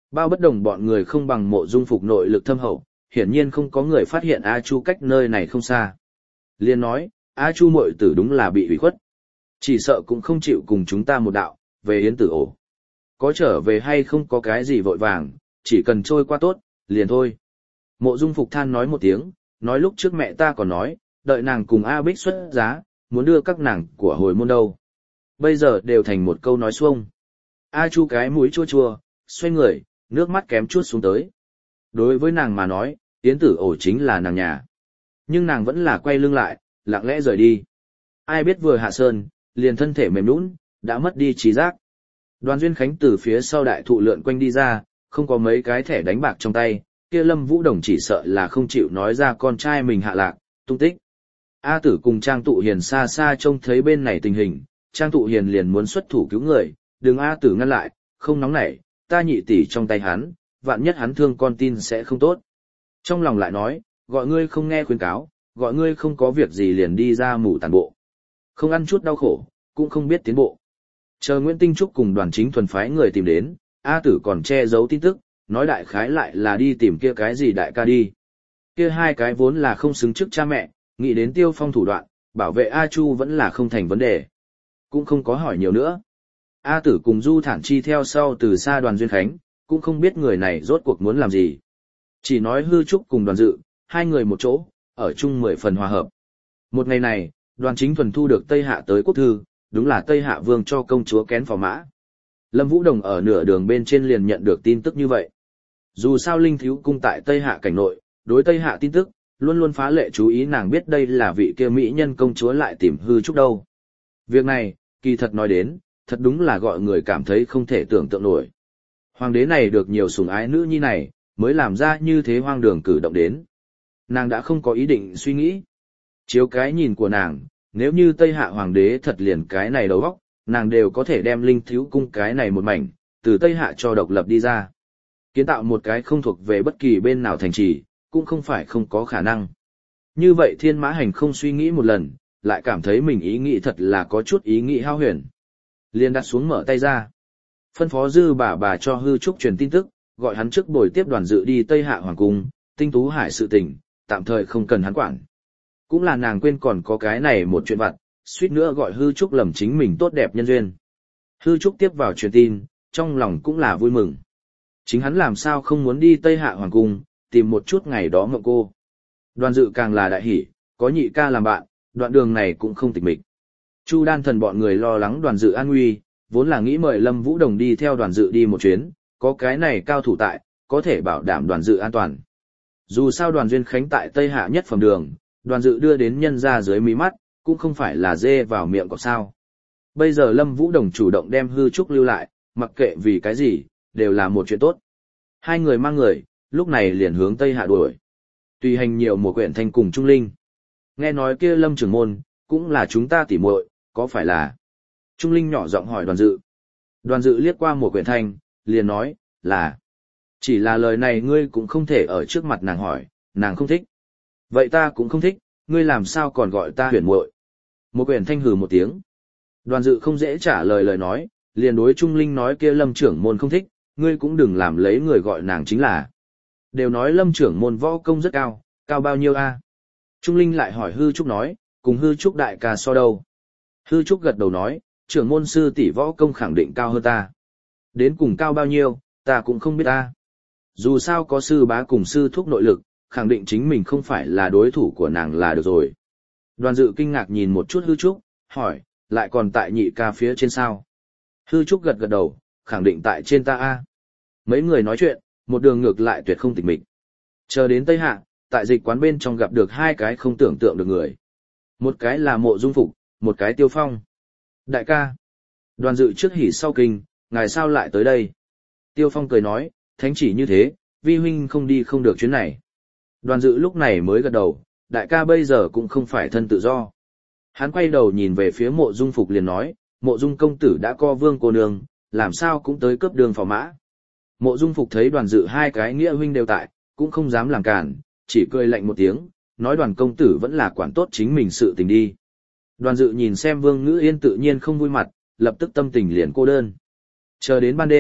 Bao bất đồng bọn người không bằng Mộ Dung Phục nội lực thâm hậu, hiển nhiên không có người phát hiện A Chu cách nơi này không xa. Liên nói, A Chu muội tử đúng là bị ủy khuất. Chỉ sợ cũng không chịu cùng chúng ta một đạo, về yến tử ổ. Có trở về hay không có cái gì vội vàng, chỉ cần trôi qua tốt, liền thôi. Mộ Dung Phục than nói một tiếng, nói lúc trước mẹ ta còn nói, đợi nàng cùng A Bích xuất giá, muốn đưa các nàng của hồi môn đâu. Bây giờ đều thành một câu nói xuông. A Chu cái mũi chua chua, xoay người, nước mắt kém chút xuống tới. Đối với nàng mà nói, yến tử ổ chính là nàng nhà. Nhưng nàng vẫn là quay lưng lại, lặng lẽ rời đi. Ai biết vừa hạ sơn, liền thân thể mềm nhũn, đã mất đi trí giác. Đoàn Duyên Khánh từ phía sau đại thụ lượn quanh đi ra, không có mấy cái thẻ đánh bạc trong tay, kia Lâm Vũ Đồng chỉ sợ là không chịu nói ra con trai mình hạ lạc, tung tích. A Tử cùng Trang Tụ Hiền xa xa trông thấy bên này tình hình, Trang Tụ Hiền liền muốn xuất thủ cứu người, đừng A Tử ngăn lại, không nóng nảy, ta nhị tỷ trong tay hắn, vạn nhất hắn thương con tin sẽ không tốt. Trong lòng lại nói, gọi ngươi không nghe khuyên cáo, gọi ngươi không có việc gì liền đi ra mù tàn bộ. Không ăn chút đau khổ, cũng không biết tiến bộ. Chờ Nguyễn Tinh Trúc cùng Đoàn Chính Thuần phái người tìm đến, A Tử còn che giấu tin tức, nói đại khái lại là đi tìm kia cái gì đại ca đi. Kia hai cái vốn là không xứng trước cha mẹ, nghĩ đến Tiêu Phong thủ đoạn, bảo vệ A Chu vẫn là không thành vấn đề. Cũng không có hỏi nhiều nữa. A Tử cùng Du Thản Chi theo sau từ xa Đoàn Duyên Khánh, cũng không biết người này rốt cuộc muốn làm gì. Chỉ nói Hư Trúc cùng Đoàn Dự, hai người một chỗ, ở chung 10 phần hòa hợp. Một ngày này, Đoàn Chính Thuần thu được Tây Hạ tới quốc thư, đúng là Tây Hạ Vương cho công chúa kén phò mã. Lâm Vũ Đồng ở nửa đường bên trên liền nhận được tin tức như vậy. Dù sao Linh Thiếu Cung tại Tây Hạ cảnh nội, đối Tây Hạ tin tức, luôn luôn phá lệ chú ý, nàng biết đây là vị kia mỹ nhân công chúa lại tìm Hư Trúc đâu. Việc này, kỳ thật nói đến, thật đúng là gọi người cảm thấy không thể tưởng tượng nổi. Hoàng đế này được nhiều sủng ái nữ nhi này, mới làm ra như thế hoang đường cử động đến. Nàng đã không có ý định suy nghĩ. Chiếu cái nhìn của nàng, nếu như Tây Hạ hoàng đế thật liền cái này đầu óc, nàng đều có thể đem Linh Thiếu Cung cái này một mảnh, từ Tây Hạ cho độc lập đi ra. Kiến tạo một cái không thuộc về bất kỳ bên nào thành trì, cũng không phải không có khả năng. Như vậy Thiên Mã Hành không suy nghĩ một lần, lại cảm thấy mình ý nghĩ thật là có chút ý nghĩ hao huyền. Liền đặt xuống mở tay ra. Phân phó Dư bà cho Hư Trúc truyền tin tức, gọi hắn trước buổi tiếp Đoàn Dự đi Tây Hạ Hoàng Cung, Tinh Tú Hải sự tình, tạm thời không cần hắn quản. Cũng là nàng quên còn có cái này một chuyện vặt, suýt nữa gọi Hư Trúc lầm chính mình tốt đẹp nhân duyên. Hư Trúc tiếp vào truyền tin, trong lòng cũng là vui mừng. Chính hắn làm sao không muốn đi Tây Hạ Hoàng Cung, tìm một chút ngày đó mộng cô. Đoàn Dự càng là đại hỉ, có nhị ca làm bạn, đoạn đường này cũng không tịch mịch. Chu Đan Thần bọn người lo lắng Đoàn Dự an nguy, vốn là nghĩ mời Lâm Vũ Đồng đi theo Đoàn Dự đi một chuyến, có cái này cao thủ tại, có thể bảo đảm Đoàn Dự an toàn. Dù sao Đoàn Duyên Khánh tại Tây Hạ nhất phẩm đường, Đoàn Dự đưa đến nhân ra dưới mí mắt, cũng không phải là dê vào miệng có sao. Bây giờ Lâm Vũ Đồng chủ động đem Hư Trúc lưu lại, mặc kệ vì cái gì, đều là một chuyện tốt. Hai người mang người, lúc này liền hướng Tây Hạ đuổi. Tùy hành nhiều một quyển thanh cùng Trung Linh. Nghe nói kia Lâm trưởng môn, cũng là chúng ta tỉ muội, có phải là? Trung Linh nhỏ giọng hỏi Đoàn Dự. Đoàn Dự liếc qua một quyển thanh, liền nói, là. Chỉ là lời này ngươi cũng không thể ở trước mặt nàng hỏi, nàng không thích. Vậy ta cũng không thích, ngươi làm sao còn gọi ta huyền muội? Một quyển thanh hừ một tiếng. Đoàn Dự không dễ trả lời lời nói, liền đối Trung Linh nói kia Lâm trưởng môn không thích, ngươi cũng đừng làm lấy người gọi nàng chính là. Đều nói Lâm trưởng môn võ công rất cao, cao bao nhiêu a? Trung Linh lại hỏi Hư Trúc nói, cùng Hư Trúc đại ca so đâu? Hư Trúc gật đầu nói, trưởng môn sư tỷ võ công khẳng định cao hơn ta. Đến cùng cao bao nhiêu, ta cũng không biết ta. Dù sao có sư bá cùng sư thúc nội lực, khẳng định chính mình không phải là đối thủ của nàng là được rồi. Đoàn Dự kinh ngạc nhìn một chút Hư Trúc, hỏi, lại còn tại nhị ca phía trên sao? Hư Trúc gật gật đầu, khẳng định tại trên ta a. Mấy người nói chuyện, một đường ngược lại tuyệt không tịch mịch. Chờ đến Tây Hạ, tại dịch quán bên trong gặp được hai cái không tưởng tượng được người. Một cái là Mộ Dung Phục, một cái Tiêu Phong. Đại ca. Đoàn Dự trước hỉ sau kinh, ngài sao lại tới đây? Tiêu Phong cười nói, thánh chỉ như thế, vi huynh không đi không được chuyến này. Đoàn Dự lúc này mới gật đầu, đại ca bây giờ cũng không phải thân tự do. Hắn quay đầu nhìn về phía Mộ Dung Phục liền nói, Mộ Dung công tử đã co vương cô nương, làm sao cũng tới cướp đường phò mã. Mộ Dung Phục thấy Đoàn Dự hai cái nghĩa huynh đều tại, cũng không dám làm cản, chỉ cười lạnh một tiếng, nói Đoàn công tử vẫn là quản tốt chính mình sự tình đi. Đoàn Dự nhìn xem Vương Ngữ Yên tự nhiên không vui mặt, lập tức tâm tình liền cô đơn. Chờ đến ban đêm,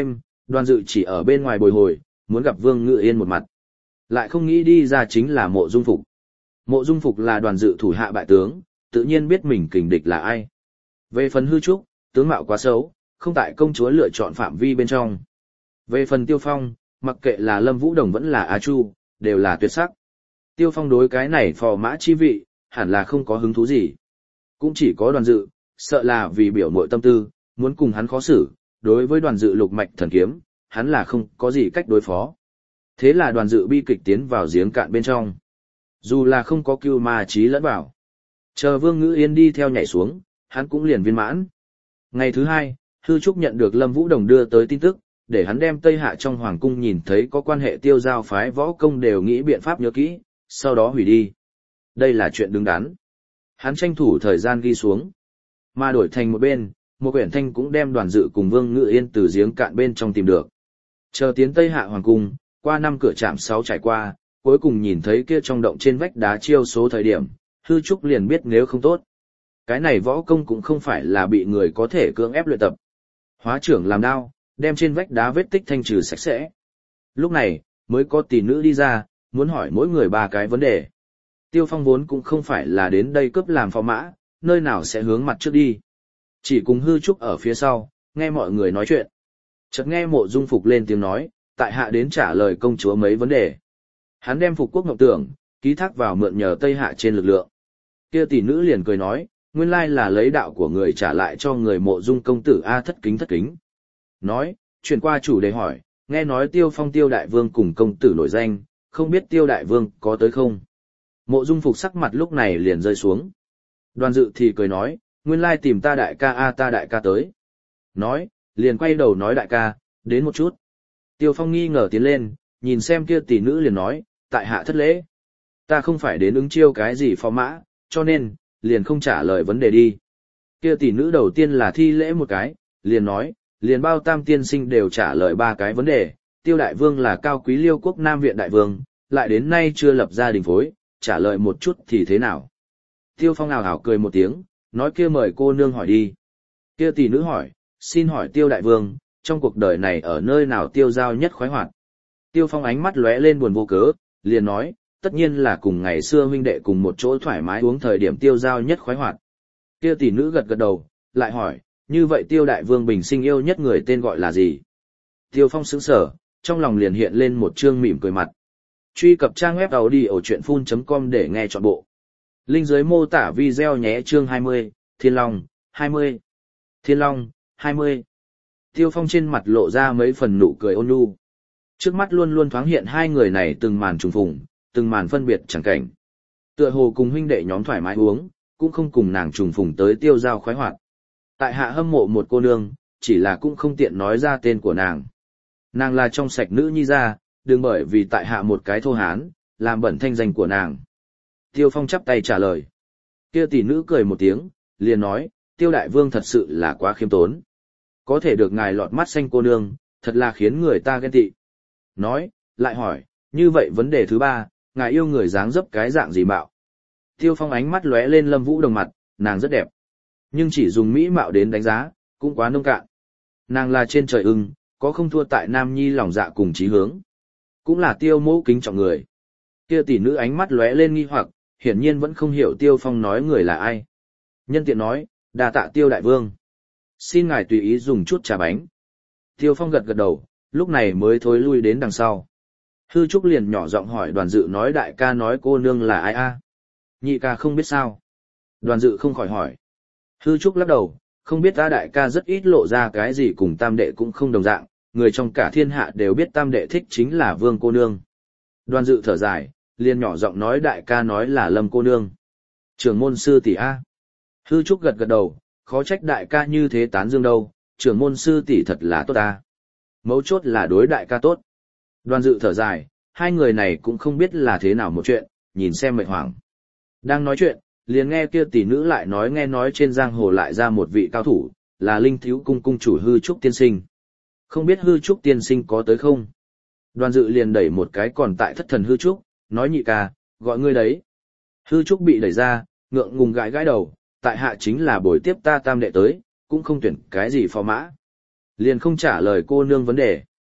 Đoàn Dự chỉ ở bên ngoài bồi hồi, muốn gặp Vương Ngự Yên một mặt. Lại không nghĩ đi ra chính là Mộ Dung Phục. Mộ Dung Phục là Đoàn Dự thủ hạ bại tướng, tự nhiên biết mình kình địch là ai. Về phần Hư Trúc, tướng mạo quá xấu, không tại công chúa lựa chọn phạm vi bên trong. Về phần Tiêu Phong, mặc kệ là Lâm Vũ Đồng vẫn là A Chu, đều là tuyệt sắc. Tiêu Phong đối cái này phò mã chi vị, hẳn là không có hứng thú gì. Cũng chỉ có Đoàn Dự, sợ là vì biểu muội tâm tư, muốn cùng hắn khó xử, đối với Đoàn Dự lục mạch thần kiếm, hắn là không có gì cách đối phó. Thế là Đoàn Dự bi kịch tiến vào giếng cạn bên trong. Dù là không có cưu ma trí lẫn vào. Chờ Vương Ngữ Yên đi theo nhảy xuống, hắn cũng liền viên mãn. Ngày thứ hai, Hư Trúc nhận được Lâm Vũ Đồng đưa tới tin tức, để hắn đem Tây Hạ trong hoàng cung nhìn thấy có quan hệ Tiêu Giao phái võ công đều nghĩ biện pháp nhớ kỹ, sau đó hủy đi. Đây là chuyện đứng đắn. Hắn tranh thủ thời gian ghi xuống. Mà đổi thành một bên, một quyển thanh cũng đem Đoàn Dự cùng Vương Ngự Yên từ giếng cạn bên trong tìm được. Chờ tiến Tây Hạ hoàng cung, qua 5 cửa trạm 6 trải qua, cuối cùng nhìn thấy kia trong động trên vách đá chiêu số thời điểm, Hư Trúc liền biết nếu không tốt. Cái này võ công cũng không phải là bị người có thể cưỡng ép luyện tập. Hóa trưởng làm đao, đem trên vách đá vết tích thanh trừ sạch sẽ. Lúc này, mới có tỷ nữ đi ra, muốn hỏi mỗi người 3 cái vấn đề. Tiêu Phong vốn cũng không phải là đến đây cướp làm phò mã, nơi nào sẽ hướng mặt trước đi. Chỉ cùng Hư Trúc ở phía sau, nghe mọi người nói chuyện. Chợt nghe Mộ Dung Phục lên tiếng nói, tại hạ đến trả lời công chúa mấy vấn đề. Hắn đem Phục quốc ngọc tưởng, ký thác vào mượn nhờ Tây Hạ trên lực lượng. Kia tỷ nữ liền cười nói, nguyên lai là lấy đạo của người trả lại cho người Mộ Dung công tử a thất kính. Nói, chuyển qua chủ đề hỏi, nghe nói Tiêu Phong Tiêu đại vương cùng công tử nổi danh, không biết Tiêu đại vương có tới không? Mộ Dung Phục sắc mặt lúc này liền rơi xuống. Đoàn Dự thì cười nói, nguyên lai tìm ta đại ca a ta đại ca tới. Nói, liền quay đầu nói đại ca, đến một chút. Tiêu Phong nghi ngờ tiến lên, nhìn xem kia tỷ nữ liền nói, tại hạ thất lễ. Ta không phải đến ứng chiêu cái gì phò mã, cho nên, liền không trả lời vấn đề đi. Kia tỷ nữ đầu tiên là thi lễ một cái, liền nói, liền bao tam tiên sinh đều trả lời 3 cái vấn đề. Tiêu đại vương là cao quý Liêu quốc Nam Viện đại vương, lại đến nay chưa lập gia đình phối, trả lời một chút thì thế nào? Tiêu Phong ảo ảo cười một tiếng, nói kia mời cô nương hỏi đi. Kia tỷ nữ hỏi, xin hỏi Tiêu đại vương, trong cuộc đời này ở nơi nào Tiêu Giao nhất khoái hoạt? Tiêu Phong ánh mắt lóe lên buồn vô cớ, liền nói, tất nhiên là cùng ngày xưa huynh đệ cùng một chỗ thoải mái uống thời điểm Tiêu Giao nhất khoái hoạt. Kia tỷ nữ gật gật đầu, lại hỏi, như vậy Tiêu đại vương bình sinh yêu nhất người tên gọi là gì? Tiêu Phong sững sờ, trong lòng liền hiện lên một trương mỉm cười mặt. Truy cập trang web audiochuyenphun.com để nghe trọn bộ. Link dưới mô tả video nhé. Chương 20, Thiên Long, 20. Thiên Long, 20. Tiêu Phong trên mặt lộ ra mấy phần nụ cười ôn nhu. Trước mắt luôn luôn thoáng hiện hai người này từng màn trùng phùng, từng màn phân biệt chẳng cảnh. Tựa hồ cùng huynh đệ nhóm thoải mái uống, cũng không cùng nàng trùng phùng tới Tiêu Giao khoái hoạt. Tại hạ hâm mộ một cô nương, chỉ là cũng không tiện nói ra tên của nàng. Nàng là trong sạch nữ nhi ra, đừng bởi vì tại hạ một cái thô hán, làm bẩn thanh danh của nàng. Tiêu Phong chắp tay trả lời. Kia tỷ nữ cười một tiếng, liền nói, Tiêu đại vương thật sự là quá khiêm tốn. Có thể được ngài lọt mắt xanh cô nương, thật là khiến người ta ghen tị. Nói, lại hỏi, như vậy vấn đề thứ 3, ngài yêu người dáng dấp cái dạng gì mạo? Tiêu Phong ánh mắt lóe lên Lâm Vũ Đồng mặt, nàng rất đẹp. Nhưng chỉ dùng mỹ mạo đến đánh giá, cũng quá nông cạn. Nàng là trên trời ưng, có không thua tại Nam Nhi lòng dạ cùng chí hướng. Cũng là Tiêu mẫu kính trọng người. Kia tỷ nữ ánh mắt lóe lên nghi hoặc, hiển nhiên vẫn không hiểu Tiêu Phong nói người là ai. Nhân tiện nói, đa tạ Tiêu đại vương. Xin ngài tùy ý dùng chút trà bánh. Tiêu Phong gật gật đầu, lúc này mới thối lui đến đằng sau. Hư Trúc liền nhỏ giọng hỏi Đoàn Dự nói đại ca nói cô nương là ai a? Nhị ca không biết sao? Đoàn Dự không khỏi hỏi. Hư Trúc lắc đầu, không biết ta đại ca rất ít lộ ra cái gì cùng tam đệ cũng không đồng dạng, người trong cả thiên hạ đều biết tam đệ thích chính là Vương cô nương. Đoàn Dự thở dài, liền nhỏ giọng nói đại ca nói là Lâm cô nương. Trưởng môn sư tỷ a. Hư Trúc gật gật đầu, khó trách đại ca như thế tán dương đâu, trưởng môn sư tỷ thật là tốt ta. Mấu chốt là đối đại ca tốt. Đoàn Dự thở dài, hai người này cũng không biết là thế nào một chuyện, nhìn xem mệt hoảng. Đang nói chuyện, liền nghe kia tỷ nữ lại nói nghe nói trên giang hồ lại ra một vị cao thủ, là Linh Thiếu cung cung chủ Hư Trúc tiên sinh. Không biết Hư Trúc tiên sinh có tới không? Đoàn Dự liền đẩy một cái còn tại thất thần Hư Trúc, nói nhị ca, gọi ngươi đấy. Hư Trúc bị đẩy ra, ngượng ngùng gãi gãi đầu, tại hạ chính là buổi tiếp ta tam đệ tới, cũng không tuyển cái gì phò mã. Liền không trả lời cô nương vấn đề.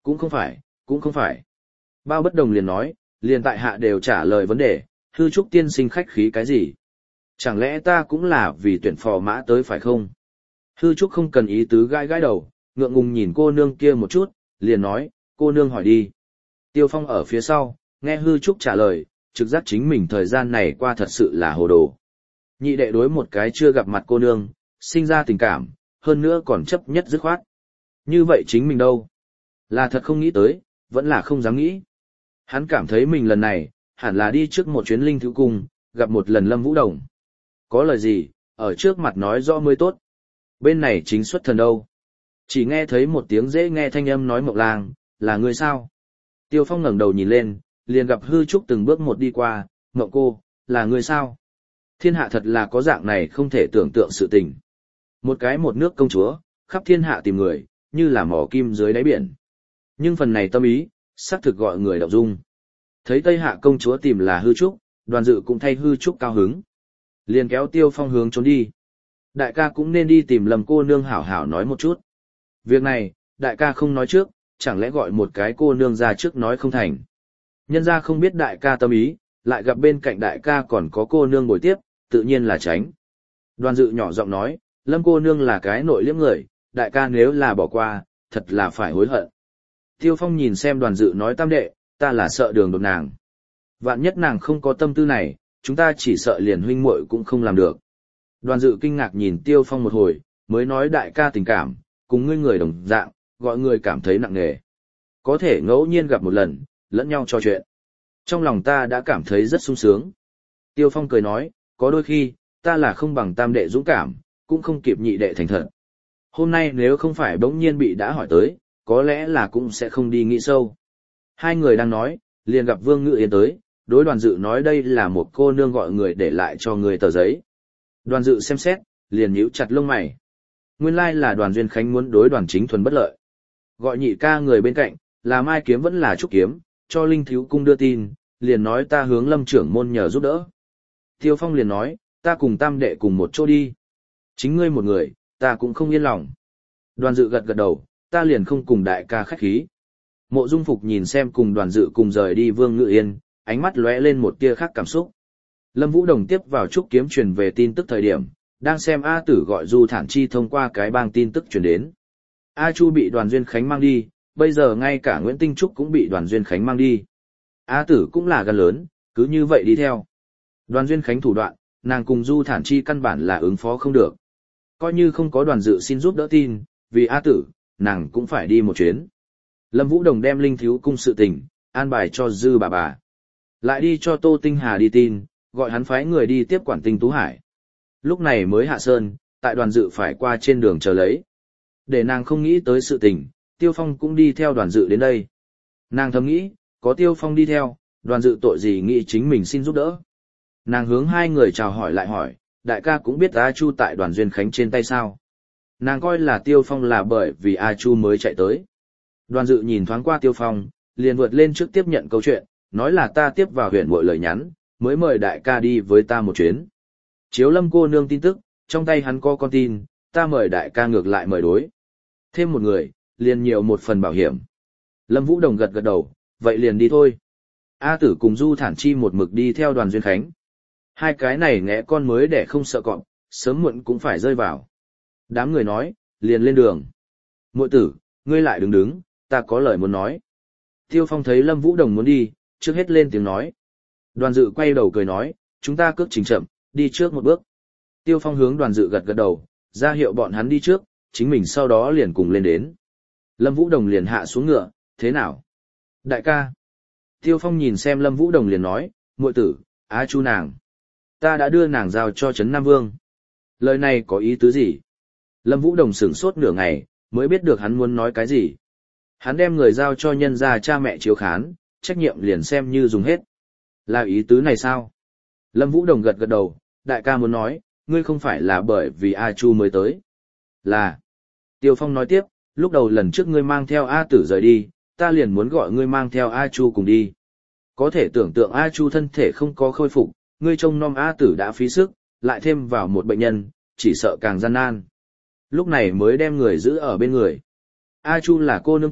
Cũng không phải, cũng không phải. Bao Bất Đồng liền nói, liền tại hạ đều trả lời vấn đề, hư trúc tiên sinh khách khí cái gì? Chẳng lẽ ta cũng là vì tuyển phò mã tới phải không? Hư trúc không cần ý tứ gãi gãi đầu, ngượng ngùng nhìn cô nương kia một chút, liền nói, cô nương hỏi đi. Tiêu Phong ở phía sau, nghe hư trúc trả lời, trực giác chính mình thời gian này qua thật sự là hồ đồ. Nhị đệ đối một cái chưa gặp mặt cô nương, sinh ra tình cảm, hơn nữa còn chấp nhất dứt khoát. Như vậy chính mình đâu? Là thật không nghĩ tới, vẫn là không dám nghĩ. Hắn cảm thấy mình lần này, hẳn là đi trước một chuyến linh thứ cung, gặp một lần Lâm Vũ Đồng. Có lời gì, ở trước mặt nói rõ mới tốt. Bên này chính xuất thần đâu. Chỉ nghe thấy một tiếng dễ nghe thanh âm nói Mộng Lang, là người sao? Tiêu Phong ngẩng đầu nhìn lên, liền gặp hư trúc từng bước một đi qua, Mộng cô, là người sao? Thiên hạ thật là có dạng này không thể tưởng tượng sự tình. Một cái một nước công chúa, khắp thiên hạ tìm người, như là mỏ kim dưới đáy biển. Nhưng phần này tâm ý, xác thực gọi người động dung. Thấy Tây Hạ công chúa tìm là hư trúc, Đoàn Dự cũng thay hư trúc cao hứng. Liền kéo Tiêu Phong hướng trốn đi. Đại ca cũng nên đi tìm Lâm cô nương hảo hảo nói một chút. Việc này, đại ca không nói trước, chẳng lẽ gọi một cái cô nương ra trước nói không thành. Nhân ra không biết đại ca tâm ý, lại gặp bên cạnh đại ca còn có cô nương ngồi tiếp, tự nhiên là tránh. Đoàn Dự nhỏ giọng nói, Lâm cô nương là cái nội liếm người, đại ca nếu là bỏ qua, thật là phải hối hận. Tiêu Phong nhìn xem Đoàn Dự nói tam đệ, ta là sợ đường đột nàng. Vạn nhất nàng không có tâm tư này, chúng ta chỉ sợ liền huynh muội cũng không làm được. Đoàn Dự kinh ngạc nhìn Tiêu Phong một hồi, mới nói đại ca tình cảm, cùng ngươi người đồng dạng, gọi người cảm thấy nặng nề. Có thể ngẫu nhiên gặp một lần, lẫn nhau trò chuyện. Trong lòng ta đã cảm thấy rất sung sướng. Tiêu Phong cười nói, có đôi khi, ta là không bằng tam đệ dũng cảm, cũng không kịp nhị đệ thành thật. Hôm nay nếu không phải bỗng nhiên bị đã hỏi tới, có lẽ là cũng sẽ không đi nghĩ sâu. Hai người đang nói, liền gặp Vương Ngự Yên tới, đối Đoàn Dự nói đây là một cô nương gọi người để lại cho người tờ giấy. Đoàn Dự xem xét, liền nhíu chặt lông mày. Nguyên lai là Đoàn Duyên Khánh muốn đối Đoàn Chính Thuần bất lợi. Gọi nhị ca người bên cạnh, là Mai Kiếm vẫn là Trúc Kiếm, cho Linh Thiếu Cung đưa tin, liền nói ta hướng Lâm trưởng môn nhờ giúp đỡ. Tiêu Phong liền nói, ta cùng tam đệ cùng một chỗ đi. Chính ngươi một người, ta cũng không yên lòng. Đoàn Dự gật gật đầu, ta liền không cùng đại ca khách khí. Mộ Dung Phục nhìn xem cùng Đoàn Dự cùng rời đi Vương Ngự Yên, ánh mắt lóe lên một tia khác cảm xúc. Lâm Vũ Đồng tiếp vào Trúc Kiếm truyền về tin tức thời điểm, đang xem A Tử gọi Du Thản Chi thông qua cái bang tin tức truyền đến. A Chu bị Đoàn Duyên Khánh mang đi, bây giờ ngay cả Nguyễn Tinh Trúc cũng bị Đoàn Duyên Khánh mang đi. A Tử cũng là gan lớn, cứ như vậy đi theo. Đoàn Duyên Khánh thủ đoạn, nàng cùng Du Thản Chi căn bản là ứng phó không được. Coi như không có Đoàn Dự xin giúp đỡ tin, vì A Tử, nàng cũng phải đi một chuyến. Lâm Vũ Đồng đem Linh Thiếu Cung sự tình, an bài cho Dư bà. Lại đi cho Tô Tinh Hà đi tin, gọi hắn phái người đi tiếp quản Tinh Tú Hải. Lúc này mới hạ sơn, tại Đoàn Dự phải qua trên đường chờ lấy. Để nàng không nghĩ tới sự tình, Tiêu Phong cũng đi theo Đoàn Dự đến đây. Nàng thầm nghĩ, có Tiêu Phong đi theo, Đoàn Dự tội gì nghĩ chính mình xin giúp đỡ. Nàng hướng hai người chào hỏi lại hỏi, đại ca cũng biết A Chu tại Đoàn Duyên Khánh trên tay sao. Nàng coi là Tiêu Phong là bởi vì A Chu mới chạy tới. Đoàn Dự nhìn thoáng qua Tiêu Phong, liền vượt lên trước tiếp nhận câu chuyện, nói là ta tiếp vào huyện muội lời nhắn, mới mời đại ca đi với ta một chuyến. Chiếu Lâm cô nương tin tức, trong tay hắn có con tin, ta mời đại ca ngược lại mời đối. Thêm một người, liền nhiều một phần bảo hiểm. Lâm Vũ Đồng gật gật đầu, vậy liền đi thôi. A Tử cùng Du Thản Chi một mực đi theo Đoàn Duyên Khánh. Hai cái này ngẽ con mới để không sợ cọp, sớm muộn cũng phải rơi vào. Đám người nói, liền lên đường. Muội tử, ngươi lại đứng, ta có lời muốn nói. Tiêu Phong thấy Lâm Vũ Đồng muốn đi, trước hết lên tiếng nói. Đoàn Dự quay đầu cười nói, chúng ta cước trình chậm, đi trước một bước. Tiêu Phong hướng Đoàn Dự gật gật đầu, ra hiệu bọn hắn đi trước, chính mình sau đó liền cùng lên đến. Lâm Vũ Đồng liền hạ xuống ngựa, thế nào? Đại ca. Tiêu Phong nhìn xem Lâm Vũ Đồng liền nói, muội tử, Á Chu nàng. Ta đã đưa nàng giao cho Trấn Nam Vương. Lời này có ý tứ gì? Lâm Vũ Đồng sửng sốt nửa ngày, mới biết được hắn muốn nói cái gì. Hắn đem người giao cho nhân gia cha mẹ chiếu khán, trách nhiệm liền xem như dùng hết. Là ý tứ này sao? Lâm Vũ Đồng gật gật đầu, đại ca muốn nói, ngươi không phải là bởi vì A Chu mới tới. Là. Tiêu Phong nói tiếp, lúc đầu lần trước ngươi mang theo A Tử rời đi, ta liền muốn gọi ngươi mang theo A Chu cùng đi. Có thể tưởng tượng A Chu thân thể không có khôi phục, ngươi trông nom A Tử đã phí sức, lại thêm vào một bệnh nhân, chỉ sợ càng gian nan. Lúc này mới đem người giữ ở bên người. A Chu là cô nương tốt,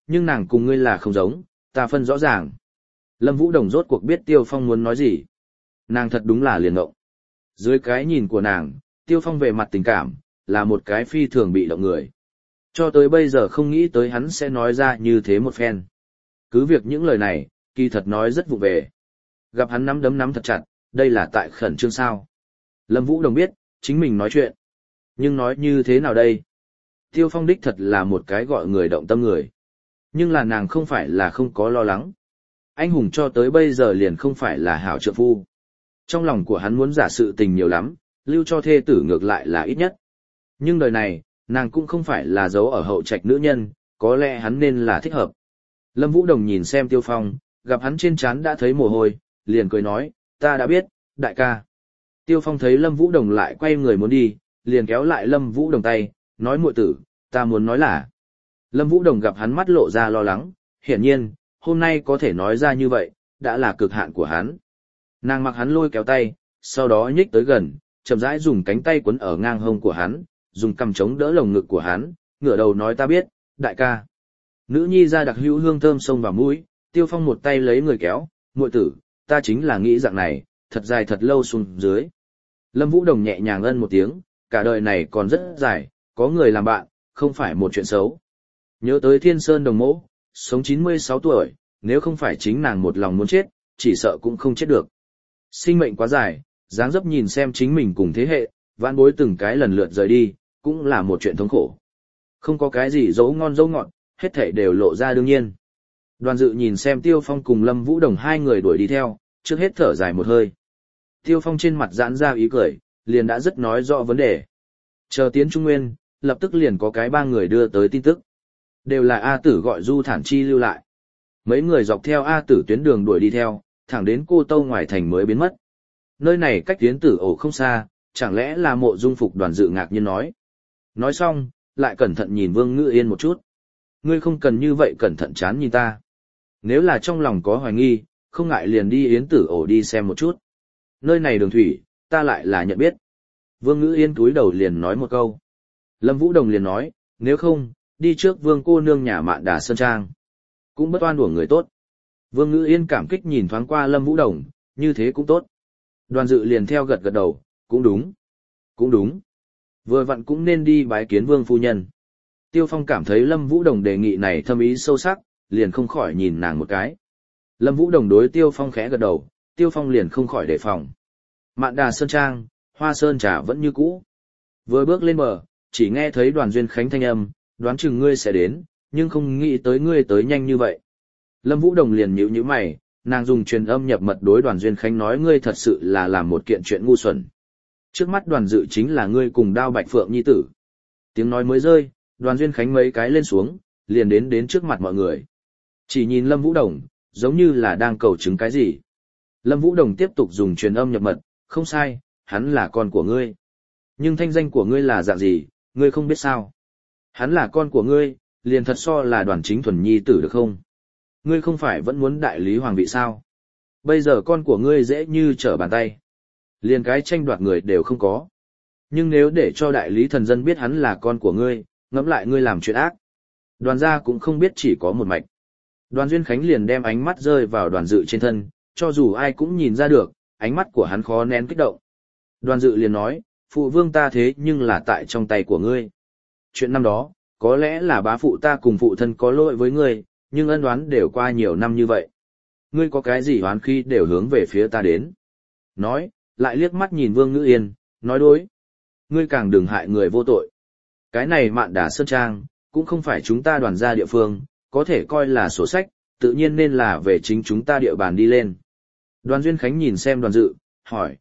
nhưng nàng cùng ngươi là không giống, ta phân rõ ràng. Lâm Vũ Đồng rốt cuộc biết Tiêu Phong muốn nói gì. Nàng thật đúng là liền ngộng. Dưới cái nhìn của nàng, Tiêu Phong về mặt tình cảm, là một cái phi thường bị động người. Cho tới bây giờ không nghĩ tới hắn sẽ nói ra như thế một phen. Cứ việc những lời này, kỳ thật nói rất vụ về. Gặp hắn nắm đấm nắm thật chặt, đây là tại khẩn trương sao. Lâm Vũ Đồng biết, chính mình nói chuyện. Nhưng nói như thế nào đây? Tiêu Phong đích thật là một cái gọi người động tâm người. Nhưng là nàng không phải là không có lo lắng. Anh hùng cho tới bây giờ liền không phải là hảo trượng phu. Trong lòng của hắn muốn giả sự tình nhiều lắm, lưu cho thê tử ngược lại là ít nhất. Nhưng đời này, nàng cũng không phải là giấu ở hậu trạch nữ nhân, có lẽ hắn nên là thích hợp. Lâm Vũ Đồng nhìn xem Tiêu Phong, gặp hắn trên trán đã thấy mồ hôi, liền cười nói, ta đã biết, đại ca. Tiêu Phong thấy Lâm Vũ Đồng lại quay người muốn đi, liền kéo lại Lâm Vũ Đồng tay, nói muội tử, ta muốn nói là. Lâm Vũ Đồng gặp hắn mắt lộ ra lo lắng, hiển nhiên, hôm nay có thể nói ra như vậy, đã là cực hạn của hắn. Nàng mặc hắn lôi kéo tay, sau đó nhích tới gần, chậm rãi dùng cánh tay quấn ở ngang hông của hắn, dùng cằm chống đỡ lồng ngực của hắn, ngửa đầu nói ta biết, đại ca. Nữ nhi ra đặc hữu hương thơm xông vào mũi, Tiêu Phong một tay lấy người kéo, muội tử, ta chính là nghĩ dạng này, thật dài thật lâu xuống dưới. Lâm Vũ Đồng nhẹ nhàng ân một tiếng, cả đời này còn rất dài, có người làm bạn, không phải một chuyện xấu. Nhớ tới Thiên Sơn Đồng Mỗ, sống 96 tuổi, nếu không phải chính nàng một lòng muốn chết, chỉ sợ cũng không chết được. Sinh mệnh quá dài, dáng dấp nhìn xem chính mình cùng thế hệ, vãn bối từng cái lần lượt rời đi, cũng là một chuyện thống khổ. Không có cái gì dấu ngon dấu ngọt, hết thảy đều lộ ra đương nhiên. Đoàn Dự nhìn xem Tiêu Phong cùng Lâm Vũ Đồng hai người đuổi đi theo, trước hết thở dài một hơi. Tiêu Phong trên mặt giãn ra ý cười, liền đã rất nói rõ vấn đề. Chờ tiến Trung Nguyên, lập tức liền có cái ba người đưa tới tin tức. Đều là A Tử gọi Du Thản Chi lưu lại. Mấy người dọc theo A Tử tuyến đường đuổi đi theo, thẳng đến Cô Tâu ngoài thành mới biến mất. Nơi này cách Tiến Tử ổ không xa, chẳng lẽ là Mộ Dung Phục? Đoàn Dự ngạc nhiên nói. Nói xong, lại cẩn thận nhìn Vương Ngữ Yên một chút. Ngươi không cần như vậy cẩn thận chán nhìn ta. Nếu là trong lòng có hoài nghi, không ngại liền đi Yến Tử ổ đi xem một chút. Nơi này đường thủy, ta lại là nhận biết. Vương Ngữ Yên túi đầu liền nói một câu. Lâm Vũ Đồng liền nói, nếu không, đi trước Vương cô nương nhà Mạn Đà Sơn Trang. Cũng bất oan uổng người tốt. Vương Ngữ Yên cảm kích nhìn thoáng qua Lâm Vũ Đồng, như thế cũng tốt. Đoàn Dự liền theo gật gật đầu, cũng đúng. Cũng đúng. Vừa vặn cũng nên đi bái kiến Vương phu nhân. Tiêu Phong cảm thấy Lâm Vũ Đồng đề nghị này thâm ý sâu sắc, liền không khỏi nhìn nàng một cái. Lâm Vũ Đồng đối Tiêu Phong khẽ gật đầu, Tiêu Phong liền không khỏi đề phòng. Mạn Đà Sơn Trang, Hoa Sơn trà vẫn như cũ. Vừa bước lên bờ, chỉ nghe thấy Đoàn Duyên Khánh thanh âm, đoán chừng ngươi sẽ đến, nhưng không nghĩ tới ngươi tới nhanh như vậy. Lâm Vũ Đồng liền nhíu nhíu mày, nàng dùng truyền âm nhập mật đối Đoàn Duyên Khánh nói ngươi thật sự là làm một kiện chuyện ngu xuẩn. Trước mắt Đoàn Dự chính là ngươi cùng Đao Bạch Phượng nhi tử. Tiếng nói mới rơi, Đoàn Duyên Khánh mấy cái lên xuống, liền đến trước mặt mọi người. Chỉ nhìn Lâm Vũ Đồng, giống như là đang cầu chứng cái gì. Lâm Vũ Đồng tiếp tục dùng truyền âm nhập mật, không sai, hắn là con của ngươi. Nhưng thanh danh của ngươi là dạng gì, ngươi không biết sao. Hắn là con của ngươi, liền thật so là Đoàn Chính Thuần nhi tử được không? Ngươi không phải vẫn muốn đại lý hoàng vị sao? Bây giờ con của ngươi dễ như trở bàn tay. Liền cái tranh đoạt người đều không có. Nhưng nếu để cho đại lý thần dân biết hắn là con của ngươi, ngẫm lại ngươi làm chuyện ác. Đoàn gia cũng không biết chỉ có một mạch. Đoàn Duyên Khánh liền đem ánh mắt rơi vào Đoàn Dự trên thân, cho dù ai cũng nhìn ra được, ánh mắt của hắn khó nén kích động. Đoàn Dự liền nói, phụ vương ta thế nhưng là tại trong tay của ngươi. Chuyện năm đó, có lẽ là bá phụ ta cùng phụ thân có lỗi với ngươi, nhưng ân oán đều qua nhiều năm như vậy. Ngươi có cái gì oán khi đều hướng về phía ta đến. Nói, lại liếc mắt nhìn Vương Ngữ Yên, nói đối. Ngươi càng đừng hại người vô tội. Cái này Mạn Đà Sơn Trang, cũng không phải chúng ta Đoàn gia địa phương, có thể coi là sổ sách, tự nhiên nên là về chính chúng ta địa bàn đi lên. Đoàn Duyên Khánh nhìn xem Đoàn Dự, hỏi,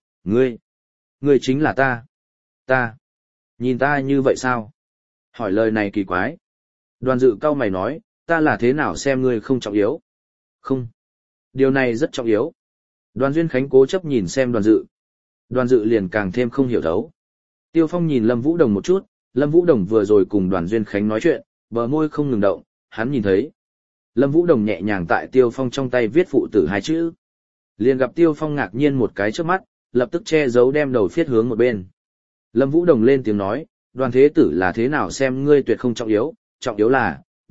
ngươi chính là ta, nhìn ta như vậy sao? Hỏi lời này kỳ quái. Đoàn Dự cau mày nói, ta là thế nào xem ngươi không trọng yếu? Không, điều này rất trọng yếu. Đoàn Duyên Khánh cố chấp nhìn xem Đoàn Dự. Đoàn Dự liền càng thêm không hiểu thấu. Tiêu Phong nhìn Lâm Vũ Đồng một chút, Lâm Vũ Đồng vừa rồi cùng Đoàn Duyên Khánh nói chuyện, bờ môi không ngừng động, hắn nhìn thấy. Lâm Vũ Đồng nhẹ nhàng tại Tiêu Phong trong tay viết phụ tử hai chữ. Liền gặp Tiêu Phong ngạc nhiên một cái trước mắt, lập tức che giấu đem đầu phiết hướng một bên. Lâm Vũ Đồng lên tiếng nói, Đoàn thế tử là thế nào xem ngươi tuyệt không trọng yếu là,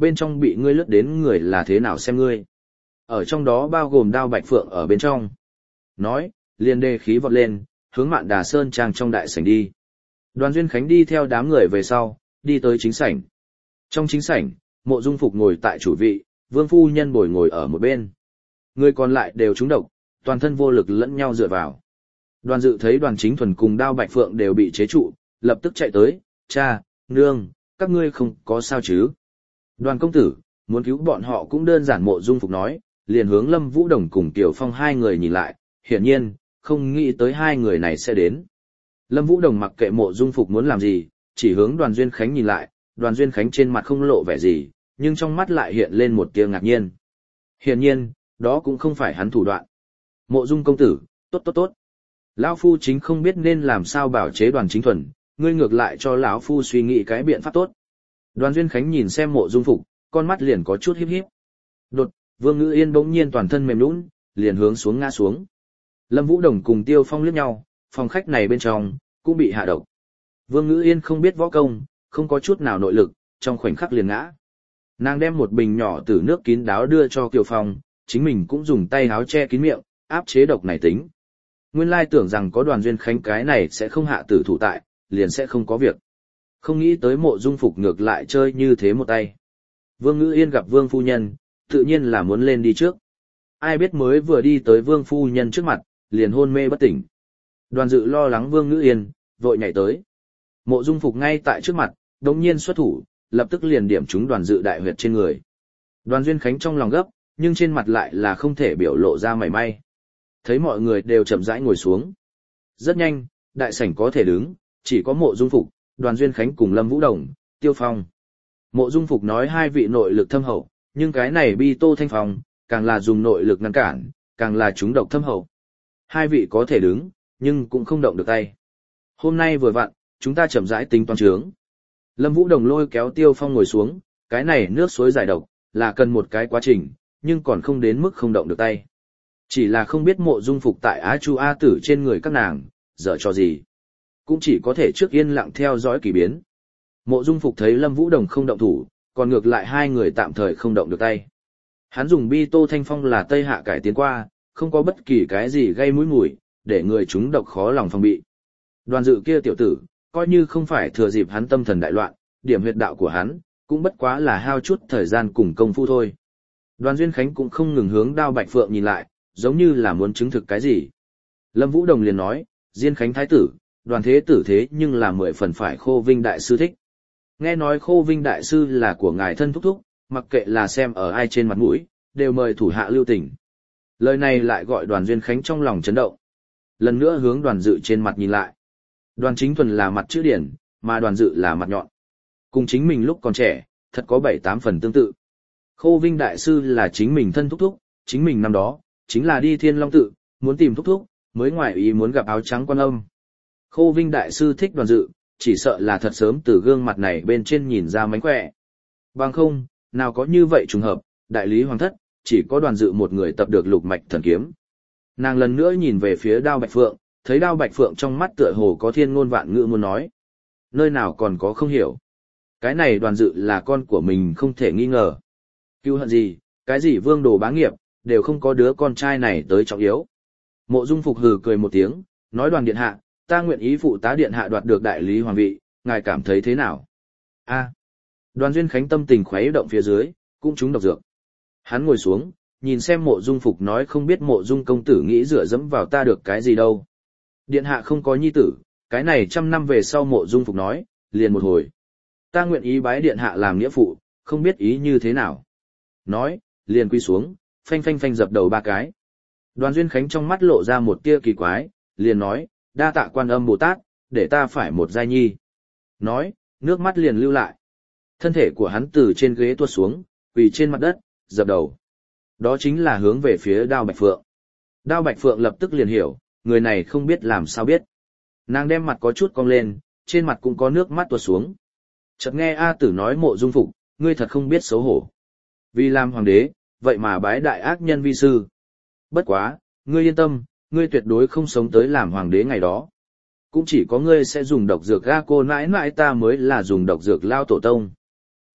bên trong bị ngươi lướt đến người là thế nào xem ngươi. Ở trong đó bao gồm Đao Bạch Phượng ở bên trong. Nói, liền đề khí vọt lên, hướng Mạn Đà Sơn trang trong đại sảnh đi. Đoàn Duyên Khánh đi theo đám người về sau, đi tới chính sảnh. Trong chính sảnh, Mộ Dung Phục ngồi tại chủ vị, Vương phu nhân bồi ngồi ở một bên. Người còn lại đều trúng độc, toàn thân vô lực lẫn nhau dựa vào. Đoàn Dự thấy Đoàn Chính Thuần cùng Đao Bạch Phượng đều bị chế trụ, lập tức chạy tới, cha, nương, các ngươi không có sao chứ. Đoàn công tử, muốn cứu bọn họ cũng đơn giản. Mộ Dung Phục nói, liền hướng Lâm Vũ Đồng cùng Tiểu Phong hai người nhìn lại, hiển nhiên, không nghĩ tới hai người này sẽ đến. Lâm Vũ Đồng mặc kệ Mộ Dung Phục muốn làm gì, chỉ hướng Đoàn Duyên Khánh nhìn lại, Đoàn Duyên Khánh trên mặt không lộ vẻ gì, nhưng trong mắt lại hiện lên một tia ngạc nhiên. Hiển nhiên, đó cũng không phải hắn thủ đoạn. Mộ Dung công tử, tốt. Lão phu chính không biết nên làm sao bảo chế Đoàn Chính Thuần, ngươi ngược lại cho lão phu suy nghĩ cái biện pháp tốt. Đoàn Duyên Khánh nhìn xem Mộ Dung Phục, con mắt liền có chút híp híp. Đột, Vương Ngữ Yên bỗng nhiên toàn thân mềm nhũn, liền hướng xuống ngã xuống. Lâm Vũ Đồng cùng Tiêu Phong liếc nhau, phòng khách này bên trong cũng bị hạ độc. Vương Ngữ Yên không biết võ công, không có chút nào nội lực, trong khoảnh khắc liền ngã. Nàng đem một bình nhỏ từ nước kín đáo đưa cho Tiêu Phong, chính mình cũng dùng tay áo che kín miệng, áp chế độc này tính. Nguyên lai tưởng rằng có Đoàn Duyên Khánh cái này sẽ không hạ tử thủ tại, liền sẽ không có việc. Không nghĩ tới Mộ Dung Phục ngược lại chơi như thế một tay. Vương Ngữ Yên gặp Vương phu nhân, tự nhiên là muốn lên đi trước. Ai biết mới vừa đi tới Vương phu nhân trước mặt, liền hôn mê bất tỉnh. Đoàn Dự lo lắng Vương Ngữ Yên, vội nhảy tới. Mộ Dung Phục ngay tại trước mặt, đột nhiên xuất thủ, lập tức liền điểm trúng Đoàn Dự đại huyệt trên người. Đoàn Duyên Khánh trong lòng gấp, nhưng trên mặt lại là không thể biểu lộ ra mảy may. Thấy mọi người đều chậm rãi ngồi xuống. Rất nhanh, đại sảnh có thể đứng, chỉ có Mộ Dung Phục, Đoàn Duyên Khánh cùng Lâm Vũ Đồng, Tiêu Phong. Mộ Dung Phục nói hai vị nội lực thâm hậu, nhưng cái này Bi Tô Thanh Phong, càng là dùng nội lực ngăn cản, càng là trúng độc thâm hậu. Hai vị có thể đứng, nhưng cũng không động được tay. Hôm nay vừa vặn, chúng ta chậm rãi tính toán chướng. Lâm Vũ Đồng lôi kéo Tiêu Phong ngồi xuống, cái này nước suối giải độc, là cần một cái quá trình, nhưng còn không đến mức không động được tay. Chỉ là không biết Mộ Dung Phục tại Á Chu A Tử trên người các nàng, dở cho gì. Cũng chỉ có thể trước yên lặng theo dõi kỳ biến. Mộ Dung Phục thấy Lâm Vũ Đồng không động thủ, còn ngược lại hai người tạm thời không động được tay. Hắn dùng Bi Tô Thanh Phong là Tây Hạ cải tiến qua, không có bất kỳ cái gì gây mũi mùi, để người chúng độc khó lòng phòng bị. Đoàn Dự kia tiểu tử, coi như không phải thừa dịp hắn tâm thần đại loạn, điểm huyệt đạo của hắn, cũng bất quá là hao chút thời gian cùng công phu thôi. Đoàn Duyên Khánh cũng không ngừng hướng Đao Bạch Phượng nhìn lại, giống như là muốn chứng thực cái gì. Lâm Vũ Đồng liền nói, Diên Khánh Thái tử, Đoàn thế tử thế nhưng là 10 phần phải Khô Vinh Đại Sư thích. Nghe nói Khô Vinh Đại Sư là của ngài thân thúc thúc, mặc kệ là xem ở ai trên mặt mũi, đều mời thủ hạ lưu tình. Lời này lại gọi Đoàn Duyên Khánh trong lòng chấn động. Lần nữa hướng Đoàn Dự trên mặt nhìn lại. Đoàn Chính Thuần là mặt chữ điển, mà Đoàn Dự là mặt nhọn. Cùng chính mình lúc còn trẻ, thật có 7-8 phần tương tự. Khô Vinh Đại Sư là chính mình thân thúc thúc, chính mình năm đó, chính là đi Thiên Long Tự, muốn tìm thúc thúc, mới ngoại ý muốn gặp áo trắng Quan Âm. Khô Vinh Đại Sư thích Đoàn Dự, chỉ sợ là thật sớm từ gương mặt này bên trên nhìn ra mánh khỏe. Bằng không, nào có như vậy trùng hợp, đại lý hoàng thất, chỉ có Đoàn Dự một người tập được lục mạch thần kiếm. Nàng lần nữa nhìn về phía Đao Bạch Phượng, thấy Đao Bạch Phượng trong mắt tựa hồ có thiên ngôn vạn ngữ muốn nói. Nơi nào còn có không hiểu. Cái này Đoàn Dự là con của mình không thể nghi ngờ. Cứu hận gì, cái gì vương đồ bá nghiệp, đều không có đứa con trai này tới trọng yếu. Mộ Dung Phục hừ cười một tiếng, nói Đoàn điện hạ, ta nguyện ý phụ tá điện hạ đoạt được đại lý hoàng vị, ngài cảm thấy thế nào? A. Đoàn Duyên Khánh tâm tình khuấy động phía dưới, cũng trúng độc dược. Hắn ngồi xuống, nhìn xem Mộ Dung Phục nói không biết Mộ Dung công tử nghĩ dựa dẫm vào ta được cái gì đâu. Điện hạ không có nhi tử, cái này 100 năm về sau. Mộ Dung Phục nói, liền một hồi. Ta nguyện ý bái điện hạ làm nghĩa phụ, không biết ý như thế nào. Nói, liền quy xuống, phanh phanh phanh dập đầu 3 cái. Đoàn Duyên Khánh trong mắt lộ ra một tia kỳ quái, liền nói, đa tạ Quan Âm Bồ Tát, để ta phải một giai nhi. Nói, nước mắt liền lưu lại. Thân thể của hắn từ trên ghế tuột xuống, quỳ trên mặt đất, dập đầu. Đó chính là hướng về phía Đao Bạch Phượng. Đao Bạch Phượng lập tức liền hiểu, người này không biết làm sao biết. Nàng đem mặt có chút cong lên, trên mặt cũng có nước mắt tuột xuống. Chợt nghe A Tử nói Mộ Dung Phục, ngươi thật không biết xấu hổ. Vì làm hoàng đế, vậy mà bái đại ác nhân vi sư. Bất quá, ngươi yên tâm, ngươi tuyệt đối không sống tới làm hoàng đế ngày đó. Cũng chỉ có ngươi sẽ dùng độc dược ga cô nãi nãi ta mới là dùng độc dược lao tổ tông.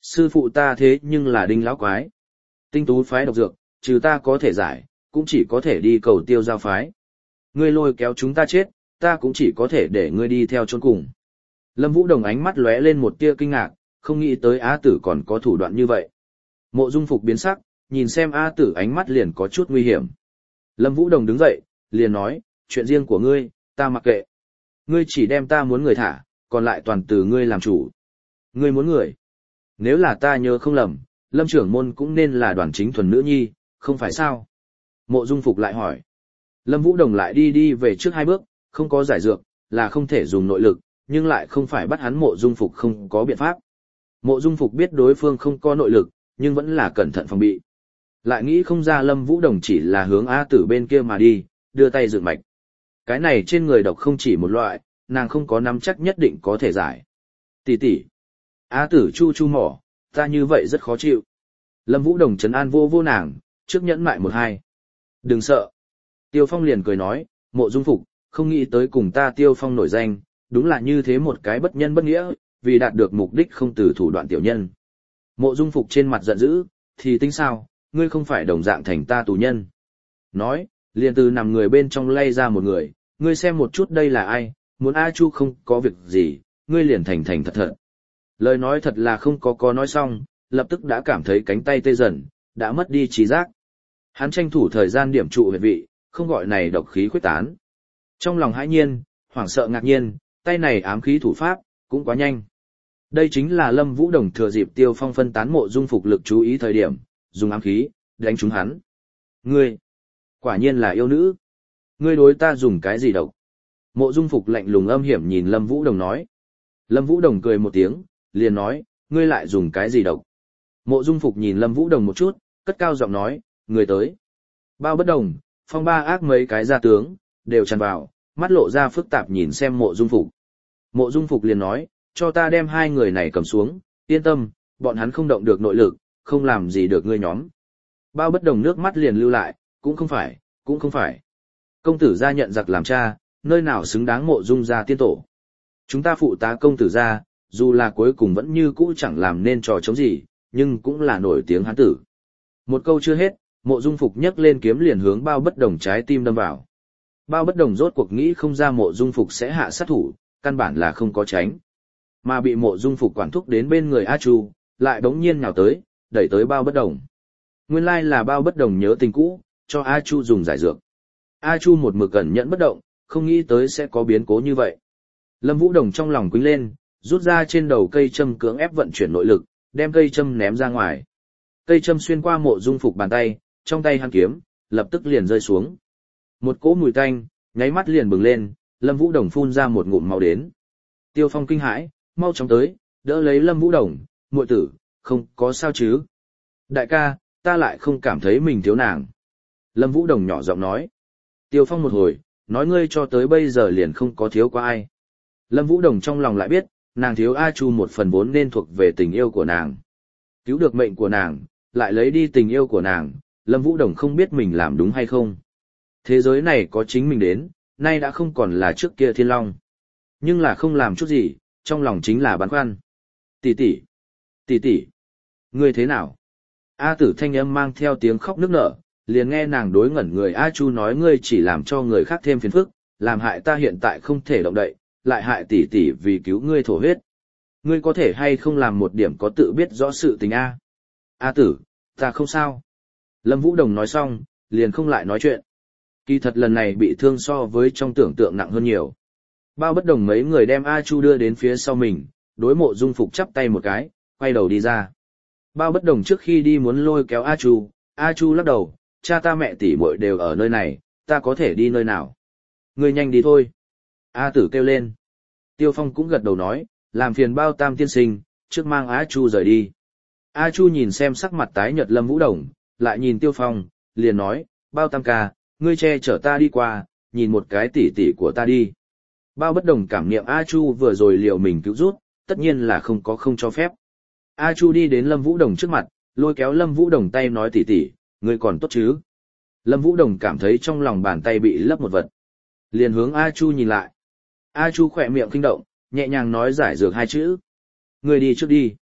Sư phụ ta thế nhưng là Đinh lão quái. Tinh tú phái độc dược, trừ ta có thể giải, cũng chỉ có thể đi cầu Tiêu Giao phái. Ngươi lôi kéo chúng ta chết, ta cũng chỉ có thể để ngươi đi theo chôn cùng. Lâm Vũ Đồng ánh mắt lóe lên một tia kinh ngạc, không nghĩ tới Á Tử còn có thủ đoạn như vậy. Mộ Dung Phục biến sắc, nhìn xem Á Tử ánh mắt liền có chút nguy hiểm. Lâm Vũ Đồng đứng dậy, liền nói, chuyện riêng của ngươi, ta mặc kệ. Ngươi chỉ đem ta muốn người thả, còn lại toàn từ ngươi làm chủ. Ngươi muốn người. Nếu là ta nhớ không lầm, Lâm trưởng môn cũng nên là Đoàn Chính Thuần nữ nhi, không phải sao? Mộ Dung Phục lại hỏi. Lâm Vũ Đồng lại đi về trước 2 bước, không có giải dược, là không thể dùng nội lực, nhưng lại không phải bắt hắn Mộ Dung Phục không có biện pháp. Mộ Dung Phục biết đối phương không có nội lực, nhưng vẫn là cẩn thận phòng bị. Lại nghĩ không ra Lâm Vũ Đồng chỉ là hướng A Tử bên kia mà đi, đưa tay dựng mạch. Cái này trên người độc không chỉ một loại, nàng không có nắm chắc nhất định có thể giải. Tỷ tỷ. A Tử chu chu mỏ, ta như vậy rất khó chịu. Lâm Vũ Đồng trấn an vô nàng, trước nhẫn mại 1-2. Đừng sợ. Tiêu Phong liền cười nói, Mộ Dung Phục, không nghĩ tới cùng ta Tiêu Phong nổi danh, đúng là như thế một cái bất nhân bất nghĩa, vì đạt được mục đích không từ thủ đoạn tiểu nhân. Mộ Dung Phục trên mặt giận dữ, thì tính sao, ngươi không phải đồng dạng thành ta tù nhân. Nói, liền từ nằm người bên trong lay ra một người, ngươi xem một chút đây là ai, muốn A Chu không có việc gì, ngươi liền thành thật thật. Lời nói thật là không có nói xong, lập tức đã cảm thấy cánh tay tê dần, đã mất đi trí giác. Hắn tranh thủ thời gian điểm trụ huyệt vị, không gọi này độc khí khuếch tán. Trong lòng hãi nhiên, hoảng sợ ngạc nhiên, tay này ám khí thủ pháp, cũng quá nhanh. Đây chính là Lâm Vũ Đồng thừa dịp Tiêu Phong phân tán Mộ Dung Phục lực chú ý thời điểm, dùng ám khí, đánh trúng hắn. Ngươi, quả nhiên là yêu nữ. Ngươi đối ta dùng cái gì độc? Mộ Dung Phục lạnh lùng âm hiểm nhìn Lâm Vũ Đồng nói. Lâm Vũ Đồng cười một tiếng, liền nói, ngươi lại dùng cái gì độc? Mộ Dung Phục nhìn Lâm Vũ Đồng một chút, cất cao giọng nói, người tới. Bao Bất Đồng, Phong Ba Ác mấy cái gia tướng, đều tràn vào, mắt lộ ra phức tạp nhìn xem Mộ Dung Phục. Mộ Dung Phục liền nói, cho ta đem 2 người này cầm xuống, yên tâm, bọn hắn không động được nội lực, không làm gì được ngươi nhóm. Bao Bất Đồng nước mắt liền lưu lại, cũng không phải. Công tử gia nhận giặc làm cha, nơi nào xứng đáng Mộ Dung gia tiên tổ. Chúng ta phụ tá công tử gia, dù là cuối cùng vẫn như cũ chẳng làm nên trò chống gì, nhưng cũng là nổi tiếng hán tử. Một câu chưa hết, Mộ Dung Phục nhấc lên kiếm liền hướng Bao Bất Đồng trái tim đâm vào. Bao Bất Đồng rốt cuộc nghĩ không ra Mộ Dung Phục sẽ hạ sát thủ, căn bản là không có tránh. Mà bị Mộ Dung Phục quản thúc đến bên người A Chu, lại bỗng nhiên nhào tới, đẩy tới Bao Bất Đồng. Nguyên lai là Bao Bất Đồng nhớ tình cũ, cho A Chu dùng giải dược. A Chu một mực cẩn nhẫn bất động, không nghĩ tới sẽ có biến cố như vậy. Lâm Vũ Đồng trong lòng quýnh lên, rút ra trên đầu cây châm cưỡng ép vận chuyển nội lực, đem cây châm ném ra ngoài. Cây châm xuyên qua Mộ Dung Phục bàn tay, trong tay hắn kiếm, lập tức liền rơi xuống. Một cỗ mùi tanh, nháy mắt liền bừng lên, Lâm Vũ Đồng phun ra một ngụm máu đến. Tiêu Phong kinh hãi, mau chóng tới, đỡ lấy Lâm Vũ Đồng, muội tử, không có sao chứ? Đại ca, ta lại không cảm thấy mình thiếu nàng. Lâm Vũ Đồng nhỏ giọng nói. Tiêu Phong một hồi, nói ngươi cho tới bây giờ liền không có thiếu qua ai. Lâm Vũ Đồng trong lòng lại biết, nàng thiếu A Chu 1/4 nên thuộc về tình yêu của nàng. Cứu được mệnh của nàng, lại lấy đi tình yêu của nàng, Lâm Vũ Đồng không biết mình làm đúng hay không. Thế giới này có chính mình đến, nay đã không còn là trước kia Thiên Long. Nhưng là không làm chút gì, trong lòng chính là băn khoăn. Tỷ tỷ, ngươi thế nào? A Tử thanh âm mang theo tiếng khóc nức nở, liền nghe nàng đối ngẩn người A Chu nói ngươi chỉ làm cho người khác thêm phiền phức, làm hại ta hiện tại không thể động đậy, lại hại tỷ vì cứu ngươi thổ huyết. Ngươi có thể hay không làm một điểm có tự biết rõ sự tình A? A Tử, ta không sao. Lâm Vũ Đồng nói xong, liền không lại nói chuyện. Kỳ thật lần này bị thương so với trong tưởng tượng nặng hơn nhiều. Bao Bất Đồng mấy người đem A Chu đưa đến phía sau mình, đối Mộ Dung Phục chắp tay một cái, quay đầu đi ra. Bao Bất Đồng trước khi đi muốn lôi kéo A Chu lắc đầu, cha ta mẹ tỷ muội đều ở nơi này, ta có thể đi nơi nào. Ngươi nhanh đi thôi. A Tử kêu lên. Tiêu Phong cũng gật đầu nói, làm phiền Bao Tam tiên sinh, trước mang A Chu rời đi. A Chu nhìn xem sắc mặt tái nhợt Lâm Vũ Đồng, lại nhìn Tiêu Phong, liền nói, Bao Tam ca, ngươi che chở ta đi qua, nhìn một cái tỷ tỷ của ta đi. Bao Bất Đồng cảm niệm A Chu vừa rồi liều mình cứu rút, tất nhiên là không cho phép. A Chu đi đến Lâm Vũ Đồng trước mặt, lôi kéo Lâm Vũ Đồng tay nói tỷ, ngươi còn tốt chứ? Lâm Vũ Đồng cảm thấy trong lòng bàn tay bị lấp một vật. Liền hướng A Chu nhìn lại. A Chu khỏe miệng kinh động, nhẹ nhàng nói giải dược 2 chữ. Ngươi đi trước đi.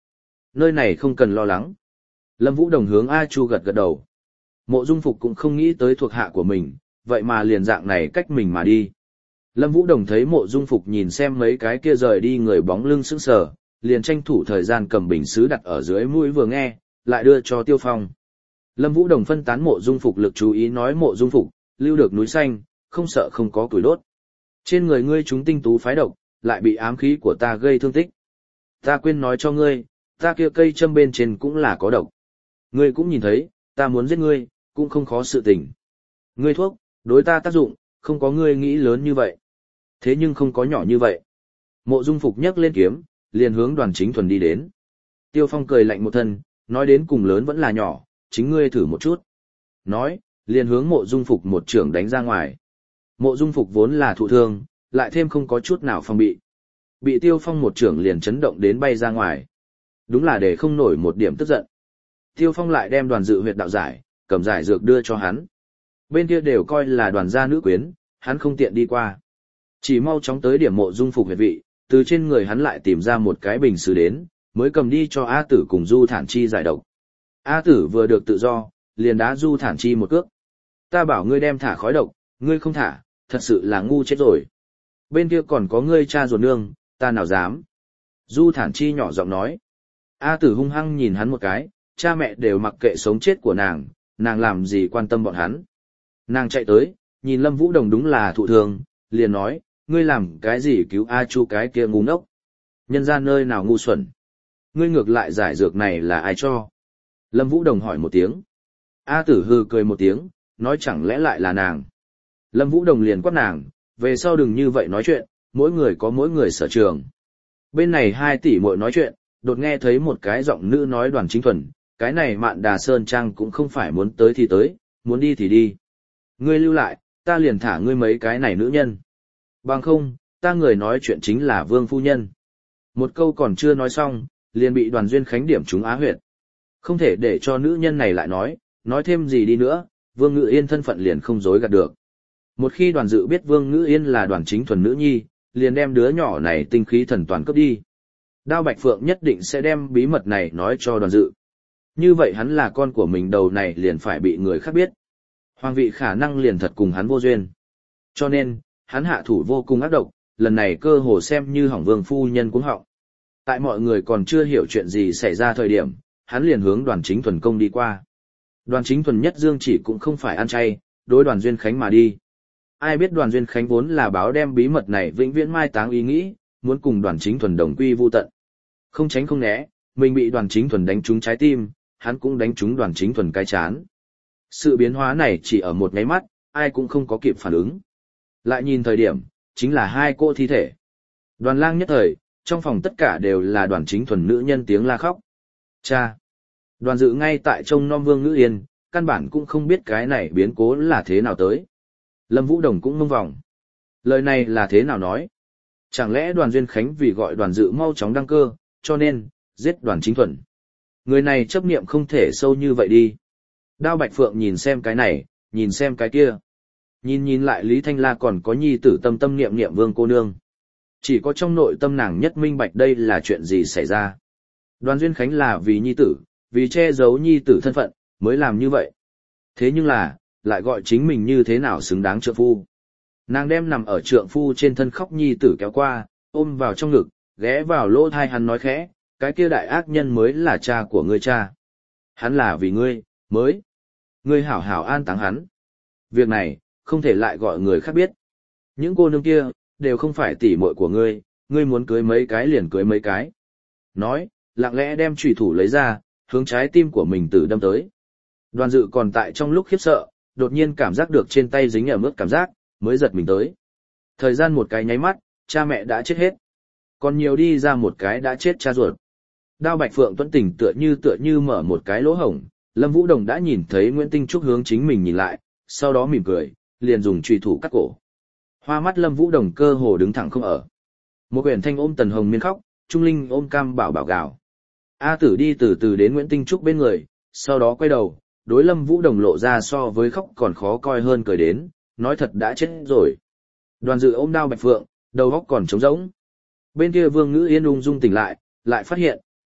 Nơi này không cần lo lắng. Lâm Vũ Đồng hướng A Chu gật gật đầu. Mộ Dung Phục cũng không nghĩ tới thuộc hạ của mình, vậy mà liền dạng này cách mình mà đi. Lâm Vũ Đồng thấy Mộ Dung Phục nhìn xem mấy cái kia rời đi người bóng lưng sững sờ, liền tranh thủ thời gian cầm bình sứ đặt ở dưới mũi vừa nghe, lại đưa cho Tiêu Phong. Lâm Vũ Đồng phân tán Mộ Dung Phục lực chú ý nói Mộ Dung Phục, lưu được núi xanh, không sợ không có củi đốt. Trên người ngươi chúng tinh tú phái độc, lại bị ám khí của ta gây thương tích. Ta quên nói cho ngươi, ta kia cây châm bên trên cũng là có độc. Ngươi cũng nhìn thấy, ta muốn giết ngươi, cũng không khó sự tình. Ngươi thuốc, đối ta tác dụng, không có ngươi nghĩ lớn như vậy. Thế nhưng không có nhỏ như vậy. Mộ Dung Phục nhấc lên kiếm, liền hướng Đoàn Chính Thuần đi đến. Tiêu Phong cười lạnh một thân, nói đến cùng lớn vẫn là nhỏ, chính ngươi thử một chút. Nói, liền hướng Mộ Dung Phục một trưởng đánh ra ngoài. Mộ Dung Phục vốn là thụ thương, lại thêm không có chút nào phòng bị. Bị Tiêu Phong một trưởng liền chấn động đến bay ra ngoài. Đúng là để không nổi một điểm tức giận. Tiêu Phong lại đem Đoàn Dự huyệt đạo giải, cầm giải dược đưa cho hắn. Bên kia đều coi là Đoàn gia nữ quyến, hắn không tiện đi qua. Chỉ mau chóng tới điểm Mộ Dung Phục huyệt vị, từ trên người hắn lại tìm ra một cái bình sứ đến, mới cầm đi cho A Tử cùng Du Thản Chi giải độc. A Tử vừa được tự do, liền đá Du Thản Chi một cước. Ta bảo ngươi đem thả khói độc, ngươi không thả, thật sự là ngu chết rồi. Bên kia còn có ngươi cha ruột nương, ta nào dám. Du Thản Chi nhỏ giọng nói. A Tử hung hăng nhìn hắn một cái, cha mẹ đều mặc kệ sống chết của nàng làm gì quan tâm bọn hắn. Nàng chạy tới, nhìn Lâm Vũ Đồng đúng là thụ thương, liền nói, ngươi làm cái gì cứu A Chu cái kia ngu ngốc. Nhân ra nơi nào ngu xuẩn. Ngươi ngược lại giải dược này là ai cho? Lâm Vũ Đồng hỏi một tiếng. A Tử hừ cười một tiếng, nói chẳng lẽ lại là nàng. Lâm Vũ Đồng liền quát nàng, về sau đừng như vậy nói chuyện, mỗi người có mỗi người sở trường. Bên này 2 tỷ muội nói chuyện, đột nghe thấy một cái giọng nữ nói Đoàn Chính Thuần, cái này Mạn Đà Sơn Trang cũng không phải muốn tới thì tới, muốn đi thì đi. Ngươi lưu lại, ta liền thả ngươi mấy cái này nữ nhân. Bằng không, ta người nói chuyện chính là Vương phu nhân. Một câu còn chưa nói xong, liền bị Đoàn Duyên Khánh điểm trúng á huyệt. Không thể để cho nữ nhân này lại nói thêm gì đi nữa, Vương Ngự Yên thân phận liền không dối gạt được. Một khi Đoàn Dự biết Vương Ngự Yên là Đoàn Chính Thuần nữ nhi, liền đem đứa nhỏ này tinh khí thần toàn cướp đi. Đao Bạch Phượng nhất định sẽ đem bí mật này nói cho Đoàn Dự. Như vậy hắn là con của mình đầu này liền phải bị người khác biết. Hoàng vị khả năng liền thật cùng hắn vô duyên. Cho nên, hắn hạ thủ vô cùng ác độc, lần này cơ hồ xem như hỏng Vương phu nhân cuống họng. Tại mọi người còn chưa hiểu chuyện gì xảy ra thời điểm, hắn liền hướng Đoàn Chính Thuần công đi qua. Đoàn Chính Thuần nhất dương chỉ cũng không phải ăn chay, đối Đoàn Duyên Khánh mà đi. Ai biết Đoàn Duyên Khánh vốn là báo đem bí mật này vĩnh viễn mai táng ý nghĩ, muốn cùng Đoàn Chính Thuần đồng quy vu tận. Không tránh không né, mình bị Đoàn Chính Thuần đánh trúng trái tim, hắn cũng đánh trúng Đoàn Chính Thuần cái chán. Sự biến hóa này chỉ ở một nháy mắt, ai cũng không có kịp phản ứng. Lại nhìn thời điểm, chính là 2 cỗ thi thể. Đoàn Lang nhất thời, trong phòng tất cả đều là Đoàn Chính Thuần nữ nhân tiếng la khóc. Cha! Đoàn Dự ngay tại trông nom Vương Ngữ Yên, căn bản cũng không biết cái này biến cố là thế nào tới. Lâm Vũ Đồng cũng mông vòng. Lời này là thế nào nói? Chẳng lẽ Đoàn Duyên Khánh vì gọi Đoàn Dự mau chóng đăng cơ, cho nên, giết Đoàn Chính Thuần. Người này chấp niệm không thể sâu như vậy đi. Đao Bạch Phượng nhìn xem cái này, nhìn xem cái kia. Nhìn lại Lý Thanh La còn có nhi tử tâm tâm niệm niệm Vương cô nương. Chỉ có trong nội tâm nàng nhất minh bạch đây là chuyện gì xảy ra. Đoàn Duyên Khánh là vì nhi tử, vì che giấu nhi tử thân phận, mới làm như vậy. Thế nhưng là, lại gọi chính mình như thế nào xứng đáng trượng phu. Nàng đem nằm ở trượng phu trên thân khóc nhi tử kéo qua, ôm vào trong ngực, ghé vào lỗ thai hắn nói khẽ, cái kia đại ác nhân mới là cha của ngươi cha. Hắn là vì ngươi, mới. Ngươi hảo hảo an táng hắn. Việc này, không thể lại gọi người khác biết. Những cô nương kia, đều không phải tỷ muội của ngươi, ngươi muốn cưới mấy cái liền cưới mấy cái. Nói, lặng lẽ đem chùy thủ lấy ra, hướng trái tim của mình tử đâm tới. Đoàn Dự còn tại trong lúc khiếp sợ, đột nhiên cảm giác được trên tay dính ở mức cảm giác, mới giật mình tới. Thời gian một cái nháy mắt, cha mẹ đã chết hết. Còn nhiều đi ra một cái đã chết cha ruột. Đao Bạch Phượng tuấn tình tựa như mở một cái lỗ hổng, Lâm Vũ Đồng đã nhìn thấy Nguyễn Tinh Trúc hướng chính mình nhìn lại, sau đó mỉm cười, liền dùng chùy thủ cắt cổ. Hoa mắt Lâm Vũ Đồng cơ hồ đứng thẳng không ở. Một quyển thanh ôm Tần Hồng Miên khóc, Trung Linh ôm Cam Bảo Bảo gào. A Tử đi từ từ đến Nguyễn Tinh Trúc bên người, sau đó quay đầu, đối Lâm Vũ Đồng lộ ra so với khóc còn khó coi hơn cười đến, nói thật đã chết rồi. Đoàn Dự ôm Đao Bạch Phượng, đầu óc còn trống rỗng. Bên kia Vương Ngữ Yên ung dung tỉnh lại, lại phát hiện,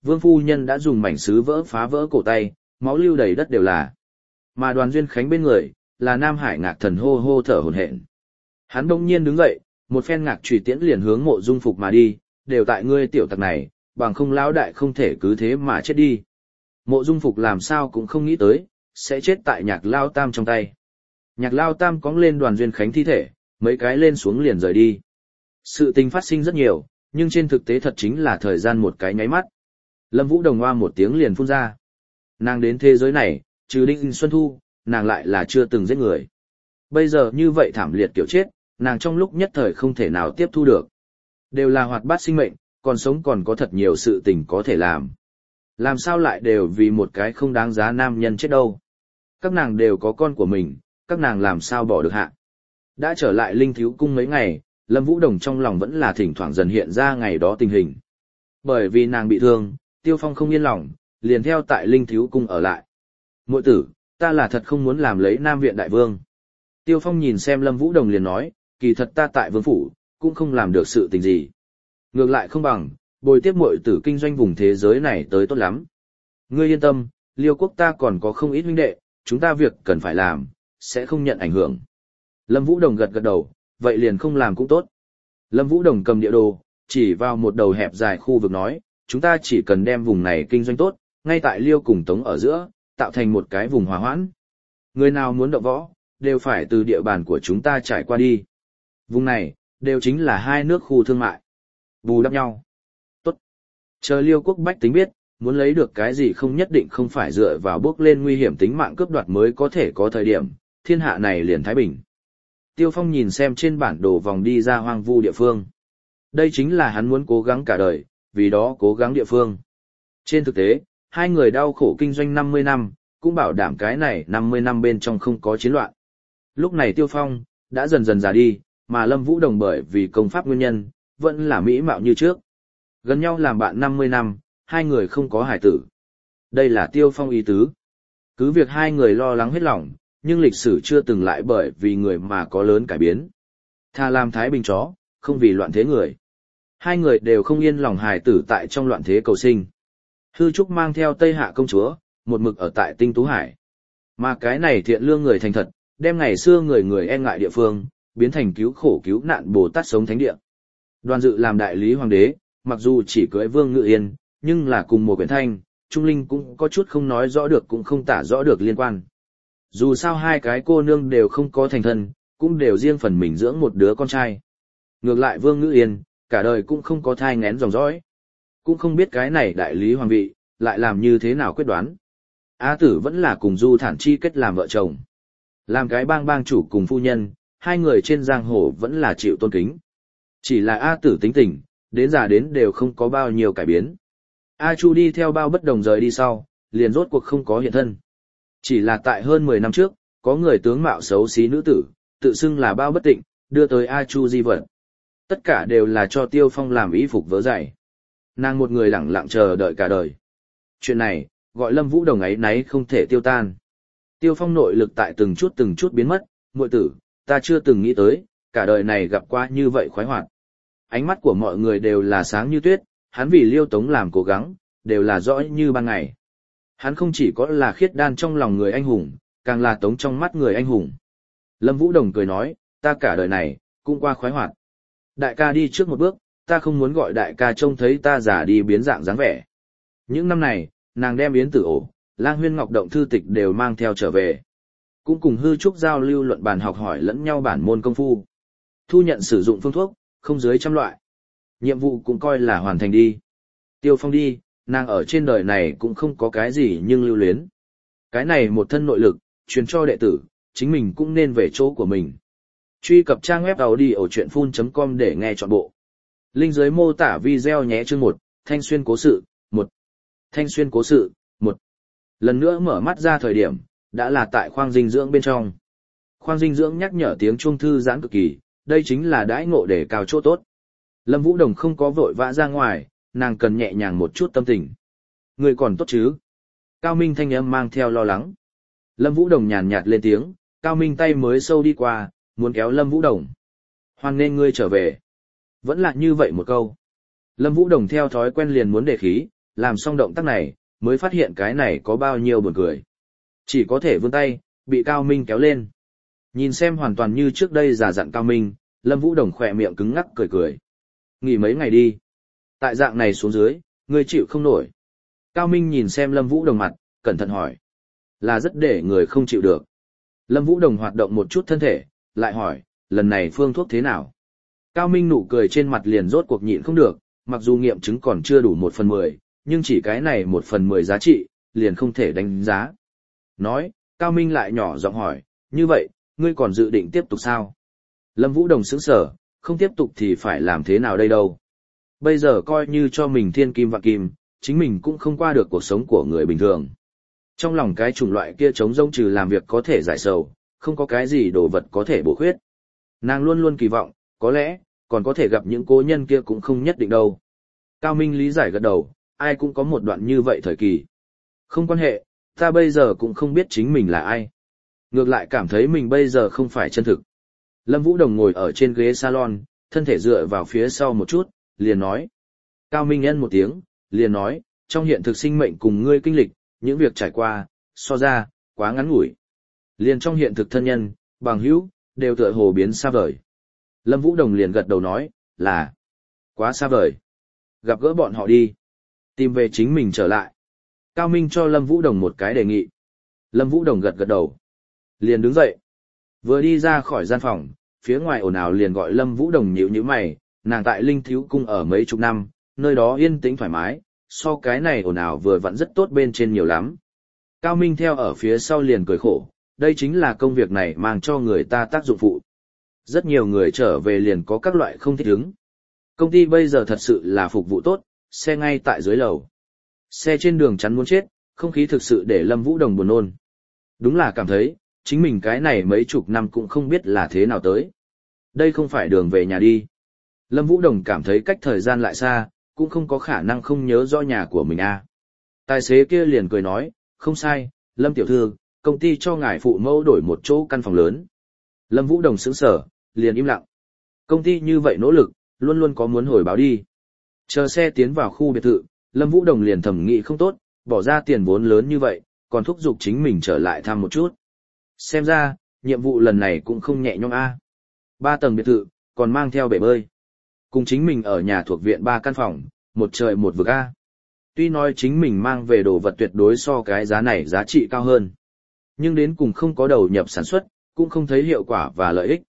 Vương phu nhân đã dùng mảnh sứ vỡ phá vỡ cổ tay, máu lưu đầy đất đều là. Mà Đoàn Duyên Khánh bên người, là Nam Hải Ngạc Thần hô hô thở hổn hển. Hắn bỗng nhiên đứng dậy, một phen ngạc chùy tiễn liền hướng Mộ Dung Phục mà đi, đều tại ngươi tiểu tặc này, bằng không lão đại không thể cứ thế mà chết đi. Mộ Dung Phục làm sao cũng không nghĩ tới, sẽ chết tại Nhạc Lao Tam trong tay. Nhạc Lao Tam cõng lên Đoàn Duyên Khánh thi thể, mấy cái lên xuống liền rời đi. Sự tình phát sinh rất nhiều, nhưng trên thực tế thật chính là thời gian một cái nháy mắt. Lâm Vũ Đồng hoa một tiếng liền phun ra. Nàng đến thế giới này, trừ Đinh Xuân Thu, nàng lại là chưa từng giết người. Bây giờ như vậy thảm liệt kiểu chết, nàng trong lúc nhất thời không thể nào tiếp thu được. Đều là hoạt bát sinh mệnh, còn sống còn có thật nhiều sự tình có thể làm. Làm sao lại đều vì một cái không đáng giá nam nhân chết đâu. Các nàng đều có con của mình, các nàng làm sao bỏ được hạ. Đã trở lại Linh Thiếu Cung mấy ngày, Lâm Vũ Đồng trong lòng vẫn là thỉnh thoảng dần hiện ra ngày đó tình hình. Bởi vì nàng bị thương, Tiêu Phong không yên lòng, liền theo tại Linh Thiếu Cung ở lại. Muội tử, ta là thật không muốn làm lấy Nam Viện Đại Vương. Tiêu Phong nhìn xem Lâm Vũ Đồng liền nói, kỳ thật ta tại Vương Phủ, cũng không làm được sự tình gì. Ngược lại không bằng, bồi tiếp muội tử kinh doanh vùng thế giới này tới tốt lắm. Ngươi yên tâm, Liêu quốc ta còn có không ít huynh đệ, chúng ta việc cần phải làm, sẽ không nhận ảnh hưởng. Lâm Vũ Đồng gật gật đầu, vậy liền không làm cũng tốt. Lâm Vũ Đồng cầm địa đồ, chỉ vào một đầu hẹp dài khu vực nói, chúng ta chỉ cần đem vùng này kinh doanh tốt, ngay tại Liêu cùng Tống ở giữa, tạo thành một cái vùng hòa hoãn. Người nào muốn động võ, đều phải từ địa bàn của chúng ta trải qua đi. Vùng này, đều chính là hai nước khu thương mại. Bù đắp nhau. Tốt. Chờ Liêu quốc bách tính biết, muốn lấy được cái gì không nhất định không phải dựa vào bước lên nguy hiểm tính mạng cướp đoạt mới có thể có thời điểm, thiên hạ này liền thái bình. Tiêu Phong nhìn xem trên bản đồ vòng đi ra hoang vu địa phương. Đây chính là hắn muốn cố gắng cả đời, vì đó cố gắng địa phương. Trên thực tế, hai người đau khổ kinh doanh 50 năm, cũng bảo đảm cái này 50 năm bên trong không có chiến loạn. Lúc này Tiêu Phong, đã dần dần già đi, mà Lâm Vũ Đồng bởi vì công pháp nguyên nhân, vẫn là mỹ mạo như trước. Gần nhau làm bạn 50 năm, hai người không có hài tử. Đây là Tiêu Phong ý tứ. Cứ việc hai người lo lắng hết lòng, nhưng lịch sử chưa từng lại bởi vì người mà có lớn cải biến. Thà làm thái bình chó, không vì loạn thế người. Hai người đều không yên lòng hài tử tại trong loạn thế cầu sinh. Hư Trúc mang theo Tây Hạ công chúa, một mực ở tại Tinh Tú Hải. Mà cái này thiện lương người thành thật, đem ngày xưa người e ngại địa phương, biến thành cứu khổ cứu nạn Bồ Tát sống thánh địa. Đoàn Dự làm đại lý hoàng đế, mặc dù chỉ cưới Vương Ngự Yên, nhưng là cùng một quyển thanh, Trung Linh cũng có chút không nói rõ được cũng không tả rõ được liên quan. Dù sao hai cái cô nương đều không có thành thân, cũng đều riêng phần mình dưỡng một đứa con trai. Ngược lại Vương Ngự Yên, cả đời cũng không có thai nghén dòng dõi. Cũng không biết cái này đại lý hoàng vị, lại làm như thế nào quyết đoán. A Tử vẫn là cùng Du Thản Chi kết làm vợ chồng. Làm cái bang chủ cùng phu nhân, hai người trên giang hồ vẫn là chịu tôn kính. Chỉ là A Tử tính tình, đến già đến đều không có bao nhiêu cải biến. A Chu đi theo bao bất đồng rời đi sau, liền rốt cuộc không có hiện thân. Chỉ là tại hơn 10 năm trước, có người tướng mạo xấu xí nữ tử, tự xưng là bao bất tịnh, đưa tới A Chu di vật. Tất cả đều là cho Tiêu Phong làm y phục vớ giày. Nàng một người lẳng lặng chờ đợi cả đời. Chuyện này, gọi Lâm Vũ Đồng ấy náy không thể tiêu tan. Tiêu Phong nội lực tại từng chút biến mất, muội tử, ta chưa từng nghĩ tới, cả đời này gặp qua như vậy khoái hoạt. Ánh mắt của mọi người đều là sáng như tuyết, hắn vì Liêu Tống làm cố gắng, đều là rõ như ban ngày. Hắn không chỉ có là khiết đan trong lòng người anh hùng, càng là Tống trong mắt người anh hùng. Lâm Vũ Đồng cười nói, ta cả đời này, cũng qua khoái hoạt. Đại ca đi trước một bước, ta không muốn gọi đại ca trông thấy ta già đi biến dạng dáng vẻ. Những năm này, nàng đem Yến Tử Ổ, Lang Huyên Ngọc Động thư tịch đều mang theo trở về. Cũng cùng Hư Trúc giao lưu luận bàn học hỏi lẫn nhau bản môn công phu. Thu nhận sử dụng phương thuốc, không dưới 100 loại. Nhiệm vụ cũng coi là hoàn thành đi. Tiêu Phong đi, nàng ở trên đời này cũng không có cái gì nhưng lưu luyến. Cái này một thân nội lực, truyền cho đệ tử, chính mình cũng nên về chỗ của mình. Truy cập trang web audiochuyenphun.com để nghe trọn bộ. Link dưới mô tả video nhé. Chương 1, Thanh Xuyên cố sự, 1. Thanh Xuyên cố sự, 1. Lần nữa mở mắt ra thời điểm, đã là tại khoang dinh dưỡng bên trong. Khoang dinh dưỡng nhắc nhở tiếng chuông thư giãn cực kỳ, đây chính là đãi ngộ để cao chỗ tốt. Lâm Vũ Đồng không có vội vã ra ngoài, nàng cần nhẹ nhàng một chút tâm tình. Người còn tốt chứ? Cao Minh thanh âm mang theo lo lắng. Lâm Vũ Đồng nhàn nhạt lên tiếng, Cao Minh tay mới sâu đi qua, muốn kéo Lâm Vũ Đồng. Hoan nên ngươi trở về. Vẫn là như vậy một câu. Lâm Vũ Đồng theo thói quen liền muốn đề khí, làm xong động tác này, mới phát hiện cái này có bao nhiêu buồn cười. Chỉ có thể vươn tay, bị Cao Minh kéo lên. Nhìn xem hoàn toàn như trước đây già dặn Cao Minh, Lâm Vũ Đồng khỏe miệng cứng ngắc cười cười. Nghỉ mấy ngày đi. Tại dạng này xuống dưới, ngươi chịu không nổi. Cao Minh nhìn xem Lâm Vũ Đồng mặt, cẩn thận hỏi. Là rất để người không chịu được. Lâm Vũ Đồng hoạt động một chút thân thể, lại hỏi, lần này phương thuốc thế nào? Cao Minh nụ cười trên mặt liền rốt cuộc nhịn không được, mặc dù nghiệm chứng còn chưa đủ 1/10, nhưng chỉ cái này 1/10 giá trị, liền không thể đánh giá. Nói, Cao Minh lại nhỏ giọng hỏi, như vậy, ngươi còn dự định tiếp tục sao? Lâm Vũ Đồng sững sờ, không tiếp tục thì phải làm thế nào đây đâu? Bây giờ coi như cho mình thiên kim vạn kim, chính mình cũng không qua được cuộc sống của người bình thường. Trong lòng cái chủng loại kia trống rỗng trừ làm việc có thể giải sầu, không có cái gì đồ vật có thể bổ khuyết. Nàng luôn luôn kỳ vọng, có lẽ, còn có thể gặp những cố nhân kia cũng không nhất định đâu. Cao Minh lý giải gật đầu, ai cũng có một đoạn như vậy thời kỳ. Không quan hệ, ta bây giờ cũng không biết chính mình là ai. Ngược lại cảm thấy mình bây giờ không phải chân thực. Lâm Vũ Đồng ngồi ở trên ghế salon, thân thể dựa vào phía sau một chút, liền nói. Cao Minh nhân một tiếng, liền nói, trong hiện thực sinh mệnh cùng ngươi kinh lịch, những việc trải qua, so ra, quá ngắn ngủi. Liền trong hiện thực thân nhân, bằng hữu, đều tựa hồ biến xa vời. Lâm Vũ Đồng liền gật đầu nói, là quá xa vời. Gặp gỡ bọn họ đi. Tìm về chính mình trở lại. Cao Minh cho Lâm Vũ Đồng một cái đề nghị. Lâm Vũ Đồng gật gật đầu. Liền đứng dậy. Vừa đi ra khỏi gian phòng, phía ngoài ồn ào liền gọi Lâm Vũ Đồng nhíu nhíu mày, nàng tại Linh Thiếu Cung ở mấy chục năm, nơi đó yên tĩnh thoải mái, so cái này ồn ào vừa vặn rất tốt bên trên nhiều lắm. Cao Minh theo ở phía sau liền cười khổ, đây chính là công việc này mang cho người ta tác dụng phụ. Rất nhiều người trở về liền có các loại không thích ứng. Công ty bây giờ thật sự là phục vụ tốt, xe ngay tại dưới lầu. Xe trên đường chắn muốn chết, không khí thực sự để Lâm Vũ Đồng buồn nôn. Đúng là cảm thấy, chính mình cái này mấy chục năm cũng không biết là thế nào tới. Đây không phải đường về nhà đi. Lâm Vũ Đồng cảm thấy cách thời gian lại xa, cũng không có khả năng không nhớ rõ nhà của mình a. Tài xế kia liền cười nói, không sai, Lâm tiểu thư, công ty cho ngài phụ mẫu đổi một chỗ căn phòng lớn. Lâm Vũ Đồng sững sờ, liền im lặng. Công ty như vậy nỗ lực, luôn luôn có muốn hồi báo đi. Chờ xe tiến vào khu biệt thự, Lâm Vũ Đồng liền thầm nghĩ không tốt, bỏ ra tiền vốn lớn như vậy, còn thúc giục chính mình trở lại thăm một chút. Xem ra, nhiệm vụ lần này cũng không nhẹ nhõm a. 3 tầng biệt thự, còn mang theo bể bơi. Cùng chính mình ở nhà thuộc viện 3 căn phòng, một trời một vực a. Tuy nói chính mình mang về đồ vật tuyệt đối so cái giá này giá trị cao hơn. Nhưng đến cùng không có đầu nhập sản xuất, cũng không thấy hiệu quả và lợi ích.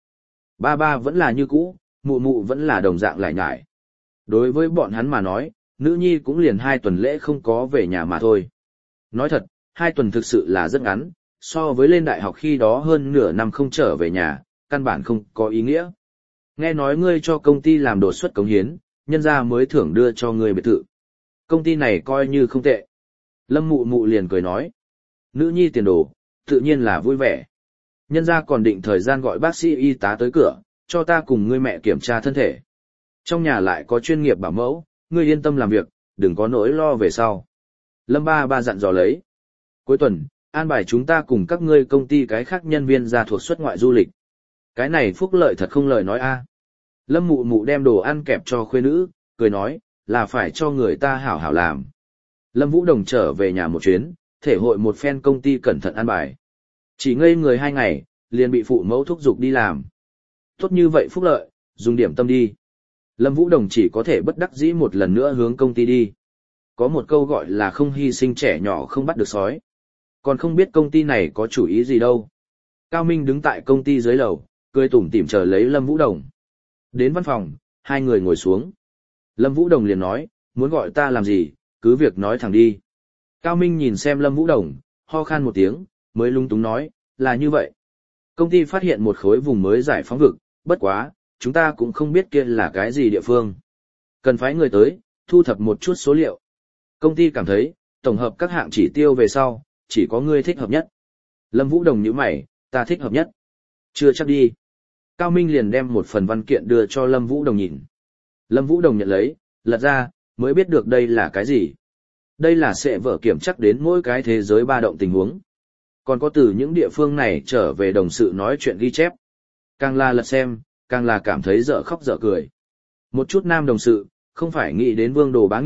Ba vẫn là như cũ, mụ mụ vẫn là đồng dạng lại nhải. Đối với bọn hắn mà nói, nữ nhi cũng liền 2 tuần lễ không có về nhà mà thôi. Nói thật, 2 tuần thực sự là rất ngắn, so với lên đại học khi đó hơn nửa năm không trở về nhà, căn bản không có ý nghĩa. Nghe nói ngươi cho công ty làm đột xuất cống hiến, nhân ra mới thưởng đưa cho ngươi biệt thự. Công ty này coi như không tệ. Lâm mụ mụ liền cười nói. Nữ nhi tiền đồ, tự nhiên là vui vẻ. Nhân ra còn định thời gian gọi bác sĩ y tá tới cửa, cho ta cùng ngươi mẹ kiểm tra thân thể. Trong nhà lại có chuyên nghiệp bảo mẫu, ngươi yên tâm làm việc, đừng có nỗi lo về sau. Lâm ba dặn dò lấy. Cuối tuần, an bài chúng ta cùng các ngươi công ty cái khác nhân viên ra thuộc xuất ngoại du lịch. Cái này phúc lợi thật không lời nói a. Lâm mụ mụ đem đồ ăn kẹp cho khuê nữ, cười nói, là phải cho người ta hảo hảo làm. Lâm Vũ Đồng trở về nhà một chuyến, thể hội một phen công ty cẩn thận an bài. Chỉ ngây người 2 ngày, liền bị phụ mẫu thúc giục đi làm. Tốt như vậy phúc lợi, dùng điểm tâm đi. Lâm Vũ Đồng chỉ có thể bất đắc dĩ một lần nữa hướng công ty đi. Có một câu gọi là không hy sinh trẻ nhỏ không bắt được sói. Còn không biết công ty này có chủ ý gì đâu. Cao Minh đứng tại công ty dưới lầu, cười tủm tỉm chờ lấy Lâm Vũ Đồng. Đến văn phòng, 2 người ngồi xuống. Lâm Vũ Đồng liền nói, muốn gọi ta làm gì, cứ việc nói thẳng đi. Cao Minh nhìn xem Lâm Vũ Đồng, ho khan một tiếng, mới lung túng nói, là như vậy. Công ty phát hiện một khối vùng mới giải phóng vực, bất quá, chúng ta cũng không biết kia là cái gì địa phương. Cần phái người tới, thu thập một chút số liệu. Công ty cảm thấy, tổng hợp các hạng chỉ tiêu về sau, chỉ có ngươi thích hợp nhất. Lâm Vũ Đồng nhíu mày, ta thích hợp nhất. Chưa chắc đi. Cao Minh liền đem một phần văn kiện đưa cho Lâm Vũ Đồng nhìn. Lâm Vũ Đồng nhận lấy, lật ra, mới biết được đây là cái gì. Đây là sẽ vở kiểm chắc đến mỗi cái thế giới ba động tình huống. Còn có từ những địa phương này trở về đồng sự nói chuyện ghi chép. Càng là lật xem, càng là cảm thấy dở khóc dở cười. Một chút nam đồng sự, không phải nghĩ đến Vương Đồ Bá Nghiệp,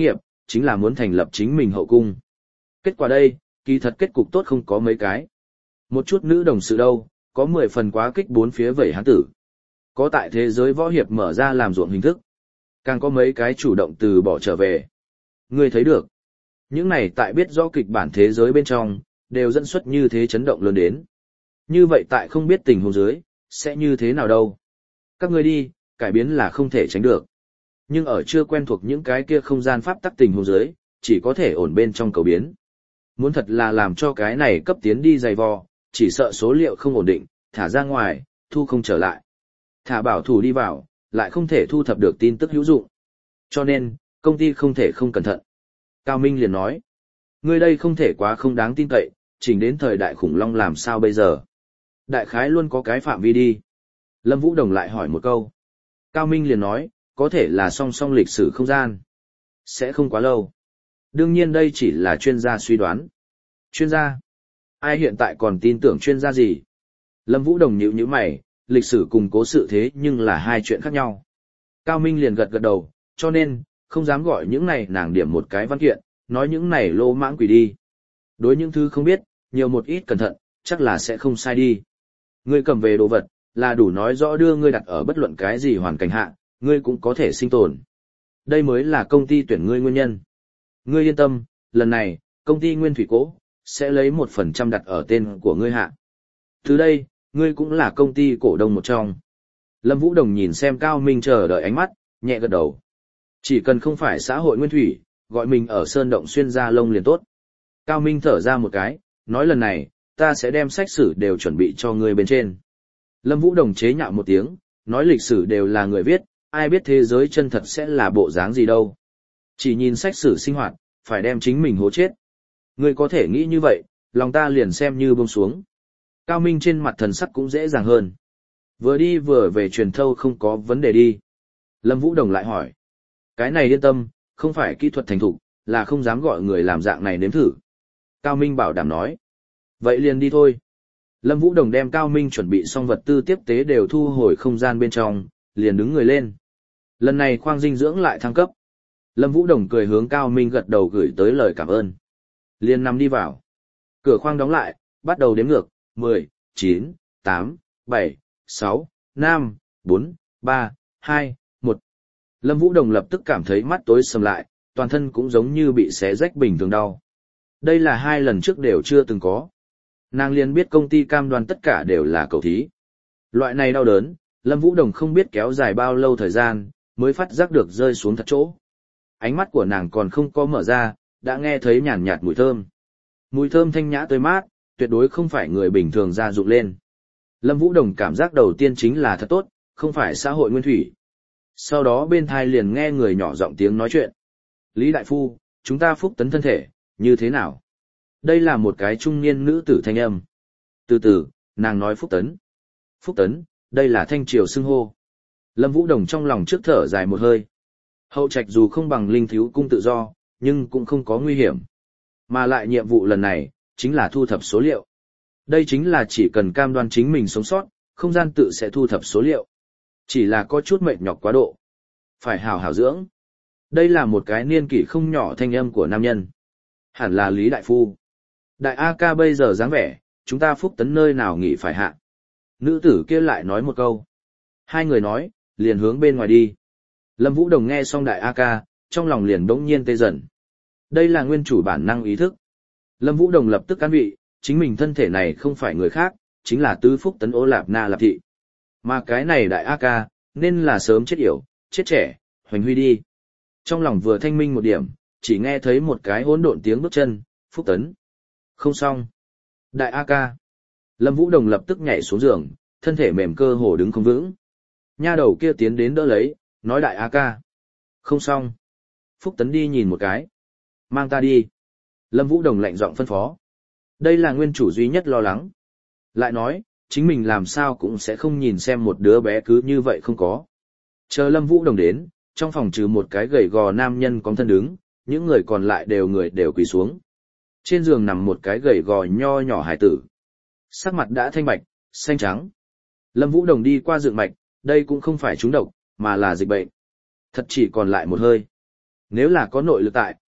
chính là muốn thành lập chính mình hậu cung. Kết quả đây, kỳ thật kết cục tốt không có mấy cái. Một chút nữ đồng sự đâu, có 10 phần quá kích bốn phía vẩy hán tử. Có tại thế giới võ hiệp mở ra làm ruộng hình thức. Càng có mấy cái chủ động từ bỏ trở về. Ngươi thấy được. Những này tại biết rõ kịch bản thế giới bên trong, đều dẫn xuất như thế chấn động lớn đến. Như vậy tại không biết tình huống dưới, sẽ như thế nào đâu. Các ngươi đi, cải biến là không thể tránh được. Nhưng ở chưa quen thuộc những cái kia không gian pháp tắc tình huống dưới, chỉ có thể ổn bên trong cầu biến. Muốn thật là làm cho cái này cấp tiến đi dày vò, chỉ sợ số liệu không ổn định, thả ra ngoài, thu không trở lại. Thả bảo thủ đi vào, lại không thể thu thập được tin tức hữu dụng. Cho nên, công ty không thể không cẩn thận. Cao Minh liền nói, ngươi đây không thể quá không đáng tin cậy, chỉnh đến thời đại khủng long làm sao bây giờ. Đại khái luôn có cái phạm vi đi. Lâm Vũ Đồng lại hỏi một câu. Cao Minh liền nói, có thể là song song lịch sử không gian. Sẽ không quá lâu. Đương nhiên đây chỉ là chuyên gia suy đoán. Chuyên gia? Ai hiện tại còn tin tưởng chuyên gia gì? Lâm Vũ Đồng nhíu nhíu mày, lịch sử cùng cố sự thế nhưng là hai chuyện khác nhau. Cao Minh liền gật gật đầu, cho nên, không dám gọi những này nàng điểm một cái văn kiện, nói những này lô mãng quỷ đi. Đối những thứ không biết, nhiều một ít cẩn thận, chắc là sẽ không sai đi. Ngươi cầm về đồ vật, là đủ nói rõ đưa ngươi đặt ở bất luận cái gì hoàn cảnh hạ, ngươi cũng có thể sinh tồn. Đây mới là công ty tuyển ngươi nguyên nhân. Ngươi yên tâm, lần này, công ty Nguyên Thủy Cố, sẽ lấy 1% đặt ở tên của ngươi hạ. Từ đây, ngươi cũng là công ty cổ đông một trong. Lâm Vũ Đồng nhìn xem Cao Minh chờ đợi ánh mắt, nhẹ gật đầu. Chỉ cần không phải xã hội Nguyên Thủy, gọi mình ở Sơn Động xuyên ra lông liền tốt. Cao Minh thở ra một cái, nói lần này, ta sẽ đem sách sử đều chuẩn bị cho ngươi bên trên. Lâm Vũ Đồng chế nhạo một tiếng, nói lịch sử đều là người viết, ai biết thế giới chân thật sẽ là bộ dáng gì đâu. Chỉ nhìn sách sử sinh hoạt, phải đem chính mình hố chết. Ngươi có thể nghĩ như vậy, lòng ta liền xem như buông xuống. Cao Minh trên mặt thần sắc cũng dễ dàng hơn. Vừa đi vừa về truyền thâu không có vấn đề đi. Lâm Vũ Đồng lại hỏi. Cái này yên tâm, không phải kỹ thuật thành thục, là không dám gọi người làm dạng này nếm thử. Cao Minh bảo đảm nói. Vậy liền đi thôi. Lâm Vũ Đồng đem Cao Minh chuẩn bị xong vật tư tiếp tế đều thu hồi không gian bên trong, liền đứng người lên. Lần này khoang dinh dưỡng lại thăng cấp. Lâm Vũ Đồng cười hướng Cao Minh gật đầu gửi tới lời cảm ơn. Liền nằm đi vào. Cửa khoang đóng lại, bắt đầu đếm ngược, 10, 9, 8, 7, 6, 5, 4, 3, 2, 1. Lâm Vũ Đồng lập tức cảm thấy mắt tối sầm lại, toàn thân cũng giống như bị xé rách bình thường đau. Đây là 2 lần trước đều chưa từng có. Nàng liền biết công ty cam đoan tất cả đều là cầu thí. Loại này đau đớn, Lâm Vũ Đồng không biết kéo dài bao lâu thời gian, mới phát giác được rơi xuống thật chỗ. Ánh mắt của nàng còn không có mở ra, đã nghe thấy nhàn nhạt mùi thơm. Mùi thơm thanh nhã tươi mát, tuyệt đối không phải người bình thường ra dụng lên. Lâm Vũ Đồng cảm giác đầu tiên chính là thật tốt, không phải xã hội Nguyên Thủy. Sau đó bên thai liền nghe người nhỏ giọng tiếng nói chuyện. Lý Đại Phu, chúng ta phúc tấn thân thể, như thế nào? Đây là một cái trung niên nữ tử thanh âm. Từ từ, nàng nói phúc tấn. Phúc tấn, đây là thanh triều xưng hô. Lâm Vũ Đồng trong lòng trước thở dài một hơi. Hậu trạch dù không bằng linh thiếu cung tự do, nhưng cũng không có nguy hiểm. Mà lại nhiệm vụ lần này, chính là thu thập số liệu. Đây chính là chỉ cần cam đoan chính mình sống sót, không gian tự sẽ thu thập số liệu. Chỉ là có chút mệt nhọc quá độ. Phải hào hào dưỡng. Đây là một cái niên kỷ không nhỏ thanh âm của nam nhân. Hẳn là Lý Đại Phu. Đại A ca bây giờ dáng vẻ, chúng ta phúc tấn nơi nào nghỉ phải hạ. Nữ tử kia lại nói một câu. Hai người nói, liền hướng bên ngoài đi. Lâm Vũ Đồng nghe xong đại A ca, trong lòng liền đống nhiên tê dần. Đây là nguyên chủ bản năng ý thức. Lâm Vũ Đồng lập tức cán vị, chính mình thân thể này không phải người khác, chính là tứ phúc tấn Ô Lạp Na Lạp Thị. Mà cái này đại A ca, nên là sớm chết yểu, chết trẻ, hoành huy đi. Trong lòng vừa thanh minh một điểm, chỉ nghe thấy một cái hỗn độn tiếng bước chân, phúc tấn. Không xong. Đại A ca. Lâm Vũ Đồng lập tức nhảy xuống giường, thân thể mềm cơ hồ đứng không vững. Nha đầu kia tiến đến đỡ lấy, nói đại A ca. Không xong. Phúc tấn đi nhìn một cái. Mang ta đi. Lâm Vũ Đồng lạnh giọng phân phó. Đây là nguyên chủ duy nhất lo lắng. Lại nói, chính mình làm sao cũng sẽ không nhìn xem một đứa bé cứ như vậy không có. Chờ Lâm Vũ Đồng đến, trong phòng trừ một cái gầy gò nam nhân có thân đứng, những người còn lại đều quỳ xuống. Trên giường nằm một cái gầy gò nho nhỏ hải tử. Sắc mặt đã thanh bạch, xanh trắng. Lâm Vũ Đồng đi qua dựng mạch, đây cũng không phải trúng độc, mà là dịch bệnh. Thật chỉ còn lại một hơi. Nếu là có nội lực tại,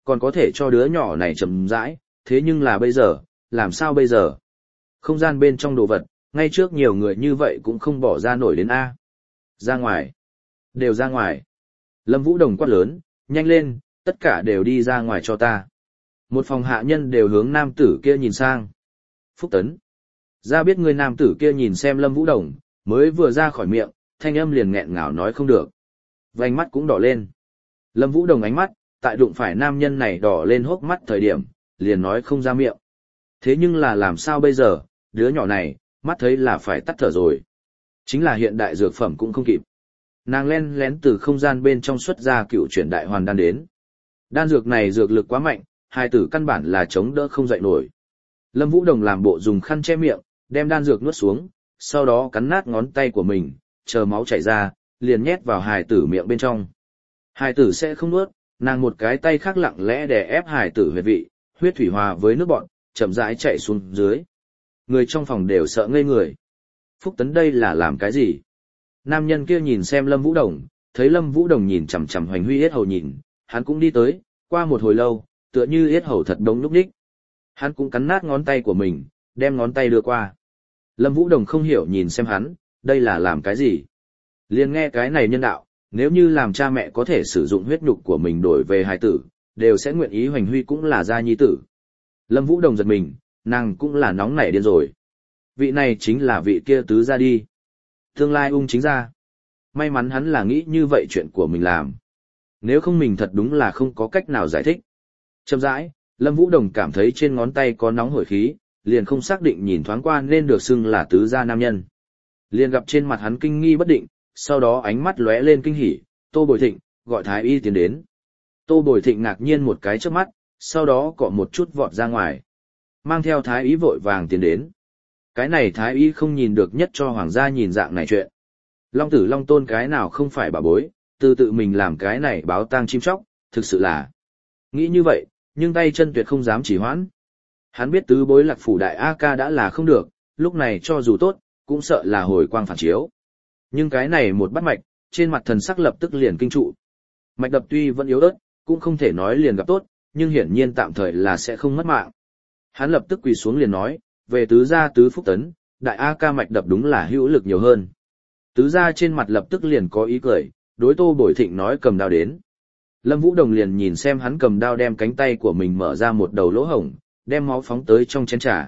còn có thể cho đứa nhỏ này chậm rãi, thế nhưng là bây giờ, làm sao bây giờ? Không gian bên trong đồ vật, ngay trước nhiều người như vậy cũng không bỏ ra nổi đến A. Ra ngoài. Đều ra ngoài. Lâm Vũ Đồng quát lớn, nhanh lên, tất cả đều đi ra ngoài cho ta. Một phòng hạ nhân đều hướng nam tử kia nhìn sang. Phúc Tấn. Ra biết người nam tử kia nhìn xem Lâm Vũ Đồng, mới vừa ra khỏi miệng, thanh âm liền nghẹn ngào nói không được. Vành mắt cũng đỏ lên. Lâm Vũ Đồng ánh mắt, tại đụng phải nam nhân này đỏ lên hốc mắt thời điểm, liền nói không ra miệng. Thế nhưng là làm sao bây giờ, đứa nhỏ này, mắt thấy là phải tắt thở rồi. Chính là hiện đại dược phẩm cũng không kịp. Nàng len lén từ không gian bên trong xuất ra cựu chuyển đại hoàn đan đến. Đan dược này dược lực quá mạnh, hai tử căn bản là chống đỡ không dậy nổi. Lâm Vũ Đồng làm bộ dùng khăn che miệng, đem đan dược nuốt xuống, sau đó cắn nát ngón tay của mình, chờ máu chảy ra, liền nhét vào hài tử miệng bên trong. Hài tử sẽ không nuốt, nàng một cái tay khác lặng lẽ đè ép hài tử huyệt vị, huyết thủy hòa với nước bọt, chậm rãi chạy xuống dưới. Người trong phòng đều sợ ngây người. Phúc Tấn đây là làm cái gì? Nam nhân kia nhìn xem Lâm Vũ Đồng, thấy Lâm Vũ Đồng nhìn chằm chằm Hoành Huy yết hầu nhìn, hắn cũng đi tới, qua một hồi lâu, tựa như yết hầu thật đống núp đích. Hắn cũng cắn nát ngón tay của mình, đem ngón tay đưa qua. Lâm Vũ Đồng không hiểu nhìn xem hắn, đây là làm cái gì? Liền nghe cái này nhân đạo, nếu như làm cha mẹ có thể sử dụng huyết nhục của mình đổi về hài tử, đều sẽ nguyện ý Hoành Huy cũng là gia nhi tử. Lâm Vũ Đồng giật mình, nàng cũng là nóng nảy điên rồi. Vị này chính là vị kia tứ gia đi. Tương lai ung chính gia. May mắn hắn là nghĩ như vậy chuyện của mình làm. Nếu không mình thật đúng là không có cách nào giải thích. Chậm rãi, Lâm Vũ Đồng cảm thấy trên ngón tay có nóng hổi khí, liền không xác định nhìn thoáng qua nên được xưng là tứ gia nam nhân. Liền gặp trên mặt hắn kinh nghi bất định, sau đó ánh mắt lóe lên kinh hỉ, Tô Bồi Thịnh, gọi Thái Y tiến đến. Tô Bồi Thịnh ngạc nhiên một cái trước mắt, sau đó cọ một chút vọt ra ngoài. Mang theo Thái Y vội vàng tiến đến. Cái này Thái Y không nhìn được nhất cho hoàng gia nhìn dạng này chuyện. Long Tử Long Tôn cái nào không phải bà bối, tự mình làm cái này báo tang chim chóc, thực sự là. Nghĩ như vậy, nhưng tay chân tuyệt không dám chỉ hoãn. Hắn biết tứ bối lạc phủ đại A ca đã là không được, lúc này cho dù tốt, cũng sợ là hồi quang phản chiếu. Nhưng cái này một bắt mạch, trên mặt thần sắc lập tức liền kinh trụ. Mạch đập tuy vẫn yếu ớt, cũng không thể nói liền gặp tốt, nhưng hiển nhiên tạm thời là sẽ không mất mạng. Hắn lập tức quỳ xuống liền nói, về tứ gia tứ Phúc Tấn, đại A ca mạch đập đúng là hữu lực nhiều hơn. Tứ gia trên mặt lập tức liền có ý cười, đối Tô Bồi Thịnh nói cầm đao đến. Lâm Vũ Đồng liền nhìn xem hắn cầm đao đem cánh tay của mình mở ra một đầu lỗ hổng, đem máu phóng tới trong chén trà.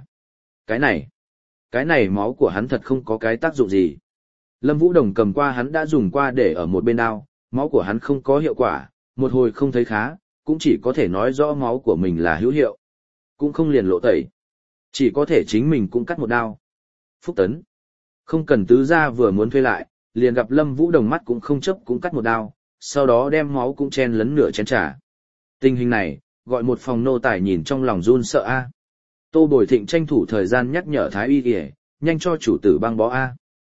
Cái này máu của hắn thật không có cái tác dụng gì. Lâm Vũ Đồng cầm qua hắn đã dùng qua để ở một bên đao, máu của hắn không có hiệu quả, một hồi không thấy khá, cũng chỉ có thể nói rõ máu của mình là hữu hiệu. Cũng không liền lộ tẩy. Chỉ có thể chính mình cũng cắt một đao. Phúc Tấn. Không cần tứ gia vừa muốn thuê lại, liền gặp Lâm Vũ Đồng mắt cũng không chấp cũng cắt một đao, sau đó đem máu cũng chen lấn nửa chén trà. Tình hình này, gọi một phòng nô tài nhìn trong lòng run sợ a. Tô Bồi Thịnh tranh thủ thời gian nhắc nhở Thái Y kìa, nhanh cho chủ tử băng bó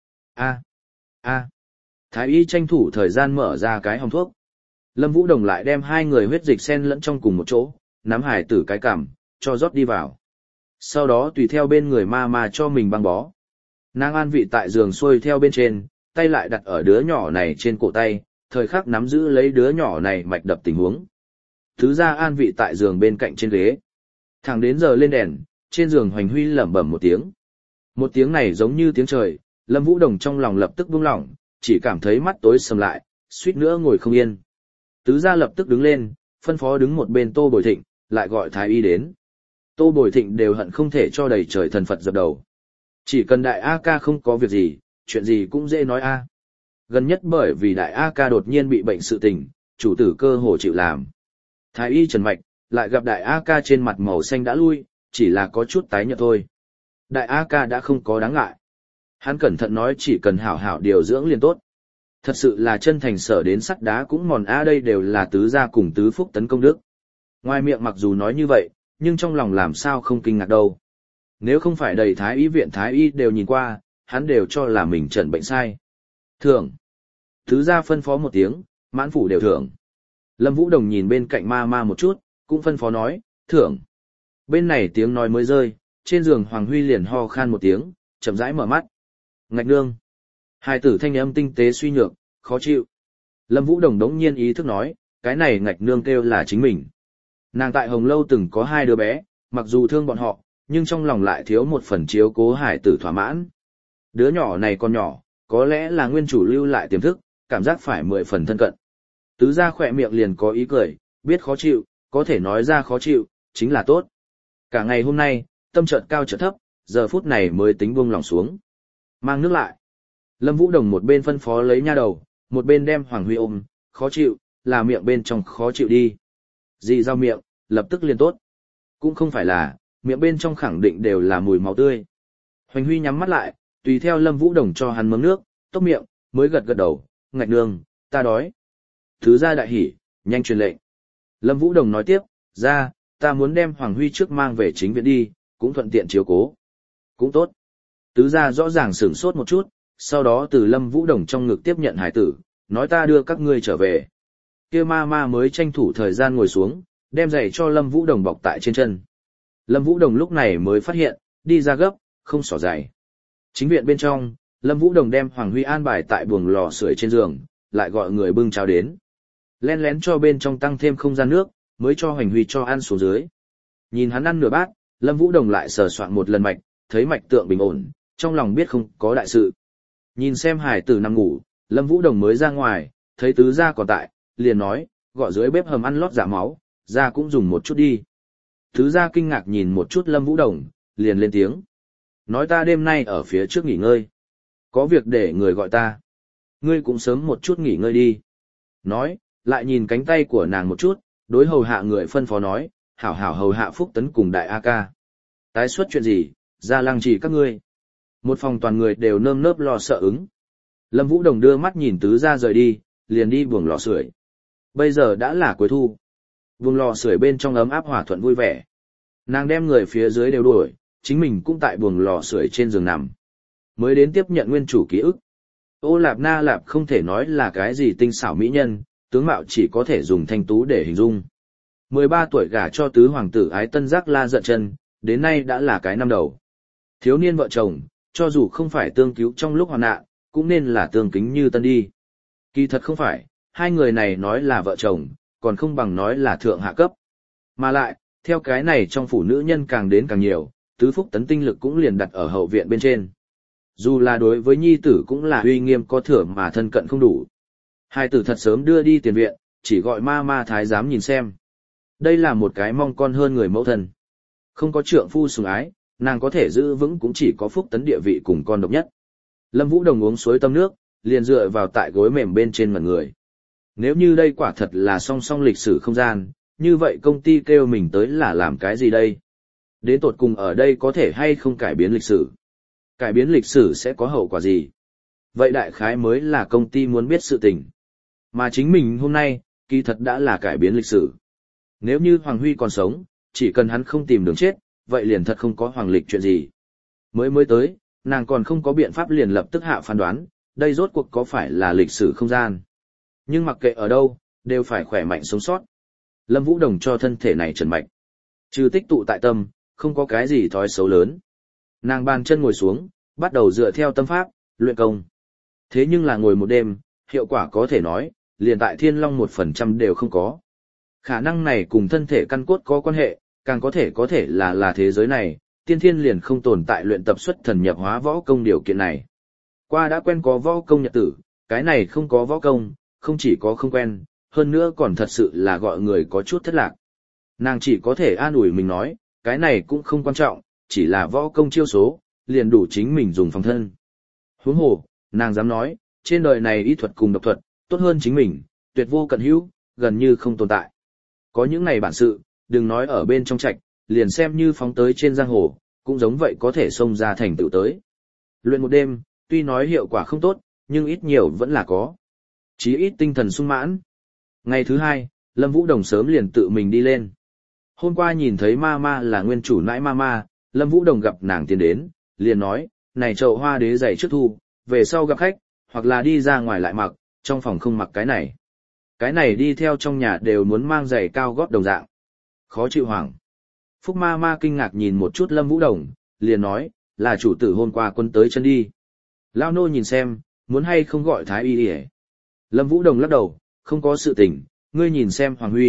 a. Thái Y tranh thủ thời gian mở ra cái hòm thuốc. Lâm Vũ Đồng lại đem hai người huyết dịch xen lẫn trong cùng một chỗ, nắm hải tử cái cằm, cho rót đi vào. Sau đó tùy theo bên người ma cho mình băng bó. Nàng an vị tại giường xuôi theo bên trên, tay lại đặt ở đứa nhỏ này trên cổ tay, thời khắc nắm giữ lấy đứa nhỏ này mạch đập tình huống. Thứ ra an vị tại giường bên cạnh trên ghế. Thẳng đến giờ lên đèn, trên giường Hoành Huy lẩm bẩm một tiếng. Một tiếng này giống như tiếng trời, Lâm Vũ Đồng trong lòng lập tức buông lỏng, chỉ cảm thấy mắt tối sầm lại, suýt nữa ngồi không yên. Tứ gia lập tức đứng lên, phân phó đứng một bên Tô Bồi Thịnh, lại gọi Thái Y đến. Tô Bồi Thịnh đều hận không thể cho đầy trời thần Phật dập đầu. Chỉ cần đại A ca không có việc gì, chuyện gì cũng dễ nói a. Gần nhất bởi vì đại A ca đột nhiên bị bệnh sự tình, chủ tử cơ hồ chịu làm. Thái Y trần mạch, lại gặp đại A ca trên mặt màu xanh đã lui, chỉ là có chút tái nhợt thôi. Đại A ca đã không có đáng ngại. Hắn cẩn thận nói chỉ cần hảo hảo điều dưỡng liền tốt. Thật sự là chân thành sở đến sắt đá cũng mòn a, đây đều là tứ gia cùng tứ Phúc Tấn công đức. Ngoài miệng mặc dù nói như vậy, nhưng trong lòng làm sao không kinh ngạc đâu. Nếu không phải đầy Thái Y viện Thái Y đều nhìn qua, hắn đều cho là mình chẩn bệnh sai. Thưởng. Tứ gia phân phó một tiếng, mãn phủ đều thưởng. Lâm Vũ Đồng nhìn bên cạnh ma một chút, cũng phân phó nói, thưởng. Bên này tiếng nói mới rơi, trên giường Hoàng Huy liền ho khan một tiếng, chậm rãi mở mắt. Ngạch nương. Hai tử thanh âm tinh tế suy nhược, khó chịu. Lâm Vũ Đồng đống nhiên ý thức nói, cái này ngạch nương kêu là chính mình. Nàng tại Hồng Lâu từng có 2 đứa bé, mặc dù thương bọn họ, nhưng trong lòng lại thiếu một phần chiếu cố hải tử thỏa mãn. Đứa nhỏ này còn nhỏ, có lẽ là nguyên chủ lưu lại tiềm thức, cảm giác phải 10 phần thân cận. Tứ gia khỏe miệng liền có ý cười, biết khó chịu, có thể nói ra khó chịu, chính là tốt. Cả ngày hôm nay, tâm chợt cao chợt thấp, giờ phút này mới tính buông lòng xuống. Mang nước lại. Lâm Vũ Đồng một bên phân phó lấy nha đầu, một bên đem Hoàng Huy ôm, khó chịu, là miệng bên trong khó chịu đi. Dì giao miệng, lập tức liền tốt. Cũng không phải là, miệng bên trong khẳng định đều là mùi máu tươi. Hoành Huy nhắm mắt lại, tùy theo Lâm Vũ Đồng cho hắn mớm nước, tốc miệng, mới gật gật đầu, ngạch nương, ta đói. Thứ gia đại hỉ, nhanh truyền lệnh. Lâm Vũ Đồng nói tiếp, ra, ta muốn đem Hoàng Huy trước mang về chính viện đi, cũng thuận tiện chiếu cố. Cũng tốt. Tứ gia rõ ràng sửng sốt một chút, sau đó từ Lâm Vũ Đồng trong ngực tiếp nhận hải tử, nói ta đưa các ngươi trở về. Kia ma ma mới tranh thủ thời gian ngồi xuống, đem giày cho Lâm Vũ Đồng bọc tại trên chân. Lâm Vũ Đồng lúc này mới phát hiện, đi ra gấp, không xỏ giày. Chính viện bên trong, Lâm Vũ Đồng đem Hoàng Huy an bài tại buồng lò sưởi trên giường, lại gọi người bưng cháo đến. Lén lén cho bên trong tăng thêm không gian nước, mới cho Hoành Huy cho ăn xuống dưới. Nhìn hắn ăn nửa bát, Lâm Vũ Đồng lại sờ soạn một lần mạch, thấy mạch tượng bình ổn, trong lòng biết không có đại sự. Nhìn xem hải tử nằm ngủ, Lâm Vũ Đồng mới ra ngoài, thấy tứ gia còn tại, liền nói, gọi dưới bếp hầm ăn lót giả máu, ra cũng dùng một chút đi. Tứ gia kinh ngạc nhìn một chút Lâm Vũ Đồng, liền lên tiếng. Nói ta đêm nay ở phía trước nghỉ ngơi. Có việc để người gọi ta. Ngươi cũng sớm một chút nghỉ ngơi đi. Nói, lại nhìn cánh tay của nàng một chút, đối hầu hạ người phân phó nói, hảo hảo hầu hạ Phúc Tấn cùng đại A ca. Tái xuất chuyện gì, ra lăng trì các ngươi. Một phòng toàn người đều nơm nớp lo sợ ứng. Lâm Vũ Đồng đưa mắt nhìn tứ gia rời đi, liền đi buồng lò sưởi. Bây giờ đã là cuối thu. Buồng lò sưởi bên trong ấm áp hòa thuận vui vẻ. Nàng đem người phía dưới đều đuổi, chính mình cũng tại buồng lò sưởi trên giường nằm. Mới đến tiếp nhận nguyên chủ ký ức. Ô Lạp Na Lạp không thể nói là cái gì tinh xảo mỹ nhân, tướng mạo chỉ có thể dùng thanh tú để hình dung. 13 tuổi gả cho tứ hoàng tử Ái Tân Giác La Giận Chân, đến nay đã là cái năm đầu. Thiếu niên vợ chồng, cho dù không phải tương cứu trong lúc hoạn nạn, cũng nên là tương kính như tân đi. Kỳ thật không phải, hai người này nói là vợ chồng, còn không bằng nói là thượng hạ cấp. Mà lại, theo cái này trong phủ nữ nhân càng đến càng nhiều, tứ Phúc Tấn tinh lực cũng liền đặt ở hậu viện bên trên. Dù là đối với nhi tử cũng là uy nghiêm có thừa mà thân cận không đủ. Hai tử thật sớm đưa đi tiền viện, chỉ gọi ma ma thái giám nhìn xem. Đây là một cái mong con hơn người mẫu thân. Không có trượng phu sủng ái, nàng có thể giữ vững cũng chỉ có Phúc Tấn địa vị cùng con độc nhất. Lâm Vũ Đồng uống suối tâm nước, liền dựa vào tại gối mềm bên trên mặt người. Nếu như đây quả thật là song song lịch sử không gian, như vậy công ty kêu mình tới là làm cái gì đây? Đến tột cùng ở đây có thể hay không cải biến lịch sử? Cải biến lịch sử sẽ có hậu quả gì? Vậy đại khái mới là công ty muốn biết sự tình. Mà chính mình hôm nay, kỳ thật đã là cải biến lịch sử. Nếu như Hoàng Huy còn sống, chỉ cần hắn không tìm đường chết, vậy liền thật không có hoàng lịch chuyện gì. Mới tới, nàng còn không có biện pháp liền lập tức hạ phán đoán, đây rốt cuộc có phải là lịch sử không gian. Nhưng mặc kệ ở đâu, đều phải khỏe mạnh sống sót. Lâm Vũ Đồng cho thân thể này trần mạch. Trừ tích tụ tại tâm, không có cái gì thói xấu lớn. Nàng bàn chân ngồi xuống, bắt đầu dựa theo tâm pháp, luyện công. Thế nhưng là ngồi một đêm, hiệu quả có thể nói, liền tại Thiên Long 1% đều không có. Khả năng này cùng thân thể căn cốt có quan hệ, càng có thể là thế giới này, tiên thiên liền không tồn tại luyện tập xuất thần nhập hóa võ công điều kiện này. Qua đã quen có võ công nhật tử, cái này không có võ công, không chỉ có không quen, hơn nữa còn thật sự là gọi người có chút thất lạc. Nàng chỉ có thể an ủi mình nói, cái này cũng không quan trọng, chỉ là võ công chiêu số, liền đủ chính mình dùng phòng thân. Huống hồ, nàng dám nói, trên đời này y thuật cùng độc thuật, tốt hơn chính mình, tuyệt vô cận hữu, gần như không tồn tại. Có những này bản sự, đừng nói ở bên trong trạch, liền xem như phóng tới trên giang hồ, cũng giống vậy có thể xông ra thành tựu tới. Luyện một đêm, tuy nói hiệu quả không tốt, nhưng ít nhiều vẫn là có. Chí ít tinh thần sung mãn. Ngày thứ hai, Lâm Vũ Đồng sớm liền tự mình đi lên. Hôm qua nhìn thấy ma là nguyên chủ nãi ma, Lâm Vũ Đồng gặp nàng tiến đến, liền nói, này chậu hoa đế giày trước thu, về sau gặp khách, hoặc là đi ra ngoài lại mặc, trong phòng không mặc cái này. Cái này đi theo trong nhà đều muốn mang giày cao gót đồng dạng. Khó chịu hoảng. Phúc ma kinh ngạc nhìn một chút Lâm Vũ Đồng, liền nói, là chủ tử hôm qua quân tới chân đi. Lao nô nhìn xem, muốn hay không gọi thái y đi. Lâm Vũ Đồng lắc đầu, không có sự tình, ngươi nhìn xem Hoàng Huy,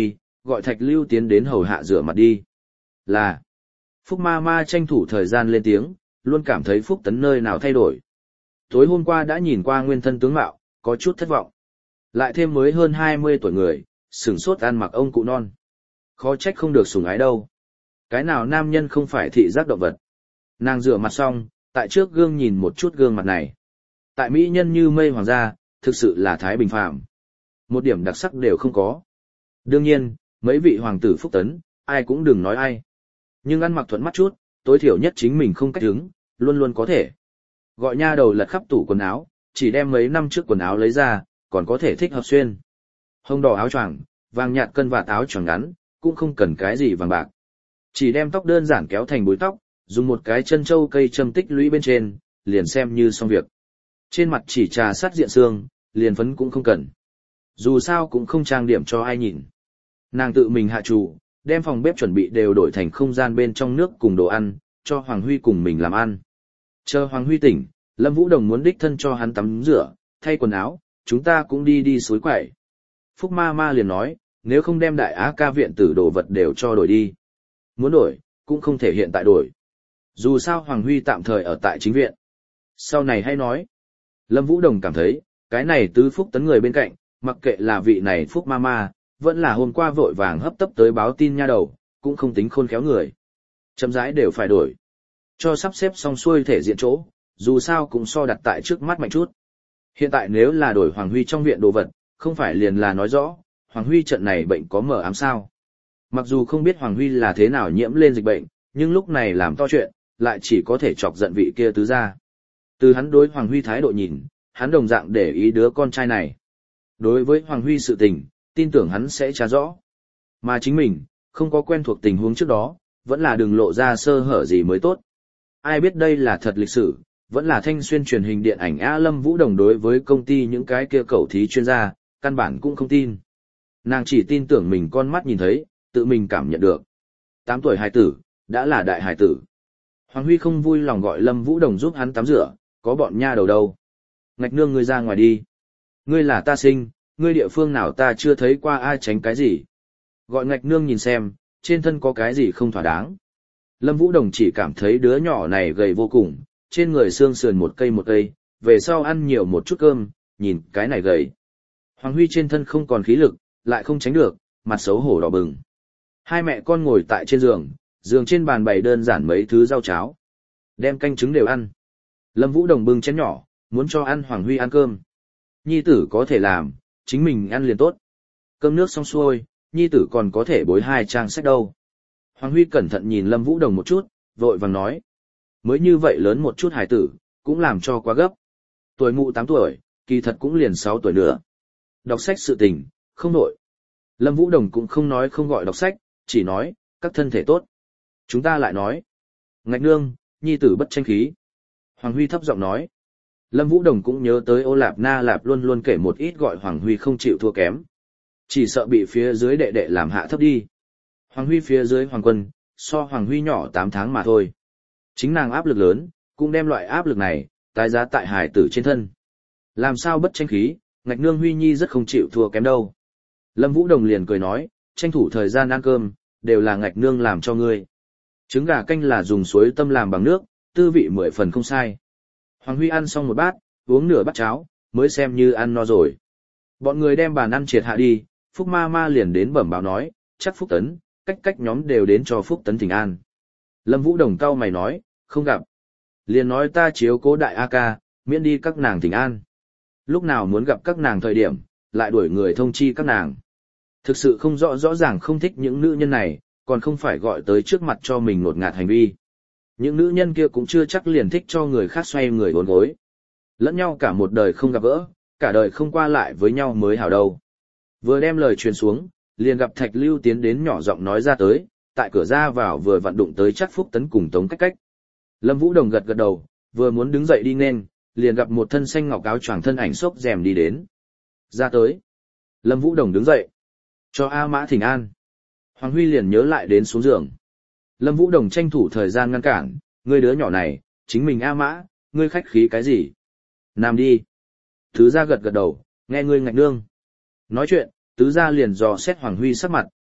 gọi Thạch Lưu tiến đến hầu hạ rửa mặt đi. Là, Phúc ma ma tranh thủ thời gian lên tiếng, luôn cảm thấy Phúc Tấn nơi nào thay đổi. Tối hôm qua đã nhìn qua nguyên thân tướng mạo, có chút thất vọng. Lại thêm mới hơn 20 tuổi người, sửng sốt ăn mặc ông cụ non. Khó trách không được sủng ái đâu. Cái nào nam nhân không phải thị giác động vật. Nàng rửa mặt xong, tại trước gương nhìn một chút gương mặt này. Tại mỹ nhân như mây hoàng gia, thực sự là thái bình phàm. Một điểm đặc sắc đều không có. Đương nhiên, mấy vị hoàng tử Phúc Tấn, ai cũng đừng nói ai. Nhưng ăn mặc thuận mắt chút, tối thiểu nhất chính mình không cách hứng, luôn luôn có thể. Gọi nha đầu lật khắp tủ quần áo, chỉ đem mấy năm trước quần áo lấy ra, còn có thể thích hợp xuyên. Hồng đỏ áo choàng, vàng nhạt cân vạt áo choàng ngắn, cũng không cần cái gì vàng bạc. Chỉ đem tóc đơn giản kéo thành búi tóc, dùng một cái chân châu cây châm tích lũy bên trên, liền xem như xong việc. Trên mặt chỉ trà sát diện xương, liền phấn cũng không cần. Dù sao cũng không trang điểm cho ai nhìn. Nàng tự mình hạ chủ, đem phòng bếp chuẩn bị đều đổi thành không gian bên trong nước cùng đồ ăn, cho Hoàng Huy cùng mình làm ăn. Chờ Hoàng Huy tỉnh, Lâm Vũ Đồng muốn đích thân cho hắn tắm rửa, thay quần áo, chúng ta cũng đi suối quẩy. Phúc ma ma liền nói, nếu không đem đại á ca viện tử đồ vật đều cho đổi đi. Muốn đổi, cũng không thể hiện tại đổi. Dù sao Hoàng Huy tạm thời ở tại chính viện. Sau này hay nói. Lâm Vũ Đồng cảm thấy, cái này tứ Phúc Tấn người bên cạnh, mặc kệ là vị này Phúc ma ma, vẫn là hôm qua vội vàng hấp tấp tới báo tin nha đầu, cũng không tính khôn khéo người. Chậm rãi đều phải đổi. Cho sắp xếp xong xuôi thể diện chỗ, dù sao cũng so đặt tại trước mắt mạnh chút. Hiện tại nếu là đổi Hoàng Huy trong viện đồ vật, không phải liền là nói rõ, Hoàng Huy trận này bệnh có mờ ám sao. Mặc dù không biết Hoàng Huy là thế nào nhiễm lên dịch bệnh, nhưng lúc này làm to chuyện, lại chỉ có thể chọc giận vị kia tứ gia. Từ hắn đối Hoàng Huy thái độ nhìn, hắn đồng dạng để ý đứa con trai này. Đối với Hoàng Huy sự tình, tin tưởng hắn sẽ tra rõ. Mà chính mình, không có quen thuộc tình huống trước đó, vẫn là đừng lộ ra sơ hở gì mới tốt. Ai biết đây là thật lịch sử, vẫn là thanh xuyên truyền hình điện ảnh A. Lâm Vũ Đồng đối với công ty những cái kia cẩu thí chuyên gia, căn bản cũng không tin. Nàng chỉ tin tưởng mình con mắt nhìn thấy, tự mình cảm nhận được. 8 tuổi hài tử, đã là đại hài tử. Hoàng Huy không vui lòng gọi Lâm Vũ Đồng giúp hắn tắm rửa, có bọn nha đầu đâu. Ngạch nương ngươi ra ngoài đi. Ngươi là ta sinh, ngươi địa phương nào ta chưa thấy qua ai tránh cái gì. Gọi ngạch nương nhìn xem, trên thân có cái gì không thỏa đáng. Lâm Vũ Đồng chỉ cảm thấy đứa nhỏ này gầy vô cùng, trên người xương sườn một cây, về sau ăn nhiều một chút cơm, nhìn cái này gầy. Hoàng Huy trên thân không còn khí lực, lại không tránh được, mặt xấu hổ đỏ bừng. Hai mẹ con ngồi tại trên giường, giường trên bàn bày đơn giản mấy thứ rau cháo. Đem canh trứng đều ăn. Lâm Vũ Đồng bưng chén nhỏ, muốn cho ăn Hoàng Huy ăn cơm. Nhi tử có thể làm, chính mình ăn liền tốt. Cơm nước xong xuôi, nhi tử còn có thể bối 2 trang sách đâu. Hoàng Huy cẩn thận nhìn Lâm Vũ Đồng một chút, vội vàng nói. Mới như vậy lớn một chút hài tử, cũng làm cho quá gấp. Tuổi mụ 8 tuổi, kỳ thật cũng liền 6 tuổi nữa. Đọc sách sự tình, không nội. Lâm Vũ Đồng cũng không nói không gọi đọc sách, chỉ nói, các thân thể tốt. Chúng ta lại nói. Ngạch nương, nhi tử bất tranh khí. Hoàng Huy thấp giọng nói. Lâm Vũ Đồng cũng nhớ tới Ô Lạp Na Lạp luôn luôn kể một ít gọi Hoàng Huy không chịu thua kém. Chỉ sợ bị phía dưới đệ đệ làm hạ thấp đi. Hoàng Huy phía dưới Hoàng Quân, so Hoàng Huy nhỏ 8 tháng mà thôi. Chính nàng áp lực lớn, cũng đem loại áp lực này, tái giá tại hài tử trên thân. Làm sao bất tranh khí, ngạch nương Huy Nhi rất không chịu thua kém đâu. Lâm Vũ Đồng liền cười nói, tranh thủ thời gian ăn cơm, đều là ngạch nương làm cho ngươi. Trứng gà canh là dùng suối tâm làm bằng nước, tư vị 10 phần không sai. Hoàng Huy ăn xong một bát, uống nửa bát cháo, mới xem như ăn no rồi. Bọn người đem bàn ăn triệt hạ đi, Phúc ma ma liền đến bẩm báo nói, chắc Phúc Tấn, cách nhóm đều đến cho Phúc Tấn thỉnh an. Lâm Vũ Đồng cau mày nói, không gặp. Liền nói ta chiếu cố đại A ca, miễn đi các nàng thỉnh an. Lúc nào muốn gặp các nàng thời điểm, lại đuổi người thông chi các nàng. Thực sự không rõ ràng không thích những nữ nhân này, còn không phải gọi tới trước mặt cho mình ngột ngạt hành vi. Những nữ nhân kia cũng chưa chắc liền thích cho người khác xoay người uốn gối. Lẫn nhau cả một đời không gặp gỡ, cả đời không qua lại với nhau mới hảo đâu. Vừa đem lời truyền xuống, liền gặp Thạch Lưu tiến đến nhỏ giọng nói ra tới, tại cửa ra vào vừa vặn đụng tới chắc Phúc Tấn cùng Tống Cách. Lâm Vũ Đồng gật đầu, vừa muốn đứng dậy đi nên, liền gặp một thân xanh ngọc áo choàng thân ảnh xốc rèm đi đến. Ra tới. Lâm Vũ Đồng đứng dậy. Cho A Mã thỉnh an. Hoàng Huy liền nhớ lại đến xuống giường. Lâm Vũ Đồng tranh thủ thời gian ngăn cản, ngươi đứa nhỏ này, chính mình A Mã, ngươi khách khí cái gì? Nằm đi. Tứ gia gật đầu, nghe ngươi ngạch nương. Nói chuyện, tứ gia liền dò xét Hoàng Huy sắc mặt,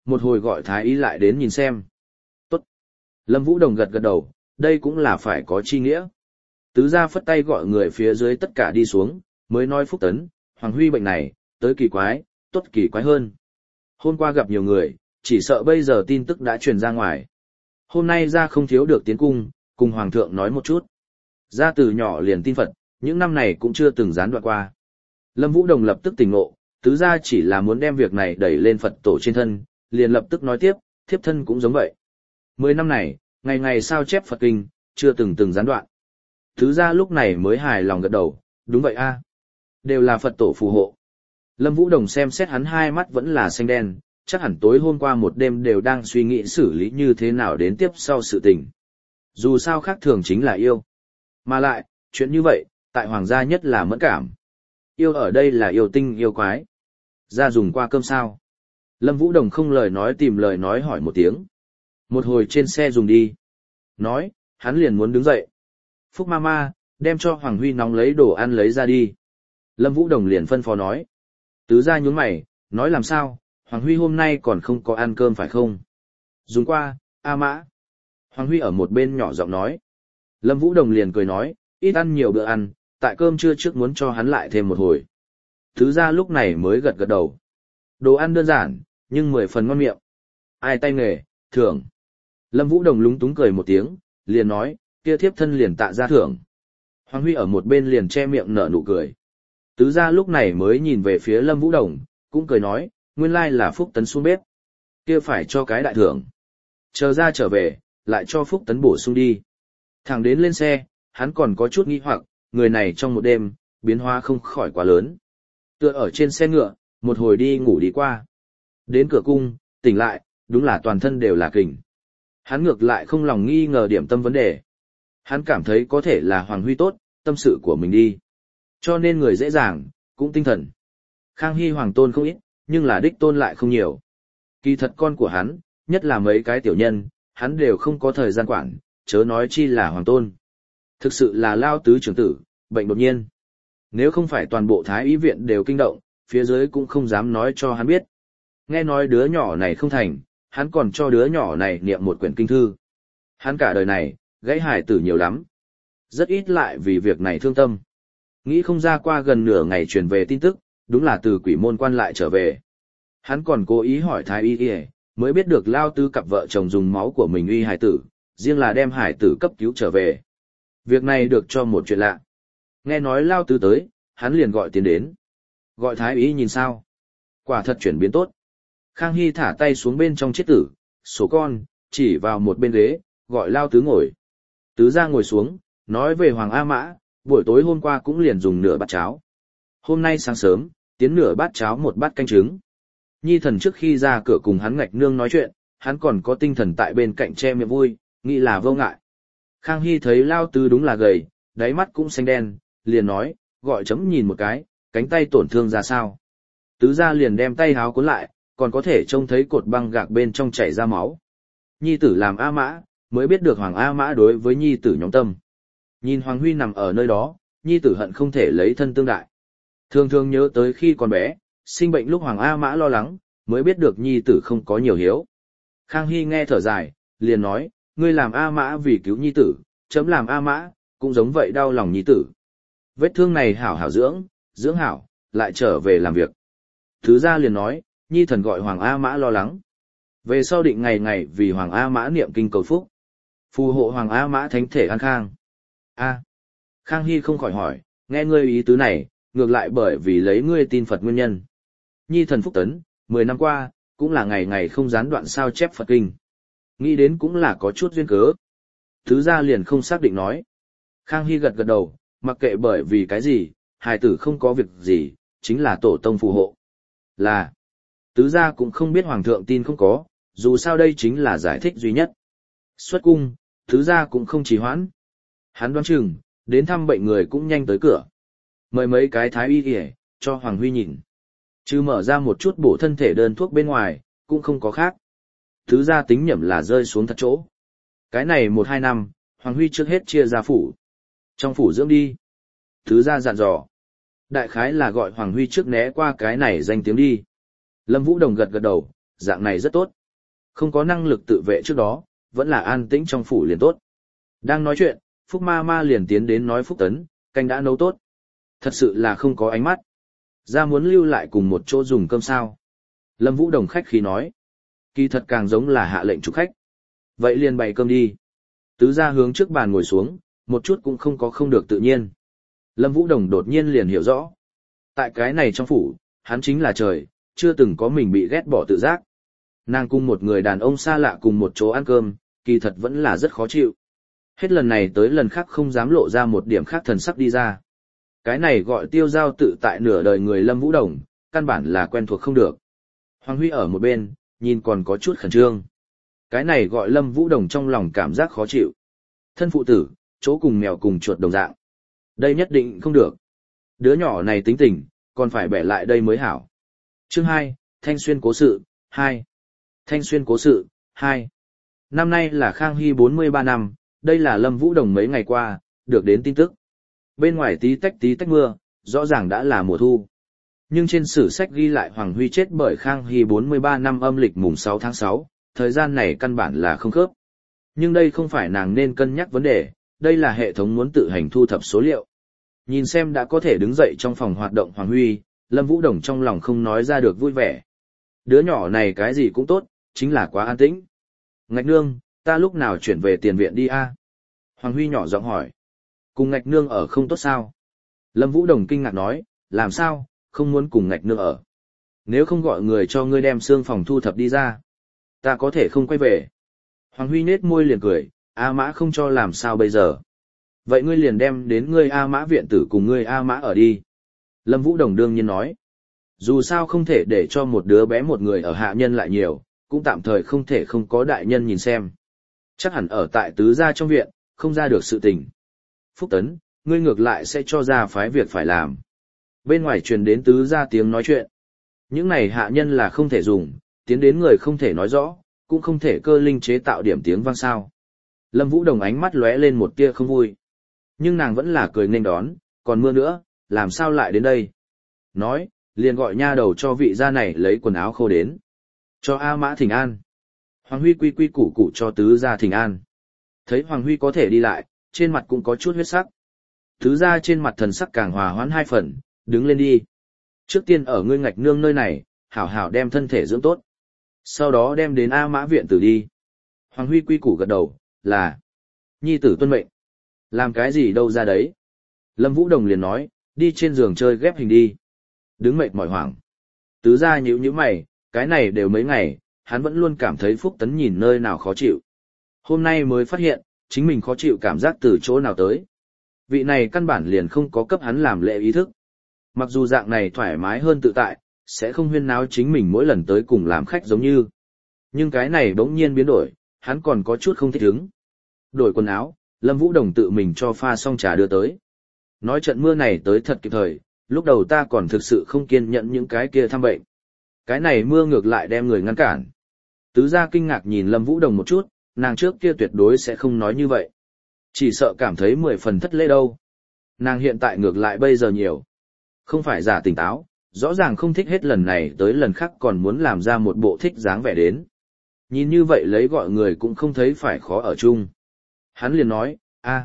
một hồi gọi thái y lại đến nhìn xem. Tốt. Lâm Vũ Đồng gật gật đầu, đây cũng là phải có chi nghĩa. Tứ gia phất tay gọi người phía dưới tất cả đi xuống, mới nói Phúc Tấn, Hoàng Huy bệnh này, tới kỳ quái, tốt kỳ quái hơn. Hôm qua gặp nhiều người, chỉ sợ bây giờ tin tức đã truyền ra ngoài. Hôm nay ra không thiếu được tiến cung, cùng Hoàng thượng nói một chút. Ra từ nhỏ liền tin Phật, những năm này cũng chưa từng gián đoạn qua. Lâm Vũ Đồng lập tức tỉnh ngộ, tứ gia chỉ là muốn đem việc này đẩy lên Phật tổ trên thân, liền lập tức nói tiếp, thiếp thân cũng giống vậy. 10 năm này, ngày ngày sao chép Phật kinh, chưa từng gián đoạn. Tứ gia lúc này mới hài lòng gật đầu, đúng vậy a, đều là Phật tổ phù hộ. Lâm Vũ Đồng xem xét hắn hai mắt vẫn là xanh đen, chắc hẳn tối hôm qua một đêm đều đang suy nghĩ xử lý như thế nào đến tiếp sau sự tình. Dù sao khác thường chính là yêu. Mà lại, chuyện như vậy, tại hoàng gia nhất là mẫn cảm. Yêu ở đây là yêu tinh yêu quái. Ra dùng qua cơm sao? Lâm Vũ Đồng không lời nói tìm lời nói hỏi một tiếng. Một hồi trên xe dùng đi. Nói, hắn liền muốn đứng dậy. Phúc Mama, đem cho Hoàng Huy nóng lấy đồ ăn lấy ra đi. Lâm Vũ Đồng liền phân phó nói. Tứ gia nhướng mày, nói làm sao, Hoàng Huy hôm nay còn không có ăn cơm phải không? Dùng qua, A Mã. Hoàng Huy ở một bên nhỏ giọng nói. Lâm Vũ Đồng liền cười nói, ít ăn nhiều bữa ăn, tại cơm trưa trước muốn cho hắn lại thêm một hồi. Tứ gia lúc này mới gật gật đầu. Đồ ăn đơn giản, nhưng 10 phần ngon miệng. Ai tay nghề, thưởng. Lâm Vũ Đồng lúng túng cười một tiếng, liền nói, kia thiếp thân liền tạ ra thưởng. Hoàng Huy ở một bên liền che miệng nở nụ cười. Tứ gia lúc này mới nhìn về phía Lâm Vũ Đồng, cũng cười nói, nguyên lai là Phúc Tấn xuống bếp. Kia phải cho cái đại thưởng. Chờ ra trở về, lại cho Phúc Tấn bổ sung đi. Thẳng đến lên xe, hắn còn có chút nghi hoặc, người này trong một đêm, biến hóa không khỏi quá lớn. Tựa ở trên xe ngựa, một hồi đi ngủ đi qua. Đến cửa cung, tỉnh lại, đúng là toàn thân đều là kình. Hắn ngược lại không lòng nghi ngờ điểm tâm vấn đề. Hắn cảm thấy có thể là Hoàng Huy tốt, tâm sự của mình đi. Cho nên người dễ dàng, cũng tinh thần. Khang Hy hoàng tôn không ít, nhưng là đích tôn lại không nhiều. Kỳ thật con của hắn, nhất là mấy cái tiểu nhân, hắn đều không có thời gian quản, chớ nói chi là hoàng tôn. Thực sự là lao tứ trưởng tử, bệnh đột nhiên. Nếu không phải toàn bộ thái y viện đều kinh động, phía dưới cũng không dám nói cho hắn biết. Nghe nói đứa nhỏ này không thành, hắn còn cho đứa nhỏ này niệm một quyển kinh thư. Hắn cả đời này, gãy hải tử nhiều lắm. Rất ít lại vì việc này thương tâm. Nghĩ không ra qua gần nửa ngày truyền về tin tức, đúng là từ quỷ môn quan lại trở về. Hắn còn cố ý hỏi thái y mới biết được lao tứ cặp vợ chồng dùng máu của mình uy hải tử, riêng là đem hải tử cấp cứu trở về. Việc này được cho một chuyện lạ. Nghe nói lao tứ tới, hắn liền gọi tiền đến. Gọi thái y nhìn sao. Quả thật chuyển biến tốt. Khang Hy thả tay xuống bên trong chiếc tử, số con, chỉ vào một bên ghế, gọi lao tứ ngồi. Tứ ra ngồi xuống, nói về Hoàng A Mã, buổi tối hôm qua cũng liền dùng nửa bát cháo. Hôm nay sáng sớm, tiến nửa bát cháo một bát canh trứng. Nhi thần trước khi ra cửa cùng hắn ngạch nương nói chuyện, hắn còn có tinh thần tại bên cạnh che miệng vui, nghĩ là vô ngại. Khang Hy thấy lao tứ đúng là gầy, đáy mắt cũng xanh đen, liền nói, gọi chấm nhìn một cái, cánh tay tổn thương ra sao. Tứ ra liền đem tay háo cuốn lại, còn có thể trông thấy cột băng gạc bên trong chảy ra máu. Nhi tử làm A Mã, mới biết được Hoàng A Mã đối với nhi tử nhóm tâm. Nhìn Hoàng Huy nằm ở nơi đó, nhi tử hận không thể lấy thân tương đại. Thường thường nhớ tới khi còn bé, sinh bệnh lúc Hoàng A Mã lo lắng, mới biết được nhi tử không có nhiều hiếu. Khang Hy nghe thở dài, liền nói, ngươi làm A Mã vì cứu nhi tử, chấm làm A Mã, cũng giống vậy đau lòng nhi tử. Vết thương này hảo hảo dưỡng, dưỡng hảo, lại trở về làm việc. Thứ ra liền nói, nhi thần gọi Hoàng A Mã lo lắng. Về sau định ngày ngày vì Hoàng A Mã niệm kinh cầu phúc. Phù hộ Hoàng A Mã thánh thể an khang. A. Khang Hy không khỏi hỏi, nghe ngươi ý tứ này, ngược lại bởi vì lấy ngươi tin Phật nguyên nhân. Nhi thần Phúc Tấn, 10 năm qua, cũng là ngày ngày không gián đoạn sao chép Phật kinh. Nghĩ đến cũng là có chút duyên cớ. Thứ ra liền không xác định nói. Khang Hy gật gật đầu, mặc kệ bởi vì cái gì, hài tử không có việc gì, chính là tổ tông phù hộ. Là, tứ gia cũng không biết hoàng thượng tin không có, dù sao đây chính là giải thích duy nhất. Xuất cung, tứ gia cũng không trì hoãn. Hắn đoán chừng, đến thăm bệnh người cũng nhanh tới cửa. Mời mấy cái thái y kìa, cho Hoàng Huy nhìn. Chứ mở ra một chút bổ thân thể đơn thuốc bên ngoài, cũng không có khác. Tứ gia tính nhẩm là rơi xuống thật chỗ. Cái này 1-2 năm, Hoàng Huy trước hết chia ra phủ. Trong phủ dưỡng đi. Tứ gia dặn dò. Đại khái là gọi Hoàng Huy trước né qua cái này danh tiếng đi. Lâm Vũ Đồng gật gật đầu, dạng này rất tốt. Không có năng lực tự vệ trước đó, vẫn là an tĩnh trong phủ liền tốt. Đang nói chuyện, Phúc ma ma liền tiến đến nói Phúc Tấn, canh đã nấu tốt. Thật sự là không có ánh mắt. Ra muốn lưu lại cùng một chỗ dùng cơm sao. Lâm Vũ Đồng khách khí nói. Kỳ thật càng giống là hạ lệnh chủ khách. Vậy liền bày cơm đi. Tứ gia hướng trước bàn ngồi xuống, một chút cũng không có không được tự nhiên. Lâm Vũ Đồng đột nhiên liền hiểu rõ. Tại cái này trong phủ, hắn chính là trời, chưa từng có mình bị ghét bỏ tự giác. Nàng cùng một người đàn ông xa lạ cùng một chỗ ăn cơm, kỳ thật vẫn là rất khó chịu. Hết lần này tới lần khác không dám lộ ra một điểm khác thần sắc đi ra. Cái này gọi tiêu giao tự tại nửa đời người Lâm Vũ Đồng, căn bản là quen thuộc không được. Hoàng Huy ở một bên, nhìn còn có chút khẩn trương. Cái này gọi Lâm Vũ Đồng trong lòng cảm giác khó chịu. Thân phụ tử, chỗ cùng mèo cùng chuột đồng dạng. Đây nhất định không được. Đứa nhỏ này tính tình, còn phải bẻ lại đây mới hảo. Chương 2, Thanh Xuyên cố sự, 2. Thanh Xuyên cố sự, 2. Năm nay là Khang Hy 43 năm, đây là Lâm Vũ Đồng mấy ngày qua, được đến tin tức. Bên ngoài tí tách mưa, rõ ràng đã là mùa thu. Nhưng trên sử sách ghi lại Hoàng Huy chết bởi Khang Hy 43 năm âm lịch mùng 6 tháng 6, thời gian này căn bản là không khớp. Nhưng đây không phải nàng nên cân nhắc vấn đề, đây là hệ thống muốn tự hành thu thập số liệu. Nhìn xem đã có thể đứng dậy trong phòng hoạt động Hoàng Huy, Lâm Vũ Đồng trong lòng không nói ra được vui vẻ. Đứa nhỏ này cái gì cũng tốt, chính là quá an tĩnh. Ngạch nương, ta lúc nào chuyển về tiền viện đi a? Hoàng Huy nhỏ giọng hỏi. Cùng Ngạch nương ở không tốt sao? Lâm Vũ Đồng kinh ngạc nói, làm sao, không muốn cùng Ngạch nương ở. Nếu không gọi người cho ngươi đem xương phòng thu thập đi ra, ta có thể không quay về. Hoàng Huy nết môi liền cười, A Mã không cho làm sao bây giờ. Vậy ngươi liền đem đến ngươi A Mã viện tử cùng ngươi A Mã ở đi. Lâm Vũ Đồng đương nhiên nói. Dù sao không thể để cho một đứa bé một người ở hạ nhân lại nhiều, cũng tạm thời không thể không có đại nhân nhìn xem. Chắc hẳn ở tại tứ gia trong viện, không ra được sự tình. Phúc Tấn, ngươi ngược lại sẽ cho ra phái việc phải làm. Bên ngoài truyền đến tứ gia tiếng nói chuyện. Những này hạ nhân là không thể dùng, tiến đến người không thể nói rõ, cũng không thể cơ linh chế tạo điểm tiếng vang sao. Lâm Vũ Đồng ánh mắt lóe lên một tia không vui. Nhưng nàng vẫn là cười nên đón, còn mưa nữa, làm sao lại đến đây? Nói, liền gọi nha đầu cho vị gia này lấy quần áo khô đến. Cho A Mã thỉnh an. Hoàng Huy quy quy củ củ cho tứ gia thỉnh an. Thấy Hoàng Huy có thể đi lại, trên mặt cũng có chút huyết sắc. Tứ gia trên mặt thần sắc càng hòa hoãn hai phần, đứng lên đi. Trước tiên ở ngươi Ngạch nương nơi này, hảo hảo đem thân thể dưỡng tốt. Sau đó đem đến A Mã viện tử đi. Hoàng Huy quy củ gật đầu, là nhi tử tuân mệnh. Làm cái gì đâu ra đấy. Lâm Vũ Đồng liền nói, đi trên giường chơi ghép hình đi. Đứng mệt mỏi hoảng. Tứ gia nhíu nhíu mày, cái này đều mấy ngày, hắn vẫn luôn cảm thấy Phúc Tấn nhìn nơi nào khó chịu. Hôm nay mới phát hiện, chính mình khó chịu cảm giác từ chỗ nào tới. Vị này căn bản liền không có cấp hắn làm lễ ý thức. Mặc dù dạng này thoải mái hơn tự tại, sẽ không huyên náo chính mình mỗi lần tới cùng làm khách giống như. Nhưng cái này bỗng nhiên biến đổi, hắn còn có chút không thích ứng. Đổi quần áo, Lâm Vũ Đồng tự mình cho pha xong trà đưa tới. Nói trận mưa này tới thật kịp thời, lúc đầu ta còn thực sự không kiên nhẫn những cái kia thăm bệnh. Cái này mưa ngược lại đem người ngăn cản. Tứ gia kinh ngạc nhìn Lâm Vũ Đồng một chút, nàng trước kia tuyệt đối sẽ không nói như vậy. Chỉ sợ cảm thấy 10 phần thất lễ đâu. Nàng hiện tại ngược lại bây giờ nhiều. Không phải giả tỉnh táo, rõ ràng không thích hết lần này tới lần khác còn muốn làm ra một bộ thích dáng vẻ đến. Nhìn như vậy lấy gọi người cũng không thấy phải khó ở chung. Hắn liền nói,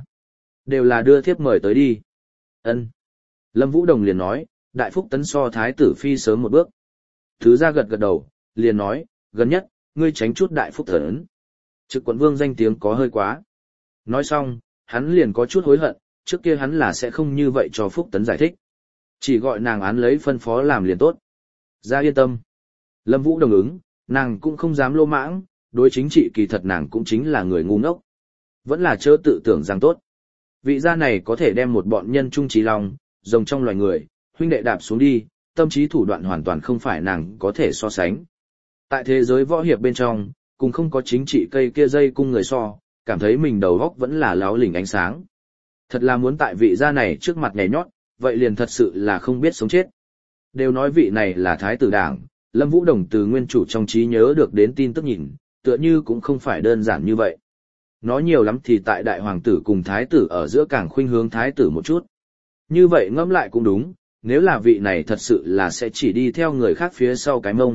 đều là đưa thiếp mời tới đi. Ân. Lâm Vũ Đồng liền nói, Đại Phúc Tấn so Thái tử Phi sớm một bước. Thứ ra gật gật đầu, liền nói, gần nhất, ngươi tránh chút Đại Phúc Tấn. Trực quận vương danh tiếng có hơi quá. Nói xong, hắn liền có chút hối hận, trước kia hắn là sẽ không như vậy cho Phúc Tấn giải thích. Chỉ gọi nàng án lấy phân phó làm liền tốt. Ra yên tâm. Lâm Vũ Đồng ứng, nàng cũng không dám lô mãng, đối chính trị kỳ thật nàng cũng chính là người ngu ngốc. Vẫn là chớ tự tưởng rằng tốt. Vị gia này có thể đem một bọn nhân trung trí lòng, rồng trong loài người, huynh đệ đạp xuống đi, tâm trí thủ đoạn hoàn toàn không phải nàng có thể so sánh. Tại thế giới võ hiệp bên trong, cùng không có chính trị cây kia dây cung người so, cảm thấy mình đầu góc vẫn là láo lỉnh ánh sáng. Thật là muốn tại vị gia này trước mặt nhảy nhót, vậy liền thật sự là không biết sống chết. Đều nói vị này là thái tử đảng, Lâm Vũ Đồng từ nguyên chủ trong trí nhớ được đến tin tức nhìn, tựa như cũng không phải đơn giản như vậy. Nói nhiều lắm thì tại đại hoàng tử cùng thái tử ở giữa càng khuynh hướng thái tử một chút. Như vậy ngẫm lại cũng đúng, nếu là vị này thật sự là sẽ chỉ đi theo người khác phía sau cái mông,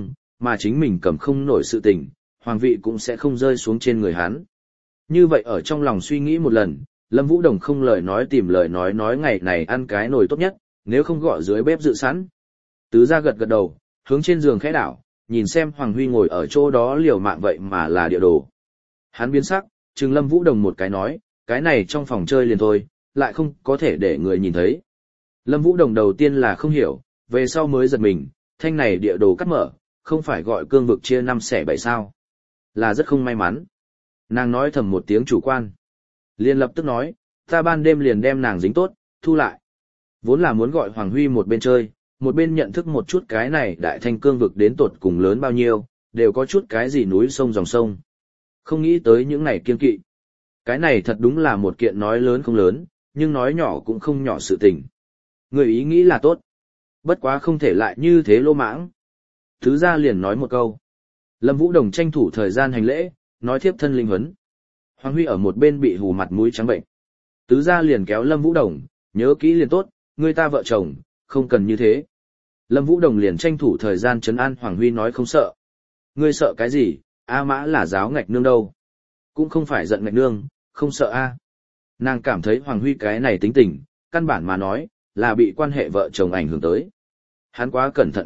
mà chính mình cầm không nổi sự tình, hoàng vị cũng sẽ không rơi xuống trên người hắn. Như vậy ở trong lòng suy nghĩ một lần, Lâm Vũ Đồng không lời nói tìm lời nói ngày này ăn cái nồi tốt nhất, nếu không gọi dưới bếp dự sẵn. Tứ gia gật gật đầu, hướng trên giường khẽ đảo, nhìn xem Hoàng Huy ngồi ở chỗ đó liều mạng vậy mà là địa đồ. Hắn biến sắc, trừng Lâm Vũ Đồng một cái nói, cái này trong phòng chơi liền thôi, lại không có thể để người nhìn thấy. Lâm Vũ Đồng đầu tiên là không hiểu, về sau mới giật mình, thanh này địa đồ cắt mở, không phải gọi cương vực chia 5 xẻ 7 sao. Là rất không may mắn. Nàng nói thầm một tiếng chủ quan. Liền lập tức nói, ta ban đêm liền đem nàng dính tốt, thu lại. Vốn là muốn gọi Hoàng Huy một bên chơi, một bên nhận thức một chút cái này đại thanh cương vực đến tột cùng lớn bao nhiêu, đều có chút cái gì núi sông dòng sông. Không nghĩ tới những này kiên kỵ. Cái này thật đúng là một kiện nói lớn không lớn, nhưng nói nhỏ cũng không nhỏ sự tình. Người ý nghĩ là tốt. Bất quá không thể lại như thế lô mãng. Thứ gia liền nói một câu. Lâm Vũ Đồng tranh thủ thời gian hành lễ, nói thiếp thân linh huấn. Hoàng Huy ở một bên bị hù mặt mũi trắng bệnh. Tứ gia liền kéo Lâm Vũ Đồng, nhớ kỹ liền tốt, người ta vợ chồng, không cần như thế. Lâm Vũ Đồng liền tranh thủ thời gian trấn an Hoàng Huy nói không sợ. Ngươi sợ cái gì, A Mã là giáo ngạch nương đâu. Cũng không phải giận ngạch nương, không sợ A. Nàng cảm thấy Hoàng Huy cái này tính tình, căn bản mà nói, là bị quan hệ vợ chồng ảnh hưởng tới. Hắn quá cẩn thận.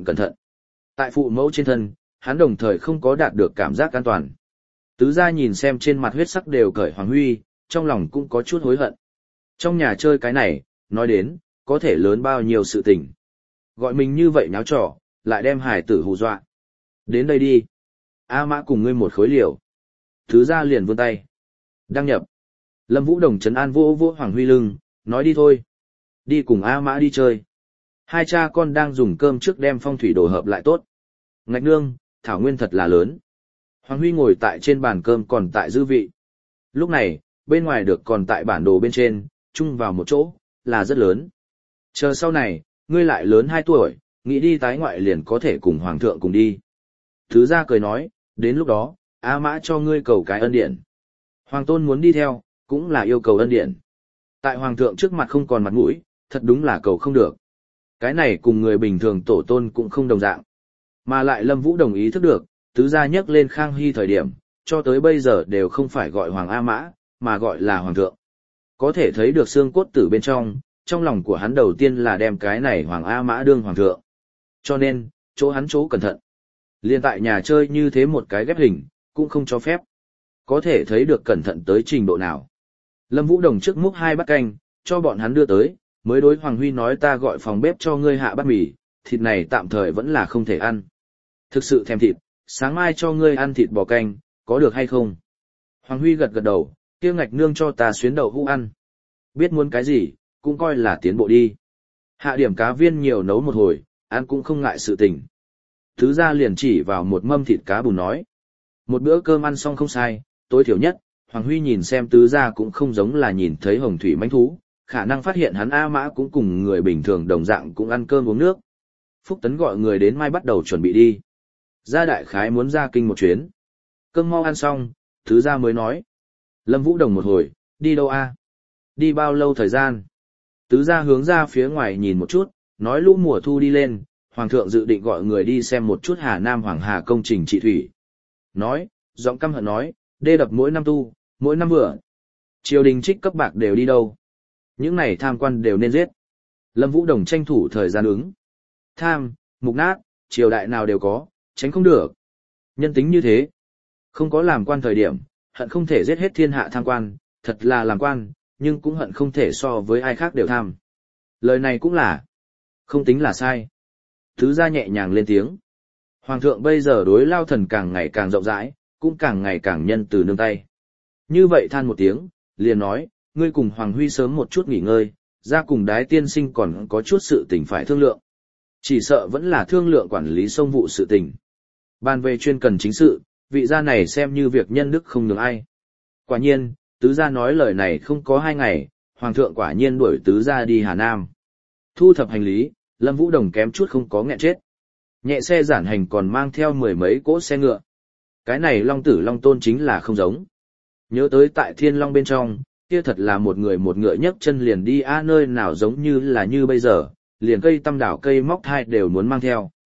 Tại phụ mẫu trên thân, hắn đồng thời không có đạt được cảm giác an toàn. Tứ gia nhìn xem trên mặt huyết sắc đều cởi Hoàng Huy, trong lòng cũng có chút hối hận. Trong nhà chơi cái này, nói đến, có thể lớn bao nhiêu sự tình. Gọi mình như vậy nháo trò, lại đem hải tử hù dọa. Đến đây đi. A Mã cùng ngươi một khối liều. Tứ gia liền vươn tay. Đăng nhập. Lâm Vũ Đồng trấn an vô Hoàng Huy lưng, nói đi thôi. Đi cùng A Mã đi chơi. Hai cha con đang dùng cơm trước đem phong thủy đồ hợp lại tốt. Ngạch nương, thảo nguyên thật là lớn. Hoàng Huy ngồi tại trên bàn cơm còn tại dư vị. Lúc này, bên ngoài được còn tại bản đồ bên trên, chung vào một chỗ, là rất lớn. Chờ sau này, ngươi lại lớn 2 tuổi, nghĩ đi tái ngoại liền có thể cùng Hoàng thượng cùng đi. Thứ gia cười nói, đến lúc đó, A Mã cho ngươi cầu cái ân điển. Hoàng tôn muốn đi theo, cũng là yêu cầu ân điển. Tại Hoàng thượng trước mặt không còn mặt mũi, thật đúng là cầu không được. Cái này cùng người bình thường tổ tôn cũng không đồng dạng. Mà lại Lâm Vũ đồng ý thức được, tứ gia nhắc lên Khang Hy thời điểm, cho tới bây giờ đều không phải gọi Hoàng A Mã, mà gọi là Hoàng thượng. Có thể thấy được xương cốt tử bên trong lòng của hắn đầu tiên là đem cái này Hoàng A Mã đương Hoàng thượng. Cho nên, chỗ hắn chỗ cẩn thận. Liên tại nhà chơi như thế một cái ghép hình, cũng không cho phép. Có thể thấy được cẩn thận tới trình độ nào. Lâm Vũ Đồng trước múc 2 bát canh, cho bọn hắn đưa tới, mới đối Hoàng Huy nói ta gọi phòng bếp cho ngươi hạ bát mì, thịt này tạm thời vẫn là không thể ăn. Thực sự thèm thịt, sáng mai cho ngươi ăn thịt bò canh, có được hay không? Hoàng Huy gật gật đầu, kia ngạch nương cho ta xuyến đậu hũ ăn. Biết muốn cái gì, cũng coi là tiến bộ đi. Hạ điểm cá viên nhiều nấu một hồi, ăn cũng không ngại sự tình. Thứ gia liền chỉ vào một mâm thịt cá bùn nói. Một bữa cơm ăn xong không sai, tối thiểu nhất, Hoàng Huy nhìn xem tứ gia cũng không giống là nhìn thấy hồng thủy mãnh thú, khả năng phát hiện hắn A Mã cũng cùng người bình thường đồng dạng cũng ăn cơm uống nước. Phúc Tấn gọi người đến mai bắt đầu chuẩn bị đi. Gia đại khái muốn ra kinh một chuyến. Cơm mau ăn xong, tứ gia mới nói. Lâm Vũ Đồng một hồi, đi đâu a? Đi bao lâu thời gian? Tứ gia hướng ra phía ngoài nhìn một chút, nói lũ mùa thu đi lên, Hoàng thượng dự định gọi người đi xem một chút Hà Nam Hoàng Hà công trình trị thủy. Nói, giọng căm hận nói, đê đập mỗi năm tu, mỗi năm vừa. Triều đình trích cấp bạc đều đi đâu? Những này tham quan đều nên giết. Lâm Vũ Đồng tranh thủ thời gian ứng. Tham, mục nát, triều đại nào đều có, tránh không được. Nhân tính như thế. Không có làm quan thời điểm, hận không thể giết hết thiên hạ tham quan, thật là làm quan, nhưng cũng hận không thể so với ai khác đều tham. Lời này cũng là, không tính là sai. Thứ gia nhẹ nhàng lên tiếng. Hoàng thượng bây giờ đối Lao Thần càng ngày càng rộng rãi, cũng càng ngày càng nhân từ nương tay. Như vậy than một tiếng, liền nói, ngươi cùng Hoàng Huy sớm một chút nghỉ ngơi, ra cùng Đái tiên sinh còn có chút sự tình phải thương lượng. Chỉ sợ vẫn là thương lượng quản lý sông vụ sự tình. Bàn về chuyên cần chính sự, vị gia này xem như việc nhân đức không nhường ai. Quả nhiên, tứ gia nói lời này không có 2 ngày, Hoàng thượng quả nhiên đuổi tứ gia đi Hà Nam. Thu thập hành lý, Lâm Vũ Đồng kém chút không có nghẹn chết. Nhẹ xe giản hành còn mang theo 10 mấy cỗ xe ngựa. Cái này Long Tử Long Tôn chính là không giống. Nhớ tới tại Thiên Long bên trong, kia thật là một người một ngựa nhấc chân liền đi nơi nào giống như là như bây giờ, liền cây tăm đảo cây móc thai đều muốn mang theo.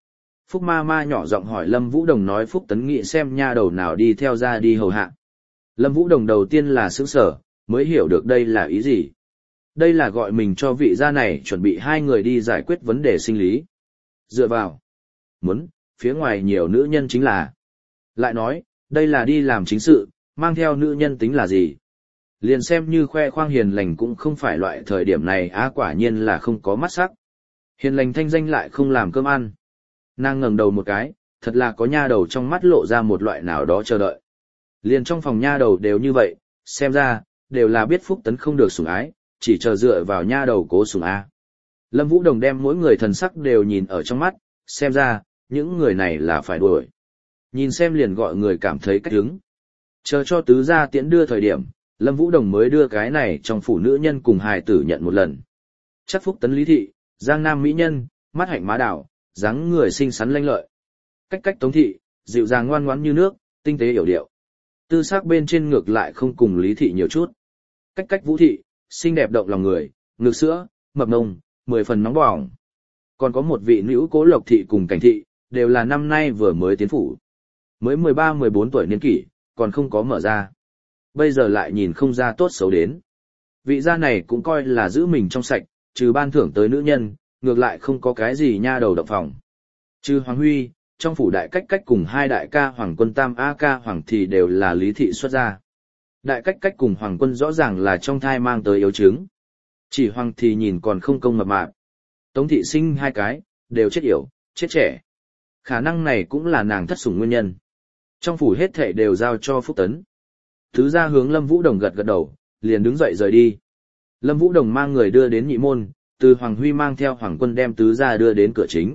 Phúc ma ma nhỏ giọng hỏi Lâm Vũ Đồng nói Phúc Tấn nghĩ xem nha đầu nào đi theo ra đi hầu hạ. Lâm Vũ Đồng đầu tiên là sững sờ, mới hiểu được đây là ý gì. Đây là gọi mình cho vị gia này chuẩn bị hai người đi giải quyết vấn đề sinh lý. Dựa vào. Muốn, phía ngoài nhiều nữ nhân chính là. Lại nói, đây là đi làm chính sự, mang theo nữ nhân tính là gì. Liền xem như khoe khoang hiền lành cũng không phải loại thời điểm này quả nhiên là không có mắt sắc. Hiền lành thanh danh lại không làm cơm ăn. Nàng ngẩng đầu một cái, thật là có nha đầu trong mắt lộ ra một loại nào đó chờ đợi. Liền trong phòng nha đầu đều như vậy, xem ra, đều là biết Phúc Tấn không được sủng ái, chỉ chờ dựa vào nha đầu cố sủng A. Lâm Vũ Đồng đem mỗi người thần sắc đều nhìn ở trong mắt, xem ra, những người này là phải đuổi. Nhìn xem liền gọi người cảm thấy cách hứng. Chờ cho tứ gia tiễn đưa thời điểm, Lâm Vũ Đồng mới đưa cái này trong phụ nữ nhân cùng hài tử nhận một lần. Chắc Phúc Tấn lý thị, giang nam mỹ nhân, mắt hạnh má đảo, dáng người xinh xắn lanh lợi. Cách Tống thị, dịu dàng ngoan ngoãn như nước, tinh tế hiểu điệu. Tư sắc bên trên ngược lại không cùng lý thị nhiều chút. Cách Vũ thị, xinh đẹp động lòng người, ngực sữa, mập mông, 10 phần nóng bỏng. Còn có một vị nữ Cố Lộc thị cùng Cảnh thị, đều là năm nay vừa mới tiến phủ. Mới 13-14 tuổi niên kỷ, còn không có mở ra. Bây giờ lại nhìn không ra tốt xấu đến. Vị gia này cũng coi là giữ mình trong sạch, trừ ban thưởng tới nữ nhân, ngược lại không có cái gì nha đầu động phòng. Trừ Hoàng Huy, trong phủ đại cách cùng hai đại ca Hoàng Quân Tam A ca Hoàng thì đều là lý thị xuất gia. Đại cách cùng Hoàng Quân rõ ràng là trong thai mang tới yếu chứng. Chỉ Hoàng thì nhìn còn không công mập mạp. Tống thị sinh hai cái, đều chết yểu, chết trẻ. Khả năng này cũng là nàng thất sủng nguyên nhân. Trong phủ hết thảy đều giao cho Phúc Tấn. Thứ ra hướng Lâm Vũ Đồng gật đầu, liền đứng dậy rời đi. Lâm Vũ Đồng mang người đưa đến nhị môn, từ Hoàng Huy mang theo Hoàng Quân đem tứ gia đưa đến cửa chính.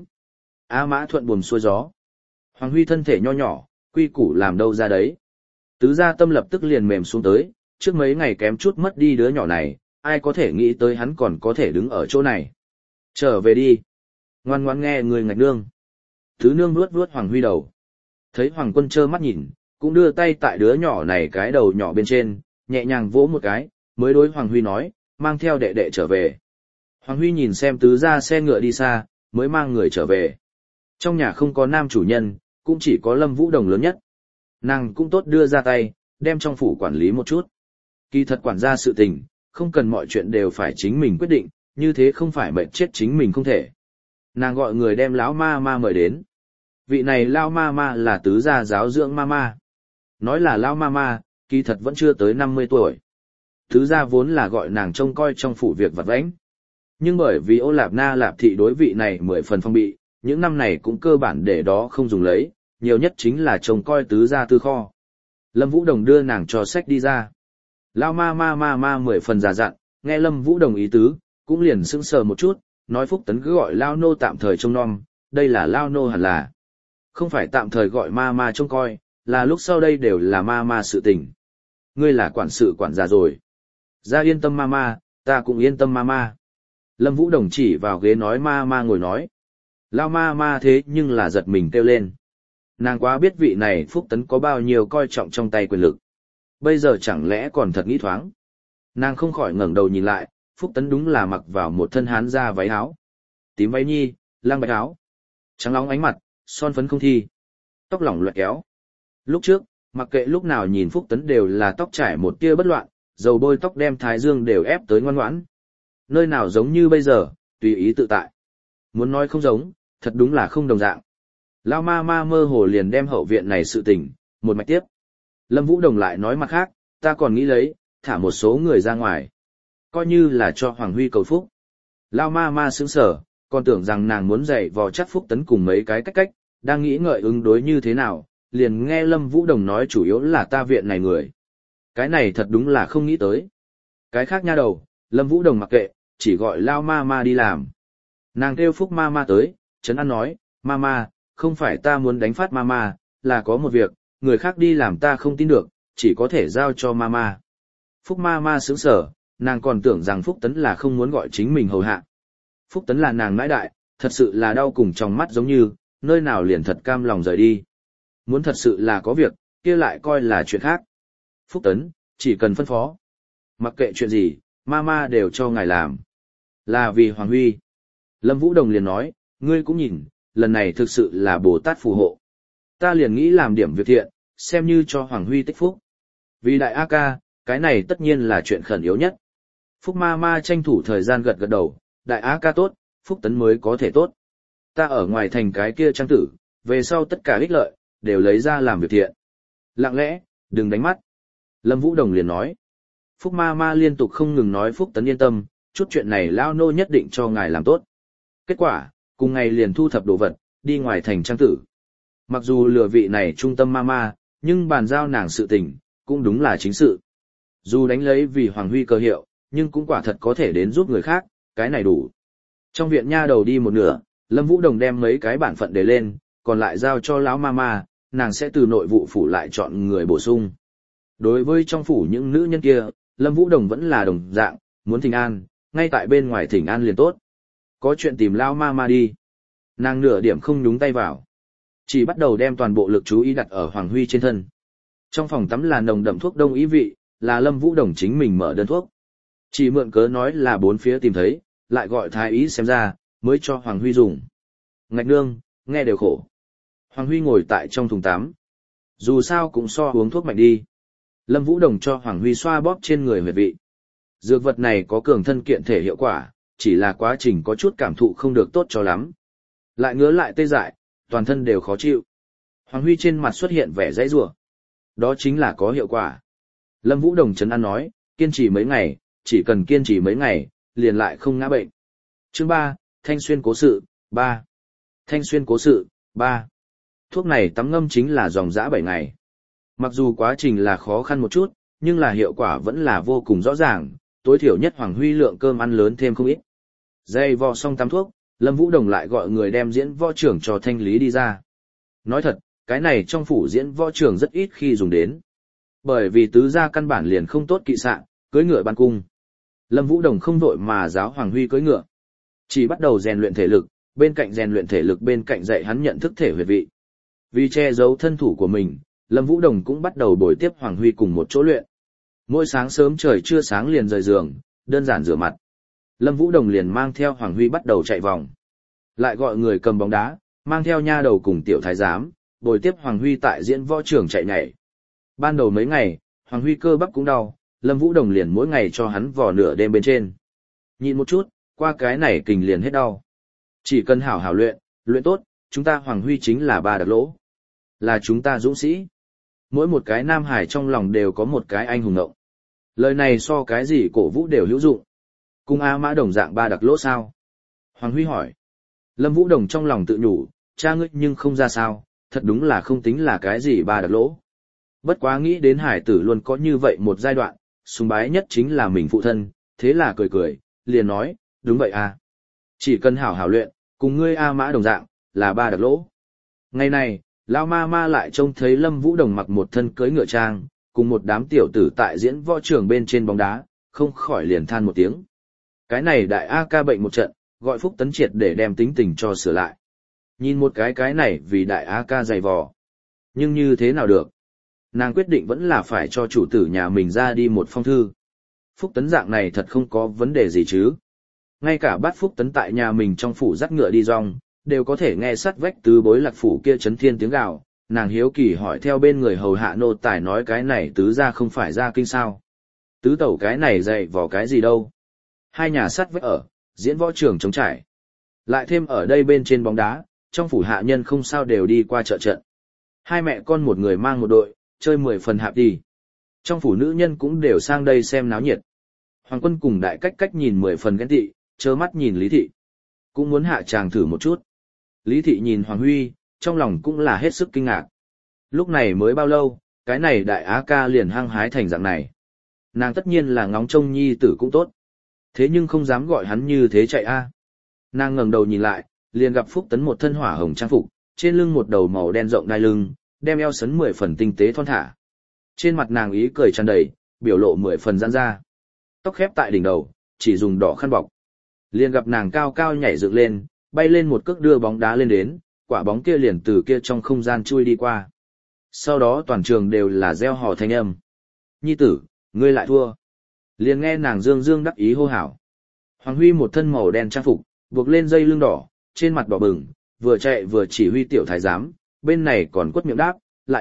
A Mã thuận buồm xuôi gió. Hoàng Huy thân thể nho nhỏ, quy củ làm đâu ra đấy. Tứ gia tâm lập tức liền mềm xuống tới, trước mấy ngày kém chút mất đi đứa nhỏ này, ai có thể nghĩ tới hắn còn có thể đứng ở chỗ này. Trở về đi. Ngoan ngoan nghe người ngạch nương. Thứ nương vuốt Hoàng Huy đầu. Thấy Hoàng Quân trơ mắt nhìn, cũng đưa tay tại đứa nhỏ này cái đầu nhỏ bên trên, nhẹ nhàng vỗ một cái, mới đối Hoàng Huy nói, mang theo đệ đệ trở về. Hoàng Huy nhìn xem tứ gia xe ngựa đi xa, mới mang người trở về. Trong nhà không có nam chủ nhân, cũng chỉ có Lâm Vũ Đồng lớn nhất. Nàng cũng tốt đưa ra tay, đem trong phủ quản lý một chút. Kỳ thật quản gia sự tình, không cần mọi chuyện đều phải chính mình quyết định, như thế không phải mệt chết chính mình không thể. Nàng gọi người đem lão ma ma mời đến. Vị này lão ma ma là tứ gia giáo dưỡng ma ma. Nói là lão ma ma, kỳ thật vẫn chưa tới 50 tuổi. Tứ gia vốn là gọi nàng trông coi trong phủ việc vặt vãnh. Nhưng bởi vì Ô Lạp Na Lạp thị đối vị này 10 phần phong bị, những năm này cũng cơ bản để đó không dùng lấy, nhiều nhất chính là trông coi tứ gia tư kho. Lâm Vũ Đồng đưa nàng cho sách đi ra. Lão ma ma 10 phần già dặn, nghe Lâm Vũ Đồng ý tứ, cũng liền sững sờ một chút, nói Phúc Tấn cứ gọi Lao nô tạm thời trông nom, đây là Lao nô hẳn là. Không phải tạm thời gọi ma ma trông coi, là lúc sau đây đều là ma ma sự tình. Ngươi là quản sự quản gia rồi. Ra yên tâm ma ma, ta cũng yên tâm ma ma. Lâm Vũ Đồng chỉ vào ghế nói ma ma ngồi nói. Lao ma ma thế nhưng là giật mình kêu lên. Nàng quá biết vị này Phúc Tấn có bao nhiêu coi trọng trong tay quyền lực. Bây giờ chẳng lẽ còn thật nghĩ thoáng. Nàng không khỏi ngẩng đầu nhìn lại, Phúc Tấn đúng là mặc vào một thân hán da váy áo. Tím váy nhi, lang bạch áo. Trắng nóng ánh mặt, son phấn không thi. Tóc lỏng loẹt kéo. Lúc trước, mặc kệ lúc nào nhìn Phúc Tấn đều là tóc trải một tia bất loạn, dầu bôi tóc đem thái dương đều ép tới ngoan ngoãn. Nơi nào giống như bây giờ, tùy ý tự tại. Muốn nói không giống, thật đúng là không đồng dạng. Lao ma ma mơ hồ liền đem hậu viện này sự tình, một mạch tiếp. Lâm Vũ Đồng lại nói mặt khác, ta còn nghĩ lấy, thả một số người ra ngoài. Coi như là cho Hoàng Huy cầu phúc. Lao ma ma sững sờ, còn tưởng rằng nàng muốn dạy vò chắc Phúc Tấn cùng mấy cái cách, đang nghĩ ngợi ứng đối như thế nào, liền nghe Lâm Vũ Đồng nói chủ yếu là ta viện này người. Cái này thật đúng là không nghĩ tới. Cái khác nha đầu, Lâm Vũ Đồng mặc kệ, chỉ gọi Lao ma ma đi làm. Nàng kêu Phúc ma ma tới, Trấn An nói, ma ma, không phải ta muốn đánh phát ma ma, là có một việc, người khác đi làm ta không tin được, chỉ có thể giao cho ma ma. Phúc ma ma sững sờ, nàng còn tưởng rằng Phúc Tấn là không muốn gọi chính mình hầu hạ. Phúc Tấn là nàng nãi đại, thật sự là đau cùng trong mắt giống như, nơi nào liền thật cam lòng rời đi. Muốn thật sự là có việc, kia lại coi là chuyện khác. Phúc Tấn, chỉ cần phân phó. Mặc kệ chuyện gì, ma ma đều cho ngài làm. Là vì Hoàng Huy. Lâm Vũ Đồng liền nói, ngươi cũng nhìn, lần này thực sự là Bồ Tát phù hộ. Ta liền nghĩ làm điểm việc thiện, xem như cho Hoàng Huy tích phúc. Vì đại A ca, cái này tất nhiên là chuyện khẩn yếu nhất. Phúc ma ma tranh thủ thời gian gật gật đầu, đại A ca tốt, Phúc Tấn mới có thể tốt. Ta ở ngoài thành cái kia trang tử, về sau tất cả ích lợi, đều lấy ra làm việc thiện. Lặng lẽ, đừng đánh mắt. Lâm Vũ Đồng liền nói. Phúc ma ma liên tục không ngừng nói Phúc Tấn yên tâm, chút chuyện này lao nô nhất định cho ngài làm tốt. Kết quả, cùng ngày liền thu thập đồ vật, đi ngoài thành trang tử. Mặc dù lừa vị này trung tâm ma ma, nhưng bàn giao nàng sự tình, cũng đúng là chính sự. Dù đánh lấy vì Hoàng Huy cơ hiệu, nhưng cũng quả thật có thể đến giúp người khác, cái này đủ. Trong viện nha đầu đi một nửa, Lâm Vũ Đồng đem mấy cái bản phận để lên, còn lại giao cho lão ma ma, nàng sẽ từ nội vụ phủ lại chọn người bổ sung. Đối với trong phủ những nữ nhân kia, Lâm Vũ Đồng vẫn là đồng dạng, muốn thỉnh an, ngay tại bên ngoài thỉnh an liền tốt. Có chuyện tìm lão ma ma đi. Nàng nửa điểm không nhúng tay vào. Chỉ bắt đầu đem toàn bộ lực chú ý đặt ở Hoàng Huy trên thân. Trong phòng tắm là nồng đậm thuốc đông y vị, là Lâm Vũ Đồng chính mình mở đơn thuốc. Chỉ mượn cớ nói là bốn phía tìm thấy, lại gọi thái y xem ra, mới cho Hoàng Huy dùng. Ngạch nương, nghe đều khổ. Hoàng Huy ngồi tại trong thùng tắm. Dù sao cũng so uống thuốc mạnh đi. Lâm Vũ Đồng cho Hoàng Huy xoa bóp trên người huyệt vị. Dược vật này có cường thân kiện thể hiệu quả, chỉ là quá trình có chút cảm thụ không được tốt cho lắm. Lại ngứa lại tê dại, toàn thân đều khó chịu. Hoàng Huy trên mặt xuất hiện vẻ dãy rủa. Đó chính là có hiệu quả. Lâm Vũ Đồng trấn an nói, kiên trì mấy ngày, chỉ cần kiên trì mấy ngày, liền lại không ngã bệnh. Chương 3, Thanh Xuyên cố sự, 3. Thanh Xuyên cố sự, 3. Thuốc này tắm ngâm chính là dòng dã 7 ngày. Mặc dù quá trình là khó khăn một chút, nhưng là hiệu quả vẫn là vô cùng rõ ràng, tối thiểu nhất Hoàng Huy lượng cơm ăn lớn thêm không ít. Dây vò xong tắm thuốc, Lâm Vũ Đồng lại gọi người đem diễn võ trưởng cho thanh lý đi ra. Nói thật, cái này trong phủ diễn võ trưởng rất ít khi dùng đến. Bởi vì tứ gia căn bản liền không tốt kỵ xạ, cưỡi ngựa ban cung. Lâm Vũ Đồng không vội mà giáo Hoàng Huy cưỡi ngựa. Chỉ bắt đầu rèn luyện thể lực, bên cạnh rèn luyện thể lực bên cạnh dạy hắn nhận thức thể huyệt vị. Vì che giấu thân thủ của mình, Lâm Vũ Đồng cũng bắt đầu bồi tiếp Hoàng Huy cùng một chỗ luyện. Mỗi sáng sớm trời chưa sáng liền rời giường, đơn giản rửa mặt. Lâm Vũ Đồng liền mang theo Hoàng Huy bắt đầu chạy vòng. Lại gọi người cầm bóng đá, mang theo nha đầu cùng tiểu thái giám, bồi tiếp Hoàng Huy tại diễn võ trường chạy nhảy. Ban đầu mấy ngày, Hoàng Huy cơ bắp cũng đau, Lâm Vũ Đồng liền mỗi ngày cho hắn vò nửa đêm bên trên. Nhịn một chút, qua cái này kình liền hết đau. Chỉ cần hảo hảo luyện, luyện tốt, chúng ta Hoàng Huy chính là ba đặc lỗ. Là chúng ta dũng sĩ. Mỗi một cái nam hải trong lòng đều có một cái anh hùng ngộng. Lời này so cái gì cổ vũ đều hữu dụng. Cung A Mã đồng dạng ba đặc lỗ sao? Hoàng Huy hỏi. Lâm Vũ Đồng trong lòng tự nhủ, cha ngươi nhưng không ra sao, thật đúng là không tính là cái gì ba đặc lỗ. Bất quá nghĩ đến hải tử luôn có như vậy một giai đoạn, sùng bái nhất chính là mình phụ thân, thế là cười cười, liền nói, đúng vậy à. Chỉ cần hảo hảo luyện, cùng ngươi A Mã đồng dạng, là ba đặc lỗ. Ngày này, Lão ma ma lại trông thấy Lâm Vũ Đồng mặc một thân cưỡi ngựa trang, cùng một đám tiểu tử tại diễn võ trường bên trên bóng đá, không khỏi liền than một tiếng. Cái này đại A ca bệnh một trận, gọi Phúc Tấn triệt để đem tính tình cho sửa lại. Nhìn một cái này vì đại A ca dày vò. Nhưng như thế nào được? Nàng quyết định vẫn là phải cho chủ tử nhà mình ra đi một phong thư. Phúc Tấn dạng này thật không có vấn đề gì chứ. Ngay cả bắt Phúc Tấn tại nhà mình trong phủ dắt ngựa đi rong, đều có thể nghe sắt vách tứ bối lạc phủ kia chấn thiên tiếng gào. Nàng hiếu kỳ hỏi theo bên người hầu hạ nô tài nói cái này tứ ra không phải ra kinh sao. Tứ tẩu cái này dạy vò cái gì đâu. Hai nhà sắt vách ở, diễn võ trường trống trải. Lại thêm ở đây bên trên bóng đá, trong phủ hạ nhân không sao đều đi qua chợ trận. Hai mẹ con một người mang một đội, chơi 10 phần hạp đi. Trong phủ nữ nhân cũng đều sang đây xem náo nhiệt. Hoàng Quân cùng Đại Cách nhìn 10 phần ghen tị, trơ mắt nhìn Lý Thị. Cũng muốn hạ chàng thử một chút. Lý Thị nhìn Hoàng Huy, trong lòng cũng là hết sức kinh ngạc. Lúc này mới bao lâu, cái này đại á ca liền hăng hái thành dạng này. Nàng tất nhiên là ngóng trông nhi tử cũng tốt. Thế nhưng không dám gọi hắn như thế chạy a. Nàng ngẩng đầu nhìn lại, liền gặp Phúc Tấn một thân hỏa hồng trang phục, trên lưng một đầu màu đen rộng đai lưng, đem eo sấn 10 phần tinh tế thon thả. Trên mặt nàng ý cười tràn đầy, biểu lộ 10 phần giãn ra. Tóc khép tại đỉnh đầu, chỉ dùng đỏ khăn bọc. Liền gặp nàng cao cao nhảy dựng lên, bay lên một cước đưa bóng đá lên đến, quả bóng kia liền từ kia trong không gian chui đi qua. Sau đó toàn trường đều là reo hò thanh âm. Nhi tử, ngươi lại thua. Liền nghe nàng dương dương đắc ý hô hào. Hoàng Huy một thân màu đen trang phục, buộc lên dây lưng đỏ, trên mặt đỏ bừng, vừa chạy vừa chỉ huy tiểu thái giám, bên này còn quất miệng đáp, lại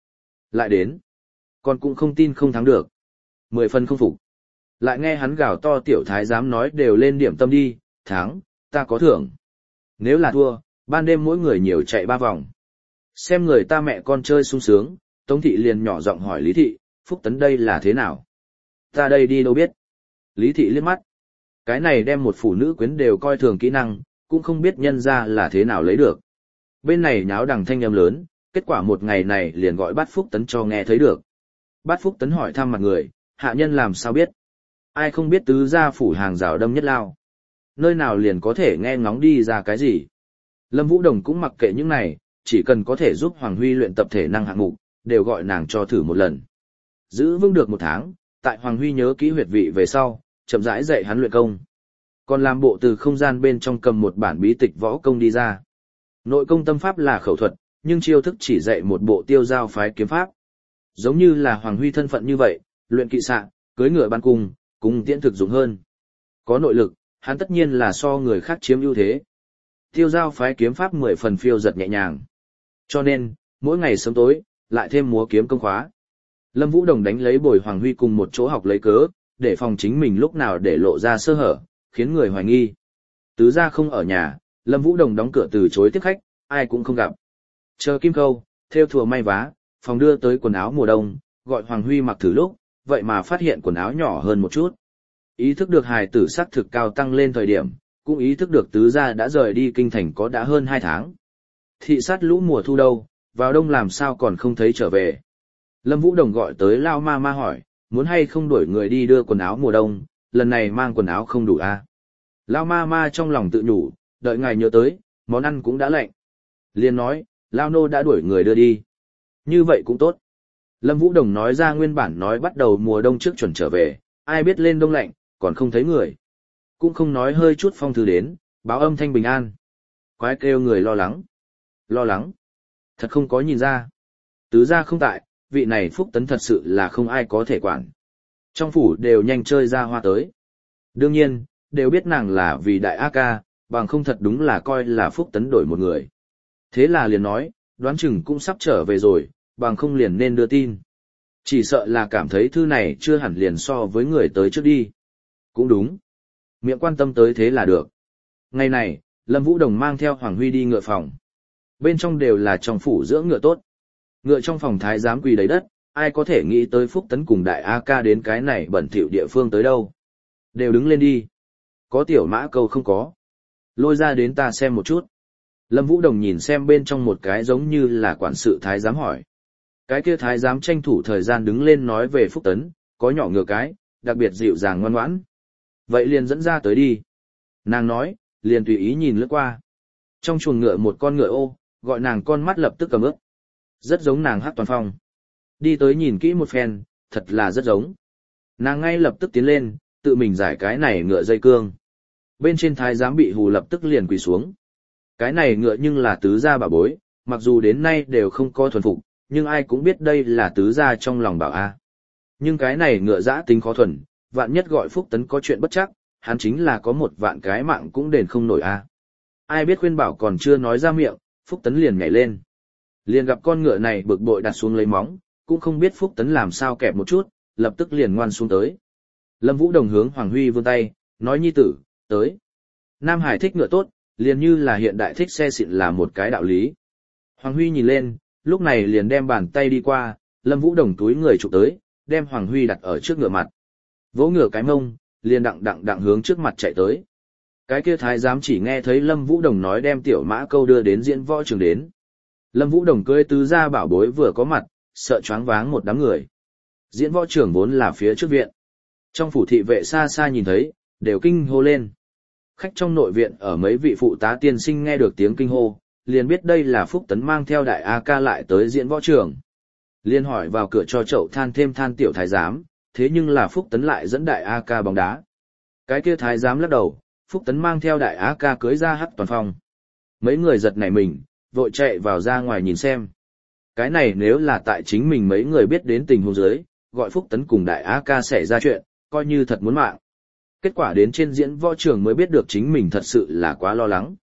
đến, con cũng không tin không thắng được. 10 phần không phục. Lại nghe hắn gào to tiểu thái giám nói đều lên điểm tâm đi, thắng, ta có thưởng. Nếu là thua, ban đêm mỗi người nhiều chạy 3 vòng. Xem người ta mẹ con chơi sung sướng, Tống Thị liền nhỏ giọng hỏi Lý Thị, Phúc Tấn đây là thế nào? Ta đây đi đâu biết? Lý Thị liếc mắt. Cái này đem một phụ nữ quyến đều coi thường kỹ năng, cũng không biết nhân ra là thế nào lấy được. Bên này nháo đằng thanh âm lớn, kết quả một ngày này liền gọi Bát Phúc Tấn cho nghe thấy được. Bát Phúc Tấn hỏi thăm mặt người, hạ nhân làm sao biết? Ai không biết tứ gia phủ hàng rào đâm nhất lao? Nơi nào liền có thể nghe ngóng đi ra cái gì? Lâm Vũ Đồng cũng mặc kệ những này, chỉ cần có thể giúp Hoàng Huy luyện tập thể năng hạng mục, đều gọi nàng cho thử một lần. Giữ vững được 1 tháng, tại Hoàng Huy nhớ kỹ huyệt vị về sau, chậm rãi dạy hắn luyện công. Còn làm bộ từ không gian bên trong cầm một bản bí tịch võ công đi ra. Nội công tâm pháp là khẩu thuật, nhưng chiêu thức chỉ dạy một bộ tiêu giao phái kiếm pháp. Giống như là Hoàng Huy thân phận như vậy, luyện kỵ xạ, cưỡi ngựa bắn cung, cùng tiễn thực dụng hơn. Có nội lực, hắn tất nhiên là so người khác chiếm ưu thế. Tiêu giao phái kiếm pháp 10 phần phiêu giật nhẹ nhàng. Cho nên, mỗi ngày sớm tối, lại thêm múa kiếm công khóa. Lâm Vũ Đồng đánh lấy bồi Hoàng Huy cùng một chỗ học lấy cớ, để phòng chính mình lúc nào để lộ ra sơ hở, khiến người hoài nghi. Tứ gia không ở nhà, Lâm Vũ Đồng đóng cửa từ chối tiếp khách, ai cũng không gặp. Chờ kim khâu, theo thùa may vá, phòng đưa tới quần áo mùa đông, gọi Hoàng Huy mặc thử lúc, vậy mà phát hiện quần áo nhỏ hơn một chút. Ý thức được hài tử sắc thực cao tăng lên thời điểm, cũng ý thức được tứ gia đã rời đi kinh thành có đã hơn 2 tháng. Thị sát lũ mùa thu đâu, vào đông làm sao còn không thấy trở về. Lâm Vũ Đồng gọi tới Lao Ma Ma hỏi, muốn hay không đuổi người đi đưa quần áo mùa đông, lần này mang quần áo không đủ à. Lao Ma Ma trong lòng tự nhủ, đợi ngài nhớ tới, món ăn cũng đã lạnh. Liền nói, Lao Nô đã đuổi người đưa đi. Như vậy cũng tốt. Lâm Vũ Đồng nói ra nguyên bản nói bắt đầu mùa đông trước chuẩn trở về, ai biết lên đông lạnh, còn không thấy người. Cũng không nói hơi chút phong thư đến, báo âm thanh bình an. Quái kêu người lo lắng. Lo lắng. Thật không có nhìn ra. Tứ gia không tại, vị này Phúc Tấn thật sự là không ai có thể quản. Trong phủ đều nhanh chơi ra hoa tới. Đương nhiên, đều biết nàng là vì đại A ca, bằng không thật đúng là coi là Phúc Tấn đổi một người. Thế là liền nói, đoán chừng cũng sắp trở về rồi, bằng không liền nên đưa tin. Chỉ sợ là cảm thấy thư này chưa hẳn liền so với người tới trước đi. Cũng đúng. Miệng quan tâm tới thế là được. Ngày này, Lâm Vũ Đồng mang theo Hoàng Huy đi ngựa phòng. Bên trong đều là trong phủ dưỡng ngựa tốt. Ngựa trong phòng thái giám quỳ đầy đất, ai có thể nghĩ tới Phúc Tấn cùng đại A ca đến cái này bẩn thỉu địa phương tới đâu. Đều đứng lên đi. Có tiểu mã câu không có. Lôi ra đến ta xem một chút. Lâm Vũ Đồng nhìn xem bên trong một cái giống như là quản sự thái giám hỏi. Cái kia thái giám tranh thủ thời gian đứng lên nói về Phúc Tấn, có nhỏ ngựa cái, đặc biệt dịu dàng ngoan ngoãn. Vậy liền dẫn ra tới đi. Nàng nói, liền tùy ý nhìn lướt qua. Trong chuồng ngựa một con ngựa ô, gọi nàng con mắt lập tức cầm ướp. Rất giống nàng Hắc Toàn Phong. Đi tới nhìn kỹ một phen, thật là rất giống. Nàng ngay lập tức tiến lên, tự mình giải cái này ngựa dây cương. Bên trên thái giám bị hù lập tức liền quỳ xuống. Cái này ngựa nhưng là tứ gia bảo bối, mặc dù đến nay đều không có thuần phục, nhưng ai cũng biết đây là tứ gia trong lòng bảo a. Nhưng cái này ngựa dã tính khó thuần, vạn nhất gọi Phúc Tấn có chuyện bất chắc, hắn chính là có 1 vạn cái mạng cũng đền không nổi a. Ai biết khuyên bảo còn chưa nói ra miệng, Phúc Tấn liền nhảy lên. Liền gặp con ngựa này bực bội đặt xuống lấy móng, cũng không biết Phúc Tấn làm sao kẹp một chút, lập tức liền ngoan xuống tới. Lâm Vũ Đồng hướng Hoàng Huy vươn tay, nói nhi tử, tới. Nam Hải thích ngựa tốt, liền như là hiện đại thích xe xịn là một cái đạo lý. Hoàng Huy nhìn lên, lúc này liền đem bàn tay đi qua, Lâm Vũ Đồng túi người chụp tới, đem Hoàng Huy đặt ở trước ngựa mặt. Vỗ ngựa cái mông, liền đặng hướng trước mặt chạy tới. Cái kia thái giám chỉ nghe thấy Lâm Vũ Đồng nói đem tiểu mã câu đưa đến diễn võ trường đến. Lâm Vũ Đồng cưỡi tứ gia bảo bối vừa có mặt, sợ choáng váng một đám người. Diễn võ trường vốn là phía trước viện. Trong phủ thị vệ xa xa nhìn thấy, đều kinh hô lên. Khách trong nội viện ở mấy vị phụ tá tiên sinh nghe được tiếng kinh hô, liền biết đây là Phúc Tấn mang theo đại A ca lại tới diễn võ trường. Liên hỏi vào cửa cho chậu than thêm than tiểu thái giám, thế nhưng là Phúc Tấn lại dẫn đại A ca bóng đá. Cái kia thái giám lắc đầu, Phúc Tấn mang theo đại A ca cưới ra Hắc Toàn Phong. Mấy người giật nảy mình, vội chạy vào ra ngoài nhìn xem. Cái này nếu là tại chính mình mấy người biết đến tình huống dưới, gọi Phúc Tấn cùng đại A ca xảy ra chuyện, coi như thật muốn mạng. Kết quả đến trên diễn võ trường mới biết được chính mình thật sự là quá lo lắng.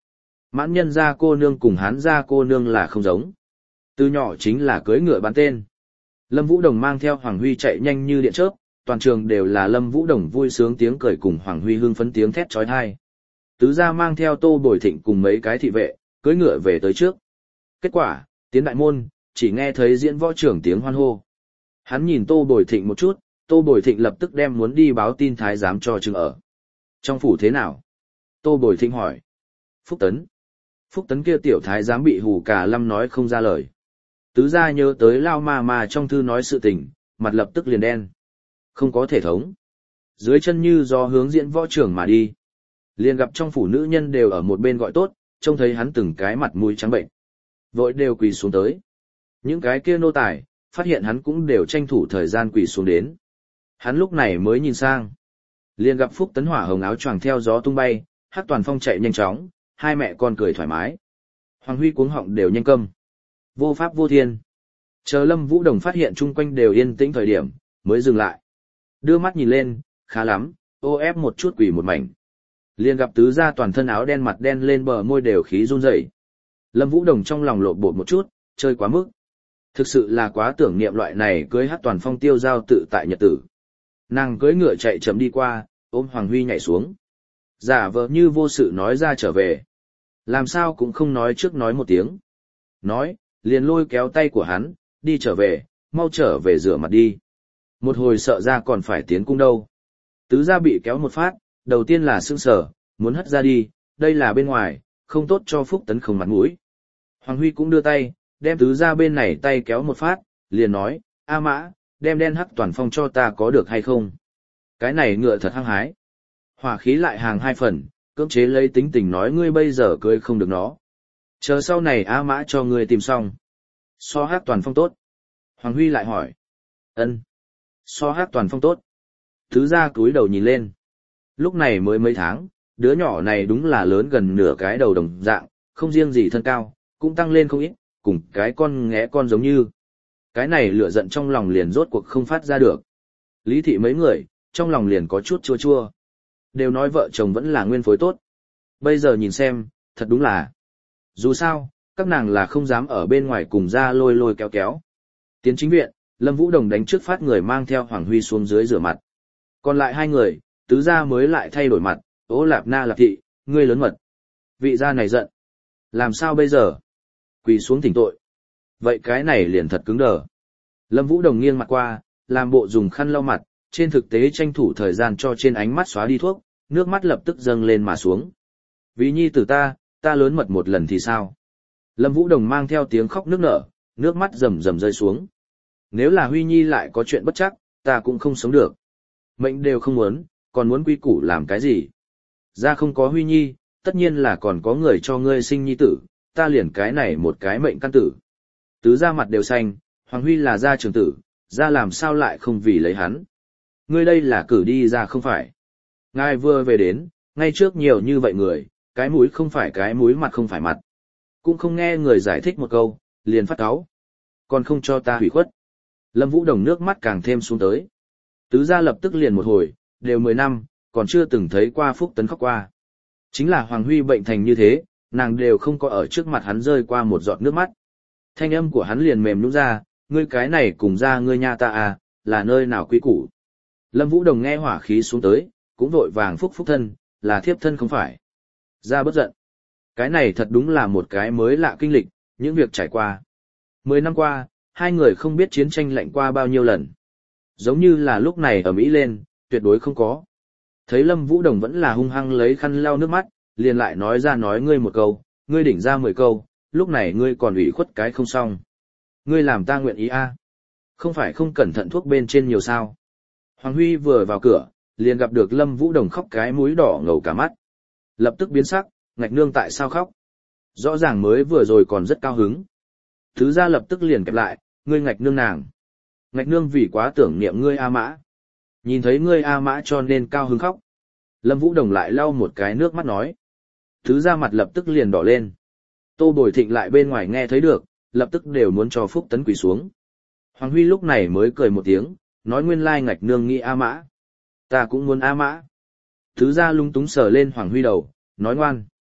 Mãn nhân gia cô nương cùng hán gia cô nương là không giống. Từ nhỏ chính là cưới ngựa bán tên. Lâm Vũ Đồng mang theo Hoàng Huy chạy nhanh như điện chớp, toàn trường đều là Lâm Vũ Đồng vui sướng tiếng cười cùng Hoàng Huy hưng phấn tiếng thét chói tai. Tứ gia mang theo Tô Bồi Thịnh cùng mấy cái thị vệ, cưỡi ngựa về tới trước. Kết quả, tiến đại môn, chỉ nghe thấy diễn võ trưởng tiếng hoan hô. Hắn nhìn Tô Bồi Thịnh một chút, Tô Bồi Thịnh lập tức đem muốn đi báo tin thái giám cho chừng ở. Trong phủ thế nào? Tô Bồi Thịnh hỏi. Phúc Tấn. Phúc Tấn kia tiểu thái giám bị hù cả lâm nói không ra lời. Tứ gia nhớ tới Lao mà trong thư nói sự tình, mặt lập tức liền đen. Không có thể thống. Dưới chân như do hướng diễn võ trưởng mà đi. Liền gặp trong phủ nữ nhân đều ở một bên gọi tốt, trông thấy hắn từng cái mặt mũi trắng bệnh. Vội đều quỳ xuống tới. Những cái kia nô tài, phát hiện hắn cũng đều tranh thủ thời gian quỳ xuống đến. Hắn lúc này mới nhìn sang. Liền gặp Phúc Tấn hỏa hồng áo choàng theo gió tung bay, Hắc Toàn Phong chạy nhanh chóng, hai mẹ con cười thoải mái. Hoàng Huy cuống họng đều nhanh câm. Vô pháp vô thiên. Chờ Lâm Vũ Đồng phát hiện chung quanh đều yên tĩnh thời điểm, mới dừng lại. Đưa mắt nhìn lên, khá lắm, ô ép một chút quỳ một mảnh. Liền gặp tứ gia toàn thân áo đen mặt đen lên bờ môi đều khí run rẩy. Lâm Vũ Đồng trong lòng lộn bột một chút, chơi quá mức. Thực sự là quá tưởng niệm loại này cưới Hắc Toàn Phong tiêu giao tự tại nhật tử. Nàng cưỡi ngựa chạy chậm đi qua, ôm Hoàng Huy nhảy xuống. Giả vờ như vô sự nói ra trở về. Làm sao cũng không nói trước nói một tiếng. Nói, liền lôi kéo tay của hắn, đi trở về, mau trở về rửa mặt đi. Một hồi sợ ra còn phải tiến cung đâu. Tứ gia bị kéo một phát, đầu tiên là sững sờ, muốn hất ra đi, đây là bên ngoài, không tốt cho Phúc Tấn không mặt mũi. Hoàng Huy cũng đưa tay, đem tứ gia bên này tay kéo một phát, liền nói, A Mã, đem đen Hắc Toàn Phong cho ta có được hay không? Cái này ngựa thật hăng hái. Hỏa khí lại hàng hai phần, cưỡng chế lấy tính tình nói ngươi bây giờ cưới không được nó. Chờ sau này A Mã cho ngươi tìm xong. So Hắc Toàn Phong tốt. Hoàng Huy lại hỏi. Ân. So Hắc Toàn Phong tốt. Tứ gia cúi đầu nhìn lên. Lúc này mới mấy tháng, đứa nhỏ này đúng là lớn gần nửa cái đầu đồng dạng, không riêng gì thân cao, cũng tăng lên không ít, cùng cái con nghé con giống như. Cái này lửa giận trong lòng liền rốt cuộc không phát ra được. Lý thị mấy người, trong lòng liền có chút chua chua. Đều nói vợ chồng vẫn là nguyên phối tốt. Bây giờ nhìn xem, thật đúng là. Dù sao, các nàng là không dám ở bên ngoài cùng ra lôi lôi kéo kéo. Tiến chính viện, Lâm Vũ Đồng đánh trước phát người mang theo Hoàng Huy xuống dưới rửa mặt. Còn lại hai người, tứ gia mới lại thay đổi mặt, ố lạp na lạp thị, ngươi lớn mật. Vị gia này giận. Làm sao bây giờ? Quỳ xuống thỉnh tội. Vậy cái này liền thật cứng đờ. Lâm Vũ Đồng nghiêng mặt qua, làm bộ dùng khăn lau mặt, trên thực tế tranh thủ thời gian cho trên ánh mắt xóa đi thuốc, nước mắt lập tức dâng lên mà xuống. Vì nhi tử ta lớn mật một lần thì sao? Lâm Vũ Đồng mang theo tiếng khóc nức nở, nước mắt rầm rầm rơi xuống. Nếu là Huy Nhi lại có chuyện bất chắc, ta cũng không sống được. Mệnh đều không muốn, còn muốn quy củ làm cái gì? Ra không có Huy Nhi, tất nhiên là còn có người cho ngươi sinh nhi tử, ta liền cái này một cái mệnh căn tử. Tứ gia mặt đều xanh, Hoàng Huy là gia trưởng tử, gia làm sao lại không vì lấy hắn. Ngươi đây là cử đi ra không phải. Ngài vừa về đến, ngay trước nhiều như vậy người, cái mũi không phải cái mũi mặt không phải mặt. Cũng không nghe người giải thích một câu, liền phát cáu. Còn không cho ta hủy khuất. Lâm Vũ Đồng nước mắt càng thêm xuống tới. Tứ gia lập tức liền một hồi, đều 10 năm, còn chưa từng thấy qua Phúc Tấn khóc qua. Chính là Hoàng Huy bệnh thành như thế, nàng đều không có ở trước mặt hắn rơi qua một giọt nước mắt. Thanh âm của hắn liền mềm nhũn ra, ngươi cái này cùng ra ngươi nha ta à, là nơi nào quý củ. Lâm Vũ Đồng nghe hỏa khí xuống tới, cũng vội vàng phúc thân, là thiếp thân không phải. Ra bất giận. Cái này thật đúng là một cái mới lạ kinh lịch, những việc trải qua. 10 năm qua, hai người không biết chiến tranh lạnh qua bao nhiêu lần. Giống như là lúc này ở Mỹ lên, tuyệt đối không có. Thấy Lâm Vũ Đồng vẫn là hung hăng lấy khăn lau nước mắt, liền lại nói ra nói ngươi một câu, ngươi đỉnh ra 10 câu, lúc này ngươi còn ủy khuất cái không xong. Ngươi làm ta nguyện ý a? Không phải không cẩn thận thuốc bên trên nhiều sao. Hoàng Huy vừa vào cửa, liền gặp được Lâm Vũ Đồng khóc cái mũi đỏ ngầu cả mắt. Lập tức biến sắc, ngạch nương tại sao khóc? Rõ ràng mới vừa rồi còn rất cao hứng. Thứ gia lập tức liền kẹp lại, ngươi ngạch nương nàng. Ngạch nương vì quá tưởng niệm ngươi A Mã. Nhìn thấy ngươi A Mã cho nên cao hứng khóc. Lâm Vũ Đồng lại lau một cái nước mắt nói. Thứ gia mặt lập tức liền đỏ lên. Tô Bồi Thịnh lại bên ngoài nghe thấy được, lập tức đều muốn cho Phúc Tấn quỳ xuống. Hoàng Huy lúc này mới cười một tiếng, nói nguyên lai ngạch nương nghĩ A Mã. Ta cũng muốn A Mã. Thứ gia lung túng sờ lên Hoàng Huy đầu, nói ngoan.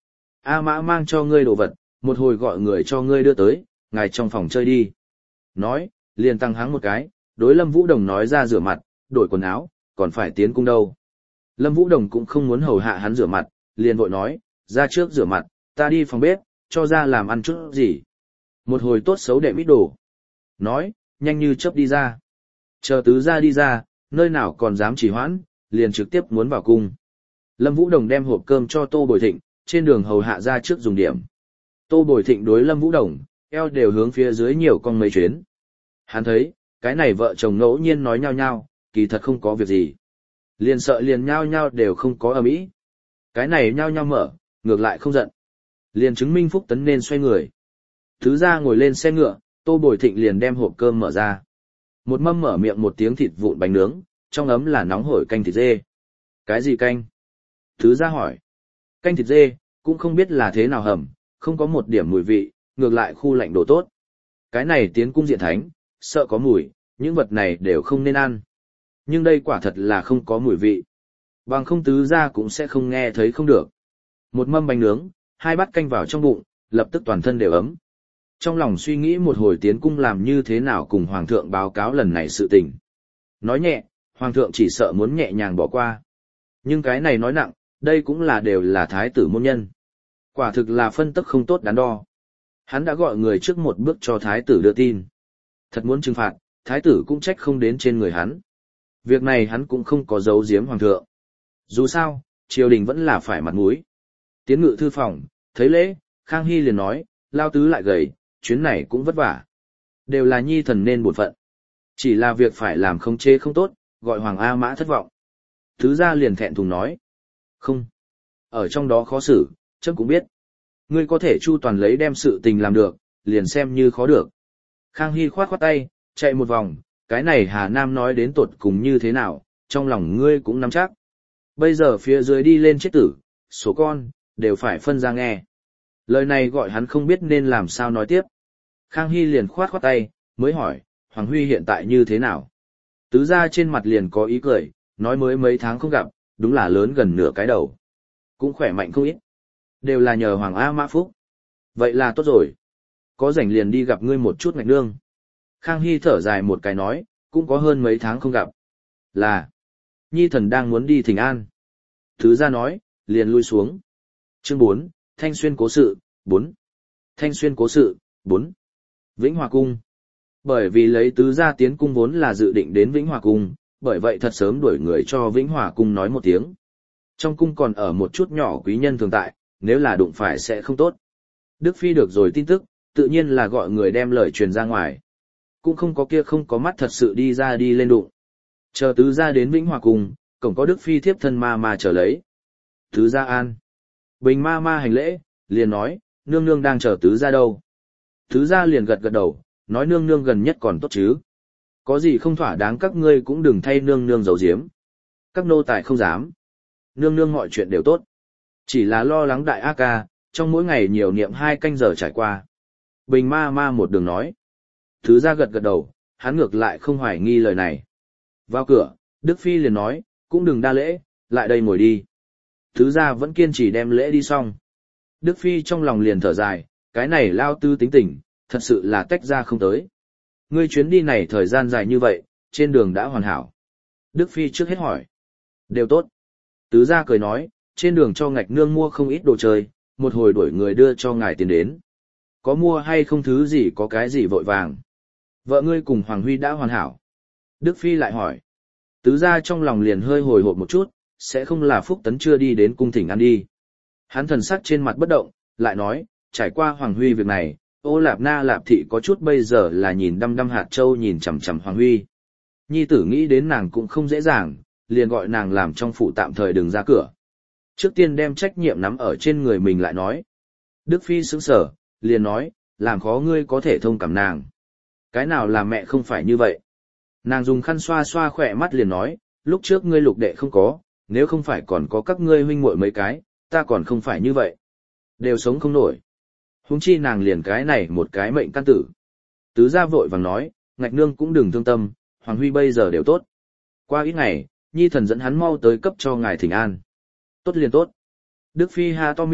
A Mã mang cho ngươi đồ vật, một hồi gọi người cho ngươi đưa tới, ngài trong phòng chơi đi. Nói, liền tăng hắng một cái, đối Lâm Vũ Đồng nói ra rửa mặt, đổi quần áo, còn phải tiến cung đâu. Lâm Vũ Đồng cũng không muốn hầu hạ hắn rửa mặt, liền vội nói, ra trước rửa mặt, ta đi phòng bếp, cho ra làm ăn chút gì. Một hồi tốt xấu đệm ít đồ. Nói, nhanh như chớp đi ra. Chờ tứ gia đi ra, nơi nào còn dám trì hoãn, liền trực tiếp muốn vào cung. Lâm Vũ Đồng đem hộp cơm cho Tô Bồi Thịnh, trên đường hầu hạ ra trước dùng điểm. Tô Bồi Thịnh đối Lâm Vũ Đồng, eo đều hướng phía dưới nhiều con mấy chuyến. Hắn thấy, cái này vợ chồng ngẫu nhiên nói nhau nhau, kỳ thật không có việc gì. Liền sợ liền nhau nhau đều không có ầm ĩ. Cái này nhau nhau mở, ngược lại không giận. Liền chứng minh Phúc Tấn nên xoay người. Thứ ra ngồi lên xe ngựa, Tô Bồi Thịnh liền đem hộp cơm mở ra. Một mâm mở miệng một tiếng thịt vụn bánh nướng, trong ấm là nóng hổi canh thịt dê. Cái gì canh? Thứ ra hỏi. Canh thịt dê, cũng không biết là thế nào hầm, không có một điểm mùi vị, ngược lại khu lạnh đồ tốt. Cái này tiến cung diện thánh, sợ có mùi, những vật này đều không nên ăn. Nhưng đây quả thật là không có mùi vị. Bằng không tứ ra cũng sẽ không nghe thấy không được. Một mâm bánh nướng, hai bát canh vào trong bụng, lập tức toàn thân đều ấm. Trong lòng suy nghĩ một hồi tiến cung làm như thế nào cùng Hoàng thượng báo cáo lần này sự tình. Nói nhẹ, Hoàng thượng chỉ sợ muốn nhẹ nhàng bỏ qua. Nhưng cái này nói nặng, đây cũng là đều là thái tử môn nhân. Quả thực là phân tức không tốt đắn đo. Hắn đã gọi người trước một bước cho thái tử đưa tin. Thật muốn trừng phạt, thái tử cũng trách không đến trên người hắn. Việc này hắn cũng không có giấu giếm Hoàng thượng. Dù sao, triều đình vẫn là phải mặt mũi. Tiến ngự thư phòng, thấy lễ, Khang Hy liền nói, lao tứ lại gầy, chuyến này cũng vất vả. Đều là nhi thần nên bổn phận. Chỉ là việc phải làm không chế không tốt, gọi Hoàng A Mã thất vọng. Tứ gia liền thẹn thùng nói. Không. Ở trong đó khó xử, chấm cũng biết. Ngươi có thể chu toàn lấy đem sự tình làm được, liền xem như khó được. Khang Hy khoát khoát tay, chạy một vòng, cái này Hà Nam nói đến tột cùng như thế nào, trong lòng ngươi cũng nắm chắc. Bây giờ phía dưới đi lên chết tử, số con, đều phải phân ra nghe. Lời này gọi hắn không biết nên làm sao nói tiếp. Khang Hy liền khoát khoát tay, mới hỏi, Hoàng Huy hiện tại như thế nào? Tứ gia trên mặt liền có ý cười, nói mới mấy tháng không gặp, đúng là lớn gần nửa cái đầu. Cũng khỏe mạnh không ít. Đều là nhờ Hoàng A Mã Phúc. Vậy là tốt rồi. Có rảnh liền đi gặp ngươi một chút ngạch nương. Khang Hy thở dài một cái nói, cũng có hơn mấy tháng không gặp. Là, nhi thần đang muốn đi thỉnh an. Tứ gia nói, liền lui xuống. Chương 4, Thanh Xuyên cố sự, 4. Thanh Xuyên cố sự, 4. Vĩnh Hòa Cung. Bởi vì lấy tứ gia tiến cung vốn là dự định đến Vĩnh Hòa Cung, bởi vậy thật sớm đuổi người cho Vĩnh Hòa Cung nói một tiếng. Trong cung còn ở một chút nhỏ quý nhân thường tại, nếu là đụng phải sẽ không tốt. Đức Phi được rồi tin tức, tự nhiên là gọi người đem lời truyền ra ngoài. Cũng không có kia không có mắt thật sự đi ra đi lên đụng. Chờ tứ gia đến Vĩnh Hòa Cung, cổng có Đức Phi thiếp thân ma chờ lấy. Tứ gia an. Bình ma hành lễ, liền nói, nương nương đang chờ tứ gia đâu. Tứ gia liền gật đầu, nói nương nương gần nhất còn tốt chứ. Có gì không thỏa đáng các ngươi cũng đừng thay nương nương giấu giếm. Các nô tài không dám. Nương nương mọi chuyện đều tốt. Chỉ là lo lắng đại A Ca, trong mỗi ngày nhiều niệm 2 canh giờ trải qua. Bình ma một đường nói. Tứ gia gật đầu, hắn ngược lại không hoài nghi lời này. Vào cửa, Đức Phi liền nói, cũng đừng đa lễ, lại đây ngồi đi. Tứ gia vẫn kiên trì đem lễ đi xong. Đức Phi trong lòng liền thở dài, cái này lao tư tính tình, thật sự là tách ra không tới. Ngươi chuyến đi này thời gian dài như vậy, trên đường đã hoàn hảo. Đức Phi trước hết hỏi. Đều tốt. Tứ gia cười nói, trên đường cho ngạch nương mua không ít đồ chơi, một hồi đuổi người đưa cho ngài tiền đến. Có mua hay không thứ gì có cái gì vội vàng. Vợ ngươi cùng Hoàng Huy đã hoàn hảo. Đức Phi lại hỏi. Tứ gia trong lòng liền hơi hồi hộp một chút, sẽ không là Phúc Tấn chưa đi đến cung thỉnh ăn đi. Hắn thần sắc trên mặt bất động, lại nói, trải qua Hoàng Huy việc này, Ô Lạp Na Lạp Thị có chút bây giờ là nhìn đăm hạt châu nhìn chằm chằm Hoàng Huy. Nhi tử nghĩ đến nàng cũng không dễ dàng, liền gọi nàng làm trong phủ tạm thời đừng ra cửa. Trước tiên đem trách nhiệm nắm ở trên người mình lại nói. Đức Phi sững sờ, liền nói, làm khó ngươi có thể thông cảm nàng. Cái nào là mẹ không phải như vậy. Nàng dùng khăn xoa xoa khỏe mắt liền nói, lúc trước ngươi lục đệ không có, nếu không phải còn có các ngươi huynh muội mấy cái, ta còn không phải như vậy. Đều sống không nổi. Huống chi nàng liền cái này một cái mệnh căn tử. Tứ gia vội vàng nói, ngạch nương cũng đừng thương tâm, Hoàng Huy bây giờ đều tốt. Qua ít ngày, nhi thần dẫn hắn mau tới cấp cho ngài thỉnh an. Tốt liền tốt. Đức Phi ha to miệng,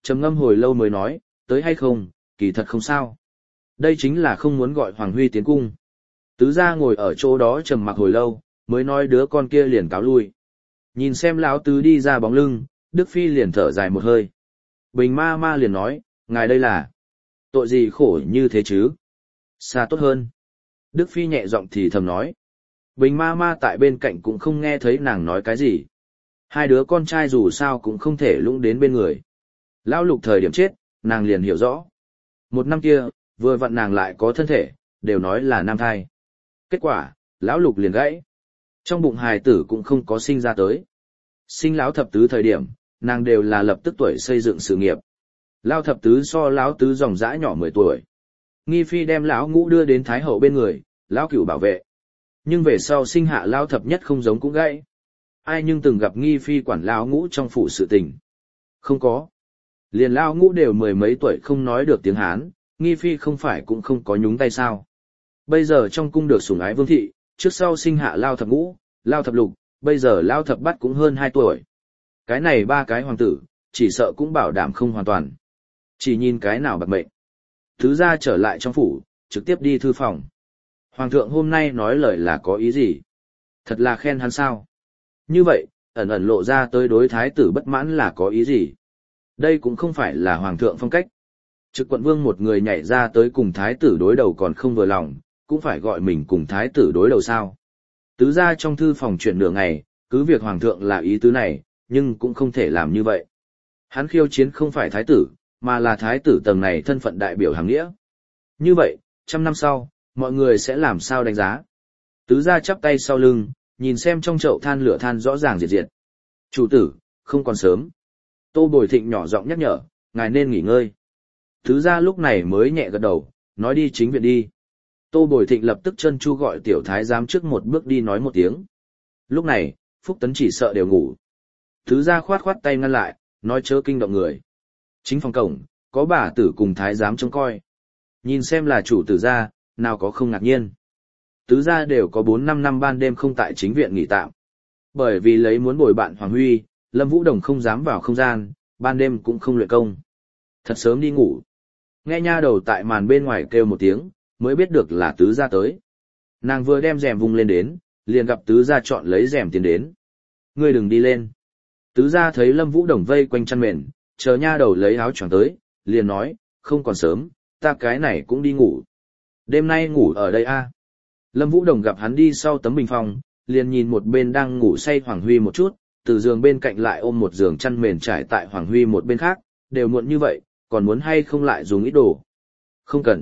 Trầm ngâm hồi lâu mới nói, tới hay không, kỳ thật không sao. Đây chính là không muốn gọi Hoàng Huy tiến cung. Tứ gia ngồi ở chỗ đó trầm mặc hồi lâu, mới nói đứa con kia liền cáo lui. Nhìn xem lão tứ đi ra bóng lưng, Đức Phi liền thở dài một hơi. Bình ma ma liền nói, ngài đây là tội gì khổ như thế chứ? Xa tốt hơn. Đức Phi nhẹ giọng thì thầm nói. Bình ma ma tại bên cạnh cũng không nghe thấy nàng nói cái gì. Hai đứa con trai dù sao cũng không thể lũng đến bên người. Lão Lục thời điểm chết, nàng liền hiểu rõ. Một năm kia, vừa vặn nàng lại có thân thể, đều nói là nam thai. Kết quả, Lão Lục liền gãy. Trong bụng hài tử cũng không có sinh ra tới. Sinh lão thập tứ thời điểm, nàng đều là lập tức tuổi xây dựng sự nghiệp. Lão thập tứ so lão tứ dòng dã nhỏ 10 tuổi. Nghi Phi đem lão ngũ đưa đến Thái hậu bên người, lão cửu bảo vệ. Nhưng về sau sinh hạ lão thập nhất không giống cũng gãy. Ai nhưng từng gặp Nghi Phi quản lão ngũ trong phủ sự tình? Không có. Liền lão ngũ đều 10 mấy tuổi không nói được tiếng Hán, Nghi Phi không phải cũng không có nhúng tay sao. Bây giờ trong cung được sủng ái vương thị, trước sau sinh hạ lão thập ngũ, lão thập lục, bây giờ lão thập bát cũng hơn 2 tuổi. Cái này 3 cái hoàng tử, chỉ sợ cũng bảo đảm không hoàn toàn. Chỉ nhìn cái nào bạc mệnh. Thứ ra trở lại trong phủ, trực tiếp đi thư phòng. Hoàng thượng hôm nay nói lời là có ý gì? Thật là khen hắn sao? Như vậy, ẩn ẩn lộ ra tới đối thái tử bất mãn là có ý gì? Đây cũng không phải là hoàng thượng phong cách. Trực quận vương một người nhảy ra tới cùng thái tử đối đầu còn không vừa lòng, cũng phải gọi mình cùng thái tử đối đầu sao? Tứ ra trong thư phòng chuyện nửa ngày, cứ việc hoàng thượng là ý tứ này, nhưng cũng không thể làm như vậy. Hắn khiêu chiến không phải thái tử, mà là thái tử tầng này thân phận đại biểu hàng nghĩa. Như vậy, 100 năm sau, mọi người sẽ làm sao đánh giá? Tứ gia chắp tay sau lưng, nhìn xem trong chậu than lửa than rõ ràng diệt diệt. Chủ tử, không còn sớm. Tô Bồi Thịnh nhỏ giọng nhắc nhở, ngài nên nghỉ ngơi. Tứ gia lúc này mới nhẹ gật đầu, nói đi chính viện đi. Tô Bồi Thịnh lập tức chân chu gọi tiểu thái giám trước một bước đi nói một tiếng. Lúc này, Phúc Tấn chỉ sợ đều ngủ. Tứ gia khoát khoát tay ngăn lại, nói chớ kinh động người. Chính phòng cổng, có bà tử cùng thái giám trông coi. Nhìn xem là chủ tử gia, nào có không ngạc nhiên. Tứ gia đều có 4-5 năm ban đêm không tại chính viện nghỉ tạm. Bởi vì lấy muốn bồi bạn Hoàng Huy, Lâm Vũ Đồng không dám vào không gian, ban đêm cũng không luyện công. Thật sớm đi ngủ. Nghe nha đầu tại màn bên ngoài kêu một tiếng, mới biết được là tứ gia tới. Nàng vừa đem rèm vung lên đến, liền gặp tứ gia chọn lấy rèm tiến đến. Ngươi đừng đi lên. Tứ gia thấy Lâm Vũ Đồng vây quanh chăn mền, chờ nha đầu lấy áo choàng tới, liền nói, không còn sớm, ta cái này cũng đi ngủ. Đêm nay ngủ ở đây a. Lâm Vũ Đồng gặp hắn đi sau tấm bình phong, liền nhìn một bên đang ngủ say Hoàng Huy một chút, từ giường bên cạnh lại ôm một giường chăn mền trải tại Hoàng Huy một bên khác, đều muộn như vậy, còn muốn hay không lại dùng ít đồ. Không cần.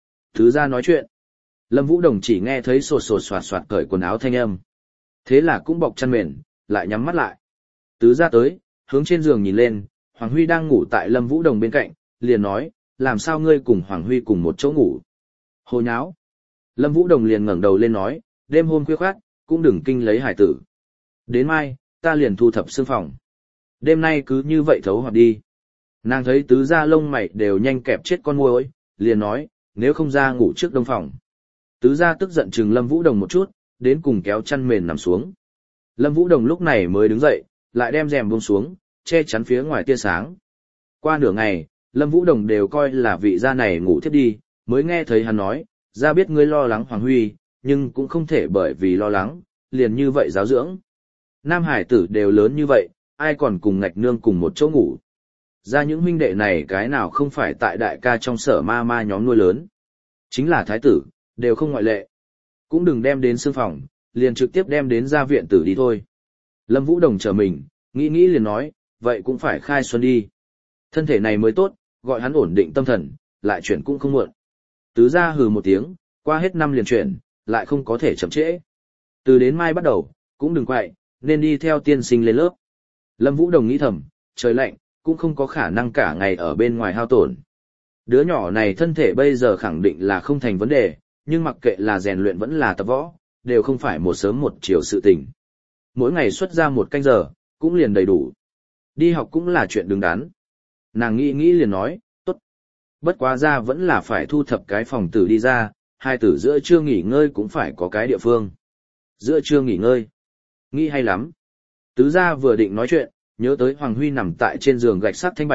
Tứ gia nói chuyện. Lâm Vũ Đồng chỉ nghe thấy sột sột soạt soạt cởi quần áo thanh âm. Thế là cũng bọc chăn mền, lại nhắm mắt lại. Tứ gia tới, hướng trên giường nhìn lên, Hoàng Huy đang ngủ tại Lâm Vũ Đồng bên cạnh, liền nói, làm sao ngươi cùng Hoàng Huy cùng một chỗ ngủ? Hồ nháo. Lâm Vũ Đồng liền ngẩng đầu lên nói, đêm hôm khuya khoắt, cũng đừng kinh lấy hải tử. Đến mai, ta liền thu thập xương phòng. Đêm nay cứ như vậy thấu hoặc đi. Nàng thấy tứ gia lông mày đều nhanh kẹp chết con muỗi, liền nói, nếu không ra ngủ trước đông phòng. Tứ gia tức giận chừng Lâm Vũ Đồng một chút, đến cùng kéo chăn mền nằm xuống. Lâm Vũ Đồng lúc này mới đứng dậy, lại đem rèm buông xuống, che chắn phía ngoài tia sáng. Qua nửa ngày, Lâm Vũ Đồng đều coi là vị gia này ngủ thiếp đi, mới nghe thấy hắn nói, gia biết ngươi lo lắng Hoàng Huy, nhưng cũng không thể bởi vì lo lắng, liền như vậy giáo dưỡng. Nam hải tử đều lớn như vậy, ai còn cùng ngạch nương cùng một chỗ ngủ. Ra những huynh đệ này cái nào không phải tại đại ca trong sở ma ma nhóm nuôi lớn. Chính là thái tử, đều không ngoại lệ. Cũng đừng đem đến sương phòng, liền trực tiếp đem đến gia viện tử đi thôi. Lâm Vũ Đồng chờ mình, nghĩ nghĩ liền nói, vậy cũng phải khai xuân đi. Thân thể này mới tốt, gọi hắn ổn định tâm thần, lại chuyển cũng không muộn. Tứ gia hừ một tiếng, qua hết năm liền chuyển, lại không có thể chậm trễ. Từ đến mai bắt đầu, cũng đừng quậy, nên đi theo tiên sinh lên lớp. Lâm Vũ Đồng nghĩ thầm, trời lạnh, cũng không có khả năng cả ngày ở bên ngoài hao tổn. Đứa nhỏ này thân thể bây giờ khẳng định là không thành vấn đề, nhưng mặc kệ là rèn luyện vẫn là tập võ, đều không phải một sớm một chiều sự tình. Mỗi ngày xuất ra 1 canh giờ, cũng liền đầy đủ. Đi học cũng là chuyện đứng đắn. Nàng nghĩ nghĩ liền nói, tốt. Bất quá ra vẫn là phải thu thập cái phòng tử đi ra, hai tử giữa trưa nghỉ ngơi cũng phải có cái địa phương. Giữa trưa nghỉ ngơi. Nghĩ hay lắm. Tứ gia vừa định nói chuyện, nhớ tới Hoàng Huy nằm tại trên giường gạch sắt thanh bạch,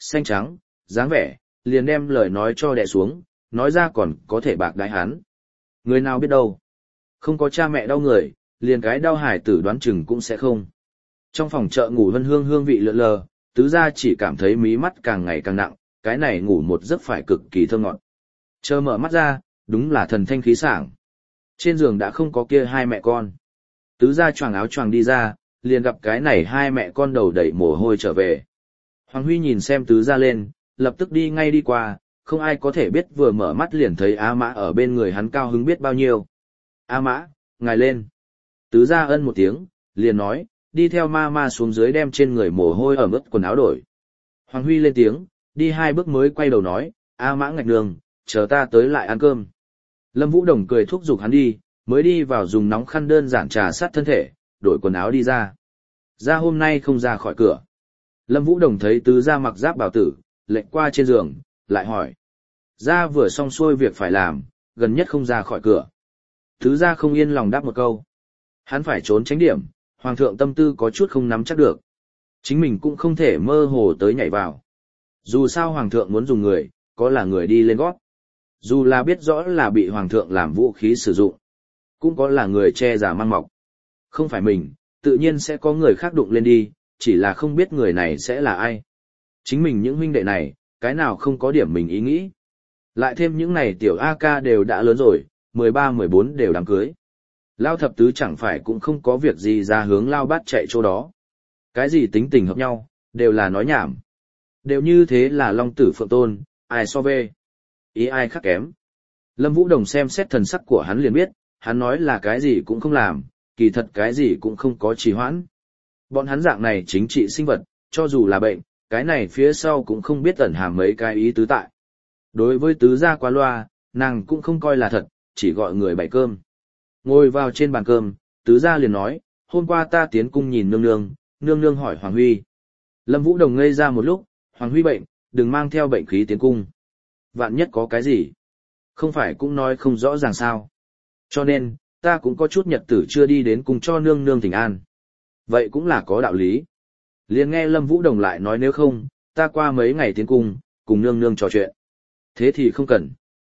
xanh trắng, dáng vẻ, liền đem lời nói cho đè xuống, nói ra còn có thể bạc đái hắn. Người nào biết đâu. Không có cha mẹ đau người, liền cái đau hải tử đoán chừng cũng sẽ không. Trong phòng chợ ngủ hương hương hương vị lượn lờ, tứ gia chỉ cảm thấy mí mắt càng ngày càng nặng, cái này ngủ một giấc phải cực kỳ thơm ngọt. Chờ mở mắt ra, đúng là thần thanh khí sảng. Trên giường đã không có kia hai mẹ con. Tứ gia choàng áo choàng đi ra, liền gặp cái này hai mẹ con đầu đẩy mồ hôi trở về. Hoàng Huy nhìn xem tứ gia lên, lập tức đi ngay đi qua, không ai có thể biết vừa mở mắt liền thấy A Mã ở bên người hắn cao hứng biết bao nhiêu. A Mã, ngài lên. Tứ gia ân một tiếng, liền nói, đi theo ma ma xuống dưới đem trên người mồ hôi ẩm ướt quần áo đổi. Hoàng Huy lên tiếng, đi hai bước mới quay đầu nói, A Mã ngạch đường, chờ ta tới lại ăn cơm. Lâm Vũ Đồng cười thúc giục hắn đi, mới đi vào dùng nóng khăn đơn giản trà sát thân thể, đổi quần áo đi ra. Ra hôm nay không ra khỏi cửa. Lâm Vũ Đồng thấy tứ gia mặc giáp bảo tử, lệch qua trên giường, lại hỏi. Ra vừa xong xuôi việc phải làm, gần nhất không ra khỏi cửa. Tứ gia không yên lòng đáp một câu. Hắn phải trốn tránh điểm, hoàng thượng tâm tư có chút không nắm chắc được. Chính mình cũng không thể mơ hồ tới nhảy vào. Dù sao hoàng thượng muốn dùng người, có là người đi lên gót. Dù là biết rõ là bị hoàng thượng làm vũ khí sử dụng, cũng có là người che giả mang mọc. Không phải mình, tự nhiên sẽ có người khác đụng lên đi, chỉ là không biết người này sẽ là ai. Chính mình những huynh đệ này, cái nào không có điểm mình ý nghĩ. Lại thêm những này tiểu A ca đều đã lớn rồi, 13-14 đều đám cưới. Lao thập tứ chẳng phải cũng không có việc gì ra hướng lao bát chạy chỗ đó. Cái gì tính tình hợp nhau, đều là nói nhảm. Đều như thế là long tử phượng tôn, ai so về. Ý ai khác kém. Lâm Vũ Đồng xem xét thần sắc của hắn liền biết, hắn nói là cái gì cũng không làm, kỳ thật cái gì cũng không có trì hoãn. Bọn hắn dạng này chính trị sinh vật, cho dù là bệnh, cái này phía sau cũng không biết ẩn hàm mấy cái ý tứ tại. Đối với tứ gia quá loa, nàng cũng không coi là thật, chỉ gọi người bày cơm. Ngồi vào trên bàn cơm, tứ gia liền nói, hôm qua ta tiến cung nhìn nương nương, nương nương hỏi Hoàng Huy. Lâm Vũ Đồng ngây ra một lúc, Hoàng Huy bệnh, đừng mang theo bệnh khí tiến cung. Vạn nhất có cái gì? Không phải cũng nói không rõ ràng sao. Cho nên, ta cũng có chút nhật tử chưa đi đến cung cho nương nương thỉnh an. Vậy cũng là có đạo lý. Liền nghe Lâm Vũ Đồng lại nói nếu không, ta qua mấy ngày tiến cung, cùng nương nương trò chuyện. Thế thì không cần.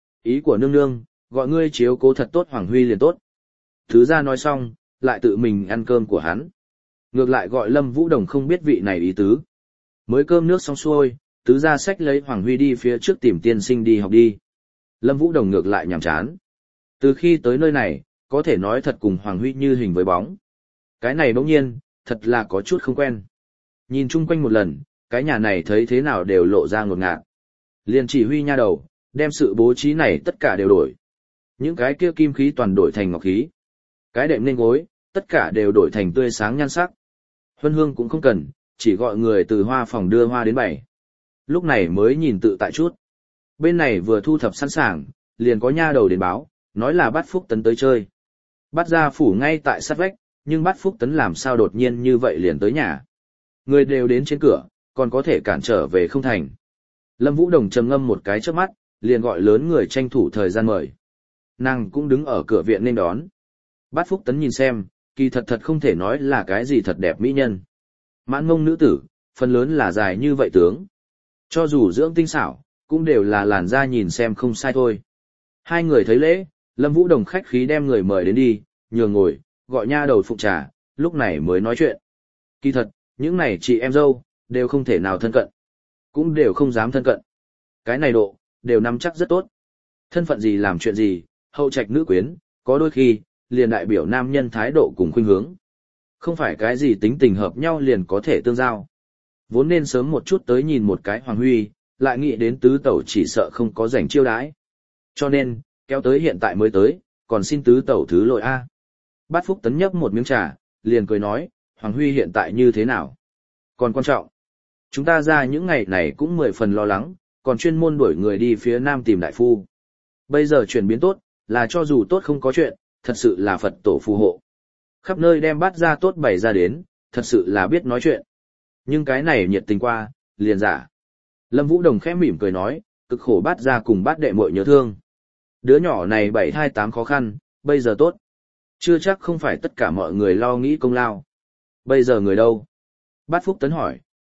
Ý của nương nương, gọi ngươi chiếu cố thật tốt Hoàng Huy liền tốt. Thứ ra nói xong, lại tự mình ăn cơm của hắn. Ngược lại gọi Lâm Vũ Đồng không biết vị này ý tứ. Mới cơm nước xong xuôi, tứ ra xách lấy Hoàng Huy đi phía trước tìm tiên sinh đi học đi. Lâm Vũ Đồng ngược lại nhàm chán. Từ khi tới nơi này, có thể nói thật cùng Hoàng Huy như hình với bóng. Cái này bỗng nhiên, thật là có chút không quen. Nhìn chung quanh một lần, cái nhà này thấy thế nào đều lộ ra ngột ngạt. Liền chỉ huy nha đầu, đem sự bố trí này tất cả đều đổi. Những cái kia kim khí toàn đổi thành ngọc khí. Cái đệm nên gối, tất cả đều đổi thành tươi sáng nhan sắc. Huân hương cũng không cần, chỉ gọi người từ hoa phòng đưa hoa đến bày. Lúc này mới nhìn tự tại chút. Bên này vừa thu thập sẵn sàng, liền có nha đầu đến báo, nói là Bát Phúc Tấn tới chơi. Bát gia phủ ngay tại sát vách, nhưng Bát Phúc Tấn làm sao đột nhiên như vậy liền tới nhà. Người đều đến trên cửa, còn có thể cản trở về không thành. Lâm Vũ Đồng trầm ngâm một cái trước mắt, liền gọi lớn người tranh thủ thời gian mời. Nàng cũng đứng ở cửa viện nên đón. Bát Phúc Tấn nhìn xem, kỳ thật thật không thể nói là cái gì thật đẹp mỹ nhân. Mãn mông nữ tử, phần lớn là dài như vậy tướng. Cho dù dưỡng tinh xảo, cũng đều là làn da nhìn xem không sai thôi. Hai người thấy lễ, Lâm Vũ Đồng khách khí đem người mời đến đi, nhường ngồi, gọi nha đầu phụng trà, lúc này mới nói chuyện. Kỳ thật, những này chị em dâu, đều không thể nào thân cận. Cũng đều không dám thân cận. Cái này độ, đều nắm chắc rất tốt. Thân phận gì làm chuyện gì, hậu trạch nữ quyến, có đôi khi, liền đại biểu nam nhân thái độ cùng khuynh hướng. Không phải cái gì tính tình hợp nhau liền có thể tương giao. Vốn nên sớm một chút tới nhìn một cái Hoàng Huy, lại nghĩ đến tứ tẩu chỉ sợ không có rảnh chiêu đãi. Cho nên, kéo tới hiện tại mới tới, còn xin tứ tẩu thứ lỗi a. Bát Phúc Tấn nhấp một miếng trà, liền cười nói, Hoàng Huy hiện tại như thế nào? Còn quan trọng, chúng ta ra những ngày này cũng 10 phần lo lắng, còn chuyên môn đuổi người đi phía nam tìm đại phu. Bây giờ chuyển biến tốt, là cho dù tốt không có chuyện, thật sự là Phật tổ phù hộ. Khắp nơi đem bát ra tốt bày ra đến, thật sự là biết nói chuyện. Nhưng cái này nhiệt tình qua, liền giả. Lâm Vũ Đồng khẽ mỉm cười nói, cực khổ bát ra cùng bát đệ muội nhớ thương. Đứa nhỏ này 7-2-8 khó khăn, bây giờ tốt. Chưa chắc không phải tất cả mọi người lo nghĩ công lao. Bây giờ người đâu? Bát Phúc Tấn hỏi,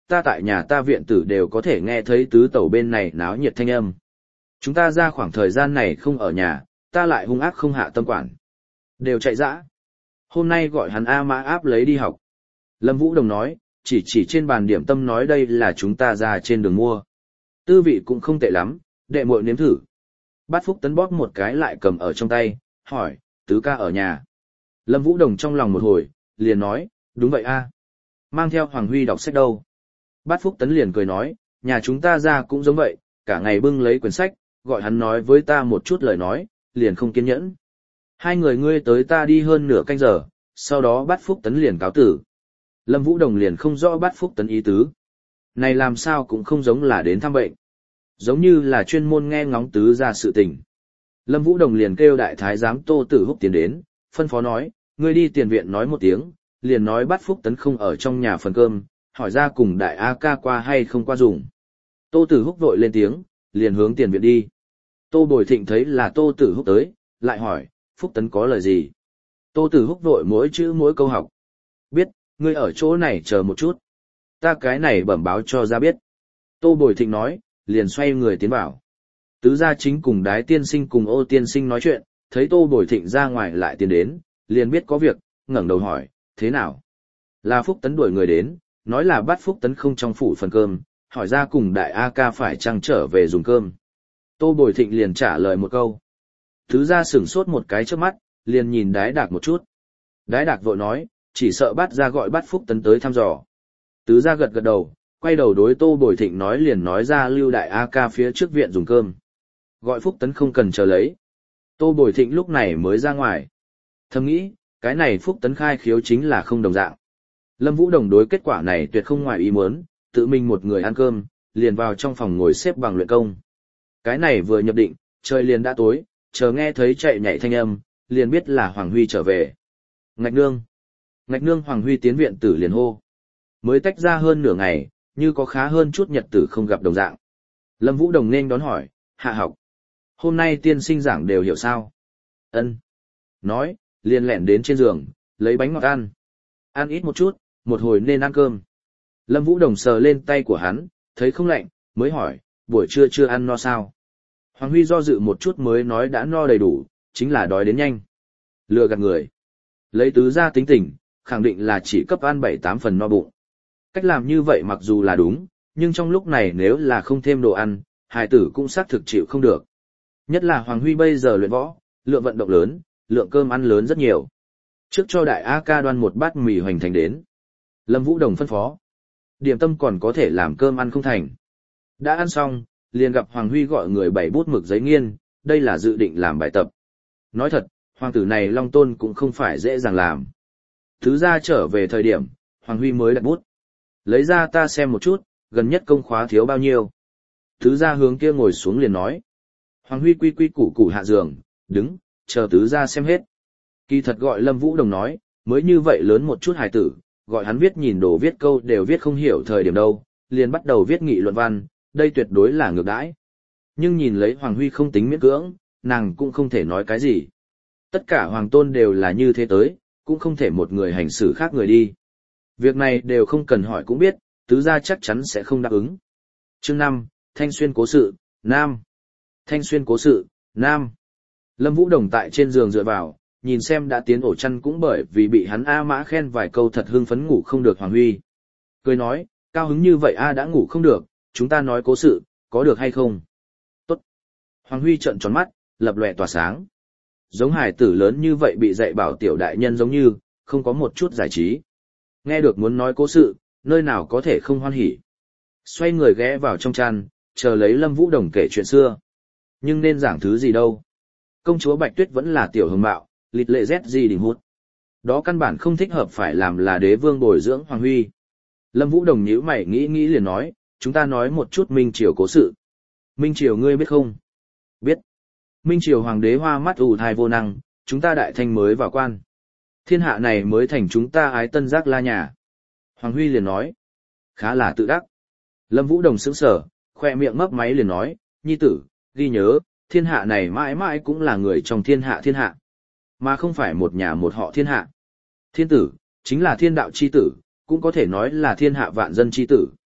ta tại nhà ta viện tử đều có thể nghe thấy tứ tẩu bên này náo nhiệt thanh âm. Chúng ta ra khoảng thời gian này không ở nhà, ta lại hung ác không hạ tâm quản. Đều chạy dã. Hôm nay gọi hắn A Mã áp lấy đi học. Lâm Vũ Đồng nói, chỉ trên bàn điểm tâm nói đây là chúng ta ra trên đường mua. Tư vị cũng không tệ lắm, đệ muội nếm thử. Bát Phúc Tấn bóp một cái lại cầm ở trong tay, hỏi, tứ ca ở nhà. Lâm Vũ Đồng trong lòng một hồi, liền nói, đúng vậy a. Mang theo Hoàng Huy đọc sách đâu. Bát Phúc Tấn liền cười nói, nhà chúng ta ra cũng giống vậy, cả ngày bưng lấy quyển sách, gọi hắn nói với ta một chút lời nói, liền không kiên nhẫn. Hai người ngươi tới ta đi hơn nửa canh giờ, sau đó Bát Phúc Tấn liền cáo tử. Lâm Vũ Đồng liền không rõ Bát Phúc Tấn ý tứ. Này làm sao cũng không giống là đến thăm bệnh. Giống như là chuyên môn nghe ngóng tứ ra sự tình. Lâm Vũ Đồng liền kêu đại thái giám Tô Tử Húc tiến đến, phân phó nói, ngươi đi tiền viện nói một tiếng, liền nói Bát Phúc Tấn không ở trong nhà phần cơm, hỏi ra cùng đại A ca qua hay không qua dùng. Tô Tử Húc vội lên tiếng, liền hướng tiền viện đi. Tô Bồi Thịnh thấy là Tô Tử Húc tới, lại hỏi, Phúc Tấn có lời gì? Tô Tử Húc vội mỗi chữ mỗi câu học. Biết, ngươi ở chỗ này chờ một chút. Ta cái này bẩm báo cho ra biết. Tô Bồi Thịnh nói, liền xoay người tiến vào. Tứ gia chính cùng Đái tiên sinh cùng Ô tiên sinh nói chuyện, thấy Tô Bồi Thịnh ra ngoài lại tiến đến, liền biết có việc, ngẩng đầu hỏi, thế nào? Là Phúc Tấn đuổi người đến, nói là bắt Phúc Tấn không trong phủ phần cơm, hỏi ra cùng đại A ca phải chăng trở về dùng cơm. Tô Bồi Thịnh liền trả lời một câu. Tứ gia sửng sốt một cái trước mắt, liền nhìn Đái Đạc một chút. Đái Đạc vội nói, chỉ sợ bắt ra gọi bắt Phúc Tấn tới thăm dò. Tứ gia gật gật đầu, quay đầu đối Tô Bồi Thịnh nói liền nói ra lưu đại A ca phía trước viện dùng cơm. Gọi Phúc Tấn không cần chờ lấy. Tô Bồi Thịnh lúc này mới ra ngoài. Thầm nghĩ, cái này Phúc Tấn khai khiếu chính là không đồng dạng. Lâm Vũ Đồng đối kết quả này tuyệt không ngoài ý muốn, tự mình một người ăn cơm, liền vào trong phòng ngồi xếp bằng luyện công. Cái này vừa nhập định, trời liền đã tối, chờ nghe thấy chạy nhảy thanh âm, liền biết là Hoàng Huy trở về. Ngạch nương. Ngạch nương Hoàng Huy tiến viện tử liền hô. Mới tách ra hơn nửa ngày, như có khá hơn chút nhật tử không gặp đồng dạng. Lâm Vũ Đồng nên đón hỏi, hạ học. Hôm nay tiên sinh giảng đều hiểu sao? Ân. Nói, liền lẻn đến trên giường, lấy bánh ngọt ăn. Ăn ít một chút, một hồi nên ăn cơm. Lâm Vũ Đồng sờ lên tay của hắn, thấy không lạnh, mới hỏi, buổi trưa chưa ăn no sao? Hoàng Huy do dự một chút mới nói đã no đầy đủ, chính là đói đến nhanh. Lừa gạt người. Lấy tứ ra tính tình, khẳng định là chỉ cấp ăn 7-8 phần no bụng. Cách làm như vậy mặc dù là đúng, nhưng trong lúc này nếu là không thêm đồ ăn, hài tử cũng xác thực chịu không được. Nhất là Hoàng Huy bây giờ luyện võ, lượng vận động lớn, lượng cơm ăn lớn rất nhiều. Trước cho đại A ca đoan một bát mì hoành thành đến. Lâm Vũ Đồng phân phó. Điểm tâm còn có thể làm cơm ăn không thành. Đã ăn xong, liền gặp Hoàng Huy gọi người bày bút mực giấy nghiên, đây là dự định làm bài tập. Nói thật, hoàng tử này Long Tôn cũng không phải dễ dàng làm. Thứ ra trở về thời điểm, Hoàng Huy mới đặt bút. Lấy ra ta xem một chút, gần nhất công khóa thiếu bao nhiêu. Thứ ra hướng kia ngồi xuống liền nói. Hoàng Huy quy quy củ củ hạ giường, đứng, chờ tứ ra xem hết. Kỳ thật gọi Lâm Vũ Đồng nói, mới như vậy lớn một chút hài tử, gọi hắn viết nhìn đồ viết câu đều viết không hiểu thời điểm đâu, liền bắt đầu viết nghị luận văn, đây tuyệt đối là ngược đãi. Nhưng nhìn lấy Hoàng Huy không tính miễn cưỡng, nàng cũng không thể nói cái gì. Tất cả hoàng tôn đều là như thế tới, cũng không thể một người hành xử khác người đi. Việc này đều không cần hỏi cũng biết, tứ gia chắc chắn sẽ không đáp ứng. Chương 5, Thanh Xuyên cố sự, Nam. Thanh Xuyên cố sự, Nam. Lâm Vũ Đồng tại trên giường dựa vào, nhìn xem đã tiến ổ chăn cũng bởi vì bị hắn A Mã khen vài câu thật hưng phấn ngủ không được Hoàng Huy. Cười nói, cao hứng như vậy A đã ngủ không được, chúng ta nói cố sự, có được hay không? Tốt. Hoàng Huy trợn tròn mắt, lập lòe tỏa sáng. Giống hải tử lớn như vậy bị dạy bảo tiểu đại nhân giống như, không có một chút giải trí. Nghe được muốn nói cố sự, nơi nào có thể không hoan hỉ. Xoay người ghé vào trong chăn, chờ lấy Lâm Vũ Đồng kể chuyện xưa. Nhưng nên giảng thứ gì đâu. Công chúa Bạch Tuyết vẫn là tiểu hồng mạo, lịt lệ rét gì đỉnh hút. Đó căn bản không thích hợp phải làm là đế vương bồi dưỡng Hoàng Huy. Lâm Vũ Đồng nhíu mày nghĩ liền nói, chúng ta nói một chút Minh Triều cố sự. Minh Triều ngươi biết không? Biết. Minh Triều Hoàng đế hoa mắt ù thai vô năng, chúng ta đại thanh mới vào quan. Thiên hạ này mới thành chúng ta ái tân giác la nhà. Hoàng Huy liền nói. Khá là tự đắc. Lâm Vũ Đồng sững sờ, khoe miệng mấp máy liền nói, nhi tử, ghi nhớ, thiên hạ này mãi mãi cũng là người trong thiên hạ. Mà không phải một nhà một họ thiên hạ. Thiên tử, chính là thiên đạo chi tử, cũng có thể nói là thiên hạ vạn dân chi tử.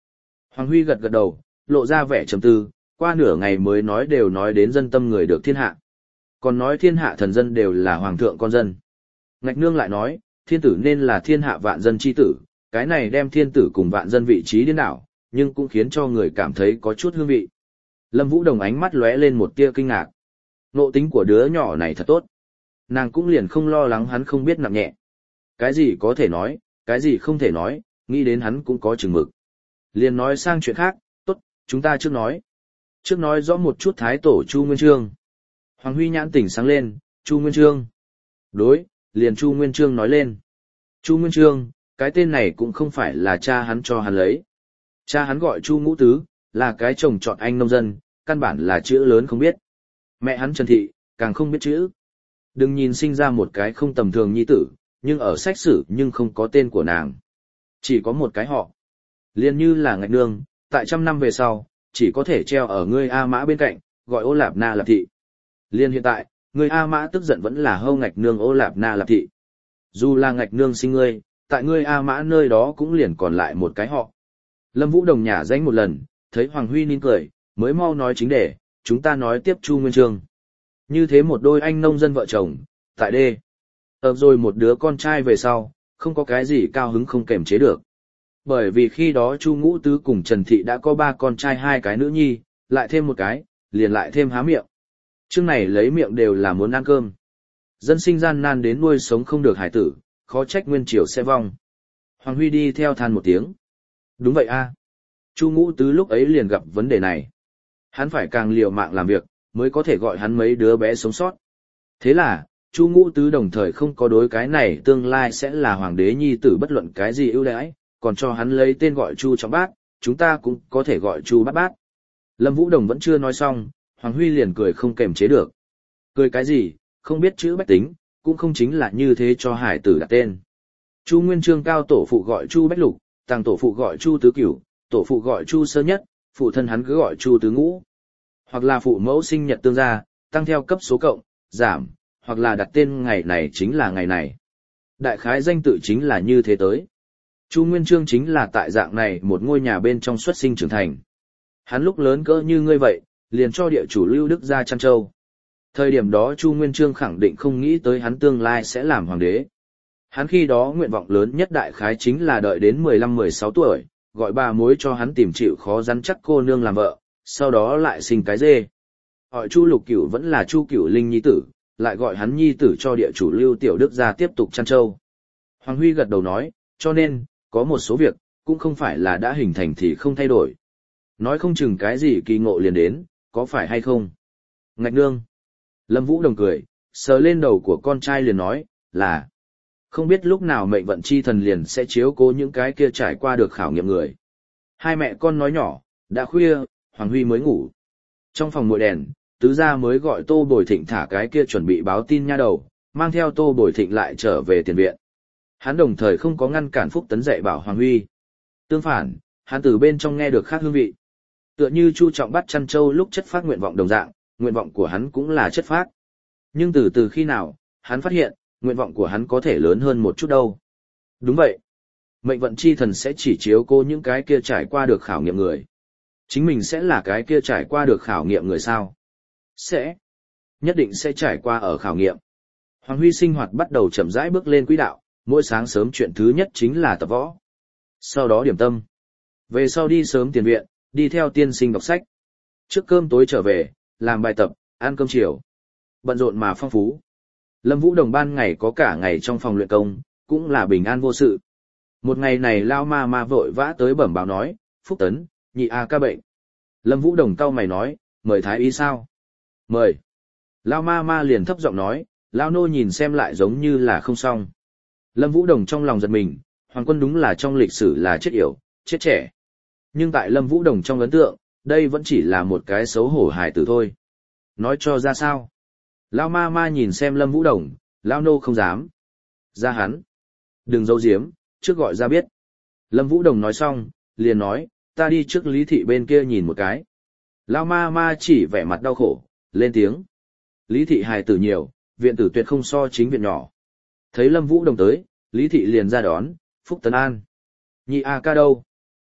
Hoàng Huy gật gật đầu, lộ ra vẻ trầm tư, qua nửa ngày mới nói đều nói đến dân tâm người được thiên hạ. Còn nói thiên hạ thần dân đều là hoàng thượng con dân. Ngạch nương lại nói, thiên tử nên là thiên hạ vạn dân chi tử, cái này đem thiên tử cùng vạn dân vị trí điên đảo, nhưng cũng khiến cho người cảm thấy có chút hương vị. Lâm Vũ Đồng ánh mắt lóe lên một tia kinh ngạc. Nộ tính của đứa nhỏ này thật tốt. Nàng cũng liền không lo lắng hắn không biết nặng nhẹ. Cái gì có thể nói, cái gì không thể nói, nghĩ đến hắn cũng có chừng mực. Liền nói sang chuyện khác, tốt, chúng ta trước nói. Trước nói rõ một chút thái tổ Chu Nguyên Chương. Hoàng Huy nhãn tỉnh sáng lên, Chu Nguyên Chương. Đối, liền Chu Nguyên Chương nói lên. Chu Nguyên Chương, cái tên này cũng không phải là cha hắn cho hắn lấy. Cha hắn gọi Chu Ngũ Tứ, là cái chồng chọn anh nông dân, căn bản là chữ lớn không biết. Mẹ hắn Trần Thị, càng không biết chữ. Đừng nhìn sinh ra một cái không tầm thường nhi tử, nhưng ở sách sử nhưng không có tên của nàng. Chỉ có một cái họ. Liên như là Ngạch nương, tại 100 năm về sau, chỉ có thể treo ở ngươi A Mã bên cạnh, gọi Ô Lạp Na Lạp Thị. Liên hiện tại, ngươi A Mã tức giận vẫn là hâu Ngạch nương Ô Lạp Na Lạp Thị. Dù là Ngạch nương sinh ngươi, tại ngươi A Mã nơi đó cũng liền còn lại một cái họ. Lâm Vũ Đồng nhả danh một lần, thấy Hoàng Huy nín cười, mới mau nói chính đề, chúng ta nói tiếp Chu Nguyên Chương. Như thế một đôi anh nông dân vợ chồng, tại đê. Rồi một đứa con trai về sau, không có cái gì cao hứng không kềm chế được. Bởi vì khi đó Chu Ngũ Tứ cùng Trần Thị đã có 3 con trai 2 cái nữ nhi, lại thêm một cái, liền lại thêm há miệng. Chương này lấy miệng đều là muốn ăn cơm. Dân sinh gian nan đến nuôi sống không được hải tử, khó trách nguyên triều sẽ vong. Hoàng Huy đi theo than một tiếng. Đúng vậy a. Chu Ngũ Tứ lúc ấy liền gặp vấn đề này. Hắn phải càng liều mạng làm việc, mới có thể gọi hắn mấy đứa bé sống sót. Thế là, Chu Ngũ Tứ đồng thời không có đối cái này tương lai sẽ là hoàng đế nhi tử bất luận cái gì ưu đãi, còn cho hắn lấy tên gọi Chu Trọng Bát, chúng ta cũng có thể gọi Chu Bát Bát. Lâm Vũ Đồng vẫn chưa nói xong, Hoàng Huy liền cười không kềm chế được. Cười cái gì, không biết chữ bách tính, cũng không chính là như thế cho hải tử đặt tên. Chu Nguyên Chương cao tổ phụ gọi Chu Bách Lục, tàng tổ phụ gọi Chu Tứ Cửu, tổ phụ gọi Chu Sơ Nhất, phụ thân hắn cứ gọi Chu Tứ Ngũ. Hoặc là phụ mẫu sinh nhật tương gia, tăng theo cấp số cộng, giảm, hoặc là đặt tên ngày này chính là ngày này. Đại khái danh tự chính là như thế tới. Chu Nguyên Chương chính là tại dạng này một ngôi nhà bên trong xuất sinh trưởng thành. Hắn lúc lớn cỡ như ngươi vậy, liền cho địa chủ Lưu Đức ra Trăn Châu. Thời điểm đó Chu Nguyên Chương khẳng định không nghĩ tới hắn tương lai sẽ làm hoàng đế. Hắn khi đó nguyện vọng lớn nhất đại khái chính là đợi đến 15-16 tuổi, gọi bà mối cho hắn tìm chịu khó rắn chắc cô nương làm vợ, sau đó lại sinh cái dê. Hỏi Chu Lục Cửu vẫn là Chu Cửu Linh nhi tử, lại gọi hắn nhi tử cho địa chủ Lưu Tiểu Đức ra tiếp tục Trăn Châu. Hoàng Huy gật đầu nói, cho nên, có một số việc, cũng không phải là đã hình thành thì không thay đổi. Nói không chừng cái gì kỳ ngộ liền đến, có phải hay không? Ngạch nương. Lâm Vũ Đồng cười, sờ lên đầu của con trai liền nói, là không biết lúc nào mệnh vận chi thần liền sẽ chiếu cố những cái kia trải qua được khảo nghiệm người. Hai mẹ con nói nhỏ, đã khuya, Hoàng Huy mới ngủ. Trong phòng nguội đèn, tứ gia mới gọi Tô Bồi Thịnh thả cái kia chuẩn bị báo tin nha đầu, mang theo Tô Bồi Thịnh lại trở về tiền viện. Hắn đồng thời không có ngăn cản Phúc Tấn dạy bảo Hoàng Huy. Tương phản, hắn từ bên trong nghe được khác hương vị. Tựa như Chu Trọng bắt Trăn Châu lúc chất phát nguyện vọng đồng dạng, nguyện vọng của hắn cũng là chất phát. Nhưng từ khi nào, hắn phát hiện, nguyện vọng của hắn có thể lớn hơn một chút đâu. Đúng vậy. Mệnh vận chi thần sẽ chỉ chiếu cố những cái kia trải qua được khảo nghiệm người. Chính mình sẽ là cái kia trải qua được khảo nghiệm người sao? Sẽ. Nhất định sẽ trải qua ở khảo nghiệm. Hoàng Huy sinh hoạt bắt đầu chậm rãi bước lên quỹ đạo, mỗi sáng sớm chuyện thứ nhất chính là tập võ. Sau đó điểm tâm. Về sau đi sớm tiền viện, đi theo tiên sinh đọc sách. Trước cơm tối trở về, làm bài tập, ăn cơm chiều. Bận rộn mà phong phú. Lâm Vũ Đồng ban ngày có cả ngày trong phòng luyện công, cũng là bình an vô sự. Một ngày này Lao ma vội vã tới bẩm báo nói, Phúc Tấn, nhị A ca bệnh. Lâm Vũ Đồng cau mày nói, mời thái y sao? Mời. Lao ma liền thấp giọng nói, Lao nô nhìn xem lại giống như là không xong. Lâm Vũ Đồng trong lòng giật mình, Hoàng Quân đúng là trong lịch sử là chết yểu, chết trẻ. Nhưng tại Lâm Vũ Đồng trong ấn tượng, đây vẫn chỉ là một cái xấu hổ hài tử thôi. Nói cho ra sao? Lao ma nhìn xem Lâm Vũ Đồng, Lao nô không dám. Ra hắn. Đừng giấu giếm, trước gọi ra biết. Lâm Vũ Đồng nói xong, liền nói, ta đi trước Lý Thị bên kia nhìn một cái. Lao ma chỉ vẻ mặt đau khổ, lên tiếng. Lý Thị hài tử nhiều, viện tử tuyệt không so chính viện nhỏ. Thấy Lâm Vũ Đồng tới, Lý Thị liền ra đón, Phúc Tấn an. Nhị A ca đâu?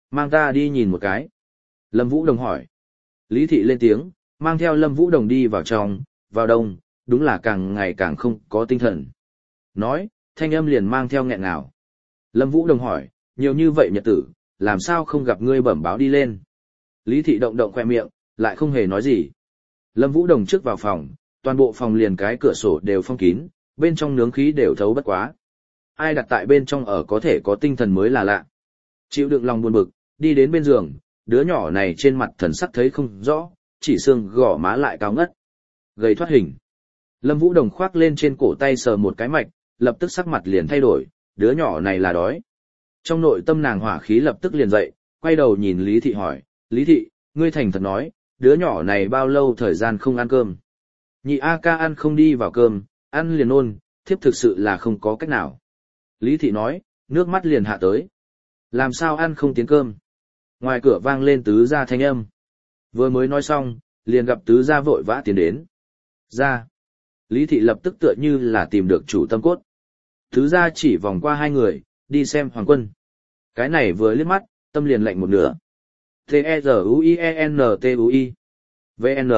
Mang ta đi nhìn một cái. Lâm Vũ Đồng hỏi. Lý thị lên tiếng, mang theo Lâm Vũ Đồng đi vào trong, vào đông, đúng là càng ngày càng không có tinh thần. Nói, thanh âm liền mang theo nghẹn ngào. Lâm Vũ Đồng hỏi, nhiều như vậy nhật tử, làm sao không gặp ngươi bẩm báo đi lên. Lý thị động động khoe miệng, lại không hề nói gì. Lâm Vũ Đồng trước vào phòng, toàn bộ phòng liền cái cửa sổ đều phong kín, bên trong nướng khí đều thấu bất quá. Ai đặt tại bên trong ở có thể có tinh thần mới là lạ. Chịu đựng lòng buồn bực, đi đến bên giường, đứa nhỏ này trên mặt thần sắc thấy không rõ, chỉ xương gò má lại cao ngất. Gầy thoát hình. Lâm Vũ Đồng khoác lên trên cổ tay sờ một cái mạch, lập tức sắc mặt liền thay đổi, đứa nhỏ này là đói. Trong nội tâm nàng hỏa khí lập tức liền dậy, quay đầu nhìn Lý thị hỏi, Lý thị, ngươi thành thật nói, đứa nhỏ này bao lâu thời gian không ăn cơm. Nhị A ca ăn không đi vào cơm, ăn liền nôn, thiếp thực sự là không có cách nào. Lý thị nói, nước mắt liền hạ tới. Làm sao ăn không tiến cơm? Ngoài cửa vang lên tứ gia thanh âm. Vừa mới nói xong, liền gặp tứ gia vội vã tiến đến. Ra. Lý thị lập tức tựa như là tìm được chủ tâm cốt. Tứ gia chỉ vòng qua hai người, đi xem Hoàng Quân. Cái này vừa liếc mắt, tâm liền lạnh một nửa. T-E-Z-U-I-E-N-T-U-I. V-N.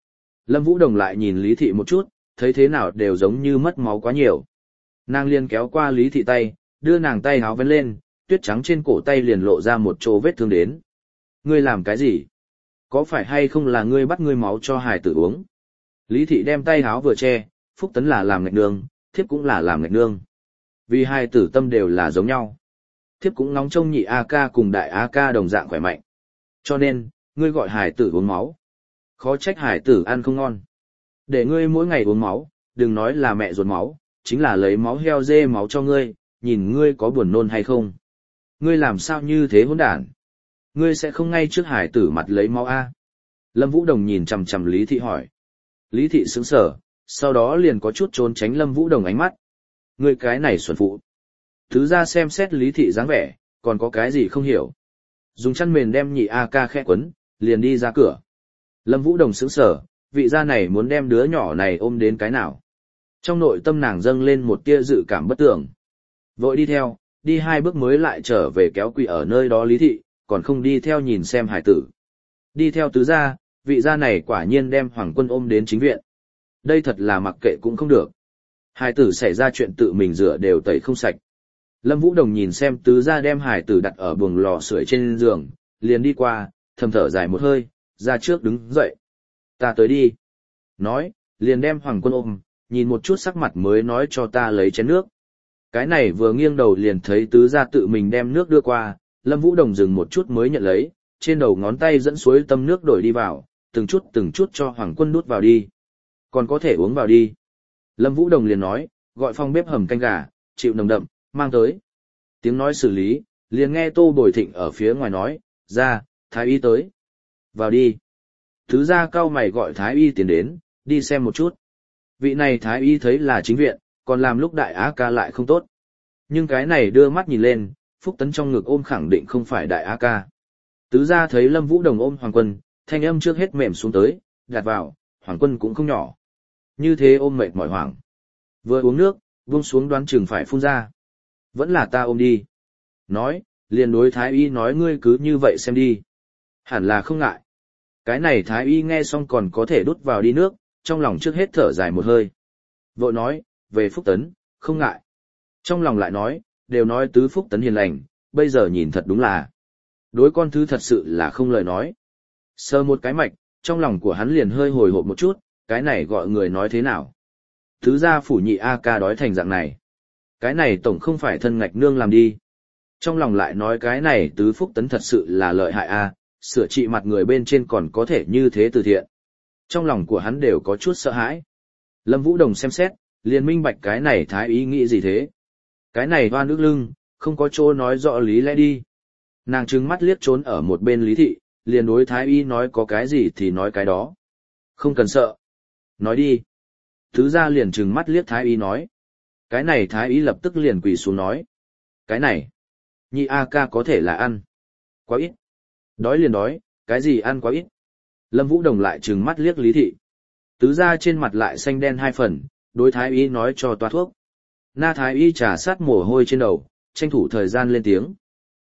Lâm Vũ Đồng lại nhìn Lý thị một chút, thấy thế nào đều giống như mất máu quá nhiều. Nàng liền kéo qua Lý thị tay, đưa nàng tay háo vén lên, tuyết trắng trên cổ tay liền lộ ra một chỗ vết thương đến. Ngươi làm cái gì? Có phải hay không là ngươi bắt ngươi máu cho hài tử uống? Lý thị đem tay háo vừa che, Phúc Tấn là làm ngạch nương, thiếp cũng là làm ngạch nương. Vì hai tử tâm đều là giống nhau. Thiếp cũng ngóng trông nhị A ca cùng đại A ca đồng dạng khỏe mạnh. Cho nên, ngươi gọi hài tử uống máu. Khó trách hài tử ăn không ngon. Để ngươi mỗi ngày uống máu, đừng nói là mẹ ruột máu, chính là lấy máu heo dê máu cho ngươi, nhìn ngươi có buồn nôn hay không. Ngươi làm sao như thế hỗn đản? Ngươi sẽ không ngay trước hải tử mặt lấy máu a? Lâm Vũ Đồng nhìn chằm chằm Lý thị hỏi. Lý thị sững sờ, sau đó liền có chút trốn tránh Lâm Vũ Đồng ánh mắt. Ngươi cái này xuẩn phụ. Thứ ra xem xét Lý thị dáng vẻ, còn có cái gì không hiểu. Dùng chăn mền đem nhị A ca khẽ quấn, liền đi ra cửa. Lâm Vũ Đồng sững sờ, vị gia này muốn đem đứa nhỏ này ôm đến cái nào. Trong nội tâm nàng dâng lên một tia dự cảm bất tưởng. Vội đi theo, đi hai bước mới lại trở về kéo quỳ ở nơi đó Lý thị, còn không đi theo nhìn xem hải tử. Đi theo tứ gia, vị gia này quả nhiên đem Hoàng Quân ôm đến chính viện. Đây thật là mặc kệ cũng không được. Hải tử xảy ra chuyện tự mình rửa đều tẩy không sạch. Lâm Vũ Đồng nhìn xem tứ gia đem hải tử đặt ở buồng lò sưởi trên giường, liền đi qua, thầm thở dài một hơi, ra trước đứng dậy. Ta tới đi. Nói, liền đem Hoàng Quân ôm, nhìn một chút sắc mặt mới nói cho ta lấy chén nước. Cái này vừa nghiêng đầu liền thấy tứ gia tự mình đem nước đưa qua, Lâm Vũ Đồng dừng một chút mới nhận lấy, trên đầu ngón tay dẫn suối tâm nước đổi đi vào, từng chút cho Hoàng Quân đút vào đi. Còn có thể uống vào đi. Lâm Vũ Đồng liền nói, gọi phòng bếp hầm canh gà, chịu nồng đậm, mang tới. Tiếng nói xử lý, liền nghe Tô Bồi Thịnh ở phía ngoài nói, ra, thái y tới. Vào đi. Tứ gia cao mày gọi thái y tiến đến, đi xem một chút. Vị này thái y thấy là chính viện, còn làm lúc đại á ca lại không tốt. Nhưng cái này đưa mắt nhìn lên, Phúc Tấn trong ngực ôm khẳng định không phải đại á ca. Tứ gia thấy Lâm Vũ Đồng ôm Hoàng Quân, thanh âm trước hết mềm xuống tới, đặt vào, Hoàng Quân cũng không nhỏ. Như thế ôm mệt mỏi hoảng. Vừa uống nước, buông xuống đoán chừng phải phun ra. Vẫn là ta ôm đi. Nói, liền đối thái y nói ngươi cứ như vậy xem đi. Hẳn là không ngại. Cái này thái y nghe xong còn có thể đút vào đi nước, trong lòng trước hết thở dài một hơi. Vội nói, về Phúc Tấn, không ngại. Trong lòng lại nói, đều nói tứ Phúc Tấn hiền lành, bây giờ nhìn thật đúng là. Đối con thứ thật sự là không lời nói. Sờ một cái mạch, trong lòng của hắn liền hơi hồi hộp một chút, cái này gọi người nói thế nào. Thứ gia phủ nhị A ca đói thành dạng này. Cái này tổng không phải thân ngạch nương làm đi. Trong lòng lại nói cái này tứ Phúc Tấn thật sự là lợi hại a, sửa trị mặt người bên trên còn có thể như thế từ thiện. Trong lòng của hắn đều có chút sợ hãi. Lâm Vũ Đồng xem xét, liền minh bạch cái này thái ý nghĩ gì thế. Cái này hoa nước lưng, không có chỗ nói rõ lý lẽ đi. Nàng trừng mắt liếc trốn ở một bên Lý thị, liền đối thái y nói có cái gì thì nói cái đó. Không cần sợ. Nói đi. Thứ ra liền trừng mắt liếc thái y nói. Cái này thái y lập tức liền quỳ xuống nói. Cái này, nhị A ca có thể là ăn. Quá ít. Đói liền đói, cái gì ăn quá ít. Lâm Vũ Đồng lại trừng mắt liếc Lý thị. Tứ ra trên mặt lại xanh đen hai phần, đối thái y nói cho toa thuốc. Na thái y trà sát mồ hôi trên đầu, tranh thủ thời gian lên tiếng.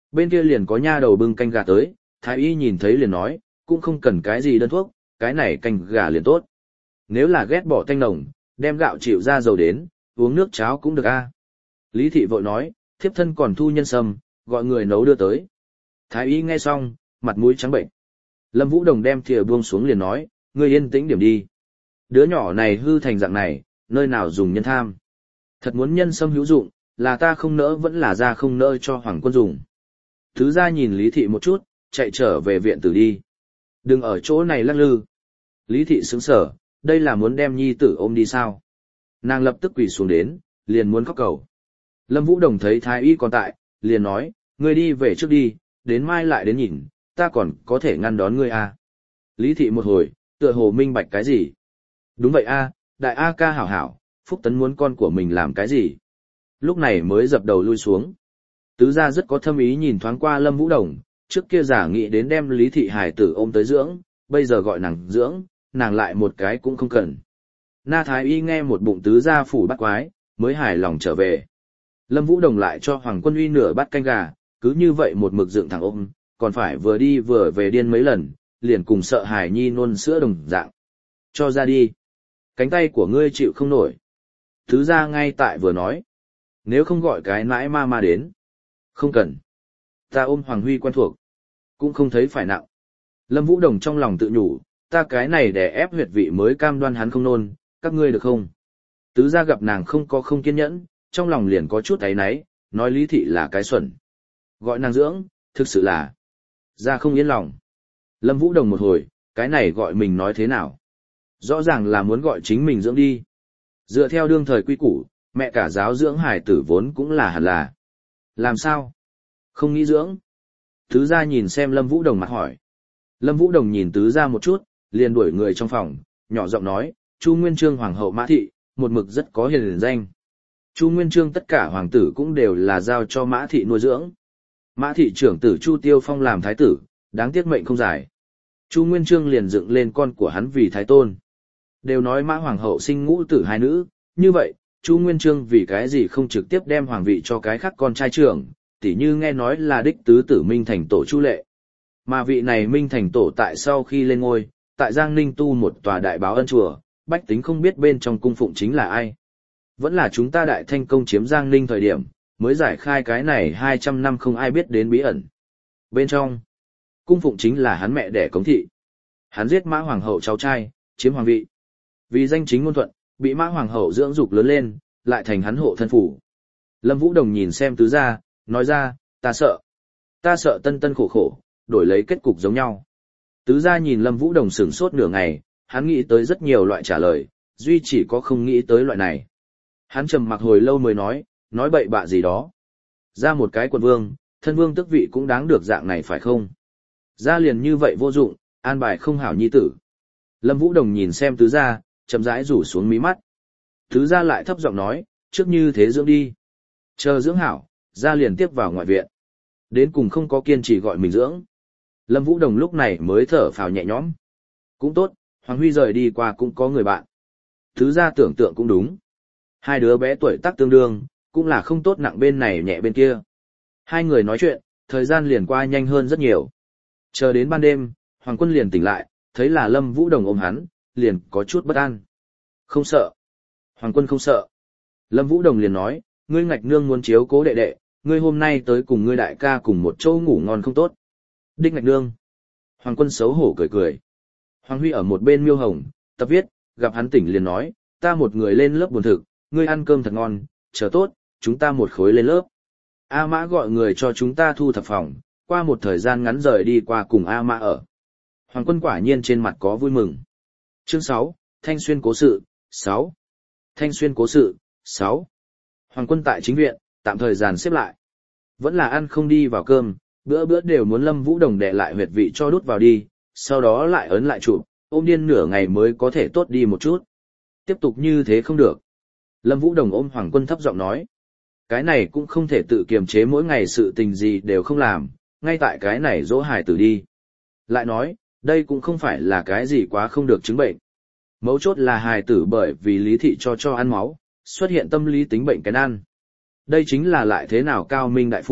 Bên kia liền có nha đầu bưng canh gà tới, thái y nhìn thấy liền nói, cũng không cần cái gì đơn thuốc, cái này canh gà liền tốt. Nếu là ghét bỏ tanh nồng, đem gạo chịu ra dầu đến, uống nước cháo cũng được a. Lý thị vội nói, thiếp thân còn thu nhân sâm, gọi người nấu đưa tới. Thái y nghe xong, mặt mũi trắng bệnh. Lâm Vũ Đồng đem thìa buông xuống liền nói, ngươi yên tĩnh điểm đi. Đứa nhỏ này hư thành dạng này, nơi nào dùng nhân tham. Thật muốn nhân sâm hữu dụng, là ta không nỡ vẫn là ra không nỡ cho hoàng quân dùng. Thứ ra nhìn Lý thị một chút, chạy trở về viện tử đi. Đừng ở chỗ này lắc lư. Lý thị sững sờ, đây là muốn đem nhi tử ôm đi sao? Nàng lập tức quỳ xuống đến, liền muốn khóc cầu. Lâm Vũ Đồng thấy thái y còn tại, liền nói, ngươi đi về trước đi, đến mai lại đến nhìn, ta còn có thể ngăn đón ngươi à. Lý thị một hồi, tựa hồ minh bạch cái gì? Đúng vậy a, đại A ca hảo hảo, Phúc Tấn muốn con của mình làm cái gì? Lúc này mới dập đầu lui xuống. Tứ gia rất có thâm ý nhìn thoáng qua Lâm Vũ Đồng, trước kia giả nghĩ đến đem Lý thị hài tử ôm tới dưỡng, bây giờ gọi nàng dưỡng, nàng lại một cái cũng không cần. Na Thái Y nghe một bụng tứ gia phủ bắt quái, mới hài lòng trở về. Lâm Vũ Đồng lại cho Hoàng Quân Uy nửa bát canh gà, cứ như vậy một mực dựng thẳng ôm, còn phải vừa đi vừa về điên mấy lần, liền cùng sợ hài nhi nôn sữa đồng dạng. Cho ra đi. Cánh tay của ngươi chịu không nổi. Tứ gia ngay tại vừa nói. Nếu không gọi cái nãi ma đến. Không cần. Ta ôm Hoàng Huy quen thuộc. Cũng không thấy phải nặng. Lâm Vũ Đồng trong lòng tự nhủ, ta cái này để ép huyệt vị mới cam đoan hắn không nôn, các ngươi được không? Tứ gia gặp nàng không kiên nhẫn, trong lòng liền có chút áy náy, nói Lý thị là cái xuẩn. Gọi nàng dưỡng, thực sự là ra không yên lòng. Lâm Vũ Đồng một hồi, cái này gọi mình nói thế nào? Rõ ràng là muốn gọi chính mình dưỡng đi. Dựa theo đương thời quy củ, mẹ cả giáo dưỡng hải tử vốn cũng là hẳn là. Làm sao? Không nghĩ dưỡng. Tứ gia nhìn xem Lâm Vũ Đồng mặt hỏi. Lâm Vũ Đồng nhìn tứ gia một chút, liền đuổi người trong phòng, nhỏ giọng nói, Chu Nguyên Chương hoàng hậu Mã Thị, một mực rất có hiền danh. Chu Nguyên Chương tất cả hoàng tử cũng đều là giao cho Mã Thị nuôi dưỡng. Mã Thị trưởng tử Chu Tiêu Phong làm thái tử, đáng tiếc mệnh không dài. Chu Nguyên Chương liền dựng lên con của hắn vì thái tôn. Đều nói Mã hoàng hậu sinh ngũ tử hai nữ, như vậy, Chu Nguyên Chương vì cái gì không trực tiếp đem hoàng vị cho cái khác con trai trưởng, tỉ như nghe nói là đích tứ tử Minh Thành Tổ Chu Lệ. Mà vị này Minh Thành Tổ tại sau khi lên ngôi, tại Giang Ninh tu một tòa đại báo ân chùa, bách tính không biết bên trong cung phụng chính là ai. Vẫn là chúng ta đại thanh công chiếm Giang Ninh thời điểm, mới giải khai cái này 200 năm không ai biết đến bí ẩn. Bên trong, cung phụng chính là hắn mẹ đẻ Cống Thị. Hắn giết Mã hoàng hậu cháu trai, chiếm hoàng vị. Vì danh chính ngôn thuận, bị Mã hoàng hậu dưỡng dục lớn lên, lại thành hắn hộ thân phủ. Lâm Vũ Đồng nhìn xem tứ gia, nói ra, ta sợ tân tân khổ khổ, đổi lấy kết cục giống nhau. Tứ gia nhìn Lâm Vũ Đồng sửng sốt nửa ngày, hắn nghĩ tới rất nhiều loại trả lời, duy chỉ có không nghĩ tới loại này. Hắn trầm mặc hồi lâu mới nói bậy bạ gì đó. Ra một cái quận vương, thân vương tước vị cũng đáng được dạng này phải không? Ra liền như vậy vô dụng, an bài không hảo nhi tử. Lâm Vũ Đồng nhìn xem tứ gia, chậm rãi rủ xuống mí mắt. Tứ gia lại thấp giọng nói, trước như thế dưỡng đi. Chờ dưỡng hảo, ra liền tiếp vào ngoại viện. Đến cùng không có kiên trì gọi mình dưỡng. Lâm Vũ Đồng lúc này mới thở phào nhẹ nhõm. Cũng tốt, Hoàng Huy rời đi qua cũng có người bạn. Tứ gia tưởng tượng cũng đúng. Hai đứa bé tuổi tác tương đương, cũng là không tốt nặng bên này nhẹ bên kia. Hai người nói chuyện, thời gian liền qua nhanh hơn rất nhiều. Chờ đến ban đêm, Hoàng Quân liền tỉnh lại, thấy là Lâm Vũ Đồng ôm hắn, liền có chút bất an. Không sợ. Hoàng Quân không sợ. Lâm Vũ Đồng liền nói, ngươi ngạch nương muốn chiếu cố đệ đệ, ngươi hôm nay tới cùng ngươi đại ca cùng một chỗ ngủ ngon không tốt. Đích ngạch nương. Hoàng Quân xấu hổ cười cười. Hoàng Huy ở một bên miêu hồng, tập viết, gặp hắn tỉnh liền nói, ta một người lên lớp buồn thực, ngươi ăn cơm thật ngon, chờ tốt, chúng ta một khối lên lớp. A Mã gọi người cho chúng ta thu thập phòng, qua một thời gian ngắn rời đi qua cùng A Mã ở. Hoàng Quân quả nhiên trên mặt có vui mừng. Chương 6, Thanh Xuyên cố sự, 6. Thanh Xuyên cố sự, 6. Hoàng Quân tại chính viện, tạm thời dàn xếp lại. Vẫn là ăn không đi vào cơm, bữa bữa đều muốn Lâm Vũ Đồng đè lại huyệt vị cho đút vào đi, sau đó lại ấn lại chụp, ôm điên nửa ngày mới có thể tốt đi một chút. Tiếp tục như thế không được. Lâm Vũ Đồng ôm Hoàng Quân thấp giọng nói. Cái này cũng không thể tự kiềm chế mỗi ngày sự tình gì đều không làm, ngay tại cái này dỗ hài tử đi. Lại nói, đây cũng không phải là cái gì quá không được chứng bệnh. Mấu chốt là hài tử bởi vì lý thị cho ăn máu, xuất hiện tâm lý tính bệnh cái ăn. Đây chính là lại thế nào cao minh đại phu,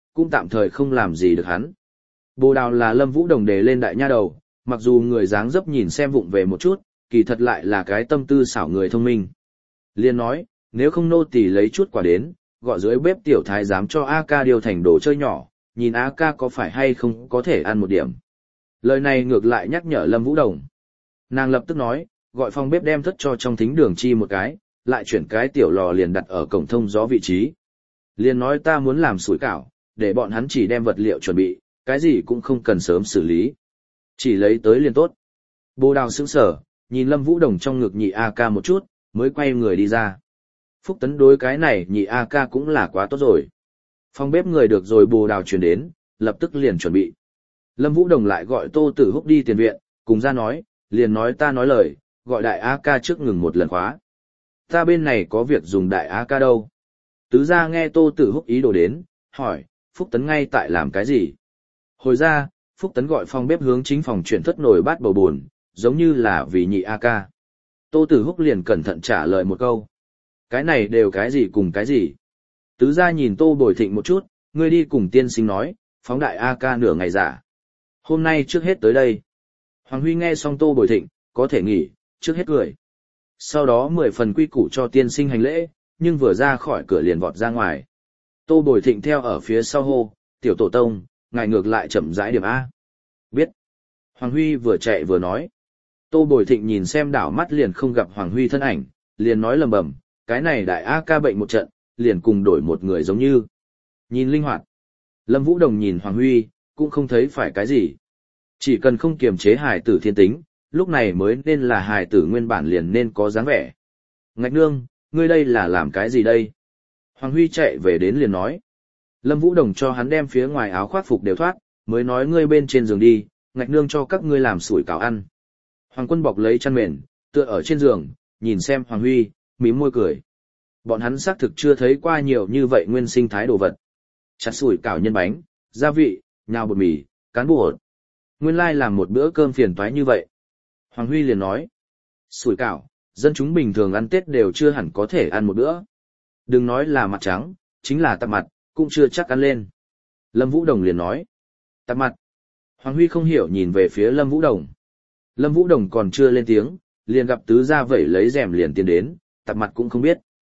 cũng tạm thời không làm gì được hắn. Bồ Đào là Lâm Vũ Đồng đề lên đại nha đầu, mặc dù người dáng dấp nhìn xem vụng về một chút, kỳ thật lại là cái tâm tư xảo người thông minh. Liên nói, nếu không nô tỳ lấy chút quả đến, gọi dưới bếp tiểu thái giám cho A ca điều thành đồ chơi nhỏ, nhìn A ca có phải hay không có thể ăn một điểm. Lời này ngược lại nhắc nhở Lâm Vũ Đồng. Nàng lập tức nói, gọi phòng bếp đem thất cho trong thính đường chi một cái, lại chuyển cái tiểu lò liền đặt ở cổng thông gió vị trí. Liền nói ta muốn làm sủi cảo, để bọn hắn chỉ đem vật liệu chuẩn bị, cái gì cũng không cần sớm xử lý. Chỉ lấy tới liền tốt. Bồ Đào sững sờ, nhìn Lâm Vũ Đồng trong ngực nhị A ca một chút, mới quay người đi ra. Phúc Tấn đối cái này nhị A ca cũng là quá tốt rồi. Phòng bếp người được rồi Bồ Đào chuyển đến, lập tức liền chuẩn bị. Lâm Vũ Đồng lại gọi Tô Tử Húc đi tiền viện, cùng ra nói, liền nói ta nói lời, gọi đại A ca trước ngừng một lần khóa. Ta bên này có việc dùng đại A ca đâu. Tứ gia nghe Tô Tử Húc ý đồ đến, hỏi, Phúc Tấn ngay tại làm cái gì? Hồi ra, Phúc Tấn gọi phòng bếp hướng chính phòng chuyển thất nồi bát bầu buồn, giống như là vì nhị A ca. Tô Tử Húc liền cẩn thận trả lời một câu. Cái này đều cái gì cùng cái gì? Tứ gia nhìn Tô Bồi Thịnh một chút, ngươi đi cùng tiên sinh nói, phóng đại A ca nửa ngày giả. Hôm nay trước hết tới đây. Hoàng Huy nghe xong Tô Bồi Thịnh, có thể nghỉ, trước hết cười. Sau đó 10 phần quy củ cho tiên sinh hành lễ, nhưng vừa ra khỏi cửa liền vọt ra ngoài. Tô Bồi Thịnh theo ở phía sau hô, tiểu tổ tông, ngài ngược lại chậm rãi điểm A. Biết. Hoàng Huy vừa chạy vừa nói. Tô Bồi Thịnh nhìn xem đảo mắt liền không gặp Hoàng Huy thân ảnh, liền nói lầm bầm, cái này đại A ca bệnh một trận, liền cùng đổi một người giống như. Nhìn linh hoạt. Lâm Vũ Đồng nhìn Hoàng Huy, cũng không thấy phải cái gì. Chỉ cần không kiềm chế hài tử thiên tính, lúc này mới nên là hài tử nguyên bản liền nên có dáng vẻ. Ngạch nương, ngươi đây là làm cái gì đây? Hoàng Huy chạy về đến liền nói. Lâm Vũ Đồng cho hắn đem phía ngoài áo khoác phục đều thoát, mới nói ngươi bên trên giường đi, ngạch nương cho các ngươi làm sủi cảo ăn. Hoàng Quân bọc lấy chăn mền, tựa ở trên giường, nhìn xem Hoàng Huy, mím môi cười. Bọn hắn xác thực chưa thấy qua nhiều như vậy nguyên sinh thái đồ vật. Chặt sủi cảo nhân bánh, gia vị, nhào bột mì, cán bột. Nguyên lai làm một bữa cơm phiền toái như vậy. Hoàng Huy liền nói. Sủi cảo, dân chúng bình thường ăn Tết đều chưa hẳn có thể ăn một bữa. Đừng nói là mặt trắng, chính là tạp mặt, cũng chưa chắc ăn lên. Lâm Vũ Đồng liền nói. Tạp mặt. Hoàng Huy không hiểu nhìn về phía Lâm Vũ Đồng. Lâm Vũ Đồng còn chưa lên tiếng, liền gặp tứ gia vẩy lấy rèm liền tiến đến, tạp mặt cũng không biết.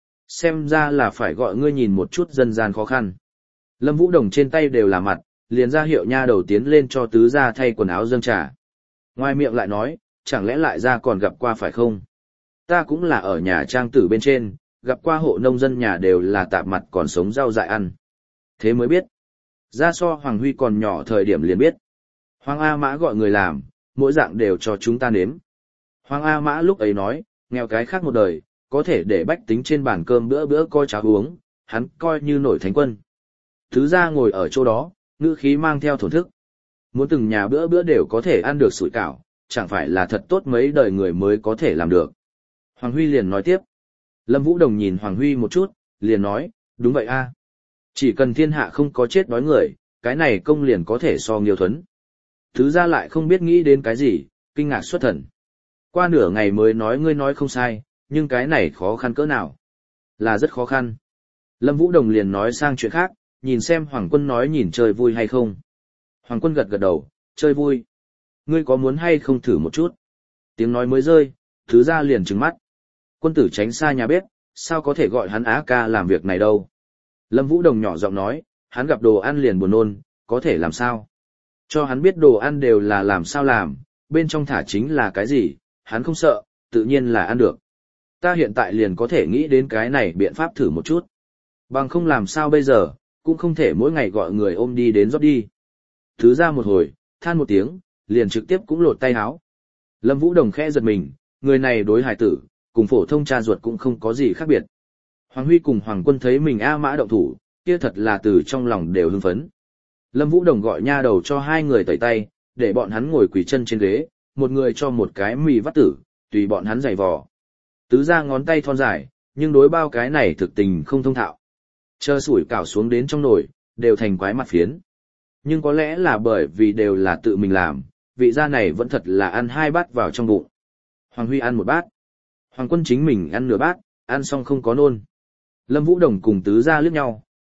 Xem ra là phải gọi ngươi nhìn một chút dân gian khó khăn. Lâm Vũ Đồng trên tay đều là mặt, liền ra hiệu nha đầu tiến lên cho tứ gia thay quần áo dâng trà. Ngoài miệng lại nói, chẳng lẽ lại ra còn gặp qua phải không? Ta cũng là ở nhà trang tử bên trên, gặp qua hộ nông dân nhà đều là tạp mặt còn sống rau dại ăn. Thế mới biết. Ra so Hoàng Huy còn nhỏ thời điểm liền biết. Hoàng A Mã gọi người làm, mỗi dạng đều cho chúng ta nếm. Hoàng A Mã lúc ấy nói, nghèo cái khác một đời, có thể để bách tính trên bàn cơm bữa bữa coi cháo uống, hắn coi như nổi thánh quân. Thứ gia ngồi ở chỗ đó, ngữ khí mang theo thổn thức. Muốn từng nhà bữa bữa đều có thể ăn được sủi cảo, chẳng phải là thật tốt mấy đời người mới có thể làm được. Hoàng Huy liền nói tiếp. Lâm Vũ Đồng nhìn Hoàng Huy một chút, liền nói, đúng vậy a. Chỉ cần thiên hạ không có chết đói người, cái này công liền có thể so Nghiêu Thuấn. Thứ gia lại không biết nghĩ đến cái gì, kinh ngạc xuất thần. Qua nửa ngày mới nói ngươi nói không sai, nhưng cái này khó khăn cỡ nào? Là rất khó khăn. Lâm Vũ Đồng liền nói sang chuyện khác, nhìn xem Hoàng Quân nói nhìn chơi vui hay không. Hoàng Quân gật gật đầu, chơi vui. Ngươi có muốn hay không thử một chút? Tiếng nói mới rơi, thứ gia liền trừng mắt. Quân tử tránh xa nhà bếp, sao có thể gọi hắn Á ca làm việc này đâu? Lâm Vũ Đồng nhỏ giọng nói, hắn gặp đồ ăn liền buồn nôn, có thể làm sao? Cho hắn biết đồ ăn đều là làm sao làm, bên trong thả chính là cái gì, hắn không sợ, tự nhiên là ăn được. Ta hiện tại liền có thể nghĩ đến cái này biện pháp thử một chút. Bằng không làm sao bây giờ, cũng không thể mỗi ngày gọi người ôm đi đến rót đi. Thứ ra một hồi, than một tiếng, liền trực tiếp cũng lột tay áo. Lâm Vũ Đồng khẽ giật mình, người này đối hài tử, cùng phổ thông cha ruột cũng không có gì khác biệt. Hoàng Huy cùng Hoàng Quân thấy mình A Mã động thủ, kia thật là từ trong lòng đều hưng phấn. Lâm Vũ Đồng gọi nha đầu cho hai người tẩy tay, để bọn hắn ngồi quỳ chân trên ghế, một người cho một cái mì vắt tử, tùy bọn hắn giày vò. Tứ ra ngón tay thon dài, nhưng đối bao cái này thực tình không thông thạo. Chờ sủi cảo xuống đến trong nồi, đều thành quái mặt phiến. Nhưng có lẽ là bởi vì đều là tự mình làm, vị gia này vẫn thật là ăn 2 bát vào trong bụng. Hoàng Huy ăn 1 bát. Hoàng Quân chính mình ăn nửa bát, ăn xong không có nôn. Lâm Vũ Đồng cùng tứ gia liếc nhau,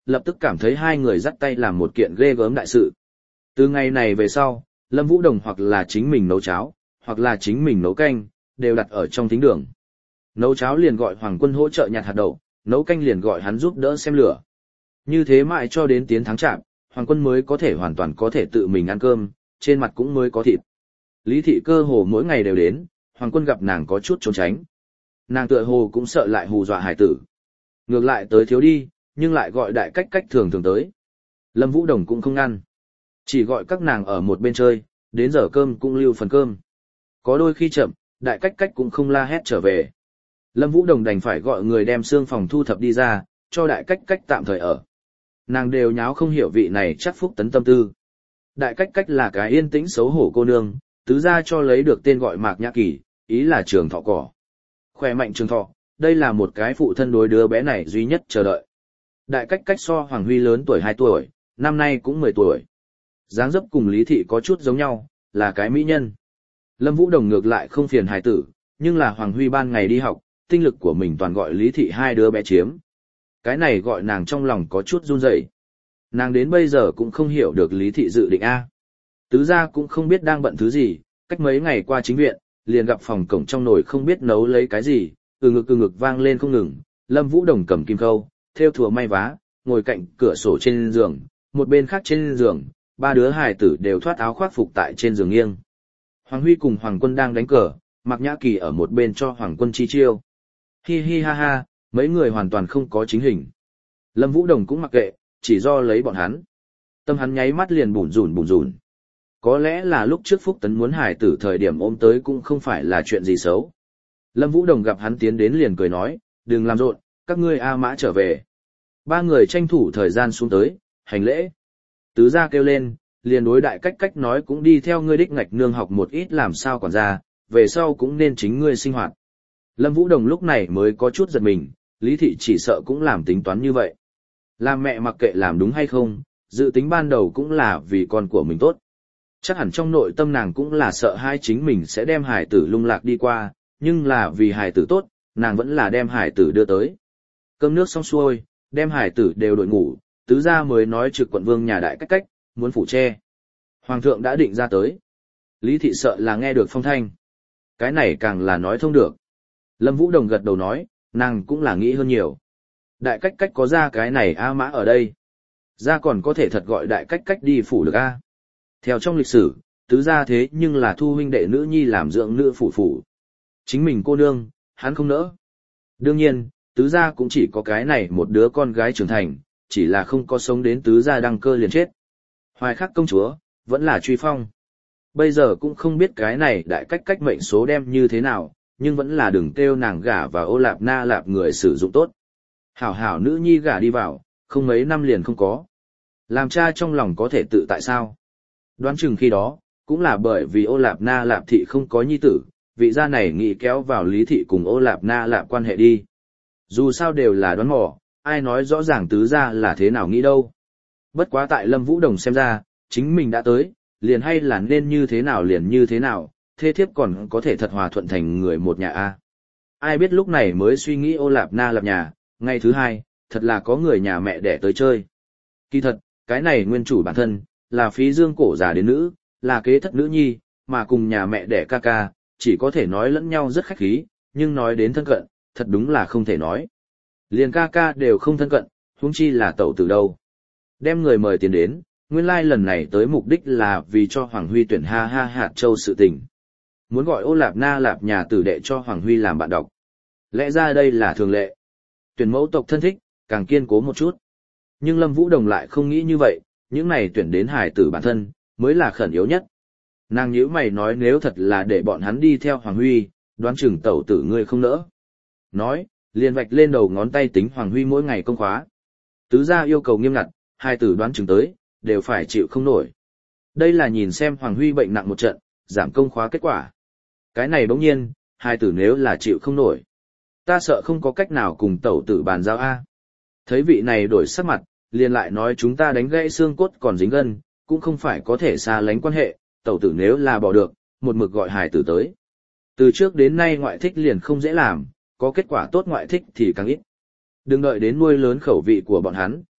lập tức cảm thấy hai người dắt tay làm một kiện ghê gớm đại sự. Từ ngày này về sau, Lâm Vũ Đồng hoặc là chính mình nấu cháo, hoặc là chính mình nấu canh, đều đặt ở trong thính đường. Nấu cháo liền gọi Hoàng Quân hỗ trợ nhặt hạt đậu, nấu canh liền gọi hắn giúp đỡ xem lửa. Như thế mãi cho đến tiến tháng chạp, Hoàng Quân mới có thể hoàn toàn có thể tự mình ăn cơm, trên mặt cũng mới có thịt. Lý thị cơ hồ mỗi ngày đều đến, Hoàng Quân gặp nàng có chút trốn tránh. Nàng tựa hồ cũng sợ lại hù dọa hải tử. Ngược lại tới thiếu đi, nhưng lại gọi đại cách cách thường thường tới. Lâm Vũ Đồng cũng không ngăn. Chỉ gọi các nàng ở một bên chơi, đến giờ cơm cũng lưu phần cơm. Có đôi khi chậm, đại cách cách cũng không la hét trở về. Lâm Vũ Đồng đành phải gọi người đem xương phòng thu thập đi ra, cho đại cách cách tạm thời ở. Nàng đều nháo không hiểu vị này chắc phúc tấn tâm tư. Đại cách cách là cái yên tĩnh xấu hổ cô nương, tứ gia cho lấy được tên gọi Mạc Nhã Kỳ, ý là trường thọ cỏ. Khỏe mạnh trường thọ, đây là một cái phụ thân đối đứa bé này duy nhất chờ đợi. Đại cách cách so Hoàng Huy lớn tuổi 2 tuổi, năm nay cũng 10 tuổi. Dáng dấp cùng Lý Thị có chút giống nhau, là cái mỹ nhân. Lâm Vũ Đồng ngược lại không phiền hài tử, nhưng là Hoàng Huy ban ngày đi học, tinh lực của mình toàn gọi Lý Thị hai đứa bé chiếm. Cái này gọi nàng trong lòng có chút run rẩy. Nàng đến bây giờ cũng không hiểu được Lý Thị dự định A. Tứ gia cũng không biết đang bận thứ gì, cách mấy ngày qua chính viện, liền gặp phòng cổng trong nồi không biết nấu lấy cái gì, từ ngực vang lên không ngừng. Lâm Vũ Đồng cầm kim khâu, thêu thùa may vá, ngồi cạnh cửa sổ trên giường, một bên khác trên giường, ba đứa hài tử đều thoát áo khoác phục tại trên giường nghiêng. Hoàng Huy cùng Hoàng Quân đang đánh cờ, Mạc Nhã Kỳ ở một bên cho Hoàng Quân chi chiêu. Hi hi ha ha, mấy người hoàn toàn không có chính hình. Lâm Vũ Đồng cũng mặc kệ, chỉ do lấy bọn hắn. Tâm hắn nháy mắt liền bủn rủn. Có lẽ là lúc trước Phúc Tấn muốn hài tử thời điểm ôm tới cũng không phải là chuyện gì xấu. Lâm Vũ Đồng gặp hắn tiến đến liền cười nói, đừng làm rộn, các ngươi A Mã trở về. Ba người tranh thủ thời gian xuống tới, hành lễ. Tứ gia kêu lên, liền đối đại cách cách nói cũng đi theo ngươi đích ngạch nương học một ít làm sao quản gia, về sau cũng nên chính ngươi sinh hoạt. Lâm Vũ Đồng lúc này mới có chút giật mình, Lý Thị chỉ sợ cũng làm tính toán như vậy. Làm mẹ mặc kệ làm đúng hay không, dự tính ban đầu cũng là vì con của mình tốt. Chắc hẳn trong nội tâm nàng cũng là sợ hai chính mình sẽ đem hải tử lung lạc đi qua, nhưng là vì hải tử tốt, nàng vẫn là đem hải tử đưa tới. Cơm nước xong xuôi, đem hải tử đều đội ngủ, tứ gia mới nói trực quận vương nhà đại cách cách, muốn phủ che. Hoàng thượng đã định ra tới. Lý Thị sợ là nghe được phong thanh. Cái này càng là nói thông được. Lâm Vũ Đồng gật đầu nói, nàng cũng là nghĩ hơn nhiều. Đại cách cách có ra cái này A Mã ở đây. Ra còn có thể thật gọi đại cách cách đi phủ được A. Theo trong lịch sử, tứ gia thế nhưng là thu huynh đệ nữ nhi làm dưỡng nữ phủ. Chính mình cô nương, hắn không nỡ. Đương nhiên, tứ gia cũng chỉ có cái này một đứa con gái trưởng thành, chỉ là không có sống đến tứ gia đăng cơ liền chết. Hoài Khắc công chúa, vẫn là truy phong. Bây giờ cũng không biết cái này đại cách cách mệnh số đem như thế nào, nhưng vẫn là đừng kêu nàng gả và Ô Lạp Na Lạp người sử dụng tốt. Hảo hảo nữ nhi gả đi vào, không mấy năm liền không có. Làm cha trong lòng có thể tự tại sao? Đoán chừng khi đó, cũng là bởi vì Ô Lạp Na Lạp thị không có nhi tử, vị gia này nghĩ kéo vào Lý thị cùng Ô Lạp Na Lạp quan hệ đi. Dù sao đều là đoán mò, ai nói rõ ràng tứ gia là thế nào nghĩ đâu. Bất quá tại Lâm Vũ Đồng xem ra, chính mình đã tới, liền hay là nên như thế nào liền như thế nào, thê thiếp còn có thể thật hòa thuận thành người một nhà a. Ai biết lúc này mới suy nghĩ Ô Lạp Na Lạp nhà, ngày thứ hai, thật là có người nhà mẹ đẻ tới chơi. Kỳ thật, cái này nguyên chủ bản thân, là phí dương cổ già đến nữ, là kế thất nữ nhi, mà cùng nhà mẹ đẻ ca ca, chỉ có thể nói lẫn nhau rất khách khí, nhưng nói đến thân cận, thật đúng là không thể nói. Liền ca ca đều không thân cận, huống chi là tẩu tử đâu. Đem người mời tiền đến, nguyên lai lần này tới mục đích là vì cho Hoàng Huy tuyển ha ha hạt châu sự tình. Muốn gọi Ô Lạp Na Lạp nhà tử đệ cho Hoàng Huy làm bạn đọc. Lẽ ra đây là thường lệ. Tuyển mẫu tộc thân thích, càng kiên cố một chút. Nhưng Lâm Vũ Đồng lại không nghĩ như vậy, những này tuyển đến hài tử bản thân, mới là khẩn yếu nhất. Nàng nhíu mày nói nếu thật là để bọn hắn đi theo Hoàng Huy, đoán chừng tẩu tử ngươi không nỡ. Nói, liền vạch lên đầu ngón tay tính Hoàng Huy mỗi ngày công khóa. Tứ gia yêu cầu nghiêm ngặt, hài tử đoán chừng tới, đều phải chịu không nổi. Đây là nhìn xem Hoàng Huy bệnh nặng một trận, giảm công khóa kết quả. Cái này bỗng nhiên, hài tử nếu là chịu không nổi. Ta sợ không có cách nào cùng tẩu tử bàn giao A. Thấy vị này đổi sắc mặt, liền lại nói chúng ta đánh gãy xương cốt còn dính gân, cũng không phải có thể xa lánh quan hệ, tẩu tử nếu là bỏ được, một mực gọi hài tử tới. Từ trước đến nay ngoại thích liền không dễ làm, có kết quả tốt ngoại thích thì càng ít. Đừng đợi đến nuôi lớn khẩu vị của bọn hắn,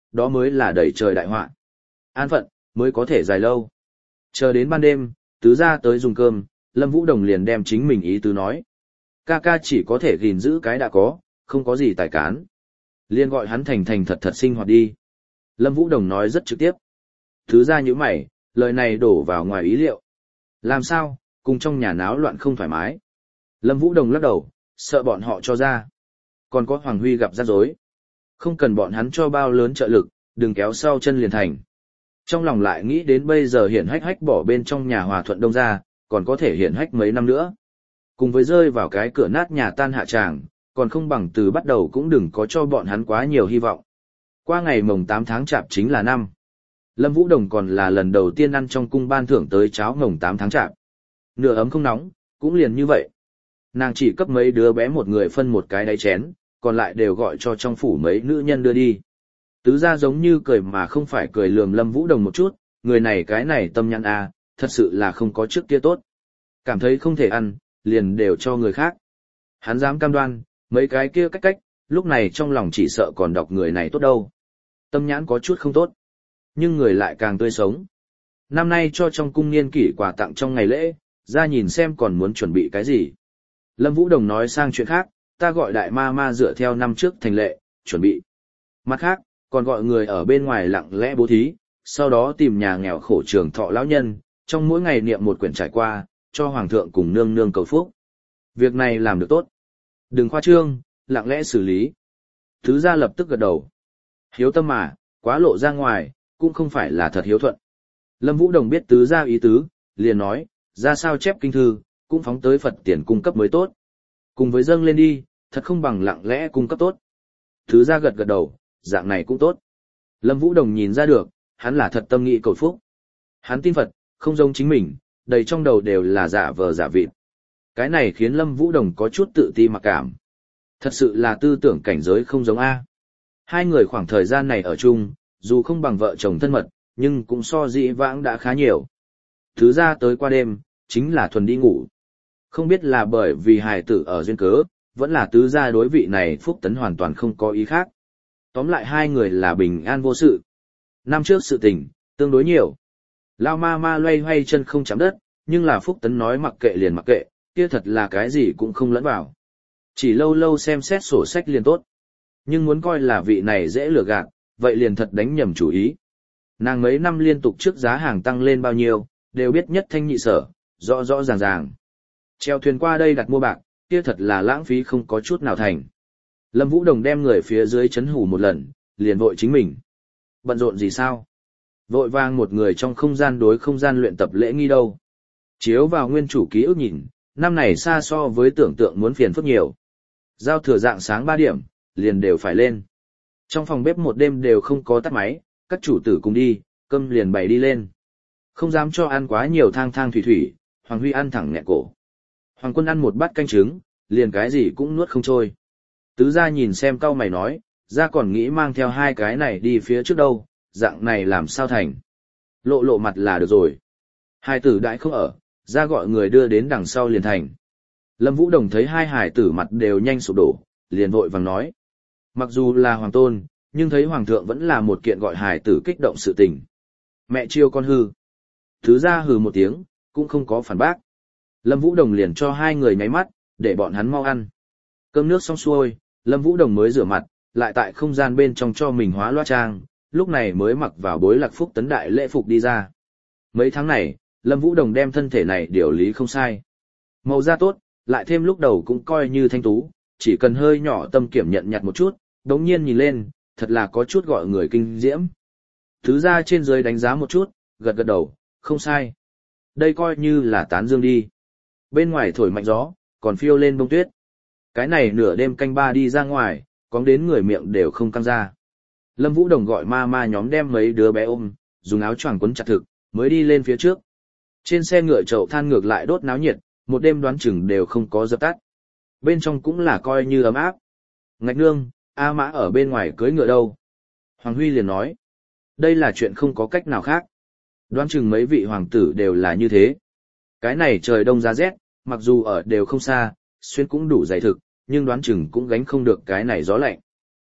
đó mới là đẩy trời đại họa. An phận, mới có thể dài lâu. Chờ đến ban đêm, tứ gia tới dùng cơm, Lâm Vũ Đồng liền đem chính mình ý tứ nói. Ca ca chỉ có thể gìn giữ cái đã có, không có gì tài cán. Liên gọi hắn thành thành thật thật sinh hoạt đi. Lâm Vũ Đồng nói rất trực tiếp. Tứ gia như mày, lời này đổ vào ngoài ý liệu. Làm sao, cùng trong nhà náo loạn không thoải mái. Lâm Vũ Đồng lắc đầu, sợ bọn họ cho ra. Còn có Hoàng Huy gặp rắc rối. Không cần bọn hắn cho bao lớn trợ lực, đừng kéo sau chân liền thành. Trong lòng lại nghĩ đến bây giờ hiển hách hách bỏ bên trong nhà hòa thuận đông ra, còn có thể hiển hách mấy năm nữa. Cùng với rơi vào cái cửa nát nhà tan hạ tràng, còn không bằng từ bắt đầu cũng đừng có cho bọn hắn quá nhiều hy vọng. Qua ngày mồng 8 tháng chạp chính là năm. Lâm Vũ Đồng còn là lần đầu tiên ăn trong cung ban thưởng tới cháo mồng 8 tháng chạp. Nửa ấm không nóng, cũng liền như vậy. Nàng chỉ cấp mấy đứa bé một người phân một cái đáy chén, còn lại đều gọi cho trong phủ mấy nữ nhân đưa đi. Tứ gia giống như cười mà không phải cười lườm Lâm Vũ Đồng một chút, người này cái này tâm nhãn a, thật sự là không có trước kia tốt. Cảm thấy không thể ăn, liền đều cho người khác. Hắn dám cam đoan, mấy cái kia cách, lúc này trong lòng chỉ sợ còn đọc người này tốt đâu. Tâm nhãn có chút không tốt, nhưng người lại càng tươi sống. Năm nay cho trong cung niên kỷ quà tặng trong ngày lễ, ra nhìn xem còn muốn chuẩn bị cái gì. Lâm Vũ Đồng nói sang chuyện khác, ta gọi đại ma ma dựa theo năm trước thành lệ, chuẩn bị. Mặt khác, còn gọi người ở bên ngoài lặng lẽ bố thí, sau đó tìm nhà nghèo khổ trường thọ lão nhân, trong mỗi ngày niệm một quyển trải qua, cho hoàng thượng cùng nương nương cầu phúc. Việc này làm được tốt. Đừng khoa trương, lặng lẽ xử lý. Thứ gia lập tức gật đầu. Hiếu tâm mà, quá lộ ra ngoài, cũng không phải là thật hiếu thuận. Lâm Vũ Đồng biết tứ gia ý tứ, liền nói, ra sao chép kinh thư, cũng phóng tới Phật tiền cung cấp mới tốt. Cùng với dâng lên đi, thật không bằng lặng lẽ cung cấp tốt. Tứ gia gật gật đầu, dạng này cũng tốt. Lâm Vũ Đồng nhìn ra được, hắn là thật tâm nghị cầu phúc. Hắn tin Phật, không giống chính mình, đầy trong đầu đều là giả vờ giả vịt. Cái này khiến Lâm Vũ Đồng có chút tự ti mặc cảm. Thật sự là tư tưởng cảnh giới không giống A. Hai người khoảng thời gian này ở chung, dù không bằng vợ chồng thân mật, nhưng cũng so dĩ vãng đã khá nhiều. Thứ ra tới qua đêm, chính là thuần đi ngủ. Không biết là bởi vì hài tử ở duyên cớ, vẫn là tứ gia đối vị này Phúc Tấn hoàn toàn không có ý khác. Tóm lại hai người là bình an vô sự. Năm trước sự tình, tương đối nhiều. Lao ma ma loay hoay chân không chạm đất, nhưng là Phúc Tấn nói mặc kệ liền mặc kệ, kia thật là cái gì cũng không lẫn vào. Chỉ lâu lâu xem xét sổ sách liền tốt. Nhưng muốn coi là vị này dễ lừa gạt, vậy liền thật đánh nhầm chủ ý. Nàng mấy năm liên tục trước giá hàng tăng lên bao nhiêu, đều biết nhất thanh nhị sở, rõ rõ ràng ràng. Treo thuyền qua đây đặt mua bạc, kia thật là lãng phí không có chút nào thành. Lâm Vũ Đồng đem người phía dưới chấn hủ một lần, liền vội chính mình. Bận rộn gì sao? Vội vàng một người trong không gian đối không gian luyện tập lễ nghi đâu. Chiếu vào nguyên chủ ký ức nhìn, năm này xa so với tưởng tượng muốn phiền phức nhiều. Giao thừa dạng sáng 3 điểm, liền đều phải lên. Trong phòng bếp một đêm đều không có tắt máy, các chủ tử cùng đi, cơm liền bày đi lên. Không dám cho ăn quá nhiều thang thang thủy thủy, Hoàng Huy ăn thẳng nghẹn cổ. Hoàng Quân ăn một bát canh trứng, liền cái gì cũng nuốt không trôi. Tứ gia nhìn xem cau mày nói, gia còn nghĩ mang theo hai cái này đi phía trước đâu, dạng này làm sao thành. Lộ lộ mặt là được rồi. Hai tử đãi không ở, gia gọi người đưa đến đằng sau liền thành. Lâm Vũ Đồng thấy hai hải tử mặt đều nhanh sụp đổ, liền vội vàng nói. Mặc dù là hoàng tôn, nhưng thấy hoàng thượng vẫn là một kiện gọi hải tử kích động sự tình. Mẹ chiêu con hư. Tứ gia hừ một tiếng, cũng không có phản bác. Lâm Vũ Đồng liền cho hai người nháy mắt, để bọn hắn mau ăn. Cơm nước xong xuôi, Lâm Vũ Đồng mới rửa mặt, lại tại không gian bên trong cho mình hóa loa trang, lúc này mới mặc vào bối Lạc Phúc Tấn đại lễ phục đi ra. Mấy tháng này, Lâm Vũ Đồng đem thân thể này điều lý không sai. Màu da tốt, lại thêm lúc đầu cũng coi như thanh tú, chỉ cần hơi nhỏ tâm kiểm nhận nhặt một chút, đống nhiên nhìn lên, thật là có chút gọi người kinh diễm. Thứ ra trên dưới đánh giá một chút, gật gật đầu, không sai. Đây coi như là tán dương đi. Bên ngoài thổi mạnh gió, còn phiêu lên bông tuyết. Cái này nửa đêm canh ba đi ra ngoài, cóng đến người miệng đều không căng ra. Lâm Vũ Đồng gọi ma ma nhóm đem mấy đứa bé ôm, dùng áo choàng quấn chặt thực, mới đi lên phía trước. Trên xe ngựa chậu than ngược lại đốt náo nhiệt, một đêm đoán chừng đều không có dập tắt. Bên trong cũng là coi như ấm áp. Ngạch nương, A Mã ở bên ngoài cưới ngựa đâu? Hoàng Huy liền nói. Đây là chuyện không có cách nào khác. Đoán chừng mấy vị hoàng tử đều là như thế. Cái này trời đông giá rét, mặc dù ở đều không xa, xuyên cũng đủ dày thực, nhưng đoán chừng cũng gánh không được cái này gió lạnh.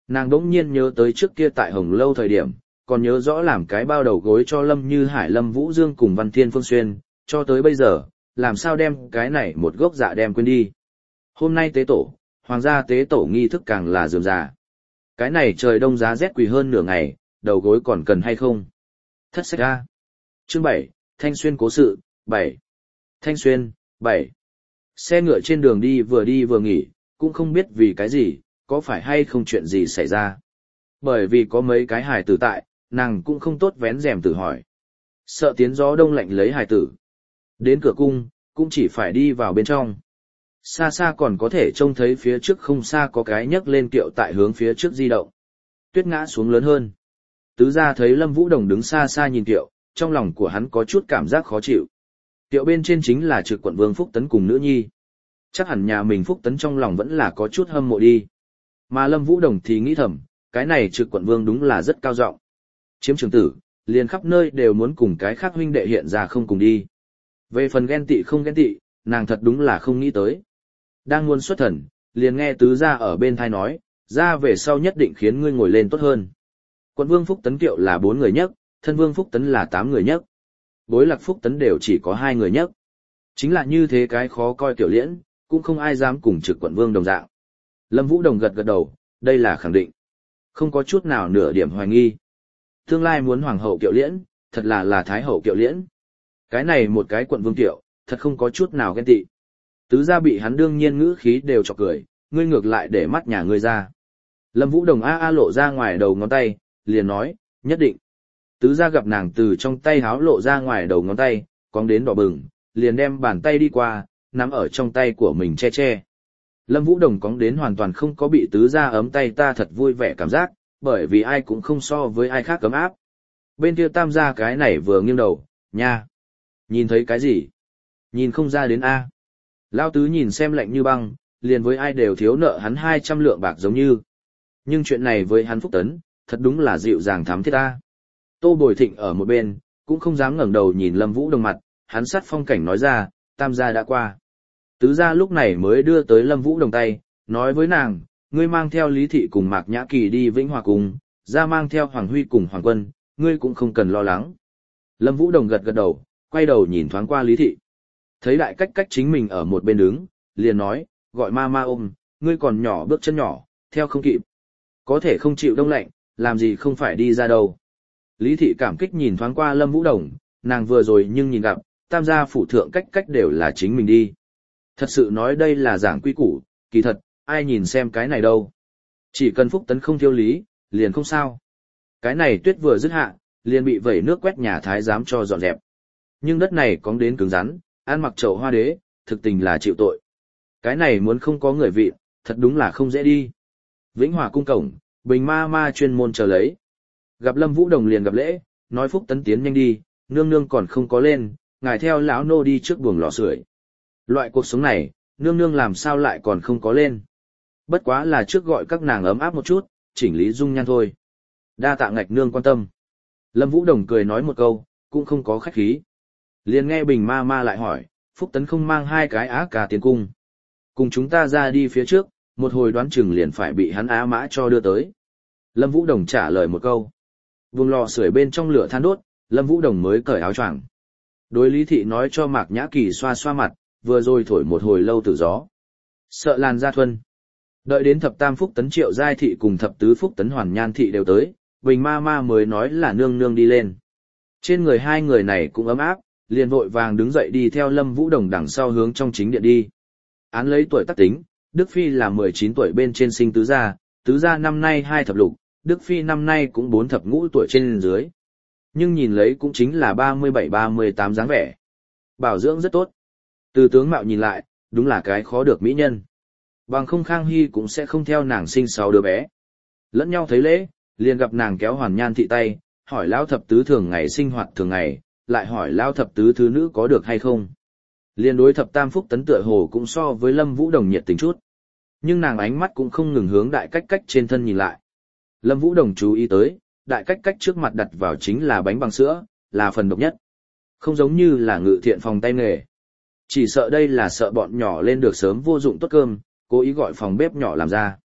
Nàng đỗng nhiên nhớ tới trước kia tại Hồng Lâu thời điểm, còn nhớ rõ làm cái bao đầu gối cho Lâm Như Hải, Lâm Vũ Dương cùng Văn Thiên Phương Xuyên, cho tới bây giờ, làm sao đem cái này một gốc dạ đem quên đi. Hôm nay tế tổ, hoàng gia tế tổ nghi thức càng là rườm rà. Cái này trời đông giá rét quỳ hơn nửa ngày, đầu gối còn cần hay không? Thất sách ra. Chương 7, Thanh Xuyên cố sự, 7. Thanh Xuyên, 7. Xe ngựa trên đường đi vừa nghỉ, cũng không biết vì cái gì, có phải hay không chuyện gì xảy ra. Bởi vì có mấy cái hài tử tại, nàng cũng không tốt vén rèm tử hỏi. Sợ tiến gió đông lạnh lấy hài tử. Đến cửa cung, cũng chỉ phải đi vào bên trong. Xa xa còn có thể trông thấy phía trước không xa có cái nhấc lên kiệu tại hướng phía trước di động. Tuyết ngã xuống lớn hơn. Tứ gia thấy Lâm Vũ Đồng đứng xa xa nhìn kiệu, trong lòng của hắn có chút cảm giác khó chịu. Kiệu bên trên chính là Trực Quận Vương Phúc Tấn cùng nữ nhi. Chắc hẳn nhà mình Phúc Tấn trong lòng vẫn là có chút hâm mộ đi. Mà Lâm Vũ Đồng thì nghĩ thầm, cái này Trực Quận Vương đúng là rất cao giọng. Chiếm trường tử, liền khắp nơi đều muốn cùng cái khác huynh đệ hiện ra không cùng đi. Về phần ghen tị không ghen tị, nàng thật đúng là không nghĩ tới. Đang muốn xuất thần, liền nghe tứ gia ở bên thai nói, ra về sau nhất định khiến ngươi ngồi lên tốt hơn. Quận Vương Phúc Tấn kiệu là 4 người nhất, thân Vương Phúc Tấn là 8 người nhất. Bối Lạc Phúc Tấn đều chỉ có 2 người nhất. Chính là như thế cái khó coi tiểu liễn, cũng không ai dám cùng Trực Quận Vương đồng dạng. Lâm Vũ Đồng gật gật đầu, đây là khẳng định. Không có chút nào nửa điểm hoài nghi. Tương lai muốn hoàng hậu kiệu liễn, thật là thái hậu kiệu liễn. Cái này một cái quận vương kiệu, thật không có chút nào ghen tị. Tứ gia bị hắn đương nhiên ngữ khí đều chọc cười, ngươi ngược lại để mắt nhà ngươi ra. Lâm Vũ Đồng a lộ ra ngoài đầu ngón tay, liền nói, nhất định. Tứ gia gặp nàng từ trong tay háo lộ ra ngoài đầu ngón tay, cong đến đỏ bừng, liền đem bàn tay đi qua, nắm ở trong tay của mình che che. Lâm Vũ Đồng cong đến hoàn toàn không có bị tứ gia ấm tay ta thật vui vẻ cảm giác, bởi vì ai cũng không so với ai khác cấm áp. Bên kia tam gia cái này vừa nghiêng đầu, nha. Nhìn thấy cái gì? Nhìn không ra đến A. Lao tứ nhìn xem lạnh như băng, liền với ai đều thiếu nợ hắn 200 lượng bạc giống như. Nhưng chuyện này với hắn Phúc Tấn, thật đúng là dịu dàng thắm thiết ta. Tô Bồi Thịnh ở một bên, cũng không dám ngẩng đầu nhìn Lâm Vũ Đồng mặt, hắn sát phong cảnh nói ra, tam gia đã qua. Tứ gia lúc này mới đưa tới Lâm Vũ Đồng tay, nói với nàng, ngươi mang theo Lý Thị cùng Mạc Nhã Kỳ đi Vĩnh Hòa cùng, gia mang theo Hoàng Huy cùng Hoàng Quân, ngươi cũng không cần lo lắng. Lâm Vũ Đồng gật gật đầu, quay đầu nhìn thoáng qua Lý Thị. Thấy đại cách chính mình ở một bên đứng, liền nói, gọi ma ôm, ngươi còn nhỏ bước chân nhỏ, theo không kịp. Có thể không chịu đông lạnh, làm gì không phải đi ra đâu. Lý Thị cảm kích nhìn thoáng qua Lâm Vũ Đồng, nàng vừa rồi nhưng nhìn gặp, tam gia phủ thượng cách đều là chính mình đi. Thật sự nói đây là giảng quy củ, kỳ thật, ai nhìn xem cái này đâu. Chỉ cần Phúc Tấn không thiếu lý, liền không sao. Cái này tuyết vừa dứt hạ, liền bị vẩy nước quét nhà thái giám cho dọn dẹp. Nhưng đất này cóng đến cứng rắn, ăn mặc chậu hoa đế, thực tình là chịu tội. Cái này muốn không có người vị, thật đúng là không dễ đi. Vĩnh Hòa cung cổng, Bình ma chuyên môn chờ lấy. Gặp Lâm Vũ Đồng liền gặp lễ, nói Phúc Tấn tiến nhanh đi, nương nương còn không có lên, ngài theo lão nô đi trước buồng lò sưởi. Loại cuộc sống này, nương nương làm sao lại còn không có lên. Bất quá là trước gọi các nàng ấm áp một chút, chỉnh lý dung nhan thôi. Đa tạ ngạch nương quan tâm. Lâm Vũ Đồng cười nói một câu, cũng không có khách khí. Liền nghe Bình ma lại hỏi, Phúc Tấn không mang 2 cái á cà tiến cung. Cùng chúng ta ra đi phía trước, một hồi đoán chừng liền phải bị hắn á mã cho đưa tới. Lâm Vũ Đồng trả lời một câu. Vùng lò sưởi bên trong lửa than đốt, Lâm Vũ Đồng mới cởi áo choàng. Đối Lý Thị nói cho Mạc Nhã Kỳ xoa xoa mặt, vừa rồi thổi một hồi lâu từ gió. Sợ làn da thuần. Đợi đến thập tam Phúc Tấn Triệu Giai Thị cùng thập tứ Phúc Tấn Hoàn Nhan Thị đều tới, Bình ma mới nói là nương nương đi lên. Trên người 2 người này cũng ấm áp, liền vội vàng đứng dậy đi theo Lâm Vũ Đồng đằng sau hướng trong chính điện đi. Án lấy tuổi tác tính, Đức Phi là 19 tuổi bên trên sinh tứ gia năm nay 2 thập lục, Đức Phi năm nay cũng 4 thập ngũ tuổi trên dưới. Nhưng nhìn lấy cũng chính là 37-38 dáng vẻ. Bảo dưỡng rất tốt. Từ tướng mạo nhìn lại, đúng là cái khó được mỹ nhân. Bằng không Khang Hy cũng sẽ không theo nàng sinh 6 đứa bé. Lẫn nhau thấy lễ, liền gặp nàng kéo Hoàn Nhan Thị tay, hỏi lão thập tứ thường ngày sinh hoạt thường ngày, lại hỏi lão thập tứ thứ nữ có được hay không. Liên đối thập tam Phúc Tấn tựa hồ cũng so với Lâm Vũ Đồng nhiệt tình chút. Nhưng nàng ánh mắt cũng không ngừng hướng đại cách trên thân nhìn lại. Lâm Vũ Đồng chú ý tới, đại cách trước mặt đặt vào chính là bánh bằng sữa, là phần độc nhất. Không giống như là Ngự Thiện phòng tay nghề. Chỉ sợ đây là sợ bọn nhỏ lên được sớm vô dụng tốt cơm, cố ý gọi phòng bếp nhỏ làm ra.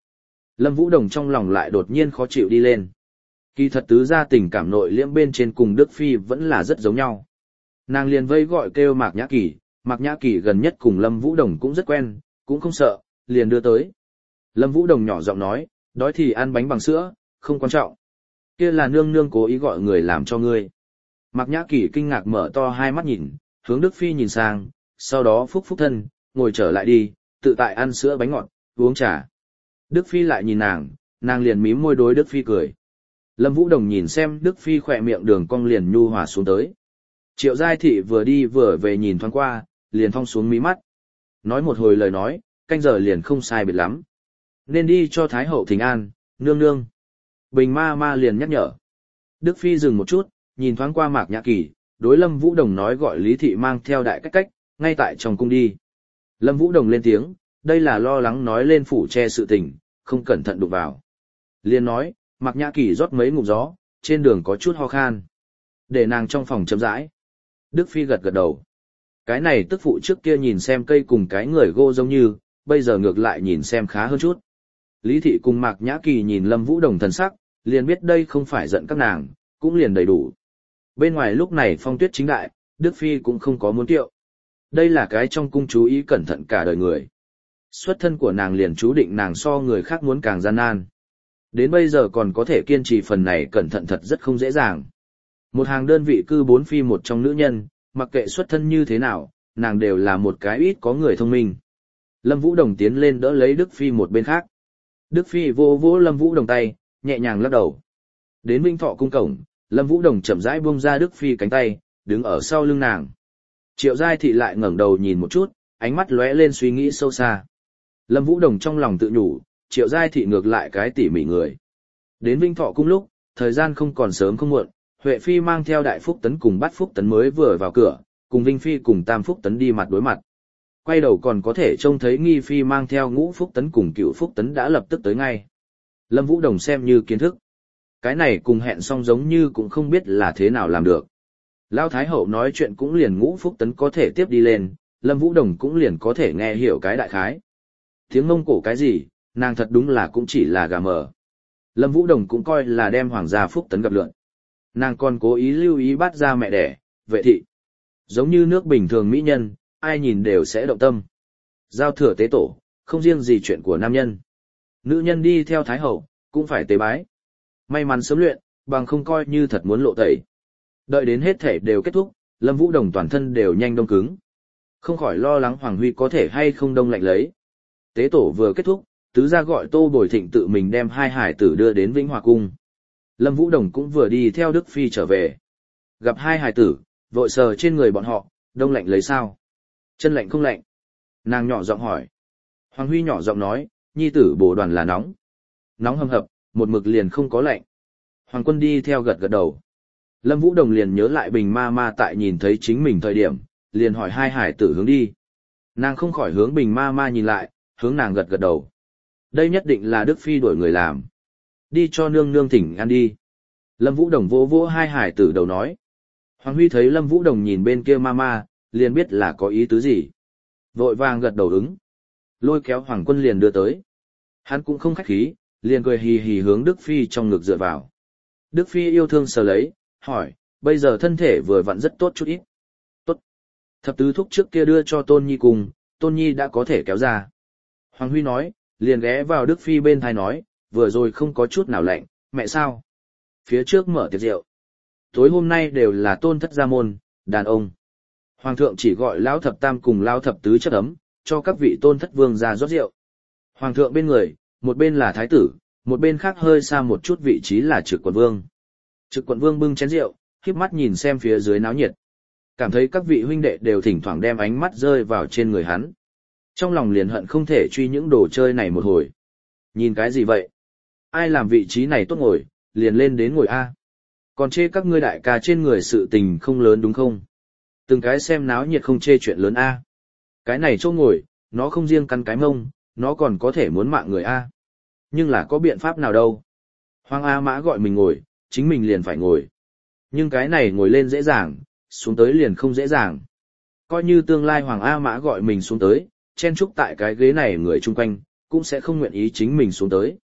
Lâm Vũ Đồng trong lòng lại đột nhiên khó chịu đi lên. Kỳ thật tứ gia tình cảm nội liễm bên trên cùng Đức Phi vẫn là rất giống nhau. Nàng liền vây gọi kêu Mạc Nhã Kỳ gần nhất cùng Lâm Vũ Đồng cũng rất quen, cũng không sợ, liền đưa tới. Lâm Vũ Đồng nhỏ giọng nói, đói thì ăn bánh bằng sữa, không quan trọng. Kia là nương nương cố ý gọi người làm cho ngươi. Mạc Nhã Kỳ kinh ngạc mở to hai mắt nhìn, hướng Đức Phi nhìn sang, sau đó phúc phúc thân, ngồi trở lại đi, tự tại ăn sữa bánh ngọt, uống trà. Đức Phi lại nhìn nàng liền mím môi đối Đức Phi cười. Lâm Vũ Đồng nhìn xem Đức Phi khỏe miệng đường cong liền nhu hòa xuống tới. Triệu Giai Thị vừa đi vừa về nhìn thoáng qua, liền thong xuống mí mắt. Nói một hồi lời nói, canh giờ liền không sai biệt lắm. Nên đi cho Thái Hậu thỉnh an, nương nương. Bình ma ma liền nhắc nhở. Đức Phi dừng một chút, nhìn thoáng qua Mạc Nhã Kỳ, đối Lâm Vũ Đồng nói gọi Lý Thị mang theo đại cách, ngay tại trong cung đi. Lâm Vũ Đồng lên tiếng, đây là lo lắng nói lên phủ che sự tình, không cẩn thận đụng vào. Liền nói, Mạc Nhã Kỳ rót mấy ngụm gió, trên đường có chút ho khan. Để nàng trong phòng chậm rãi. Đức Phi gật gật đầu. Cái này tức phụ trước kia nhìn xem cây cùng cái người gô giống như, bây giờ ngược lại nhìn xem khá hơn chút. Lý Thị cùng Mạc Nhã Kỳ nhìn Lâm Vũ Đồng thần sắc, liền biết đây không phải giận các nàng, cũng liền đầy đủ. Bên ngoài lúc này phong tuyết chính đại, Đức Phi cũng không có muốn tiệu. Đây là cái trong cung chú ý cẩn thận cả đời người. Xuất thân của nàng liền chú định nàng so người khác muốn càng gian nan. Đến bây giờ còn có thể kiên trì phần này cẩn thận thật rất không dễ dàng. Một hàng đơn vị cư 4 phi một trong nữ nhân, mặc kệ xuất thân như thế nào, nàng đều là một cái ít có người thông minh. Lâm Vũ Đồng tiến lên đỡ lấy Đức Phi một bên khác. Đức Phi vô vỗ Lâm Vũ Đồng tay, nhẹ nhàng lắc đầu. Đến Vinh Thọ cung cổng, Lâm Vũ Đồng chậm rãi buông ra Đức Phi cánh tay, đứng ở sau lưng nàng. Triệu Giai Thị lại ngẩng đầu nhìn một chút, ánh mắt lóe lên suy nghĩ sâu xa. Lâm Vũ Đồng trong lòng tự nhủ, Triệu Giai Thị ngược lại cái tỉ mỉ người. Đến Vinh Thọ cung lúc, thời gian không còn sớm không muộn, Huệ Phi mang theo Đại Phúc Tấn cùng Bát Phúc Tấn mới vừa vào cửa, cùng Vinh Phi cùng Tam Phúc Tấn đi mặt đối mặt. Quay đầu còn có thể trông thấy Nghi Phi mang theo Ngũ Phúc Tấn cùng Cửu Phúc Tấn đã lập tức tới ngay. Lâm Vũ Đồng xem như kiến thức. Cái này cùng hẹn xong giống như cũng không biết là thế nào làm được. Lão Thái Hậu nói chuyện cũng liền Ngũ Phúc Tấn có thể tiếp đi lên, Lâm Vũ Đồng cũng liền có thể nghe hiểu cái đại khái. Tiếng Mông Cổ cái gì, nàng thật đúng là cũng chỉ là gà mờ. Lâm Vũ Đồng cũng coi là đem Hoàng gia Phúc Tấn gặp lượn. Nàng còn cố ý lưu ý bắt ra mẹ đẻ, Vệ thị. Giống như nước bình thường mỹ nhân, ai nhìn đều sẽ động tâm. Giao thừa tế tổ, không riêng gì chuyện của nam nhân. Nữ nhân đi theo Thái Hậu, cũng phải tế bái. May mắn sớm luyện, bằng không coi như thật muốn lộ tẩy. Đợi đến hết thể đều kết thúc, Lâm Vũ Đồng toàn thân đều nhanh đông cứng. Không khỏi lo lắng Hoàng Huy có thể hay không đông lạnh lấy. Tế tổ vừa kết thúc, tứ gia gọi Tô Bồi Thịnh tự mình đem hai hải tử đưa đến Vĩnh Hòa Cung. Lâm Vũ Đồng cũng vừa đi theo Đức Phi trở về. Gặp hai hải tử, vội sờ trên người bọn họ, đông lạnh lấy sao? Chân lạnh không lạnh? Nàng nhỏ giọng hỏi. Hoàng Huy nhỏ giọng nói, nhi tử bổ đoàn là nóng. Nóng hầm hập, một mực liền không có lạnh. Hoàng Quân đi theo gật gật đầu. Lâm Vũ Đồng liền nhớ lại Bình ma ma tại nhìn thấy chính mình thời điểm, liền hỏi hai hải tử hướng đi. Nàng không khỏi hướng Bình ma ma nhìn lại, hướng nàng gật gật đầu. Đây nhất định là Đức Phi đuổi người làm. Đi cho nương nương thỉnh ăn đi. Lâm Vũ Đồng vỗ vỗ hai hải tử đầu nói. Hoàng Huy thấy Lâm Vũ Đồng nhìn bên kia mama, liền biết là có ý tứ gì. Vội vàng gật đầu ứng. Lôi kéo Hoàng Quân liền đưa tới. Hắn cũng không khách khí, liền cười hì hì hướng Đức Phi trong ngực dựa vào. Đức Phi yêu thương sờ lấy, hỏi, bây giờ thân thể vừa vặn rất tốt chút ít. Tốt. Thập tứ thúc trước kia đưa cho Tôn Nhi cùng, Tôn Nhi đã có thể kéo ra. Hoàng Huy nói, liền ghé vào Đức Phi bên thai nói, vừa rồi không có chút nào lạnh, mẹ sao? Phía trước mở tiệc rượu. Tối hôm nay đều là tôn thất gia môn, đàn ông. Hoàng thượng chỉ gọi lão thập tam cùng lão thập tứ chất ấm, cho các vị tôn thất vương ra rót rượu. Hoàng thượng bên người, một bên là thái tử, một bên khác hơi xa một chút vị trí là trực quận vương. Trực quận vương bưng chén rượu, khép mắt nhìn xem phía dưới náo nhiệt. Cảm thấy các vị huynh đệ đều thỉnh thoảng đem ánh mắt rơi vào trên người hắn. Trong lòng liền hận không thể truy những đồ chơi này một hồi. Nhìn cái gì vậy? Ai làm vị trí này tốt ngồi, liền lên đến ngồi A. Còn chê các ngươi đại ca trên người sự tình không lớn đúng không? Từng cái xem náo nhiệt không chê chuyện lớn A. Cái này chỗ ngồi, nó không riêng cắn cái mông, nó còn có thể muốn mạng người A. Nhưng là có biện pháp nào đâu. Hoàng A Mã gọi mình ngồi, chính mình liền phải ngồi. Nhưng cái này ngồi lên dễ dàng, xuống tới liền không dễ dàng. Coi như tương lai Hoàng A Mã gọi mình xuống tới, chen chúc tại cái ghế này người chung quanh, cũng sẽ không nguyện ý chính mình xuống tới.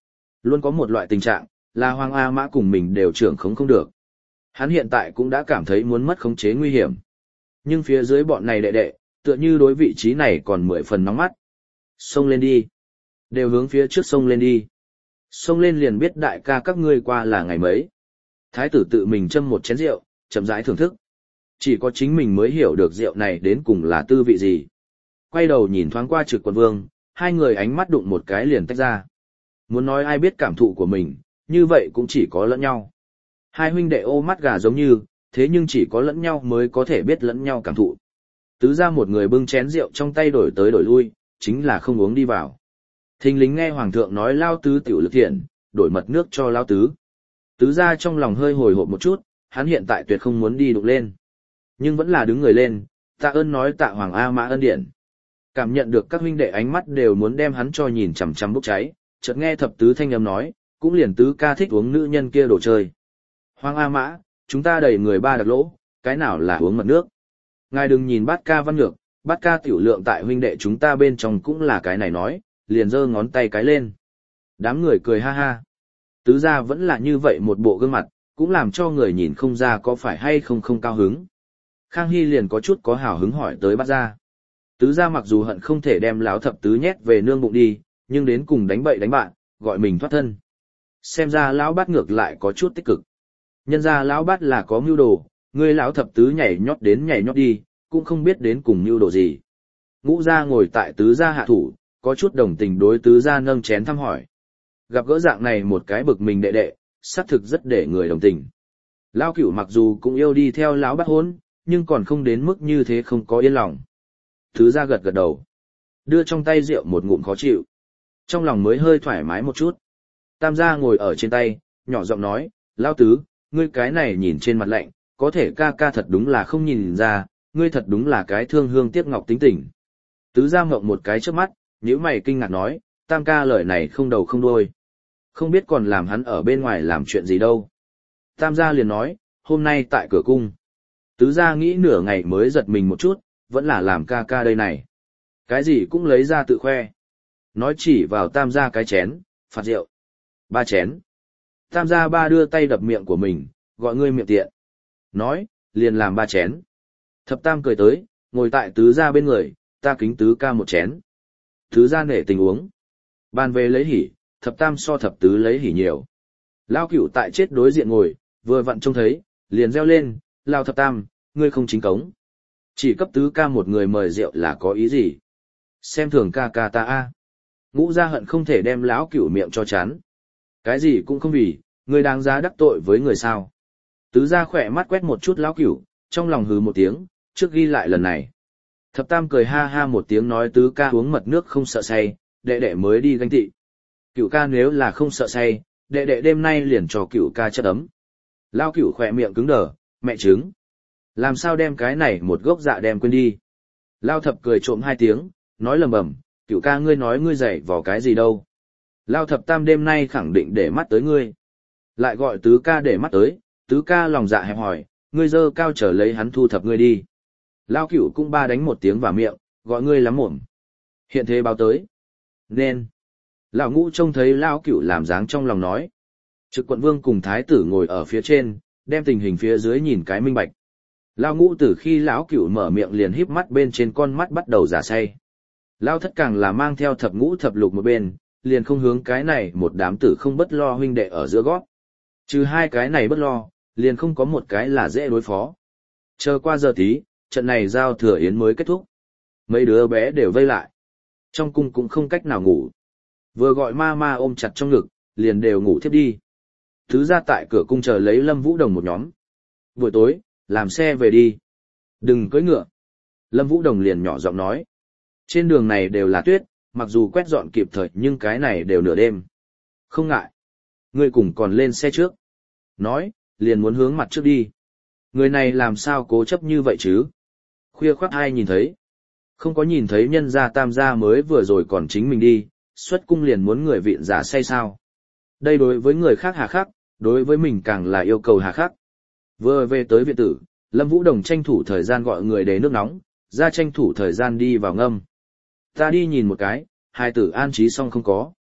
Luôn có một loại tình trạng, là Hoàng A Mã cùng mình đều trưởng khống không được. Hắn hiện tại cũng đã cảm thấy muốn mất khống chế nguy hiểm. Nhưng phía dưới bọn này đệ đệ, tựa như đối vị trí này còn 10 phần nóng mắt. Xông lên đi. Đều hướng phía trước sông lên đi. Xông lên liền biết đại ca các ngươi qua là ngày mấy. Thái tử tự mình châm một chén rượu, chậm rãi thưởng thức. Chỉ có chính mình mới hiểu được rượu này đến cùng là tư vị gì. Quay đầu nhìn thoáng qua Trực Quận Vương, hai người ánh mắt đụng một cái liền tách ra. Muốn nói ai biết cảm thụ của mình, như vậy cũng chỉ có lẫn nhau. Hai huynh đệ ô mắt gà giống như, thế nhưng chỉ có lẫn nhau mới có thể biết lẫn nhau cảm thụ. Tứ ra một người bưng chén rượu trong tay đổi tới đổi lui, chính là không uống đi vào. Thình lính nghe hoàng thượng nói lao tứ tiểu lực thiện, đổi mật nước cho lao tứ. Tứ ra trong lòng hơi hồi hộp một chút, hắn hiện tại tuyệt không muốn đi đụng lên. Nhưng vẫn là đứng người lên, tạ ơn nói tạ Hoàng A Mã ân điển. Cảm nhận được các huynh đệ ánh mắt đều muốn đem hắn cho nhìn chằm chằm bốc cháy, chợt nghe thập tứ thanh âm nói, cũng liền tứ ca thích uống nữ nhân kia đồ chơi. Hoàng A Mã, chúng ta đầy người ba đặc lỗ, cái nào là uống mật nước. Ngài đừng nhìn bát ca văn ngược, bát ca tiểu lượng tại huynh đệ chúng ta bên trong cũng là cái này nói, liền giơ ngón tay cái lên. Đám người cười ha ha. Tứ gia vẫn là như vậy một bộ gương mặt, cũng làm cho người nhìn không ra có phải hay không cao hứng. Khang Hy liền có chút có hào hứng hỏi tới bát gia. Tứ gia mặc dù hận không thể đem lão thập tứ nhét về nương bụng đi, nhưng đến cùng đánh bậy đánh bạn, gọi mình thoát thân. Xem ra lão bát ngược lại có chút tích cực. Nhân ra lão bát là có mưu đồ, người lão thập tứ nhảy nhót đến nhảy nhót đi, cũng không biết đến cùng mưu đồ gì. Ngũ gia ngồi tại tứ gia hạ thủ, có chút đồng tình đối tứ gia nâng chén thăm hỏi. Gặp gỡ dạng này một cái bực mình đệ đệ, xác thực rất để người đồng tình. Lão Cửu mặc dù cũng yêu đi theo lão bát hôn, nhưng còn không đến mức như thế không có yên lòng. Tứ gia gật gật đầu, đưa trong tay rượu một ngụm khó chịu. Trong lòng mới hơi thoải mái một chút. Tam gia ngồi ở trên tay, nhỏ giọng nói, lão tứ, ngươi cái này nhìn trên mặt lạnh, có thể ca ca thật đúng là không nhìn ra, ngươi thật đúng là cái thương hương tiếc ngọc tính tình. Tứ gia mộng một cái trước mắt, nhíu mày kinh ngạc nói, tam ca lời này không đầu không đuôi. Không biết còn làm hắn ở bên ngoài làm chuyện gì đâu. Tam gia liền nói, hôm nay tại cửa cung. Tứ gia nghĩ nửa ngày mới giật mình một chút, vẫn là làm ca ca đây này. Cái gì cũng lấy ra tự khoe. Nói chỉ vào tam gia cái chén, phạt rượu. 3 chén. Tam gia ba đưa tay đập miệng của mình, gọi ngươi miệng tiện. Nói, liền làm 3 chén. Thập tam cười tới, ngồi tại tứ gia bên người, ta kính tứ ca một chén. Tứ gia nể tình uống. Bàn về lấy hỉ, thập tam so thập tứ lấy hỉ nhiều. Lao Cửu tại chết đối diện ngồi, vừa vặn trông thấy, liền reo lên, lao thập tam, ngươi không chính cống. Chỉ cấp tứ ca một người mời rượu là có ý gì? Xem thường ca ca ta a. Ngũ gia hận không thể đem lão Cửu miệng cho chán. Cái gì cũng không vì, ngươi đáng giá đắc tội với người sao. Tứ gia khỏe mắt quét một chút lão Cửu, trong lòng hừ một tiếng, trước ghi lại lần này. Thập tam cười ha ha một tiếng nói tứ ca uống mật nước không sợ say, đệ đệ mới đi ganh tị. Cửu ca nếu là không sợ say, đệ đệ đêm nay liền cho Cửu ca chất ấm. Lão Cửu khỏe miệng cứng đờ, mẹ trứng. Làm sao đem cái này một gốc dạ đem quên đi. Lão thập cười trộm 2 tiếng, nói lầm bầm, Cửu ca ngươi nói ngươi dạy vào cái gì đâu. Lão thập tam đêm nay khẳng định để mắt tới ngươi. Lại gọi tứ ca để mắt tới, tứ ca lòng dạ hẹp hỏi, ngươi dơ cao trở lấy hắn thu thập ngươi đi. Lão Cửu cũng ba đánh một tiếng vào miệng, gọi ngươi lắm mồm. Hiện thế báo tới. Nên. Lão Ngũ trông thấy Lão Cửu làm dáng trong lòng nói. Trực Quận Vương cùng Thái tử ngồi ở phía trên, đem tình hình phía dưới nhìn cái minh bạch. Lão Ngũ từ khi Lão Cửu mở miệng liền híp mắt bên trên con mắt bắt đầu giả say. Lão Thất càng là mang theo thập ngũ thập lục một bên, liền không hướng cái này một đám tử không bất lo huynh đệ ở giữa gót. Trừ 2 cái này bất lo, liền không có một cái là dễ đối phó. Chờ qua giờ tí, trận này giao thừa yến mới kết thúc. Mấy đứa bé đều vây lại. Trong cung cũng không cách nào ngủ. Vừa gọi ma ôm chặt trong ngực, liền đều ngủ thiếp đi. Thứ ra tại cửa cung chờ lấy Lâm Vũ Đồng một nhóm. Buổi tối, làm xe về đi. Đừng cưỡi ngựa. Lâm Vũ Đồng liền nhỏ giọng nói. Trên đường này đều là tuyết, mặc dù quét dọn kịp thời nhưng cái này đều nửa đêm. Không ngại. Ngươi cùng còn lên xe trước. Nói, liền muốn hướng mặt trước đi. Người này làm sao cố chấp như vậy chứ? Khuya khoắt ai nhìn thấy? Không có nhìn thấy nhân gia tam gia mới vừa rồi còn chính mình đi, xuất cung liền muốn người vịn giả say sao? Đây đối với người khác hà khắc, đối với mình càng là yêu cầu hà khắc. Vừa về tới viện tử, Lâm Vũ Đồng tranh thủ thời gian gọi người để nước nóng, ra tranh thủ thời gian đi vào ngâm. Ta đi nhìn một cái, hai tử an trí xong không có.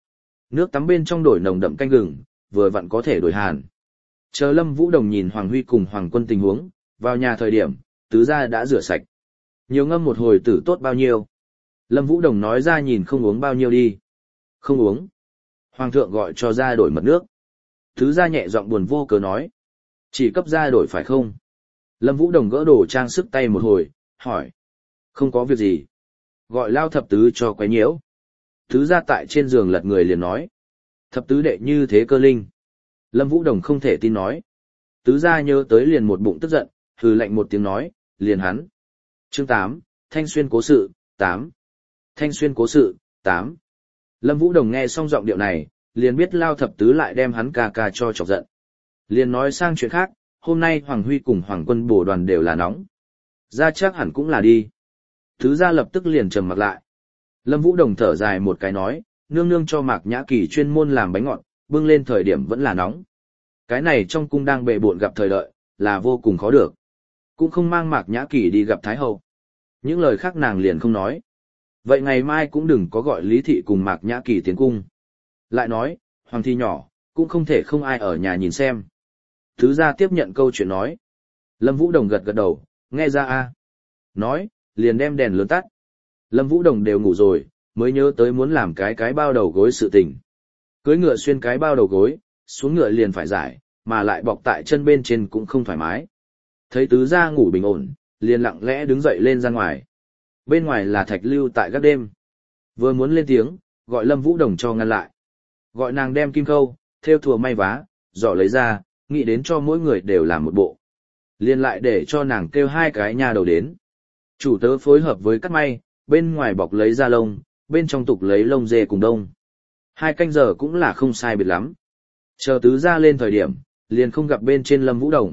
Nước tắm bên trong đổi nồng đậm canh gừng, vừa vặn có thể đổi hàn. Chờ Lâm Vũ Đồng nhìn Hoàng Huy cùng Hoàng Quân tình huống, vào nhà thời điểm, tứ gia đã rửa sạch. Nhiều ngâm một hồi tử tốt bao nhiêu. Lâm Vũ Đồng nói ra nhìn không uống bao nhiêu đi. Không uống. Hoàng thượng gọi cho ra đổi mật nước. Tứ gia nhẹ giọng buồn vô cớ nói. Chỉ cấp ra đổi phải không? Lâm Vũ Đồng gỡ đồ trang sức tay một hồi, hỏi. Không có việc gì. Gọi Lao thập tứ cho quấy nhiễu. Tứ gia tại trên giường lật người liền nói. Thập tứ đệ như thế cơ linh. Lâm Vũ Đồng không thể tin nói. Tứ gia nhớ tới liền một bụng tức giận, hừ lạnh một tiếng nói, liền hắn. Chương 8, Thanh Xuyên cố sự, 8. Thanh Xuyên cố sự, 8. Lâm Vũ Đồng nghe xong giọng điệu này, liền biết Lao thập tứ lại đem hắn ca ca cho chọc giận. Liền nói sang chuyện khác, hôm nay Hoàng Huy cùng Hoàng Quân bổ đoàn đều là nóng. Ra chắc hẳn cũng là đi. Tứ gia lập tức liền trầm mặt lại. Lâm Vũ Đồng thở dài một cái nói, nương nương cho Mạc Nhã Kỳ chuyên môn làm bánh ngọt, bưng lên thời điểm vẫn là nóng. Cái này trong cung đang bệ bộn gặp thời đợi, là vô cùng khó được. Cũng không mang Mạc Nhã Kỳ đi gặp Thái Hậu. Những lời khác nàng liền không nói. Vậy ngày mai cũng đừng có gọi Lý Thị cùng Mạc Nhã Kỳ tiến cung. Lại nói, Hoàng thi nhỏ, cũng không thể không ai ở nhà nhìn xem. Tứ gia tiếp nhận câu chuyện nói. Lâm Vũ Đồng gật gật đầu, nghe ra a. Nói, liền đem đèn lớn tắt. Lâm Vũ Đồng đều ngủ rồi, mới nhớ tới muốn làm cái bao đầu gối sự tình. Cưới ngựa xuyên cái bao đầu gối, xuống ngựa liền phải giải, mà lại bọc tại chân bên trên cũng không thoải mái. Thấy tứ gia ngủ bình ổn, liền lặng lẽ đứng dậy lên ra ngoài. Bên ngoài là Thạch Lưu tại gác đêm. Vừa muốn lên tiếng, gọi Lâm Vũ Đồng cho ngăn lại. Gọi nàng đem kim khâu, thêu thùa may vá, giỏ lấy ra, nghĩ đến cho mỗi người đều làm một bộ. Liền lại để cho nàng kêu hai cái nha đầu đến. Chủ tớ phối hợp với cắt may, bên ngoài bọc lấy da lông, bên trong tục lấy lông dê cùng đông. 2 canh giờ cũng là không sai biệt lắm. Chờ tứ gia lên thời điểm, liền không gặp bên trên Lâm Vũ Đồng.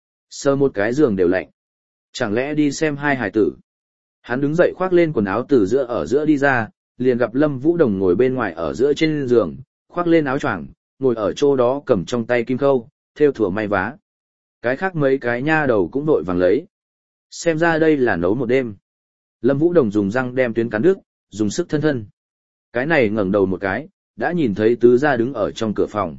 Sơ một cái giường đều lạnh. Chẳng lẽ đi xem hai hài tử. Hắn đứng dậy khoác lên quần áo từ giữa ở giữa đi ra, liền gặp Lâm Vũ Đồng ngồi bên ngoài ở giữa trên giường, khoác lên áo choàng, ngồi ở chỗ đó cầm trong tay kim khâu, thêu thủa may vá. Cái khác mấy cái nha đầu cũng vội vàng lấy. Xem ra đây là nấu một đêm. Lâm Vũ Đồng dùng răng đem tuyến cắn đứt, dùng sức thân thân. Cái này ngẩng đầu một cái, đã nhìn thấy tứ gia đứng ở trong cửa phòng.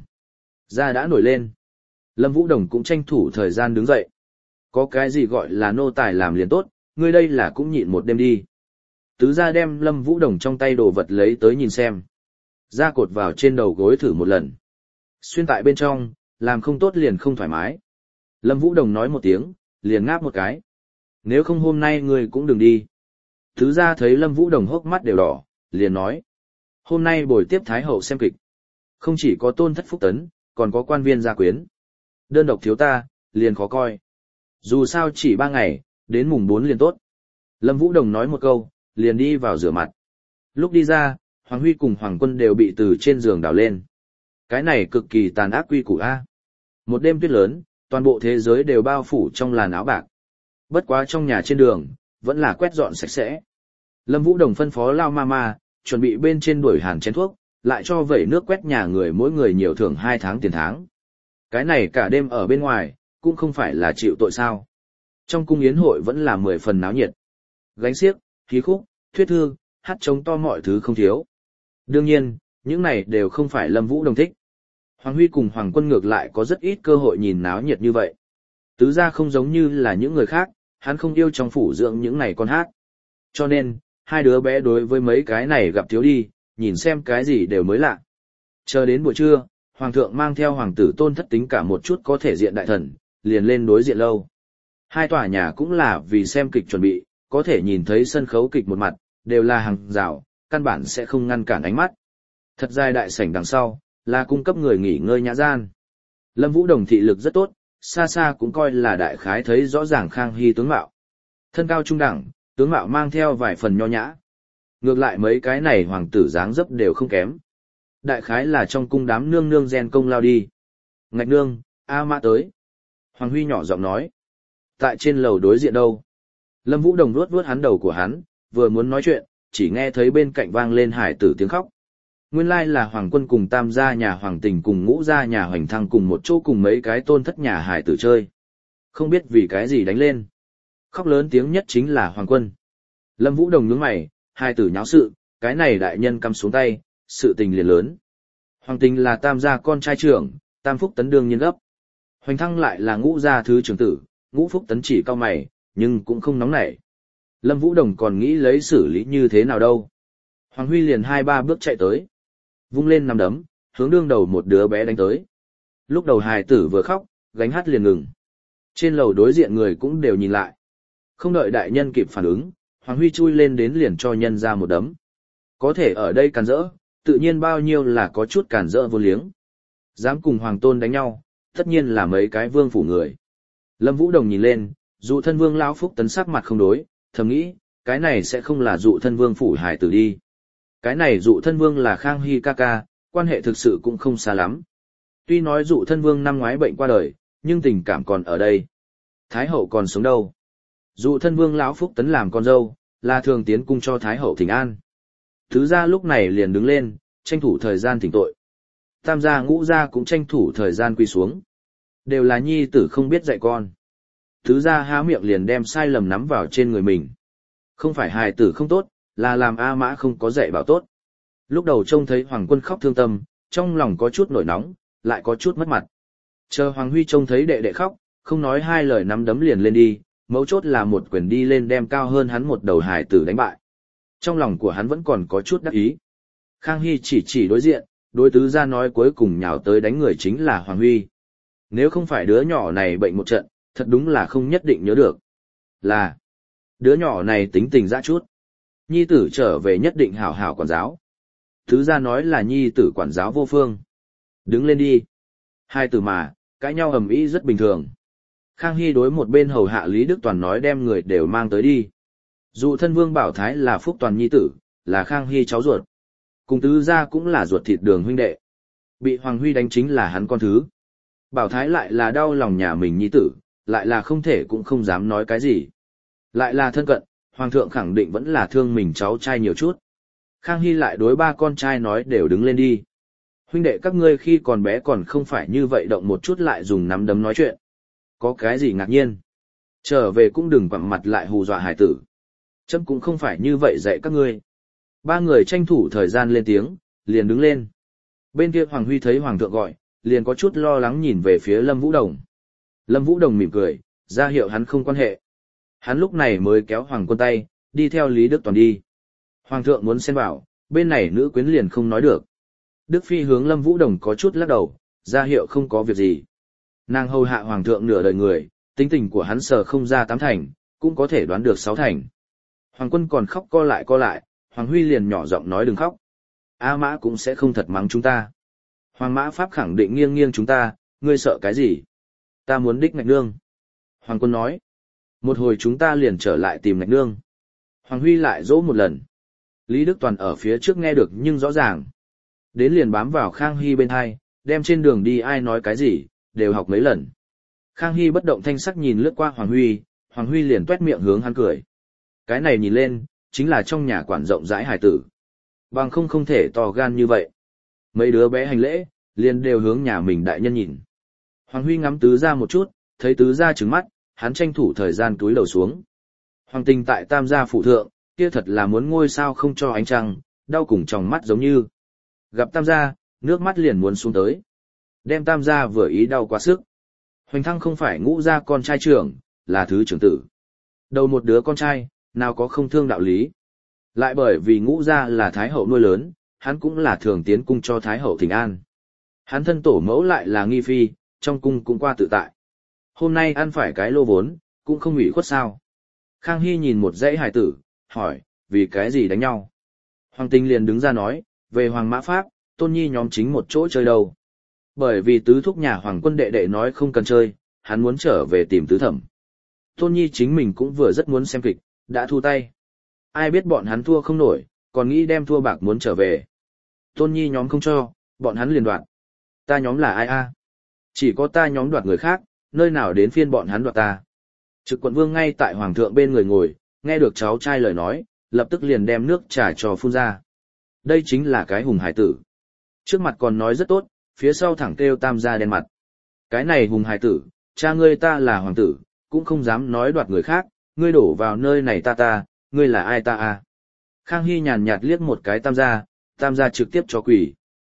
Da đã nổi lên. Lâm Vũ Đồng cũng tranh thủ thời gian đứng dậy. Có cái gì gọi là nô tài làm liền tốt, ngươi đây là cũng nhịn một đêm đi. Tứ gia đem Lâm Vũ Đồng trong tay đồ vật lấy tới nhìn xem. Da cột vào trên đầu gối thử một lần. Xuyên tại bên trong, làm không tốt liền không thoải mái. Lâm Vũ Đồng nói một tiếng, liền ngáp một cái. Nếu không hôm nay ngươi cũng đừng đi. Tứ gia thấy Lâm Vũ Đồng hốc mắt đều đỏ, liền nói. Hôm nay buổi tiếp Thái Hậu xem kịch. Không chỉ có tôn thất phúc tấn, còn có quan viên gia quyến. Đơn độc thiếu ta, liền khó coi. Dù sao chỉ 3 ngày, đến mùng 4 liền tốt. Lâm Vũ Đồng nói một câu, liền đi vào rửa mặt. Lúc đi ra, Hoàng Huy cùng Hoàng Quân đều bị từ trên giường đào lên. Cái này cực kỳ tàn ác quy củ a. Một đêm tuyết lớn, toàn bộ thế giới đều bao phủ trong làn áo bạc. Bất quá trong nhà trên đường, vẫn là quét dọn sạch sẽ. Lâm Vũ Đồng phân phó Lao Mama, chuẩn bị bên trên đuổi hàn chén thuốc, lại cho vẩy nước quét nhà người mỗi người nhiều thưởng 2 tháng tiền tháng. Cái này cả đêm ở bên ngoài, cũng không phải là chịu tội sao. Trong cung yến hội vẫn là 10 phần náo nhiệt. Gánh xiếc, khí khúc, thuyết thư, hát trống to mọi thứ không thiếu. Đương nhiên, những này đều không phải Lâm Vũ Đồng thích. Hoàng Huy cùng Hoàng Quân ngược lại có rất ít cơ hội nhìn náo nhiệt như vậy. Tứ gia không giống như là những người khác, hắn không yêu trong phủ dưỡng những này con hát. Cho nên, hai đứa bé đối với mấy cái này gặp thiếu đi, nhìn xem cái gì đều mới lạ. Chờ đến buổi trưa, Hoàng thượng mang theo Hoàng tử Tôn Thất tính cả một chút có thể diện đại thần, liền lên đối diện lâu. Hai tòa nhà cũng là vì xem kịch chuẩn bị, có thể nhìn thấy sân khấu kịch một mặt, đều là hàng rào, căn bản sẽ không ngăn cản ánh mắt. Thật dài đại sảnh đằng sau, là cung cấp người nghỉ ngơi nhã gian. Lâm Vũ Đồng thị lực rất tốt, xa xa cũng coi là đại khái thấy rõ ràng Khang Hy tướng mạo. Thân cao trung đẳng, tướng mạo mang theo vài phần nho nhã. Ngược lại mấy cái này hoàng tử dáng dấp đều không kém. Đại khái là trong cung đám nương nương gen công lao đi. Ngạch nương, A Mã tới. Hoàng Huy nhỏ giọng nói. Tại trên lầu đối diện đâu? Lâm Vũ Đồng vuốt vuốt hắn đầu của hắn, vừa muốn nói chuyện, chỉ nghe thấy bên cạnh vang lên hải tử tiếng khóc. Nguyên lai là Hoàng Quân cùng Tam gia nhà Hoàng Tình cùng Ngũ gia nhà Hoành Thăng cùng một chỗ cùng mấy cái tôn thất nhà hải tử chơi. Không biết vì cái gì đánh lên. Khóc lớn tiếng nhất chính là Hoàng Quân. Lâm Vũ Đồng nhướng mày, hải tử nháo sự, cái này đại nhân cắm xuống tay, sự tình liền lớn. Hoàng Tình là Tam gia con trai trưởng, Tam Phúc Tấn đương nhiên gấp. Hoành Thăng lại là Ngũ gia thứ trưởng tử, Ngũ Phúc Tấn chỉ cau mày, nhưng cũng không nóng nảy. Lâm Vũ Đồng còn nghĩ lấy xử lý như thế nào đâu. Hoàng Huy liền 2-3 bước chạy tới. Vung lên nắm đấm, hướng đương đầu một đứa bé đánh tới. Lúc đầu hài tử vừa khóc, gánh hát liền ngừng. Trên lầu đối diện người cũng đều nhìn lại. Không đợi đại nhân kịp phản ứng, Hoàng Huy chui lên đến liền cho nhân ra một đấm. Có thể ở đây càn rỡ, tự nhiên bao nhiêu là có chút càn rỡ vô liếng. Dám cùng Hoàng Tôn đánh nhau, tất nhiên là mấy cái vương phủ người. Lâm Vũ Đồng nhìn lên, dụ thân vương lão Phúc Tấn sắc mặt không đối, thầm nghĩ, cái này sẽ không là dụ thân vương phủ hải tử đi. Cái này dụ thân vương là Khang Hy ca ca, quan hệ thực sự cũng không xa lắm. Tuy nói dụ thân vương năm ngoái bệnh qua đời, nhưng tình cảm còn ở đây. Thái hậu còn sống đâu. Dụ thân vương lão Phúc Tấn làm con dâu, là thường tiến cung cho Thái hậu thỉnh an. Thứ gia lúc này liền đứng lên, tranh thủ thời gian thỉnh tội. Tam gia Ngũ gia cũng tranh thủ thời gian quỳ xuống. Đều là nhi tử không biết dạy con. Thứ gia há miệng liền đem sai lầm nắm vào trên người mình. Không phải hài tử không tốt, là làm A Mã không có dạy bảo tốt. Lúc đầu trông thấy Hoàng Quân khóc thương tâm, trong lòng có chút nổi nóng, lại có chút mất mặt. Chờ Hoàng Huy trông thấy đệ đệ khóc, không nói hai lời nắm đấm liền lên đi, mấu chốt là một quyền đi lên đem cao hơn hắn một đầu hài tử đánh bại. Trong lòng của hắn vẫn còn có chút đắc ý. Khang Hy chỉ đối diện, đối tứ gia nói cuối cùng nhào tới đánh người chính là Hoàng Huy. Nếu không phải đứa nhỏ này bệnh một trận, thật đúng là không nhất định nhớ được. Là, đứa nhỏ này tính tình dã chút. Nhi tử trở về nhất định hảo hảo quản giáo. Tứ gia nói là nhi tử quản giáo vô phương. Đứng lên đi. Hai tử mà, cãi nhau ầm ĩ rất bình thường. Khang Hy đối một bên hầu hạ Lý Đức Toàn nói đem người đều mang tới đi. Dụ thân vương Bảo Thái là Phúc Toàn nhi tử, là Khang Hy cháu ruột. Cùng tứ gia cũng là ruột thịt Đường huynh đệ. Bị Hoàng Huy đánh chính là hắn con thứ. Bảo Thái lại là đau lòng nhà mình nhi tử, lại là không thể cũng không dám nói cái gì. Lại là thân cận, Hoàng thượng khẳng định vẫn là thương mình cháu trai nhiều chút. Khang Hy lại đối ba con trai nói đều đứng lên đi. Huynh đệ các ngươi khi còn bé còn không phải như vậy động một chút lại dùng nắm đấm nói chuyện. Có cái gì ngạc nhiên. Trở về cũng đừng quặm mặt lại hù dọa hải tử. Chấm cũng không phải như vậy dạy các ngươi. Ba người tranh thủ thời gian lên tiếng, liền đứng lên. Bên kia Hoàng Huy thấy Hoàng thượng gọi, liền có chút lo lắng nhìn về phía Lâm Vũ Đồng. Lâm Vũ Đồng mỉm cười, ra hiệu hắn không quan hệ. Hắn lúc này mới kéo Hoàng Quân tay, đi theo Lý Đức Toàn đi. Hoàng thượng muốn xen vào, bên này nữ quyến liền không nói được. Đức Phi hướng Lâm Vũ Đồng có chút lắc đầu, ra hiệu không có việc gì. Nàng hầu hạ Hoàng thượng nửa đời người, tính tình của hắn sờ không ra 8 thành, cũng có thể đoán được 6 thành. Hoàng Quân còn khóc co lại, Hoàng Huy liền nhỏ giọng nói đừng khóc. A Mã cũng sẽ không thật mắng chúng ta. Hoàng Mã Pháp khẳng định nghiêng chúng ta, ngươi sợ cái gì? Ta muốn đích Ngạch Nương. Hoàng Quân nói. Một hồi chúng ta liền trở lại tìm Ngạch Nương. Hoàng Huy lại dỗ một lần. Lý Đức Toàn ở phía trước nghe được nhưng rõ ràng. Đến liền bám vào Khang Hy bên hai, đem trên đường đi ai nói cái gì, đều học mấy lần. Khang Hy bất động thanh sắc nhìn lướt qua Hoàng Huy liền tuét miệng hướng hắn cười. Cái này nhìn lên, chính là trong nhà quản rộng rãi hải tử. Bằng không thể to gan như vậy. Mấy đứa bé hành lễ, liền đều hướng nhà mình đại nhân nhìn. Hoàng Huy ngắm tứ gia một chút, thấy tứ gia trừng mắt, hắn tranh thủ thời gian túi đầu xuống. Hoàng Tình tại Tam gia phụ thượng, kia thật là muốn ngôi sao không cho ánh trăng, đau cùng tròng mắt giống như. Gặp Tam gia, nước mắt liền muốn xuống tới. Đem Tam gia vừa ý đau quá sức. Hoành Thăng không phải Ngũ gia con trai trưởng, là thứ trưởng tử. Đầu một đứa con trai, nào có không thương đạo lý. Lại bởi vì Ngũ gia là Thái hậu nuôi lớn, hắn cũng là thường tiến cung cho Thái hậu thỉnh an. Hắn thân tổ mẫu lại là Nghi Phi, trong cung cũng qua tự tại. Hôm nay ăn phải cái lô vốn, cũng không ủy khuất sao. Khang Hy nhìn một dãy hài tử, hỏi, vì cái gì đánh nhau? Hoàng Tình liền đứng ra nói, về Hoàng Mã Pháp, Tôn Nhi nhóm chính một chỗ chơi đâu. Bởi vì tứ thúc nhà Hoàng Quân đệ đệ nói không cần chơi, hắn muốn trở về tìm tứ thẩm. Tôn Nhi chính mình cũng vừa rất muốn xem kịch, đã thu tay. Ai biết bọn hắn thua không nổi, còn nghĩ đem thua bạc muốn trở về. Tôn Nhi nhóm không cho, bọn hắn liền đoạt. Ta nhóm là ai a? Chỉ có ta nhóm đoạt người khác, nơi nào đến phiên bọn hắn đoạt ta. Trực quận vương ngay tại Hoàng thượng bên người ngồi, nghe được cháu trai lời nói, lập tức liền đem nước trà cho phun ra. Đây chính là cái hùng hải tử. Trước mặt còn nói rất tốt, phía sau thẳng kêu Tam gia đen mặt. Cái này hùng hải tử, cha ngươi ta là hoàng tử, cũng không dám nói đoạt người khác, ngươi đổ vào nơi này ta, ngươi là ai ta à. Khang Hy nhàn nhạt liếc một cái Tam gia trực tiếp cho quỳ.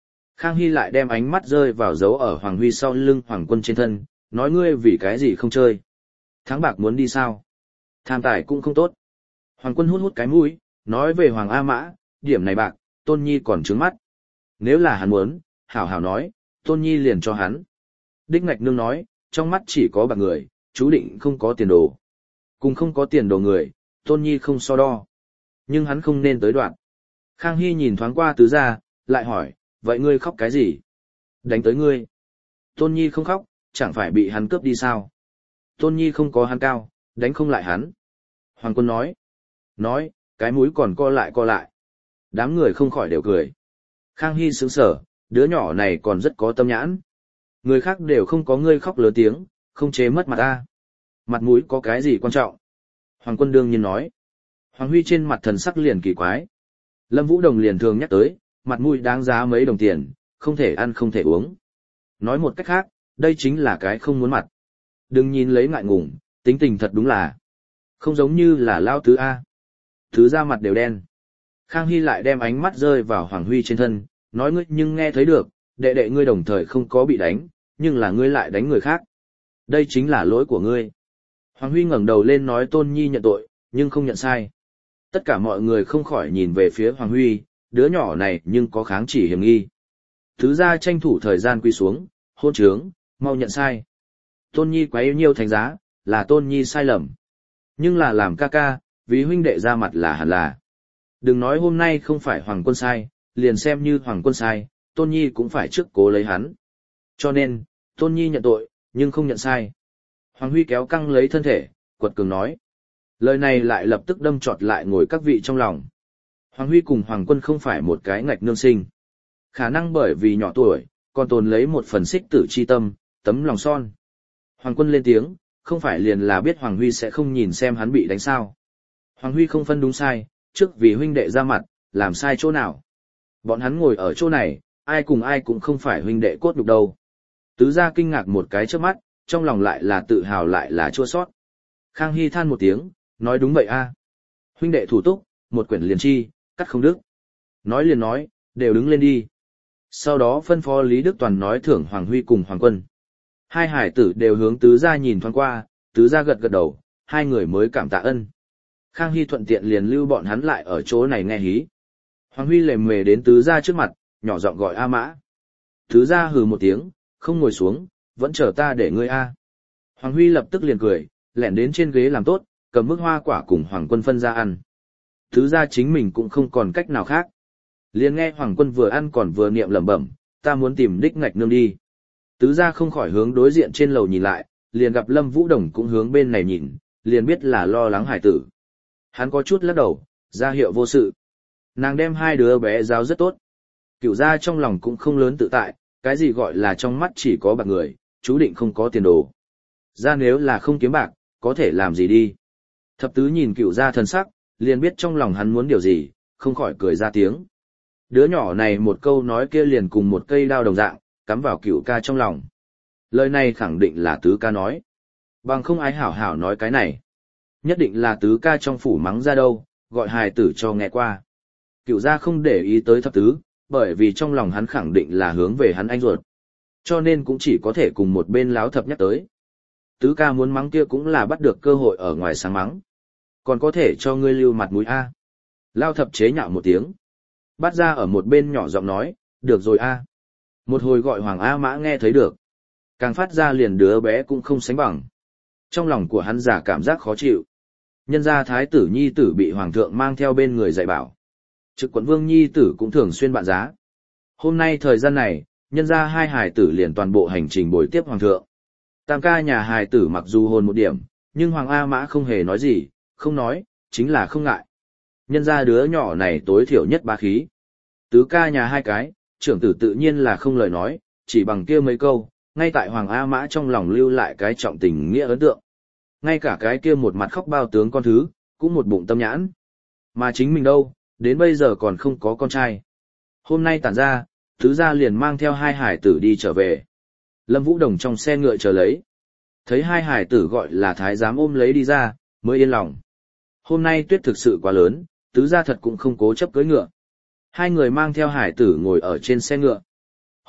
Khang Hy lại đem ánh mắt rơi vào dấu ở Hoàng Huy sau lưng Hoàng Quân trên thân, nói ngươi vì cái gì không chơi. Thắng bạc muốn đi sao? Tham tài cũng không tốt. Hoàng Quân hút hút cái mũi, nói về Hoàng A Mã, điểm này bạc, Tôn Nhi còn trướng mắt. Nếu là hắn muốn, hảo hảo nói, Tôn Nhi liền cho hắn. Đích Ngạch Nương nói, trong mắt chỉ có bạc người, chú định không có tiền đồ. Cùng không có tiền đồ người, Tôn Nhi không so đo. Nhưng hắn không nên tới đoạn. Khang Hy nhìn thoáng qua Tứ Gia, lại hỏi, vậy ngươi khóc cái gì? Đánh tới ngươi. Tôn Nhi không khóc, chẳng phải bị hắn cướp đi sao? Tôn Nhi không có hắn cao, đánh không lại hắn. Hoàng Quân nói, cái mũi còn co lại. Đám người không khỏi đều cười. Khang Hy sững sờ, đứa nhỏ này còn rất có tâm nhãn. Người khác đều không có ngươi khóc lớn tiếng, không chế mất mặt ta. Mặt mũi có cái gì quan trọng? Hoàng Quân đương nhiên nói. Hoàng Huy trên mặt thần sắc liền kỳ quái. Lâm Vũ Đồng liền thường nhắc tới, mặt mũi đáng giá mấy đồng tiền, không thể ăn không thể uống. Nói một cách khác, đây chính là cái không muốn mặt. Đừng nhìn lấy ngại ngùng, tính tình thật đúng là không giống như là lao tứ A. Thứ ra mặt đều đen. Khang Hy lại đem ánh mắt rơi vào Hoàng Huy trên thân, nói ngươi nhưng nghe thấy được, đệ đệ ngươi đồng thời không có bị đánh, nhưng là ngươi lại đánh người khác. Đây chính là lỗi của ngươi. Hoàng Huy ngẩng đầu lên nói Tôn Nhi nhận tội, nhưng không nhận sai. Tất cả mọi người không khỏi nhìn về phía Hoàng Huy, đứa nhỏ này nhưng có kháng chỉ hiểm nghi. Thứ ra tranh thủ thời gian quy xuống, hôn trướng, mau nhận sai. Tôn Nhi quá yêu nhiêu thành giá, là Tôn Nhi sai lầm. Nhưng là làm ca ca, vì huynh đệ ra mặt là hẳn là. Đừng nói hôm nay không phải Hoàng Quân sai, liền xem như Hoàng Quân sai, Tôn Nhi cũng phải trước cố lấy hắn. Cho nên, Tôn Nhi nhận tội, nhưng không nhận sai. Hoàng Huy kéo căng lấy thân thể, quật cường nói. Lời này lại lập tức đâm trọt lại ngồi các vị trong lòng. Hoàng Huy cùng Hoàng Quân không phải một cái ngạch nương sinh. Khả năng bởi vì nhỏ tuổi, còn tồn lấy một phần xích tử chi tâm, tấm lòng son. Hoàng Quân lên tiếng, không phải liền là biết Hoàng Huy sẽ không nhìn xem hắn bị đánh sao. Hoàng Huy không phân đúng sai, trước vì huynh đệ ra mặt, làm sai chỗ nào. Bọn hắn ngồi ở chỗ này, ai cùng ai cũng không phải huynh đệ cốt nhục đâu. Tứ gia kinh ngạc một cái trước mắt, trong lòng lại là tự hào lại là chua sót. Khang Hy than một tiếng, nói đúng vậy a. Huynh đệ thủ túc, một quyển liền chi, cắt không đứt. Nói liền nói, đều đứng lên đi. Sau đó phân phó Lý Đức Toàn nói thưởng Hoàng Huy cùng Hoàng Quân. Hai hải tử đều hướng tứ gia nhìn thoáng qua, tứ gia gật gật đầu, hai người mới cảm tạ ân. Khang Hy thuận tiện liền lưu bọn hắn lại ở chỗ này nghe hí. Hoàng Huy lề mề đến tứ gia trước mặt, nhỏ giọng gọi A Mã. Tứ gia hừ một tiếng, không ngồi xuống, vẫn chờ ta để ngươi A. Hoàng Huy lập tức liền cười, lẻn đến trên ghế làm tốt, cầm mức hoa quả cùng Hoàng Quân phân ra ăn. Tứ gia chính mình cũng không còn cách nào khác. Liền nghe Hoàng Quân vừa ăn còn vừa niệm lẩm bẩm, ta muốn tìm Đích Ngạch Nương đi. Tứ gia không khỏi hướng đối diện trên lầu nhìn lại, liền gặp Lâm Vũ Đồng cũng hướng bên này nhìn, liền biết là lo lắng hải tử. Hắn có chút lắc đầu, ra hiệu vô sự. Nàng đem hai đứa bé giáo rất tốt. Cửu gia trong lòng cũng không lớn tự tại, cái gì gọi là trong mắt chỉ có bạc người, chú định không có tiền đồ. Gia nếu là không kiếm bạc, có thể làm gì đi. Thập tứ nhìn Cửu gia thần sắc, liền biết trong lòng hắn muốn điều gì, không khỏi cười ra tiếng. Đứa nhỏ này một câu nói kia liền cùng một cây đao đồng dạng, cắm vào Cửu ca trong lòng. Lời này khẳng định là tứ ca nói. Bằng không ai hảo hảo nói cái này. Nhất định là tứ ca trong phủ mắng ra đâu, gọi hài tử cho nghe qua. Cửu gia không để ý tới thập tứ, bởi vì trong lòng hắn khẳng định là hướng về hắn anh ruột. Cho nên cũng chỉ có thể cùng một bên láo thập nhắc tới. Tứ ca muốn mắng kia cũng là bắt được cơ hội ở ngoài sáng mắng. Còn có thể cho ngươi lưu mặt mũi A. Lao thập chế nhạo một tiếng. Bắt ra ở một bên nhỏ giọng nói, được rồi A. Một hồi gọi Hoàng A Mã nghe thấy được. Càng phát ra liền đứa bé cũng không sánh bằng. Trong lòng của hắn giả cảm giác khó chịu. Nhân gia thái tử nhi tử bị hoàng thượng mang theo bên người dạy bảo. Trực quận vương nhi tử cũng thường xuyên bạn giá. Hôm nay thời gian này, nhân gia hai hài tử liền toàn bộ hành trình bồi tiếp hoàng thượng. Tam ca nhà hài tử mặc dù hồn một điểm, nhưng Hoàng A Mã không hề nói gì, không nói, chính là không ngại. Nhân gia đứa nhỏ này tối thiểu nhất bá khí. Tứ ca nhà hai cái, trưởng tử tự nhiên là không lời nói, chỉ bằng kia mấy câu, ngay tại Hoàng A Mã trong lòng lưu lại cái trọng tình nghĩa ấn tượng. Ngay cả cái kia một mặt khóc bao tướng con thứ, cũng một bụng tâm nhãn. Mà chính mình đâu, đến bây giờ còn không có con trai. Hôm nay tản ra, tứ gia liền mang theo hai hải tử đi trở về. Lâm Vũ Đồng trong xe ngựa chờ lấy. Thấy hai hải tử gọi là thái giám ôm lấy đi ra, mới yên lòng. Hôm nay tuyết thực sự quá lớn, tứ gia thật cũng không cố chấp cưỡi ngựa. Hai người mang theo hải tử ngồi ở trên xe ngựa.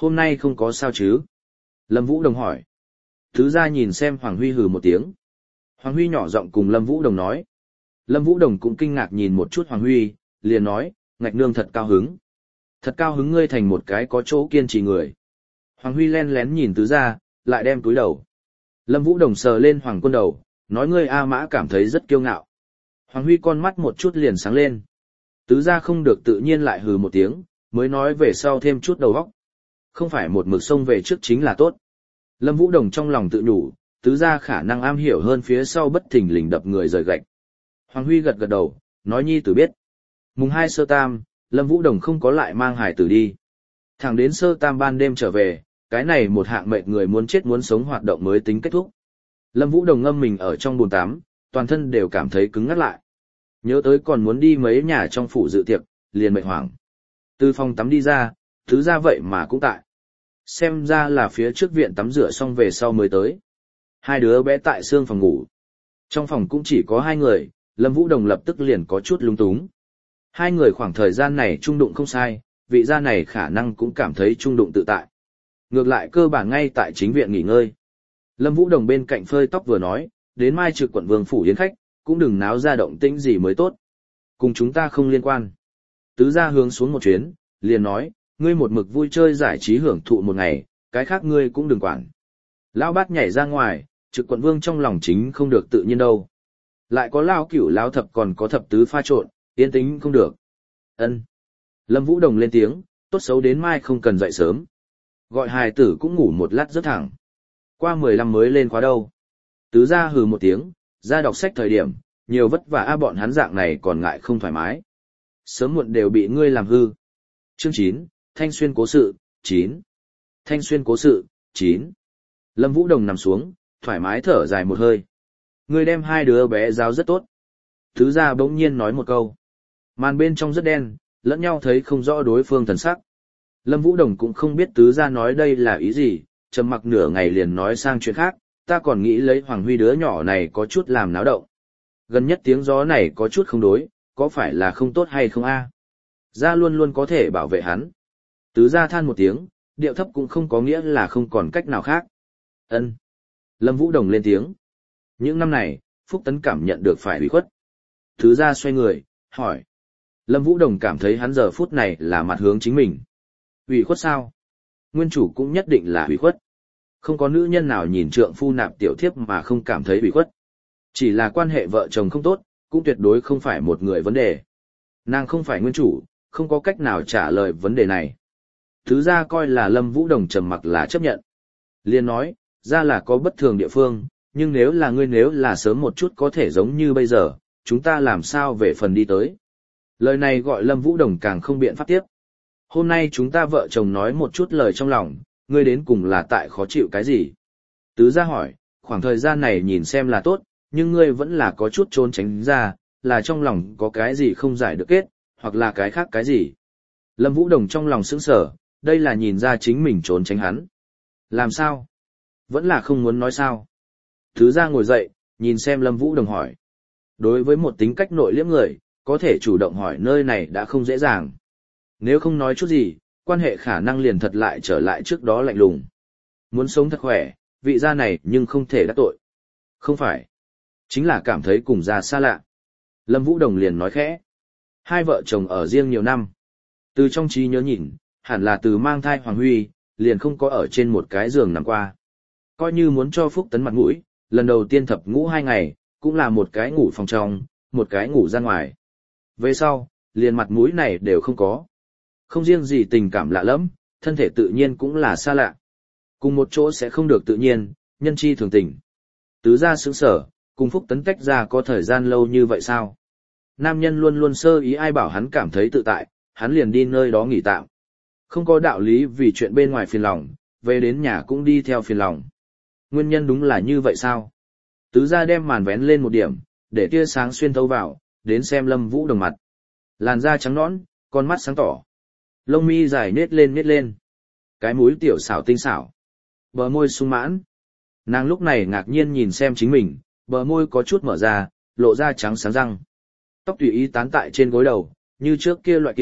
Hôm nay không có sao chứ? Lâm Vũ Đồng hỏi. Tứ gia nhìn xem Hoàng Huy hừ một tiếng. Hoàng Huy nhỏ giọng cùng Lâm Vũ Đồng nói. Lâm Vũ Đồng cũng kinh ngạc nhìn một chút Hoàng Huy, liền nói, ngạch nương thật cao hứng. Thật cao hứng ngươi thành một cái có chỗ kiên trì người. Hoàng Huy len lén nhìn tứ gia, lại đem túi đầu. Lâm Vũ Đồng sờ lên Hoàng Quân đầu, nói ngươi A Mã cảm thấy rất kiêu ngạo. Hoàng Huy con mắt một chút liền sáng lên. Tứ gia không được tự nhiên lại hừ một tiếng, mới nói về sau thêm chút đầu óc. Không phải một mực sông về trước chính là tốt. Lâm Vũ Đồng trong lòng tự nhủ, tứ gia khả năng am hiểu hơn phía sau bất thình lình đập người rời gạch. Hoàng Huy gật gật đầu, nói nhi tử biết. Mùng 2 sơ tam, Lâm Vũ Đồng không có lại mang hải tử đi. Thẳng đến sơ tam ban đêm trở về, cái này một hạng mệnh người muốn chết muốn sống hoạt động mới tính kết thúc. Lâm Vũ Đồng ngâm mình ở trong bồn tắm, toàn thân đều cảm thấy cứng ngắt lại. Nhớ tới còn muốn đi mấy nhà trong phủ dự tiệc, liền mệt hoảng. Từ phòng tắm đi ra, thứ ra vậy mà cũng tại. Xem ra là phía trước viện tắm rửa xong về sau mới tới. Hai đứa bé tại xương phòng ngủ. Trong phòng cũng chỉ có hai người, Lâm Vũ Đồng lập tức liền có chút lung túng. Hai người khoảng thời gian này trung đụng không sai, vị gia này khả năng cũng cảm thấy trung đụng tự tại. Ngược lại cơ bản ngay tại chính viện nghỉ ngơi. Lâm Vũ Đồng bên cạnh phơi tóc vừa nói, đến mai trực quận vương phủ yến khách, cũng đừng náo ra động tĩnh gì mới tốt. Cùng chúng ta không liên quan. Tứ gia hướng xuống một chuyến, liền nói, ngươi một mực vui chơi giải trí hưởng thụ một ngày, cái khác ngươi cũng đừng quản. Lão bát nhảy ra ngoài, trực quận vương trong lòng chính không được tự nhiên đâu. Lại có lao cửu lao thập còn có thập tứ pha trộn, yên tĩnh không được. Ân. Lâm Vũ Đồng lên tiếng, tốt xấu đến mai không cần dậy sớm. Gọi hài tử cũng ngủ một lát rất thẳng. Qua 15 mới lên khóa đâu. Tứ gia hừ một tiếng, ra đọc sách thời điểm, nhiều vất vả bọn hắn dạng này còn ngại không thoải mái. Sớm muộn đều bị ngươi làm hư. Chương 9, Thanh Xuyên cố sự, 9. Thanh Xuyên cố sự, 9. Lâm Vũ Đồng nằm xuống, thoải mái thở dài một hơi. Ngươi đem hai đứa bé giáo rất tốt. Tứ gia bỗng nhiên nói một câu. Màn bên trong rất đen, lẫn nhau thấy không rõ đối phương thần sắc. Lâm Vũ Đồng cũng không biết tứ gia nói đây là ý gì, trầm mặc nửa ngày liền nói sang chuyện khác, ta còn nghĩ lấy Hoàng Huy đứa nhỏ này có chút làm náo động. Gần nhất tiếng gió này có chút không đối, có phải là không tốt hay không a? Gia luôn luôn có thể bảo vệ hắn. Tứ gia than một tiếng, điệu thấp cũng không có nghĩa là không còn cách nào khác. Ân. Lâm Vũ Đồng lên tiếng. Những năm này, Phúc Tấn cảm nhận được phải ủy khuất. Tứ gia xoay người, hỏi. Lâm Vũ Đồng cảm thấy hắn giờ phút này là mặt hướng chính mình. Ủy khuất sao? Nguyên chủ cũng nhất định là ủy khuất. Không có nữ nhân nào nhìn trượng phu nạp tiểu thiếp mà không cảm thấy ủy khuất. Chỉ là quan hệ vợ chồng không tốt, cũng tuyệt đối không phải một người vấn đề. Nàng không phải nguyên chủ, không có cách nào trả lời vấn đề này. Thứ ra coi là Lâm Vũ Đồng trầm mặc là chấp nhận. Liên nói, ra là có bất thường địa phương, nhưng nếu là ngươi nếu là sớm một chút có thể giống như bây giờ, chúng ta làm sao về phần đi tới. Lời này gọi Lâm Vũ Đồng càng không biện pháp tiếp. Hôm nay chúng ta vợ chồng nói một chút lời trong lòng, ngươi đến cùng là tại khó chịu cái gì? Tứ gia hỏi, khoảng thời gian này nhìn xem là tốt, nhưng ngươi vẫn là có chút trốn tránh ra, là trong lòng có cái gì không giải được kết, hoặc là cái khác cái gì. Lâm Vũ Đồng trong lòng sững sờ, đây là nhìn ra chính mình trốn tránh hắn. Làm sao? Vẫn là không muốn nói sao? Tứ gia ngồi dậy, nhìn xem Lâm Vũ Đồng hỏi. Đối với một tính cách nội liễm người, có thể chủ động hỏi nơi này đã không dễ dàng. Nếu không nói chút gì, quan hệ khả năng liền thật lại trở lại trước đó lạnh lùng. Muốn sống thật khỏe, vị gia này nhưng không thể đắc tội. Không phải. Chính là cảm thấy cùng gia xa lạ. Lâm Vũ Đồng liền nói khẽ. Hai vợ chồng ở riêng nhiều năm. Từ trong trí nhớ nhìn, hẳn là từ mang thai Hoàng Huy, liền không có ở trên một cái giường nằm qua. Coi như muốn cho Phúc Tấn mặt mũi, lần đầu tiên thập ngũ 2 ngày, cũng là một cái ngủ phòng trong, một cái ngủ ra ngoài. Về sau, liền mặt mũi này đều không có. Không riêng gì tình cảm lạ lẫm, thân thể tự nhiên cũng là xa lạ. Cùng một chỗ sẽ không được tự nhiên, nhân chi thường tình. Tứ gia sững sở, cùng Phúc Tấn tách ra có thời gian lâu như vậy sao? Nam nhân luôn luôn sơ ý ai bảo hắn cảm thấy tự tại, hắn liền đi nơi đó nghỉ tạm. Không có đạo lý vì chuyện bên ngoài phiền lòng, về đến nhà cũng đi theo phiền lòng. Nguyên nhân đúng là như vậy sao? Tứ gia đem màn vén lên một điểm, để tia sáng xuyên thấu vào, đến xem Lâm Vũ Đồng mặt. Làn da trắng nõn, con mắt sáng tỏ. Lông mi dài nết lên. Cái mũi tiểu xảo tinh xảo. Bờ môi sung mãn. Nàng lúc này ngạc nhiên nhìn xem chính mình, bờ môi có chút mở ra, lộ ra trắng sáng răng. Tóc tùy ý tán tại trên gối đầu, như trước kia loại kia,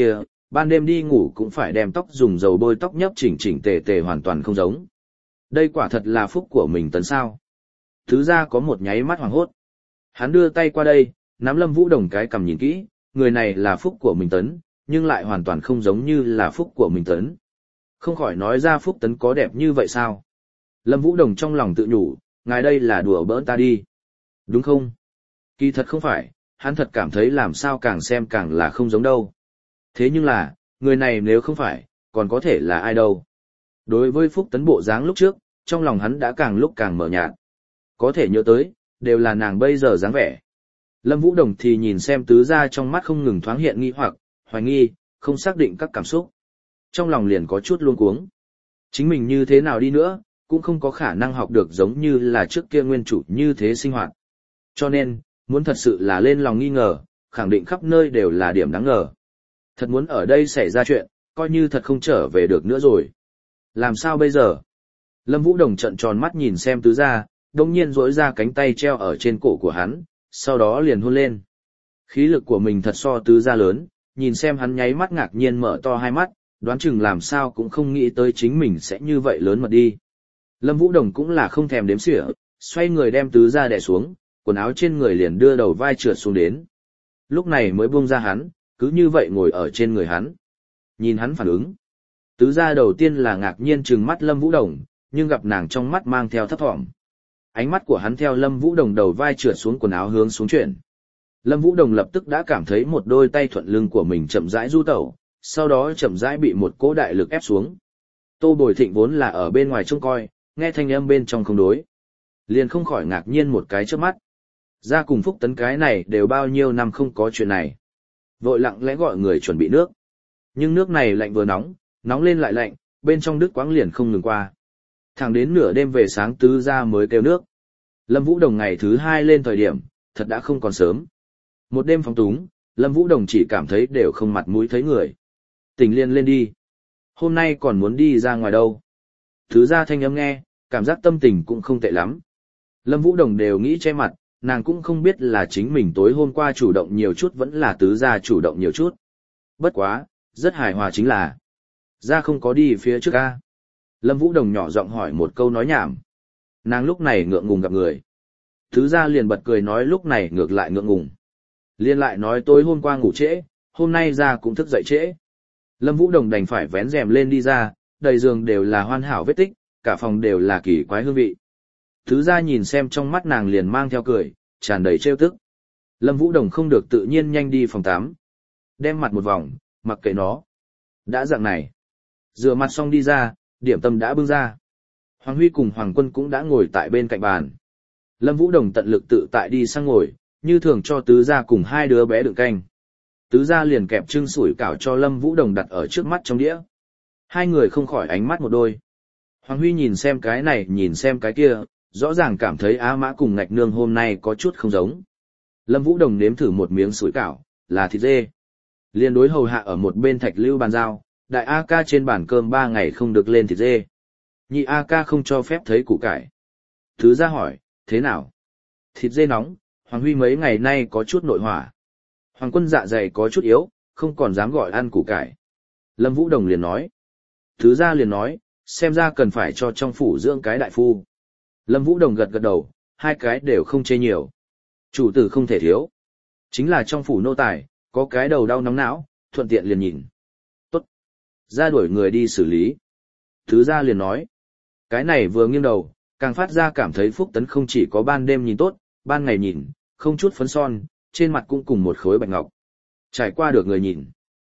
ban đêm đi ngủ cũng phải đem tóc dùng dầu bôi tóc nhấp chỉnh chỉnh tề tề hoàn toàn không giống. Đây quả thật là phúc của mình tấn sao. Tứ gia có một nháy mắt hoảng hốt. Hắn đưa tay qua đây, nắm Lâm Vũ Đồng cái cằm nhìn kỹ, người này là phúc của mình tấn, nhưng lại hoàn toàn không giống như là phúc của mình tấn. Không khỏi nói ra phúc tấn có đẹp như vậy sao? Lâm Vũ Đồng trong lòng tự nhủ, ngài đây là đùa bỡn ta đi. Đúng không? Kỳ thật không phải, hắn thật cảm thấy làm sao càng xem càng là không giống đâu. Thế nhưng là, người này nếu không phải, còn có thể là ai đâu. Đối với phúc tấn bộ dáng lúc trước, trong lòng hắn đã càng lúc càng mờ nhạt. Có thể nhớ tới, đều là nàng bây giờ dáng vẻ. Lâm Vũ Đồng thì nhìn xem tứ gia trong mắt không ngừng thoáng hiện nghi hoặc, hoài nghi, không xác định các cảm xúc. Trong lòng liền có chút luống cuống. Chính mình như thế nào đi nữa, cũng không có khả năng học được giống như là trước kia nguyên chủ như thế sinh hoạt. Cho nên, muốn thật sự là lên lòng nghi ngờ, khẳng định khắp nơi đều là điểm đáng ngờ. Thật muốn ở đây xảy ra chuyện, coi như thật không trở về được nữa rồi. Làm sao bây giờ? Lâm Vũ Đồng trợn tròn mắt nhìn xem tứ gia, đồng nhiên duỗi ra cánh tay treo ở trên cổ của hắn, sau đó liền hôn lên. Khí lực của mình thật so tứ gia lớn, nhìn xem hắn nháy mắt ngạc nhiên mở to hai mắt, đoán chừng làm sao cũng không nghĩ tới chính mình sẽ như vậy lớn mật đi. Lâm Vũ Đồng cũng là không thèm đếm xỉa, xoay người đem tứ gia đè xuống, quần áo trên người liền đưa đầu vai trượt xuống đến. Lúc này mới buông ra hắn, cứ như vậy ngồi ở trên người hắn. Nhìn hắn phản ứng. Tứ gia đầu tiên là ngạc nhiên trừng mắt Lâm Vũ Đồng, nhưng gặp nàng trong mắt mang theo thấp thỏm. Ánh mắt của hắn theo Lâm Vũ Đồng đầu vai trượt xuống quần áo hướng xuống chuyển. Lâm Vũ Đồng lập tức đã cảm thấy một đôi tay thuận lưng của mình chậm rãi du tẩu, sau đó chậm rãi bị một cỗ đại lực ép xuống. Tô Bồi Thịnh vốn là ở bên ngoài trông coi, nghe thanh âm bên trong không đối. Liền không khỏi ngạc nhiên một cái trước mắt. Ra cùng Phúc Tấn cái này đều bao nhiêu năm không có chuyện này. Vội lặng lẽ gọi người chuẩn bị nước. Nhưng nước này lạnh vừa nóng, nóng lên lại lạnh, bên trong đứt quãng liền không ngừng qua. Thẳng đến nửa đêm về sáng tứ gia mới kêu nước. Lâm Vũ Đồng ngày thứ 2 lên thời điểm, thật đã không còn sớm. Một đêm phóng túng, Lâm Vũ Đồng chỉ cảm thấy đều không mặt mũi thấy người. Tỉnh liền lên đi. Hôm nay còn muốn đi ra ngoài đâu. Tứ gia thanh âm nghe, cảm giác tâm tình cũng không tệ lắm. Lâm Vũ Đồng đều nghĩ che mặt, nàng cũng không biết là chính mình tối hôm qua chủ động nhiều chút vẫn là tứ gia chủ động nhiều chút. Bất quá, rất hài hòa chính là gia không có đi phía trước a. Lâm Vũ Đồng nhỏ giọng hỏi một câu nói nhảm. Nàng lúc này ngượng ngùng gặp người. Tứ gia liền bật cười nói lúc này ngược lại ngượng ngùng. Liên lại nói tối hôm qua ngủ trễ, hôm nay gia cũng thức dậy trễ. Lâm Vũ Đồng đành phải vén rèm lên đi ra, đầy giường đều là hoàn hảo vết tích, cả phòng đều là kỳ quái hương vị. Tứ gia nhìn xem trong mắt nàng liền mang theo cười, tràn đầy trêu tức. Lâm Vũ Đồng không được tự nhiên nhanh đi phòng tắm. Đem mặt một vòng, mặc kệ nó. Đã dạng này. Rửa mặt xong đi ra, điểm tâm đã bưng ra. Hoàng Huy cùng Hoàng Quân cũng đã ngồi tại bên cạnh bàn. Lâm Vũ Đồng tận lực tự tại đi sang ngồi, như thường cho tứ gia cùng hai đứa bé đựng canh. Tứ gia liền kẹp trưng sủi cảo cho Lâm Vũ Đồng đặt ở trước mắt trong đĩa. Hai người không khỏi ánh mắt một đôi. Hoàng Huy nhìn xem cái này nhìn xem cái kia, rõ ràng cảm thấy Á Mã cùng Ngạch Nương hôm nay có chút không giống. Lâm Vũ Đồng nếm thử một miếng sủi cảo, là thịt dê. Liên đối hầu hạ ở một bên Thạch Lưu bàn giao, đại A ca trên bàn cơm 3 ngày không được lên thịt dê. Nhị A ca không cho phép thấy củ cải. Tứ gia hỏi, thế nào? Thịt dê nóng, Hoàng Huy mấy ngày nay có chút nội hỏa. Hoàng Quân dạ dày có chút yếu, không còn dám gọi ăn củ cải. Lâm Vũ Đồng liền nói. Tứ gia liền nói, xem ra cần phải cho trong phủ dưỡng cái đại phu. Lâm Vũ Đồng gật gật đầu, hai cái đều không chê nhiều. Chủ tử không thể thiếu. Chính là trong phủ nô tài, có cái đầu đau nóng não, thuận tiện liền nhìn. Tốt. Ra đuổi người đi xử lý. Tứ gia liền nói. Cái này vừa nghiêng đầu, càng phát ra cảm thấy Phúc Tấn không chỉ có ban đêm nhìn tốt, ban ngày nhìn, không chút phấn son, trên mặt cũng cùng một khối bạch ngọc. Trải qua được người nhìn.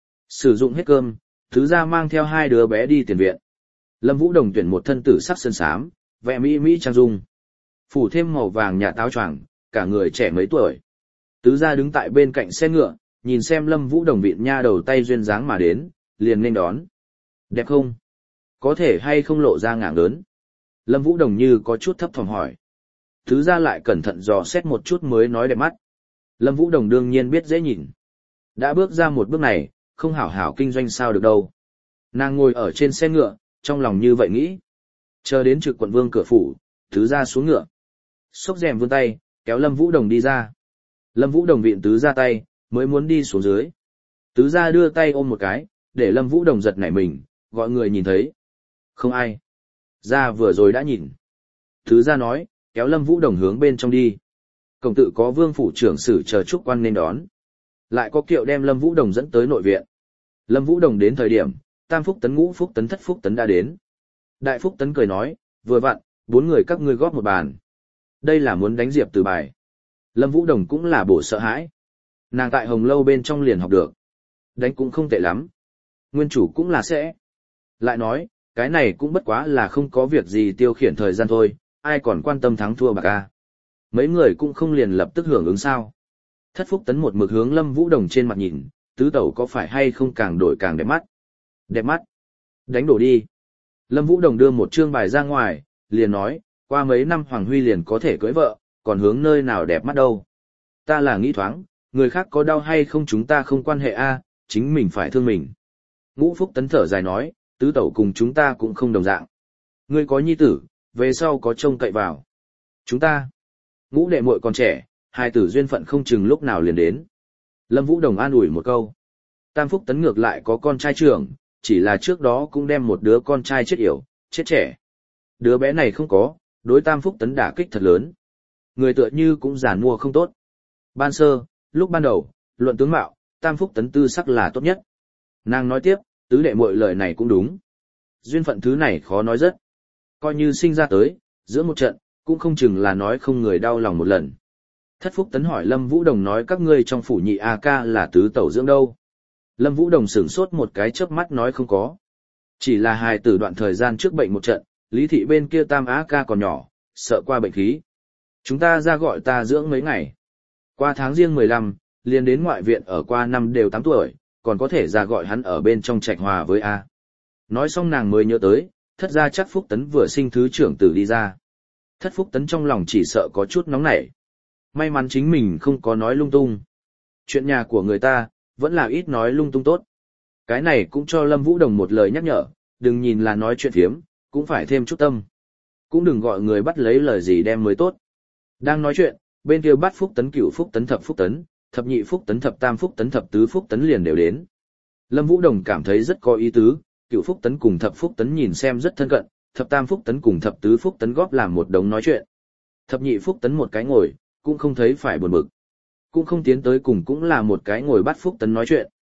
Sử dụng hết cơm, tứ gia mang theo hai đứa bé đi tiền viện. Lâm Vũ Đồng tuyển một thân tử sắc sơn xám, vẽ mỹ mỹ trang dung. Phủ thêm màu vàng nhạt áo choàng, cả người trẻ mấy tuổi. Tứ gia đứng tại bên cạnh xe ngựa, nhìn xem Lâm Vũ Đồng vịn nha đầu tay duyên dáng mà đến, liền nên đón. Đẹp không? Có thể hay không lộ ra ngạng lớn? Lâm Vũ Đồng như có chút thấp thỏm hỏi. Tứ gia lại cẩn thận dò xét một chút mới nói đẹp mắt. Lâm Vũ Đồng đương nhiên biết dễ nhìn. Đã bước ra một bước này, không hảo hảo kinh doanh sao được đâu. Nàng ngồi ở trên xe ngựa, trong lòng như vậy nghĩ. Chờ đến trực quận vương cửa phủ, tứ gia xuống ngựa. Xốc rèm vươn tay, kéo Lâm Vũ Đồng đi ra. Lâm Vũ Đồng vịn tứ gia tay, mới muốn đi xuống dưới. Tứ gia đưa tay ôm một cái, để Lâm Vũ Đồng giật nảy mình, gọi người nhìn thấy. Không ai. Ra vừa rồi đã nhìn. Thứ ra nói, kéo Lâm Vũ Đồng hướng bên trong đi. Cổng tự có Vương phủ trưởng sử chờ trúc quan nên đón. Lại có kiệu đem Lâm Vũ Đồng dẫn tới nội viện. Lâm Vũ Đồng đến thời điểm, Tam Phúc Tấn, Ngũ Phúc Tấn, Thất Phúc Tấn đã đến. Đại Phúc Tấn cười nói, vừa vặn, 4 người các ngươi góp một bàn. Đây là muốn đánh Diệp Từ bài. Lâm Vũ Đồng cũng là bổ sợ hãi. Nàng tại Hồng Lâu bên trong liền học được. Đánh cũng không tệ lắm. Nguyên chủ cũng là sẽ. Lại nói, cái này cũng bất quá là không có việc gì tiêu khiển thời gian thôi, ai còn quan tâm thắng thua bạc a. Mấy người cũng không liền lập tức hưởng ứng sao. Thất Phúc Tấn một mực hướng Lâm Vũ Đồng trên mặt nhìn, tứ tẩu có phải hay không càng đổi càng đẹp mắt. Đẹp mắt. Đánh đổ đi. Lâm Vũ Đồng đưa một chương bài ra ngoài, liền nói, qua mấy năm Hoàng Huy liền có thể cưới vợ, còn hướng nơi nào đẹp mắt đâu. Ta là nghĩ thoáng, người khác có đau hay không chúng ta không quan hệ a, chính mình phải thương mình. Ngũ Phúc Tấn thở dài nói, tứ tẩu cùng chúng ta cũng không đồng dạng. Ngươi có nhi tử, về sau có trông cậy vào. Chúng ta, Ngũ đệ muội còn trẻ, hai tử duyên phận không chừng lúc nào liền đến. Lâm Vũ Đồng an ủi một câu. Tam Phúc Tấn ngược lại có con trai trưởng, chỉ là trước đó cũng đem một đứa con trai chết yểu, chết trẻ. Đứa bé này không có, đối Tam Phúc Tấn đả kích thật lớn. Người tựa như cũng giàn mua không tốt. Ban sơ, lúc ban đầu, luận tướng mạo, Tam Phúc Tấn tư sắc là tốt nhất. Nàng nói tiếp, tứ đệ muội lời này cũng đúng. Duyên phận thứ này khó nói rất. Coi như sinh ra tới, giữa một trận, cũng không chừng là nói không người đau lòng một lần. Thất Phúc Tấn hỏi Lâm Vũ Đồng nói các ngươi trong phủ nhị A ca là tứ tẩu dưỡng đâu. Lâm Vũ Đồng sửng sốt một cái chớp mắt nói không có. Chỉ là hài tử đoạn thời gian trước bệnh một trận, Lý thị bên kia Tam A ca còn nhỏ, sợ qua bệnh khí. Chúng ta ra gọi ta dưỡng mấy ngày. Qua tháng riêng 15, liền đến ngoại viện ở qua năm đều 8 tuổi, còn có thể ra gọi hắn ở bên trong trạch hòa với A. Nói xong nàng mới nhớ tới, thất ra chắc Phúc Tấn vừa sinh thứ trưởng tử đi ra. Thất Phúc Tấn trong lòng chỉ sợ có chút nóng nảy. May mắn chính mình không có nói lung tung. Chuyện nhà của người ta, vẫn là ít nói lung tung tốt. Cái này cũng cho Lâm Vũ Đồng một lời nhắc nhở, đừng nhìn là nói chuyện phiếm, cũng phải thêm chút tâm. Cũng đừng gọi người bắt lấy lời gì đem mới tốt. Đang nói chuyện, bên kia Bát Phúc Tấn, Cửu Phúc Tấn, Thập Phúc Tấn, Thập Nhị Phúc Tấn, Thập Tam Phúc Tấn, Thập Tứ Phúc Tấn liền đều đến. Lâm Vũ Đồng cảm thấy rất có ý tứ, Cửu Phúc Tấn cùng Thập Phúc Tấn nhìn xem rất thân cận, Thập Tam Phúc Tấn cùng Thập Tứ Phúc Tấn góp làm một đống nói chuyện. Thập Nhị Phúc Tấn một cái ngồi, cũng không thấy phải buồn bực. Cũng không tiến tới cùng cũng là một cái ngồi Bát Phúc Tấn nói chuyện.